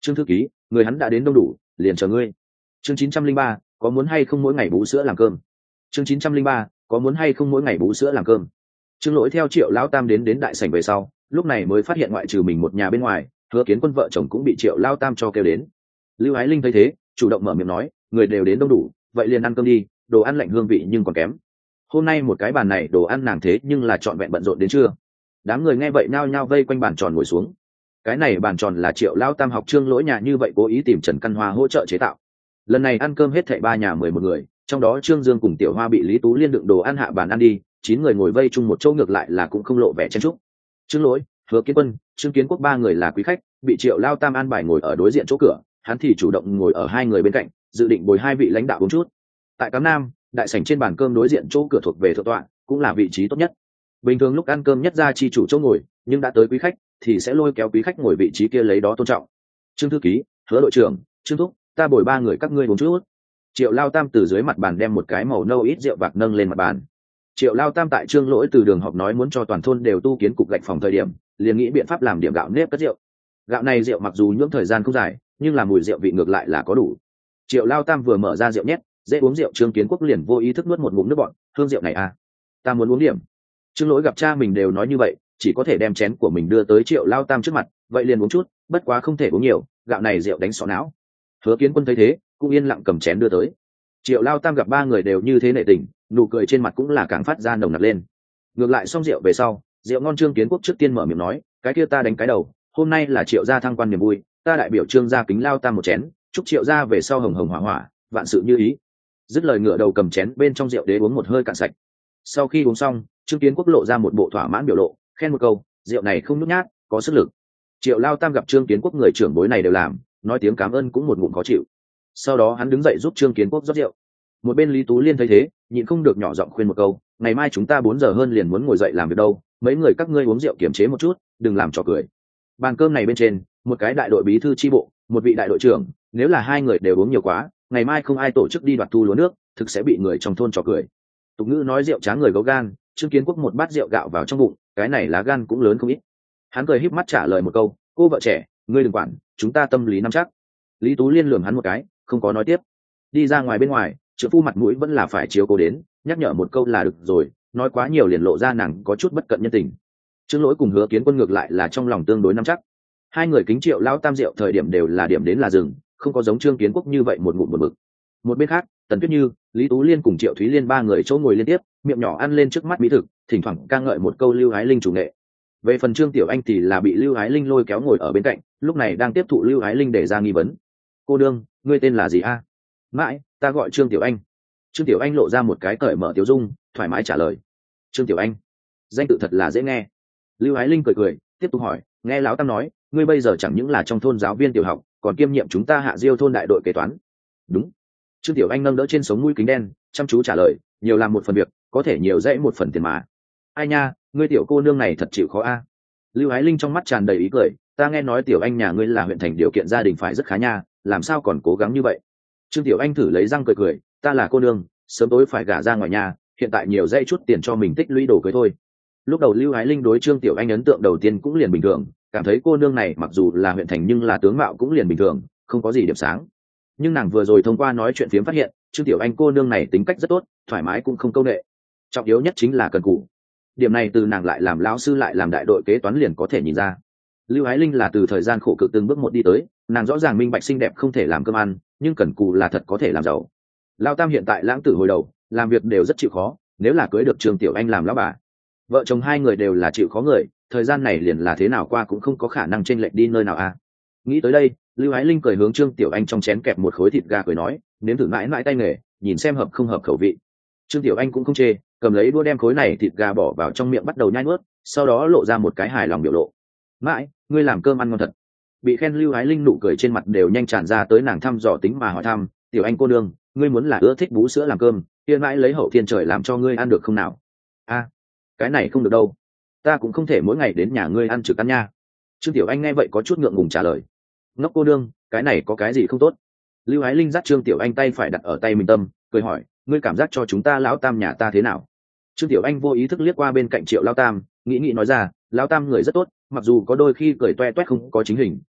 Trương thư ký, người hắn đã đến đông đủ, liền chờ ngươi. Chương 903, có muốn hay không mỗi ngày bú sữa làm cơm? Chương 903, có muốn hay không mỗi ngày bú sữa làm cơm? Trương Lỗi theo Triệu Lao Tam đến đại sảnh về sau, lúc này mới phát hiện ngoại trừ mình một nhà bên ngoài, Hứa Kiến Quân vợ chồng cũng bị Triệu Lao Tam cho kêu đến. Lưu Ái Linh thấy thế, chủ động mở miệng nói, người đều đến đông đủ, vậy liền ăn cơm đi, đồ ăn lạnh hương vị nhưng còn kém. Hôm nay một cái bàn này đồ ăn nàng thế nhưng là trọn vẹn bận rộn đến trưa. Đám người nghe vậy nhao nhao vây quanh bàn tròn ngồi xuống. Cái này bàn tròn là Triệu Lao Tam học Trương Lỗi nhà như vậy cố ý tìm Trần Căn Hoa hỗ trợ chế tạo. Lần này ăn cơm hết thảy 3 nhà 11 người, trong đó Trương Dương cùng Tiểu Hoa bị Lý Tú Liên đựng đồ ăn hạ bàn ăn đi, 9 người ngồi vây chung một chỗ ngược lại là cũng không lộ vẻ chen chúc. Trương Lỗi, Hứa Kiến Quân, Trương Kiến Quốc 3 người là quý khách, bị Triệu Lao Tam an bài ngồi ở đối diện chỗ cửa, hắn thì chủ động ngồi ở 2 người bên cạnh, dự định bồi 2 vị lãnh đạo uống chút. Tại Cám Nam, đại sảnh trên bàn cơm đối diện chỗ cửa thuộc về thượng tọa, cũng là vị trí tốt nhất. Bình thường lúc ăn cơm nhất ra chi chủ chỗ ngồi, nhưng đã tới quý khách thì sẽ lôi kéo quý khách ngồi vị trí kia lấy đó tôn trọng. Trương thư ký, Hứa đội trưởng, Trương thúc, ta bồi 3 người các ngươi uống chút. Triệu Lao Tam từ dưới mặt bàn đem một cái màu nâu ít rượu bạc nâng lên mặt bàn. Triệu Lao Tam tại Trương Lỗi từ đường họp nói muốn cho toàn thôn đều tu kiến cục gạch phòng thời điểm, liền nghĩ biện pháp làm điểm gạo nếp cất rượu. Gạo này rượu mặc dù nhưỡng thời gian không dài, nhưng là mùi rượu vị ngược lại là có đủ. Triệu Lao Tam vừa mở ra rượu nhét, dễ uống rượu Trương Kiến Quốc liền vô ý thức nuốt một ngụm nước bọt, hương rượu này à, ta muốn uống điểm. Trương Lỗi gặp cha mình đều nói như vậy, chỉ có thể đem chén của mình đưa tới Triệu Lao Tam trước mặt, vậy liền uống chút, bất quá không thể uống nhiều, gạo này rượu đánh sọ não. Hứa Kiến Quân thấy thế, cũng yên lặng cầm chén đưa tới. Triệu Lao Tam gặp 3 người đều như thế nể tình, nụ cười trên mặt cũng là càng phát ra nồng nặc lên. Ngược lại xong rượu về sau, rượu ngon Trương Kiến Quốc trước tiên mở miệng nói, cái kia ta đánh cái đầu, hôm nay là Triệu gia thăng quan niềm vui, ta đại biểu Trương gia kính Lao Tam một chén, chúc Triệu gia về sau hồng hồng hỏa hỏa, vạn sự như ý. Dứt lời ngửa đầu cầm chén bên trong rượu đế uống một hơi cạn sạch. Sau khi uống xong, Trương Kiến Quốc lộ ra một bộ thỏa mãn biểu lộ, khen một câu, rượu này không nhút nhát, có sức lực. Triệu Lao Tam gặp Trương Kiến Quốc người trưởng bối này đều làm, nói tiếng cảm ơn cũng một ngụm khó chịu. Sau đó hắn đứng dậy giúp Trương Kiến Quốc rót rượu. Một bên Lý Tú Liên thấy thế, nhịn không được nhỏ giọng khuyên một câu, ngày mai chúng ta 4 giờ hơn liền muốn ngồi dậy làm việc đâu, mấy người các ngươi uống rượu kiềm chế một chút, đừng làm trò cười. Bàn cơm này bên trên, một cái đại đội bí thư chi bộ, một vị đại đội trưởng, nếu là 2 người đều uống nhiều quá, ngày mai không ai tổ chức đi đoạt thu lúa nước, thực sẽ bị người trong thôn trò cười. Tục ngữ nói rượu tráng người gấu gan, Trương Kiến Quốc một bát rượu gạo vào trong bụng, cái này lá gan cũng lớn không ít. Hắn cười híp mắt trả lời một câu, cô vợ trẻ, ngươi đừng quản, chúng ta tâm lý nắm chắc. Lý Tú Liên lườm hắn một cái, không có nói tiếp. Đi ra ngoài bên ngoài, trợ phu mặt mũi vẫn là phải chiếu cố đến, nhắc nhở một câu là được rồi, nói quá nhiều liền lộ ra nàng có chút bất cận nhân tình. Trương Lỗi cùng Hứa Kiến Quân ngược lại là trong lòng tương đối nắm chắc. 2 người kính Triệu Lao Tam rượu thời điểm đều là điểm đến là dừng, không có giống Trương Kiến Quốc như vậy một ngụm một bực. Một bên khác, Tần Tuyết Như, Lý Tú Liên cùng Triệu Thúy Liên 3 người chỗ ngồi liên tiếp, miệng nhỏ ăn lên trước mắt mỹ thực, thỉnh thoảng ca ngợi một câu Lưu Ái Linh chủ nghệ. Về phần Trương Tiểu Anh thì là bị Lưu Ái Linh lôi kéo ngồi ở bên cạnh, lúc này đang tiếp thụ Lưu Ái Linh để ra nghi vấn. Cô đương, ngươi tên là gì a? Mãi, ta gọi Trương Tiểu Anh. Trương Tiểu Anh lộ ra một cái cởi mở tiểu dung, thoải mái trả lời. Trương Tiểu Anh, danh tự thật là dễ nghe. Lưu Ái Linh cười cười, tiếp tục hỏi, nghe lão Tam nói, ngươi bây giờ chẳng những là trong thôn giáo viên tiểu học, còn kiêm nhiệm chúng ta Hạ Diêu thôn đại đội kế toán. Đúng. Trương Tiểu Anh nâng đỡ trên sống mũi kính đen, chăm chú trả lời, nhiều làm một phần việc, có thể nhiều dễ một phần tiền mà. Ai nha, ngươi tiểu cô nương này thật chịu khó a. Lưu Ái Linh trong mắt tràn đầy ý cười, ta nghe nói Tiểu Anh nhà ngươi là huyện thành điều kiện gia đình phải rất khá nha, làm sao còn cố gắng như vậy. Trương Tiểu Anh thử lấy răng cười cười, ta là cô nương, sớm tối phải gả ra ngoài nhà, hiện tại nhiều dây chút tiền cho mình tích lũy đồ cưới thôi. Lúc đầu Lưu Ái Linh đối Trương Tiểu Anh ấn tượng đầu tiên cũng liền bình thường, cảm thấy cô nương này mặc dù là huyện thành nhưng là tướng mạo cũng liền bình thường, không có gì điểm sáng. Nhưng nàng vừa rồi thông qua nói chuyện phiếm phát hiện, Trương Tiểu Anh cô nương này tính cách rất tốt, thoải mái cũng không câu nệ. Trọng yếu nhất chính là cần cù. Điểm này từ nàng lại làm lão sư lại làm đại đội kế toán liền có thể nhìn ra. Lưu Ái Linh là từ thời gian khổ cực từng bước một đi tới, nàng rõ ràng minh bạch xinh đẹp không thể làm cơm ăn, nhưng cần cù là thật có thể làm giàu. Lao Tam hiện tại lãng tử hồi đầu, làm việc đều rất chịu khó, nếu là cưới được Trương Tiểu Anh làm lão bà, vợ chồng 2 người đều là chịu khó người, thời gian này liền là thế nào qua cũng không có khả năng chênh lệch đi nơi nào a. Nghĩ tới đây, Lưu Ái Linh cười hướng Trương Tiểu Anh trong chén kẹp một khối thịt gà cười nói, nếm thử mãi mãi tay nghề, nhìn xem hợp không hợp khẩu vị. Trương Tiểu Anh cũng không chê, cầm lấy đũa đem khối này thịt gà bỏ vào trong miệng bắt đầu nhai nuốt, sau đó lộ ra một cái hài lòng biểu lộ. Mãi, ngươi làm cơm ăn ngon thật. Bị khen Lưu Ái Linh nụ cười trên mặt đều nhanh tràn ra tới, nàng thăm dò tính mà hỏi thăm, Tiểu Anh cô nương, ngươi muốn là ưa thích bú sữa làm cơm, hiện mãi lấy hậu thiên trời làm cho ngươi ăn được không nào? A, cái này không được đâu, ta cũng không thể mỗi ngày đến nhà ngươi ăn trực ăn nha. Trương Tiểu Anh nghe vậy có chút ngượng ngùng trả lời. Ngốc cô nương, cái này có cái gì không tốt? Lưu Ái Linh dắt Trương Tiểu Anh tay phải đặt ở tay mình tâm, cười hỏi, ngươi cảm giác cho chúng ta lão Tam nhà ta thế nào? Trương Tiểu Anh vô ý thức liếc qua bên cạnh Triệu lão Tam, nghĩ nói ra, lão Tam người rất tốt, mặc dù có đôi khi cười toe toét không có chính hình,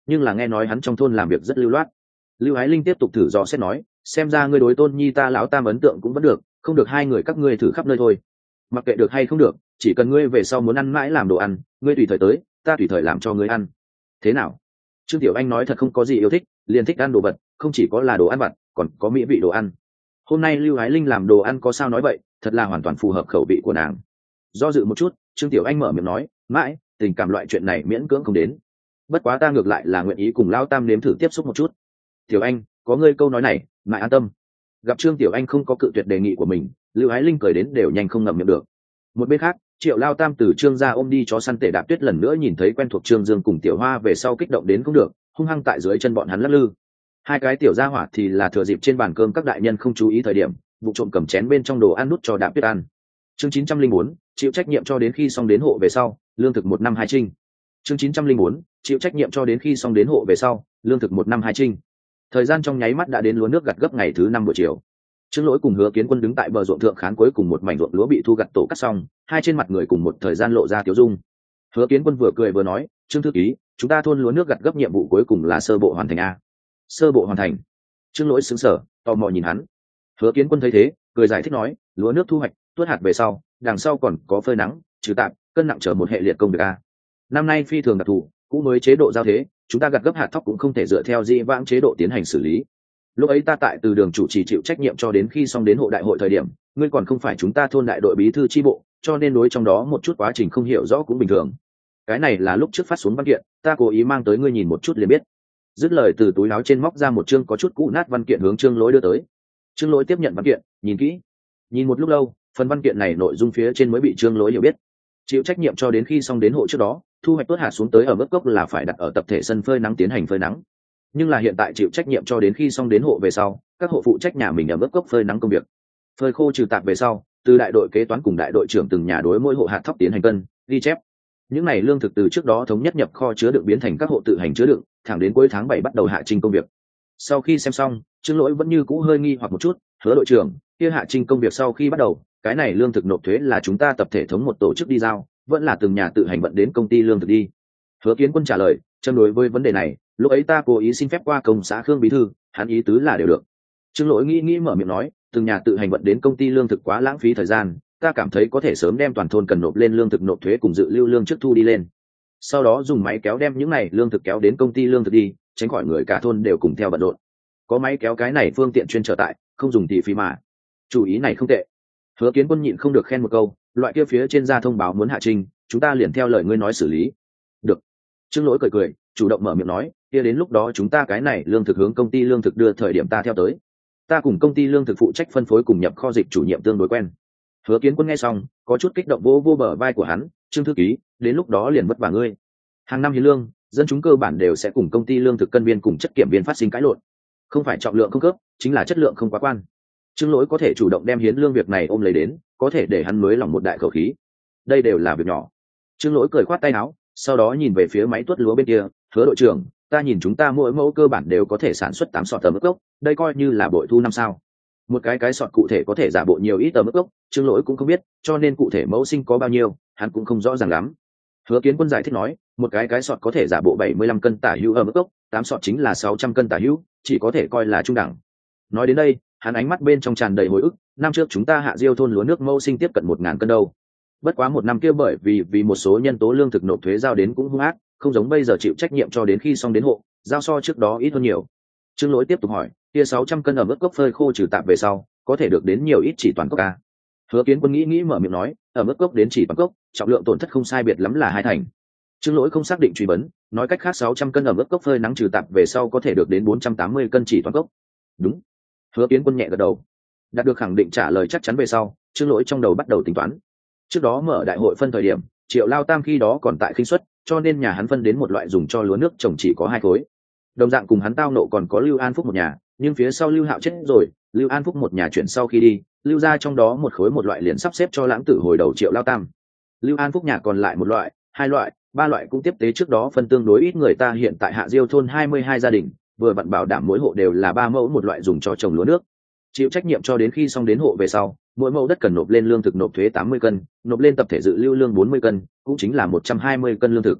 nhưng là nghe nói hắn trong thôn làm việc rất lưu loát. Lưu Ái Linh tiếp tục thử dò xét nói, xem ra ngươi đối Tôn Nhi ta lão tam ấn tượng cũng vẫn được, không được hai người các ngươi thử khắp nơi thôi. Mặc kệ được hay không được, chỉ cần ngươi về sau muốn ăn mãi làm đồ ăn, ngươi tùy thời tới, ta tùy thời làm cho ngươi ăn. Thế nào? Trương Tiểu Anh nói thật không có gì yêu thích, liền thích ăn đồ vật, không chỉ có là đồ ăn vặt, còn có mỹ vị đồ ăn. Hôm nay Lưu Ái Linh làm đồ ăn có sao nói vậy, thật là hoàn toàn phù hợp khẩu vị của nàng. Do dự một chút, Trương Tiểu Anh mở miệng nói, mãi, tình cảm loại chuyện này miễn cưỡng không đến. Bất quá ta ngược lại là nguyện ý cùng Lão Tam nếm thử tiếp xúc một chút. Tiểu Anh, có ngươi câu nói này, mãi an tâm. Gặp Trương Tiểu Anh không có cự tuyệt đề nghị của mình, Lưu Ái Linh cười đến đều nhanh không ngậm miệng được. Một bên khác, Triệu Lao Tam từ Trương gia ôm đi chó săn Tể Đạp Tuyết lần nữa nhìn thấy quen thuộc Trương Dương cùng Tiểu Hoa về sau kích động đến không được, hung hăng tại dưới chân bọn hắn lắc lư. Hai cái tiểu gia hỏa thì là thừa dịp trên bàn cơm các đại nhân không chú ý thời điểm, vụ trộm cầm chén bên trong đồ ăn nút cho Đạp Tuyết ăn. Chương 904, chịu trách nhiệm cho đến khi xong đến hộ về sau, lương thực 1 năm 2 trinh. Chương 904, chịu trách nhiệm cho đến khi xong đến hộ về sau, lương thực 1 năm 2 trinh. Thời gian trong nháy mắt đã đến lúa nước gặt gấp ngày thứ 5 buổi chiều. Trương Lỗi cùng Hứa Kiến Quân đứng tại bờ ruộng thượng khán cuối cùng một mảnh ruộng lúa bị thu gặt tổ cắt xong, hai trên mặt người cùng một thời gian lộ ra tiểu dung. Hứa Kiến Quân vừa cười vừa nói, "Trương thư ký, chúng ta thôn lúa nước gặt gấp nhiệm vụ cuối cùng là sơ bộ hoàn thành a." Sơ bộ hoàn thành? Trương Lỗi sững sờ, tò mò nhìn hắn. Hứa Kiến Quân thấy thế, cười giải thích nói, "Lúa nước thu hoạch, tuốt hạt về sau, đằng sau còn có phơi nắng, trừ tạp, cân nặng chờ một hệ liệt công việc a. Năm nay phi thường đặc thù, cũng mới chế độ giao thế, chúng ta gặt gấp hạt thóc cũng không thể dựa theo dĩ vãng chế độ tiến hành xử lý. Lúc ấy ta tại từ đường chủ trì chịu trách nhiệm cho đến khi xong đến hộ đại hội thời điểm, ngươi còn không phải chúng ta thôn đại đội bí thư chi bộ, cho nên đối trong đó một chút quá trình không hiểu rõ cũng bình thường. Cái này là lúc trước phát xuống văn kiện, ta cố ý mang tới ngươi nhìn một chút liền biết." Dứt lời từ túi áo trên móc ra một chương có chút cũ nát văn kiện hướng Trương Lỗi đưa tới. Trương Lỗi tiếp nhận văn kiện, nhìn kỹ. Nhìn một lúc lâu, phần văn kiện này nội dung phía trên mới bị Trương Lỗi hiểu biết. Chịu trách nhiệm cho đến khi xong đến hộ trước đó, thu hoạch tuốt hạt xuống tới ở mức cốc là phải đặt ở tập thể sân phơi nắng tiến hành phơi nắng. Nhưng là hiện tại chịu trách nhiệm cho đến khi xong đến hộ về sau, các hộ phụ trách nhà mình ở mức cốc phơi nắng công việc. Phơi khô trừ tạp về sau, từ đại đội kế toán cùng đại đội trưởng từng nhà đối mỗi hộ hạt thóc tiến hành cân, ghi chép. Những này lương thực từ trước đó thống nhất nhập kho chứa đựng biến thành các hộ tự hành chứa đựng, thẳng đến cuối tháng 7 bắt đầu hạ trình công việc. Sau khi xem xong, Trương Lỗi vẫn như cũ hơi nghi hoặc một chút, "Hứa đội trưởng, kia hạ trình công việc sau khi bắt đầu, cái này lương thực nộp thuế là chúng ta tập thể thống một tổ chức đi giao, vẫn là từng nhà tự hành vận đến công ty lương thực đi?" Hứa Kiến Quân trả lời, "Châm đối với vấn đề này, lúc ấy ta cố ý xin phép qua công xã Khương bí thư, hắn ý tứ là đều được." Trương Lỗi nghĩ mở miệng nói, "Từng nhà tự hành vận đến công ty lương thực quá lãng phí thời gian, ta cảm thấy có thể sớm đem toàn thôn cần nộp lên lương thực nộp thuế cùng dự lưu lương trước thu đi lên. Sau đó dùng máy kéo đem những này lương thực kéo đến công ty lương thực đi, tránh khỏi người cả thôn đều cùng theo bận rộn. Có máy kéo cái này phương tiện chuyên trở tại, không dùng thì phí mà." Chủ ý này không tệ. Hứa Kiến Quân nhịn không được khen một câu, "Loại kia phía trên ra thông báo muốn hạ trình, chúng ta liền theo lời ngươi nói xử lý." "Được." Trương Lỗi cười, chủ động mở miệng nói, "Kia đến lúc đó chúng ta cái này lương thực hướng công ty lương thực đưa thời điểm ta theo tới. Ta cùng công ty lương thực phụ trách phân phối cùng nhập kho dịch chủ nhiệm tương đối quen." Hứa Kiến Quân nghe xong, có chút kích động vô bờ vai của hắn, "Trương thư ký, đến lúc đó liền vất vả ngươi. Hàng năm hiến lương, dân chúng cơ bản đều sẽ cùng công ty lương thực cân viên cùng chất kiểm viên phát sinh cãi lộn. Không phải trọng lượng không khớp, chính là chất lượng không quá quan." Trương Lỗi có thể chủ động đem hiến lương việc này ôm lấy đến, có thể để hắn nới lòng một đại khẩu khí. Đây đều là việc nhỏ. Trương Lỗi cười khoát tay áo, sau đó nhìn về phía máy tuốt lúa bên kia, "Hứa đội trưởng, ta nhìn chúng ta mỗi mẫu cơ bản đều có thể sản xuất 8 sọt tấm ức gốc, đây coi như là bội thu năm sao. Một cái sọt cụ thể có thể giả bộ nhiều ít tấm ức gốc, Trương Lỗi cũng không biết, cho nên cụ thể mẫu sinh có bao nhiêu, hắn cũng không rõ ràng lắm." Hứa Kiến Quân giải thích nói, "Một cái sọt có thể giả bộ 75 cân tả hữu ở mức gốc, 8 sọt chính là 600 cân tả hữu, chỉ có thể coi là trung đẳng." Nói đến đây, hắn ánh mắt bên trong tràn đầy hồi ức, "Năm trước chúng ta hạ diêu thôn lúa nước mẫu sinh tiếp cận 1000 cân đâu. Bất quá một năm kia bởi vì một số nhân tố lương thực nộp thuế giao đến cũng hung ác, không giống bây giờ chịu trách nhiệm cho đến khi xong đến hộ, giao so trước đó ít hơn nhiều." Trương Lỗi tiếp tục hỏi, "Kia 600 cân ở mức cốc phơi khô trừ tạp về sau, có thể được đến nhiều ít chỉ toàn cốc a?" Hứa Kiến Quân nghĩ mở miệng nói, "Ở mức cốc đến chỉ toàn cốc, trọng lượng tổn thất không sai biệt lắm là 2 thành." Trương Lỗi không xác định truy vấn, nói cách khác 600 cân ở mức cốc phơi nắng trừ tạp về sau có thể được đến 480 cân chỉ toàn cốc. Đúng. Hứa Kiến Quân nhẹ gật đầu. Đạt được khẳng định trả lời chắc chắn về sau, Trương Lỗi trong đầu bắt đầu tính toán. Trước đó mở đại hội phân thời điểm, Triệu Lao Tam khi đó còn tại khinh suất, cho nên nhà hắn phân đến một loại dùng cho lúa nước trồng chỉ có 2 khối. Đồng dạng cùng hắn tao nộ còn có Lưu An Phúc một nhà, nhưng phía sau Lưu Hạo chết rồi, Lưu An Phúc một nhà chuyển sau khi đi, lưu ra trong đó một khối một loại liền sắp xếp cho lãng tử hồi đầu Triệu Lao Tam. Lưu An Phúc nhà còn lại một loại, 2 loại, 3 loại cũng tiếp tế trước đó phân tương đối ít người ta hiện tại hạ diêu thôn 22 gia đình, vừa vặn bảo đảm mỗi hộ đều là 3 mẫu một loại dùng cho trồng lúa nước. Chịu trách nhiệm cho đến khi xong đến hộ về sau, mỗi mẫu đất cần nộp lên lương thực nộp thuế 80 cân, nộp lên tập thể dự lưu lương 40 cân, cũng chính là 120 cân lương thực.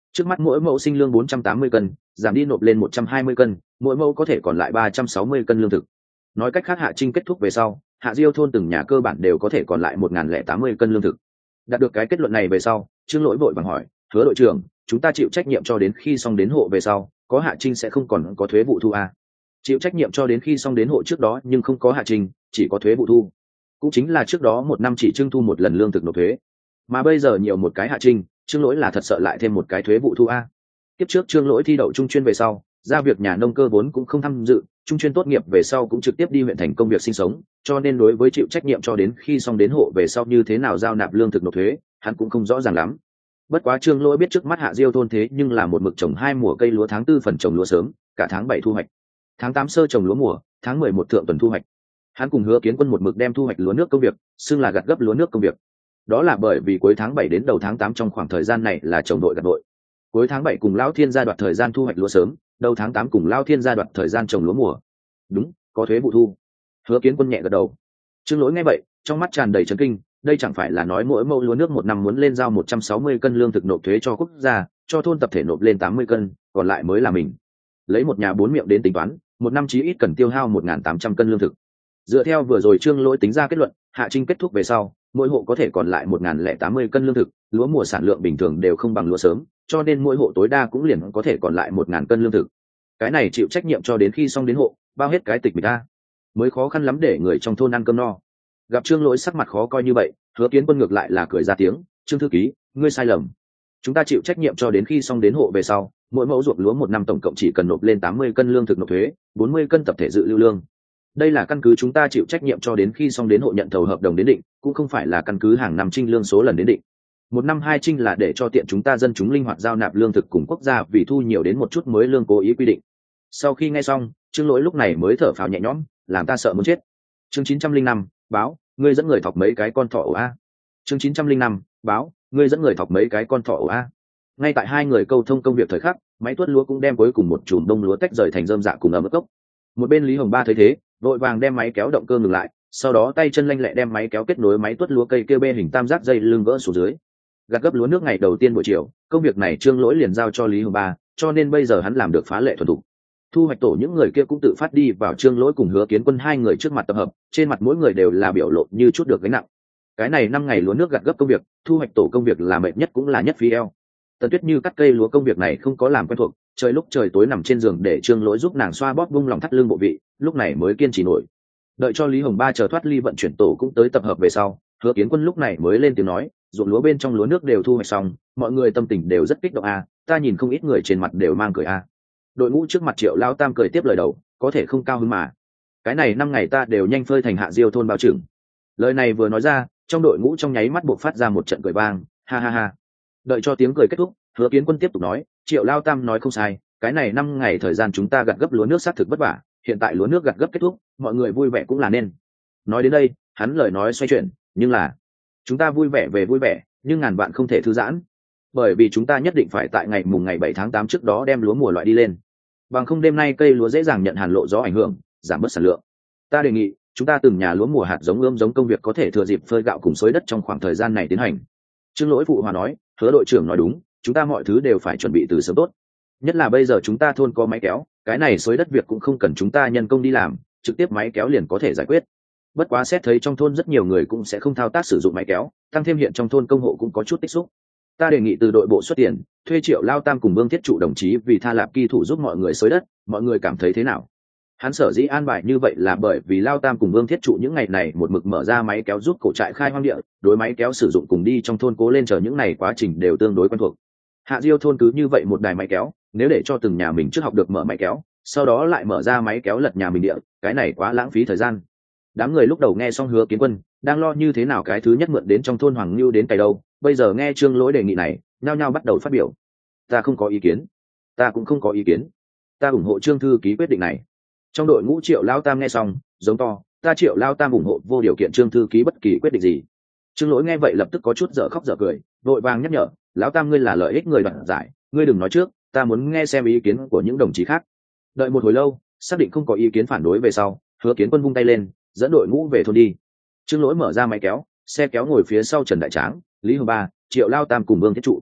Trước mắt mỗi mẫu sinh lương 480 cân, giảm đi nộp lên 120 cân, mỗi mẫu có thể còn lại 360 cân lương thực. Nói cách khác, hạ trinh kết thúc về sau, Hạ Diêu thôn từng nhà cơ bản đều có thể còn lại 1080 cân lương thực. Đạt được cái kết luận này về sau, Trương Lỗi vội vàng hỏi, Hứa đội trưởng, chúng ta chịu trách nhiệm cho đến khi xong đến hộ về sau, có hạ trinh sẽ không còn có thuế vụ thu à? Chịu trách nhiệm cho đến khi xong đến hộ trước đó nhưng không có hạ trinh, chỉ có thuế vụ thu. Cũng chính là trước đó một năm chỉ trưng thu một lần lương thực nộp thuế, mà bây giờ nhiều một cái hạ trinh, Trương Lỗi là thật sợ lại thêm một cái thuế vụ thu a. Kiếp trước Trương Lỗi thi đậu trung chuyên về sau, ra việc nhà nông cơ vốn cũng không tham dự, trung chuyên tốt nghiệp về sau cũng trực tiếp đi huyện thành công việc sinh sống, cho nên đối với chịu trách nhiệm cho đến khi xong đến hộ về sau như thế nào giao nạp lương thực nộp thuế, hắn cũng không rõ ràng lắm. Bất quá Trương Lỗi biết trước mắt Hạ Diêu thôn thế nhưng là một mực trồng 2 mùa cây lúa, tháng 4 phần trồng lúa sớm, cả tháng 7 thu hoạch, tháng 8 sơ trồng lúa mùa, tháng 11 thượng tuần thu hoạch. Hắn cùng Hứa Kiến Quân một mực đem thu hoạch lúa nước công việc xưng là gặt gấp lúa nước công việc. Đó là bởi vì cuối tháng 7 đến đầu tháng 8 trong khoảng thời gian này là trồng đội gặt đội. Cuối tháng 7 cùng Lão Thiên gia đoạt thời gian thu hoạch lúa sớm, đầu tháng 8 cùng Lão Thiên gia đoạt thời gian trồng lúa mùa. Đúng, có thuế vụ thu. Hứa Kiến Quân nhẹ gật đầu. Trương Lỗi nghe vậy, trong mắt tràn đầy chấn kinh, đây chẳng phải là nói mỗi mẫu lúa nước một năm muốn lên giao 160 cân lương thực nộp thuế cho quốc gia, cho thôn tập thể nộp lên 80 cân, còn lại mới là mình. Lấy một nhà 4 miệng đến tính toán, một năm chí ít cần tiêu hao 1800 cân lương thực. Dựa theo vừa rồi Trương Lỗi tính ra kết luận, hạ trinh kết thúc về sau, mỗi hộ có thể còn lại 1080 cân lương thực, lúa mùa sản lượng bình thường đều không bằng lúa sớm, cho nên mỗi hộ tối đa cũng liền có thể còn lại 1000 cân lương thực. Cái này chịu trách nhiệm cho đến khi xong đến hộ, bao hết cái tịch mình ta, mới khó khăn lắm để người trong thôn ăn cơm no. Gặp Trương Lỗi sắc mặt khó coi như vậy, Hứa Kiến Quân ngược lại là cười ra tiếng, Trương thư ký, ngươi sai lầm. Chúng ta chịu trách nhiệm cho đến khi xong đến hộ về sau, mỗi mẫu ruộng lúa một năm tổng cộng chỉ cần nộp lên 80 cân lương thực nộp thuế, 40 cân tập thể dự lưu lương. Đây là căn cứ chúng ta chịu trách nhiệm cho đến khi xong đến hộ nhận thầu hợp đồng đến định, cũng không phải là căn cứ hàng năm trinh lương số lần đến định. Một năm 2 trinh là để cho tiện chúng ta dân chúng linh hoạt giao nạp lương thực cùng quốc gia vì thu nhiều đến một chút mới lương cố ý quy định. Sau khi nghe xong, Trương Lỗi lúc này mới thở phào nhẹ nhõm, làm ta sợ muốn chết. Chương 905, báo, ngươi dẫn người thọc mấy cái con thỏ ổ a. Chương 905, báo, ngươi dẫn người thọc mấy cái con thỏ ổ a. Ngay tại hai người câu thông công việc thời khắc, máy tuốt lúa cũng đem cuối cùng một chùm đông lúa tách rời thành rơm rạ cùng ấm ức cốc. Một bên Lý Hồng Ba thấy thế, vội vàng đem máy kéo động cơ ngừng lại, sau đó tay chân lanh lẹ đem máy kéo kết nối máy tuốt lúa cây kêu bê hình tam giác dây lưng gỡ xuống dưới. Gặt gấp lúa nước ngày đầu tiên buổi chiều, công việc này Trương Lỗi liền giao cho Lý Hồng Ba, cho nên bây giờ hắn làm được phá lệ thuần thục. Thu hoạch tổ những người kia cũng tự phát đi vào Trương Lỗi cùng Hứa Kiến Quân hai người trước mặt tập hợp, trên mặt mỗi người đều là biểu lộ như chút được gánh nặng. Cái này 5 ngày lúa nước gặt gấp công việc, thu hoạch tổ công việc là mệt nhất cũng là nhất phí eo. Tần Tuyết Như cắt cây lúa công việc này không có làm quen thuộc, trời lúc trời tối nằm trên giường để Trương Lỗi giúp nàng xoa bóp vung lòng thắt lưng bộ vị, lúc này mới kiên trì nổi. Đợi cho Lý Hồng Ba chờ thoát ly vận chuyển tổ cũng tới tập hợp về sau, Hứa Kiến Quân lúc này mới lên tiếng nói, ruộng lúa bên trong lúa nước đều thu hoạch xong, mọi người tâm tình đều rất kích động a, ta nhìn không ít người trên mặt đều mang cười a. Đội ngũ trước mặt Triệu Lão Tam cười tiếp lời đầu, có thể không cao hứng mà. Cái này 5 ngày ta đều nhanh phơi thành Hạ Diêu thôn bao trưởng. Lời này vừa nói ra, trong đội ngũ trong nháy mắt buộc phát ra một trận cười vang, ha ha ha. Đợi cho tiếng cười kết thúc, Hứa Kiến Quân tiếp tục nói, Triệu Lão Tam nói không sai, cái này 5 ngày thời gian chúng ta gặt gấp lúa nước xác thực vất vả, hiện tại lúa nước gặt gấp kết thúc, mọi người vui vẻ cũng là nên. Nói đến đây, hắn lời nói xoay chuyển, nhưng là chúng ta vui vẻ về vui vẻ, nhưng ngàn vạn không thể thư giãn, bởi vì chúng ta nhất định phải tại ngày 7 tháng 8 trước đó đem lúa mùa loại đi lên, bằng không đêm nay cây lúa dễ dàng nhận hàn lộ gió ảnh hưởng, giảm bớt sản lượng. Ta đề nghị chúng ta từng nhà lúa mùa hạt giống ươm giống công việc có thể thừa dịp phơi gạo cùng xới đất trong khoảng thời gian này tiến hành. Trương Lỗi phụ hòa nói, Hứa đội trưởng nói đúng, chúng ta mọi thứ đều phải chuẩn bị từ sớm tốt, nhất là bây giờ chúng ta thôn có máy kéo, cái này xới đất việc cũng không cần chúng ta nhân công đi làm, trực tiếp máy kéo liền có thể giải quyết. Bất quá xét thấy trong thôn rất nhiều người cũng sẽ không thao tác sử dụng máy kéo, tăng thêm hiện trong thôn công hộ cũng có chút tích xúc, ta đề nghị từ đội bộ xuất tiền, thuê Triệu Lao Tam cùng Vương Thiết Trụ đồng chí vì Tha Lạp kỳ thủ giúp mọi người xới đất, mọi người cảm thấy thế nào? Hắn sở dĩ an bài như vậy là bởi vì Lao Tam cùng Vương Thiết Trụ những ngày này một mực mở ra máy kéo giúp cổ trại khai hoang địa, đối máy kéo sử dụng cùng đi trong thôn cố lên chờ những ngày quá trình đều tương đối quen thuộc. Hạ Diêu thôn cứ như vậy một đài máy kéo, nếu để cho từng nhà mình trước học được mở máy kéo, sau đó lại mở ra máy kéo lật nhà mình địa, cái này quá lãng phí thời gian. Đám người lúc đầu nghe xong Hứa Kiến Quân đang lo như thế nào cái thứ nhất mượn đến trong thôn Hoàng Lưu đến cày đâu, bây giờ nghe Trương Lỗi đề nghị này, nhao nhao bắt đầu phát biểu. Ta không có ý kiến, ta cũng không có ý kiến, ta ủng hộ Trương thư ký quyết định này. Trong đội ngũ Triệu Lao Tam nghe xong giống to, ta Triệu Lao Tam ủng hộ vô điều kiện Trương thư ký bất kỳ quyết định gì. Trương Lỗi nghe vậy lập tức có chút dở khóc dở cười, vội vàng nhắc nhở, Lão Tam ngươi là lợi ích người đoạt giải, ngươi đừng nói trước, ta muốn nghe xem ý kiến của những đồng chí khác. Đợi một hồi lâu, xác định không có ý kiến phản đối về sau, Hứa Kiến Quân vung tay lên, dẫn đội ngũ về thôn đi. Trương Lỗi mở ra máy kéo, xe kéo ngồi phía sau Trần Đại Tráng, Lý Hồng Ba, Triệu Lao Tam cùng Vương Thiết Trụ.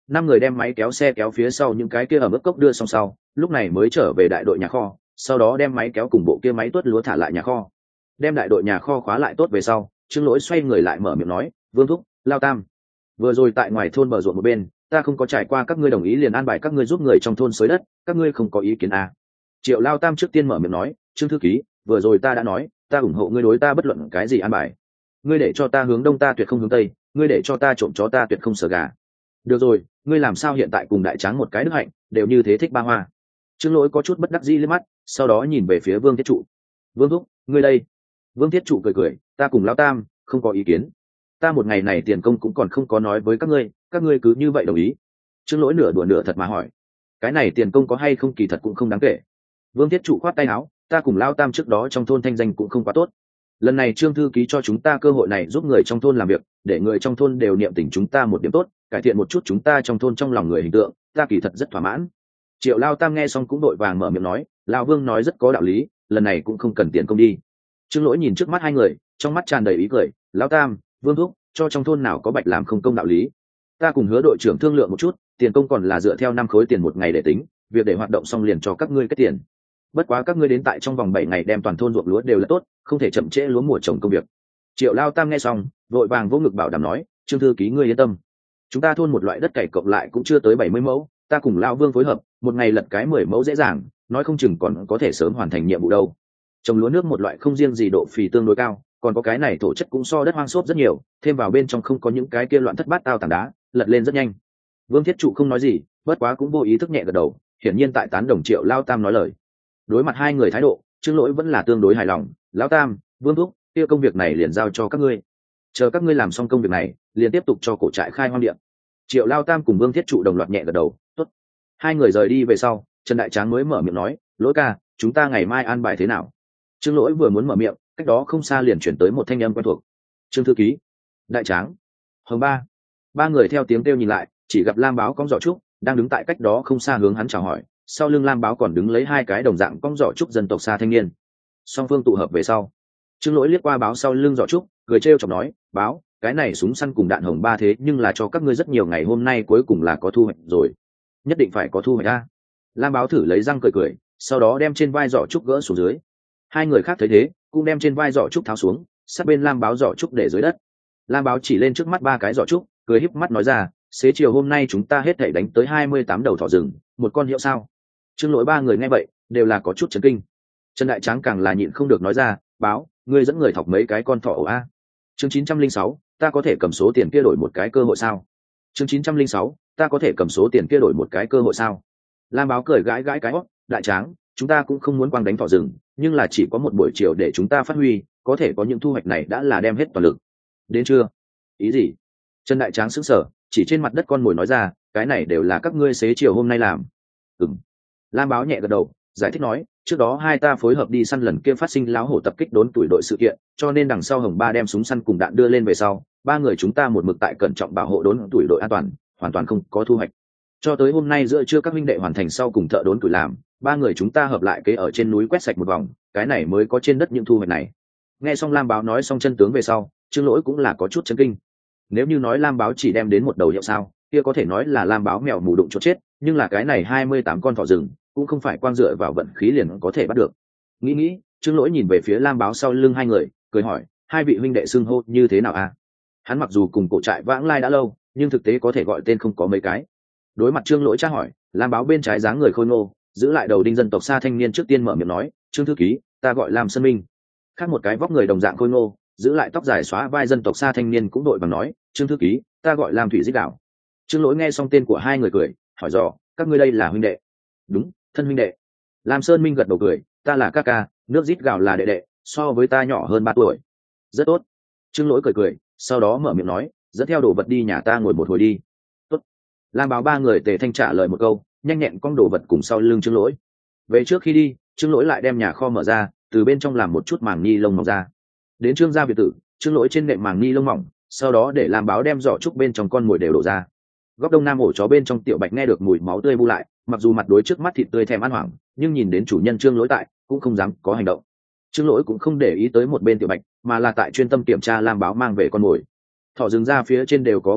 năm người đem máy kéo xe kéo phía sau những cái kia ở mức cốc đưa xong sau, lúc này mới trở về đại đội nhà kho, sau đó đem máy kéo cùng bộ kia máy tuốt lúa thả lại nhà kho. Đem đại đội nhà kho khóa lại tốt về sau, Trương Lỗi xoay người lại mở miệng nói, Vương thúc, Lao Tam, vừa rồi tại ngoài thôn bờ ruộng một bên, ta không có trải qua các ngươi đồng ý liền an bài các ngươi giúp người trong thôn xới đất, các ngươi không có ý kiến à. Triệu Lao Tam trước tiên mở miệng nói, Trương thư ký, vừa rồi ta đã nói, ta ủng hộ ngươi đối ta bất luận cái gì an bài. Ngươi để cho ta hướng đông ta tuyệt không hướng tây, ngươi để cho ta trộm chó ta tuyệt không sờ gà. Được rồi, ngươi làm sao hiện tại cùng đại tráng một cái đức hạnh, đều như thế thích ba hoa. Trương Lỗi có chút bất đắc dĩ liếc mắt, sau đó nhìn về phía Vương Thiết Trụ. Vương thúc, ngươi đây. Vương Thiết Trụ cười cười, ta cùng Lão Tam không có ý kiến. Ta một ngày này tiền công cũng còn không có nói với các ngươi cứ như vậy đồng ý. Trương Lỗi nửa đùa nửa thật mà hỏi, cái này tiền công có hay không kỳ thật cũng không đáng kể. Vương Thiết Trụ khoát tay áo, ta cùng Lão Tam trước đó trong thôn thanh danh cũng không quá tốt. Lần này Trương thư ký cho chúng ta cơ hội này giúp người trong thôn làm việc, để người trong thôn đều niệm tình chúng ta một điểm tốt, cải thiện một chút chúng ta trong thôn trong lòng người hình tượng, ta kỳ thật rất thỏa mãn. Triệu Lao Tam nghe xong cũng đội vàng mở miệng nói, Lão Vương nói rất có đạo lý, lần này cũng không cần tiền công đi. Trương Lỗi nhìn trước mắt hai người, trong mắt tràn đầy ý cười, Lão Tam, Vương thúc, cho trong thôn nào có bạch làm không công đạo lý. Ta cùng Hứa đội trưởng thương lượng một chút, tiền công còn là dựa theo 5 khối tiền một ngày để tính, việc để hoạt động xong liền cho các ngươi kết tiền. Bất quá các ngươi đến tại trong vòng 7 ngày đem toàn thôn ruộng lúa đều là tốt, không thể chậm trễ lúa mùa trồng công việc. Triệu Lao Tam nghe xong, vội vàng vỗ ngực bảo đảm nói, Trương thư ký ngươi yên tâm, chúng ta thôn một loại đất cày cộng lại cũng chưa tới 70 mẫu, ta cùng Lão Vương phối hợp, một ngày lật cái 10 mẫu dễ dàng, nói không chừng còn có thể sớm hoàn thành nhiệm vụ đâu. Trồng lúa nước một loại không riêng gì độ phì tương đối cao, còn có cái này thổ chất cũng so đất hoang xốp rất nhiều, thêm vào bên trong không có những cái kia loạn thất bát tao tảng đá, lật lên rất nhanh. Vương Thiết Trụ không nói gì, bất quá cũng vô ý thức nhẹ gật đầu, hiển nhiên tại tán đồng Triệu Lao Tam nói lời. Đối mặt hai người thái độ, Trương Lỗi vẫn là tương đối hài lòng, Lão Tam, Vương thúc, kia công việc này liền giao cho các ngươi. Chờ các ngươi làm xong công việc này, liền tiếp tục cho cổ trại khai hoang điện. Triệu Lao Tam cùng Vương Thiết Trụ đồng loạt nhẹ gật đầu, tốt. Hai người rời đi về sau, Trần Đại Tráng mới mở miệng nói, Lỗi ca, chúng ta ngày mai an bài thế nào? Trương Lỗi vừa muốn mở miệng, cách đó không xa liền chuyển tới một thanh âm quen thuộc. Trương thư ký, Đại Tráng, Hồng ba người theo tiếng kêu nhìn lại, chỉ gặp Lam Báo cong giỏ trúc đang đứng tại cách đó không xa hướng hắn chào hỏi, sau lưng Lam Báo còn đứng lấy hai cái đồng dạng cong giỏ trúc dân tộc xa thanh niên. Song phương tụ hợp về sau, Trương Lỗi liếc qua Báo sau lưng giỏ trúc, cười trêu chọc nói, Báo, cái này súng săn cùng đạn hồng ba thế nhưng là cho các ngươi rất nhiều ngày, hôm nay cuối cùng là có thu hoạch rồi, nhất định phải có thu hoạch a. Lam Báo thử lấy răng cười cười, sau đó đem trên vai giỏ trúc gỡ xuống dưới. Hai người khác thấy thế cũng đem trên vai giỏ trúc tháo xuống, sát bên Lam Báo giỏ trúc để dưới đất. Lam Báo chỉ lên trước mắt ba cái giỏ trúc, cười híp mắt nói ra, xế chiều hôm nay chúng ta hết thảy đánh tới 28 đầu thỏ rừng, một con hiệu sao? Trương Lỗi ba người nghe vậy đều là có chút chấn kinh. Trần Đại Tráng càng là nhịn không được nói ra, Báo, ngươi dẫn người thọc mấy cái con thỏ ổ a. Chương 906, ta có thể cầm số tiền kia đổi một cái cơ hội sao? Chương 906, ta có thể cầm số tiền kia đổi một cái cơ hội sao? Lam Báo cười gãi gãi cái hót, Đại Tráng, chúng ta cũng không muốn quang đánh thỏ rừng, nhưng là chỉ có một buổi chiều để chúng ta phát huy, có thể có những thu hoạch này đã là đem hết toàn lực. Đến chưa? Ý gì? Trần Đại Tráng sững sờ, chỉ trên mặt đất con mồi nói ra, cái này đều là các ngươi xế chiều hôm nay làm. Ừm. Lam Báo nhẹ gật đầu, giải thích nói, trước đó hai ta phối hợp đi săn lần kia phát sinh láo hổ tập kích đốn tuổi đội sự kiện, cho nên đằng sau Hồng Ba đem súng săn cùng đạn đưa lên về sau, ba người chúng ta một mực tại cẩn trọng bảo hộ đốn tuổi đội an toàn, hoàn toàn không có thu hoạch. Cho tới hôm nay giữa trưa các huynh đệ hoàn thành sau cùng thợ đốn tuổi làm, ba người chúng ta hợp lại kế ở trên núi quét sạch một vòng, cái này mới có trên đất những thu hoạch này. Nghe xong Lam Báo nói xong chân tướng về sau, Trương Lỗi cũng là có chút chấn kinh. Nếu như nói Lam Báo chỉ đem đến một đầu hiệu sao, kia có thể nói là Lam Báo mèo mù đụng chốt chết, nhưng là cái này 28 con thỏ rừng cũng không phải quang dựa vào vận khí liền có thể bắt được. Nghĩ, Trương Lỗi nhìn về phía Lam Báo sau lưng hai người, cười hỏi, hai vị huynh đệ xưng hô như thế nào a? Hắn mặc dù cùng cổ trại vãng lai đã lâu, nhưng thực tế có thể gọi tên không có mấy cái. Đối mặt Trương Lỗi tra hỏi, Lam Báo bên trái dáng người khôi ngô, giữ lại đầu đinh dân tộc xa thanh niên trước tiên mở miệng nói, Trương thư ký, ta gọi Lam Sơn Minh. Khác một cái vóc người đồng dạng khôi ngô, giữ lại tóc dài xóa vai dân tộc xa thanh niên cũng đội bằng nói, Trương thư ký, ta gọi Lam Thủy Dích Đảo. Trương Lỗi nghe xong tên của hai người cười, hỏi dò, các ngươi đây là huynh đệ? Đúng, thân huynh đệ. Lam Sơn Minh gật đầu cười, ta là ca ca, nước Dít Gạo là đệ đệ, so với ta nhỏ hơn 3 tuổi. Rất tốt. Trương Lỗi cười, sau đó mở miệng nói, dẫn theo đồ vật đi nhà ta ngồi một hồi đi. Tốt. Lam Báo ba người tề thanh trả lời một câu, nhanh nhẹn cong đồ vật cùng sau lưng Trương Lỗi. Về trước khi đi, Trương Lỗi lại đem nhà kho mở ra, từ bên trong làm một chút màng ni lông mỏng ra. Đến Trương gia biệt tử, Trương Lỗi trên nệm màng ni lông mỏng, sau đó để Lam Báo đem giỏ trúc bên trong con mồi đều đổ ra. Góc đông nam ổ chó bên trong Tiểu Bạch nghe được mùi máu tươi bu lại, mặc dù mặt đối trước mắt thịt tươi thèm ăn hoảng, nhưng nhìn đến chủ nhân Trương Lỗi tại, cũng không dám có hành động. Trương Lỗi cũng không để ý tới một bên Tiểu Bạch, mà là tại chuyên tâm kiểm tra Lam Báo mang về con mồi. Thỏ rừng ra phía trên đều có vết đạn,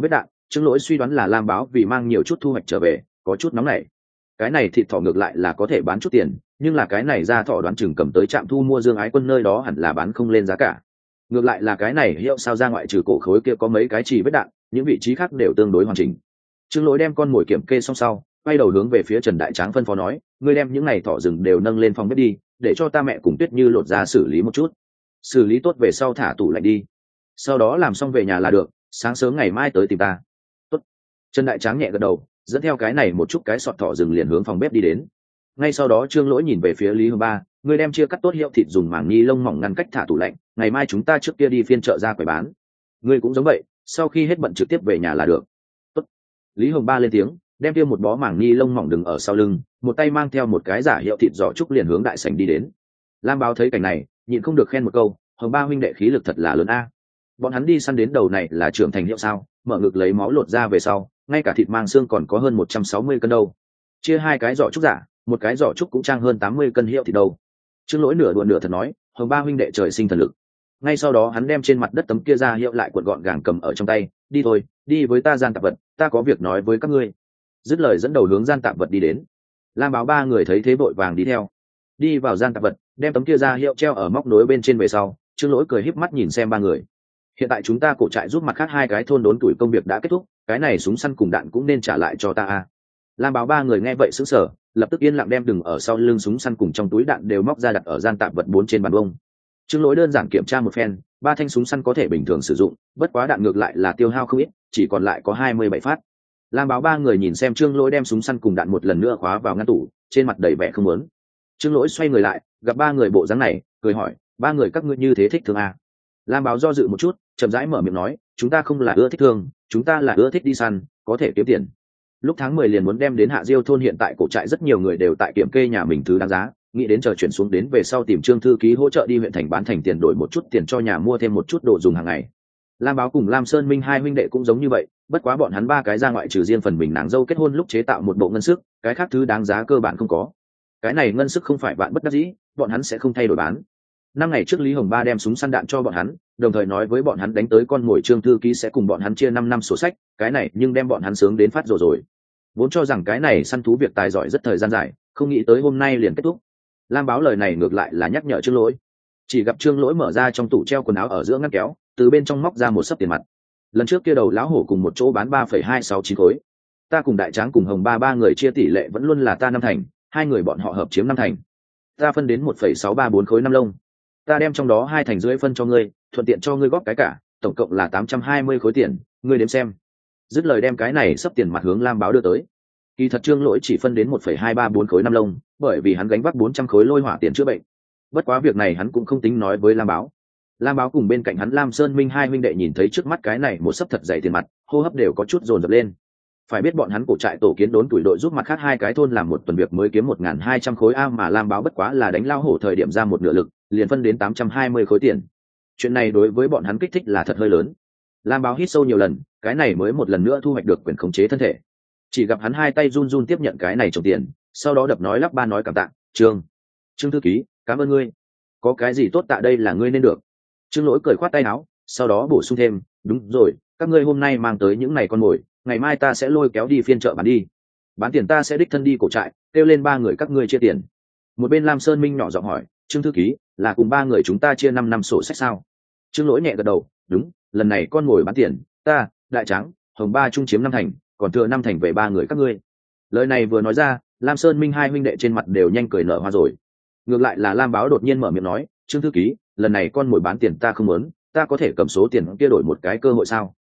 Trương Lỗi suy đoán là Lam Báo vì mang nhiều chút thu hoạch trở về, có chút nóng nảy. Cái này thịt thỏ ngược lại là có thể bán chút tiền, nhưng là cái này ra thỏ đoán chừng cầm tới trạm thu mua Dương Ái Quân nơi đó hẳn là bán không lên giá cả. Ngược lại là cái này hiệu sao ra ngoại trừ cổ khối kia có mấy cái chỉ vết đạn, những vị trí khác đều tương đối hoàn chỉnh. Trương Lỗi đem con mồi kiểm kê xong sau, quay đầu hướng về phía Trần Đại Tráng phân phó nói, ngươi đem những này thỏ rừng đều nâng lên phòng bếp đi, để cho ta mẹ cùng Tuyết Như lột ra xử lý một chút, xử lý tốt về sau thả tủ lạnh đi, sau đó làm xong về nhà là được, sáng sớm ngày mai tới tìm ta. Tốt. Trần Đại Tráng nhẹ gật đầu, dẫn theo cái này một chút cái sọt thỏ rừng liền hướng phòng bếp đi đến. Ngay sau đó Trương Lỗi nhìn về phía Lý Hồng Ba, ngươi đem chia cắt tốt hiệu thịt dùng mảng ni lông mỏng ngăn cách thả tủ lạnh, ngày mai chúng ta trước kia đi phiên chợ ra quầy bán. Ngươi cũng giống vậy, sau khi hết bận trực tiếp về nhà là được. Tốt. Lý Hồng Ba lên tiếng, đem kia một bó mảng ni lông mỏng đừng ở sau lưng, một tay mang theo một cái giả hiệu thịt giỏ trúc liền hướng đại sảnh đi đến. Lam Báo thấy cảnh này, nhịn không được khen một câu, Hồng Ba huynh đệ khí lực thật là lớn a. Bọn hắn đi săn đến đầu này là trưởng thành hiệu sao, mở ngực lấy máu lột ra về sau, ngay cả thịt mang xương còn có hơn 160 cân đâu. Chia hai cái giỏ trúc giả, một cái giỏ trúc cũng trang hơn 80 cân hiệu thịt đâu. Trương Lỗi nửa đùa nửa thật nói, Hồng Ba huynh đệ trời sinh thần lực. Ngay sau đó hắn đem trên mặt đất tấm kia ra hiệu lại cuộn gọn gàng cầm ở trong tay, đi thôi, đi với ta gian tạp vật, ta có việc nói với các ngươi. Dứt lời dẫn đầu hướng gian tạp vật đi đến. Lam Báo ba người thấy thế vội vàng đi theo. Đi vào gian tạp vật, đem tấm kia ra hiệu treo ở móc nối bên trên về sau, Trương Lỗi cười híp mắt nhìn xem ba người. Hiện tại chúng ta cổ trại giúp mặt khác hai cái thôn đốn tuổi công việc đã kết thúc, cái này súng săn cùng đạn cũng nên trả lại cho ta a. Lam Báo ba người nghe vậy sững sờ, lập tức yên lặng đem đừng ở sau lưng súng săn cùng trong túi đạn đều móc ra đặt ở gian tạp vật 4 trên bàn bông. Trương Lỗi đơn giản kiểm tra một phen, 3 thanh súng săn có thể bình thường sử dụng, bất quá đạn ngược lại là tiêu hao không ít, chỉ còn lại có 27 phát. Lam Báo ba người nhìn xem Trương Lỗi đem súng săn cùng đạn một lần nữa khóa vào ngăn tủ, trên mặt đầy vẻ không muốn. Trương Lỗi xoay người lại, gặp ba người bộ dáng này, cười hỏi, ba người các ngươi như thế thích thương à? Lam Báo do dự một chút, chậm rãi mở miệng nói, chúng ta không là ưa thích thương, chúng ta là ưa thích đi săn, có thể kiếm tiền. Lúc tháng 10 liền muốn đem đến Hạ Diêu thôn, hiện tại cổ trại rất nhiều người đều tại kiểm kê nhà mình thứ đáng giá, nghĩ đến chờ chuyển xuống đến về sau tìm Trương thư ký hỗ trợ đi huyện thành bán thành tiền đổi một chút tiền cho nhà mua thêm một chút đồ dùng hàng ngày. Lam Báo cùng Lam Sơn Minh hai huynh đệ cũng giống như vậy, bất quá bọn hắn ba cái ra ngoại trừ riêng phần mình nàng dâu kết hôn lúc chế tạo một bộ ngân sức, cái khác thứ đáng giá cơ bản không có. Cái này ngân sức không phải bạn bất đắc dĩ, bọn hắn sẽ không thay đổi bán. 5 ngày trước Lý Hồng Ba đem súng săn đạn cho bọn hắn, đồng thời nói với bọn hắn đánh tới con mồi Trương thư ký sẽ cùng bọn hắn chia 5 năm sổ sách, cái này nhưng đem bọn hắn sướng đến phát rồi. Vốn cho rằng cái này săn thú việc tài giỏi rất thời gian dài, không nghĩ tới hôm nay liền kết thúc. Lam Báo lời này ngược lại là nhắc nhở Trương Lỗi. Chỉ gặp Trương Lỗi mở ra trong tủ treo quần áo ở giữa ngăn kéo, từ bên trong móc ra một xấp tiền mặt. Lần trước kia đầu lão hổ cùng một chỗ bán 3,269 khối. Ta cùng Đại Tráng cùng Hồng Ba ba người chia tỷ lệ vẫn luôn là ta 5 thành, hai người bọn họ hợp chiếm 5 thành. Ta phân đến 1,634 khối 5 lông. Ta đem trong đó 2 thành rưỡi phân cho ngươi, thuận tiện cho ngươi góp cái cả, tổng cộng là 820 khối tiền, ngươi đếm xem. Dứt lời đem cái này xấp tiền mặt hướng Lam Báo đưa tới. Kỳ thật Trương Lỗi chỉ phân đến 1,234 khối 5 lông, bởi vì hắn gánh vác 400 khối lôi hỏa tiền chữa bệnh. Bất quá việc này hắn cũng không tính nói với Lam Báo. Lam Báo cùng bên cạnh hắn Lam Sơn Minh hai huynh đệ nhìn thấy trước mắt cái này một xấp thật dày tiền mặt, hô hấp đều có chút dồn dập lên. Phải biết bọn hắn cổ trại tổ kiến đốn tuổi đội giúp mặt khác hai cái thôn làm một tuần việc mới kiếm 1.200 khối a, mà Lam Báo bất quá là đánh lao hổ thời điểm ra một nửa lực, liền phân đến 820 khối tiền. Chuyện này đối với bọn hắn kích thích là thật hơi lớn. Lam Báo hít sâu nhiều lần, cái này mới một lần nữa thu hoạch được quyền khống chế thân thể. Chỉ gặp hắn hai tay run run tiếp nhận cái này trồng tiền, sau đó đập nói lắp ba nói cảm tạ, Trương thư ký, cảm ơn ngươi. Có cái gì tốt tạ đây là ngươi nên được. Trương Lỗi cười khoát tay áo, sau đó bổ sung thêm, đúng rồi, các ngươi hôm nay mang tới những này con mồi, ngày mai ta sẽ lôi kéo đi phiên chợ bán đi. Bán tiền ta sẽ đích thân đi cổ trại, kêu lên ba người các ngươi chia tiền. Một bên Lam Sơn Minh nhỏ giọng hỏi, Trương thư ký, là cùng ba người chúng ta chia 5 năm sổ sách sao? Trương Lỗi nhẹ gật đầu, đúng, lần này con mồi bán tiền, ta, Đại Tráng, Hồng Ba chung chiếm 5 thành, còn thừa 5 thành về ba người các ngươi. Lời này vừa nói ra, Lam Sơn Minh hai huynh đệ trên mặt đều nhanh cười nở hoa rồi. Ngược lại là Lam Báo đột nhiên mở miệng nói, Trương thư ký, lần này con mồi bán tiền ta không muốn, ta có thể cầm số tiền kia đổi một cái cơ hội sao?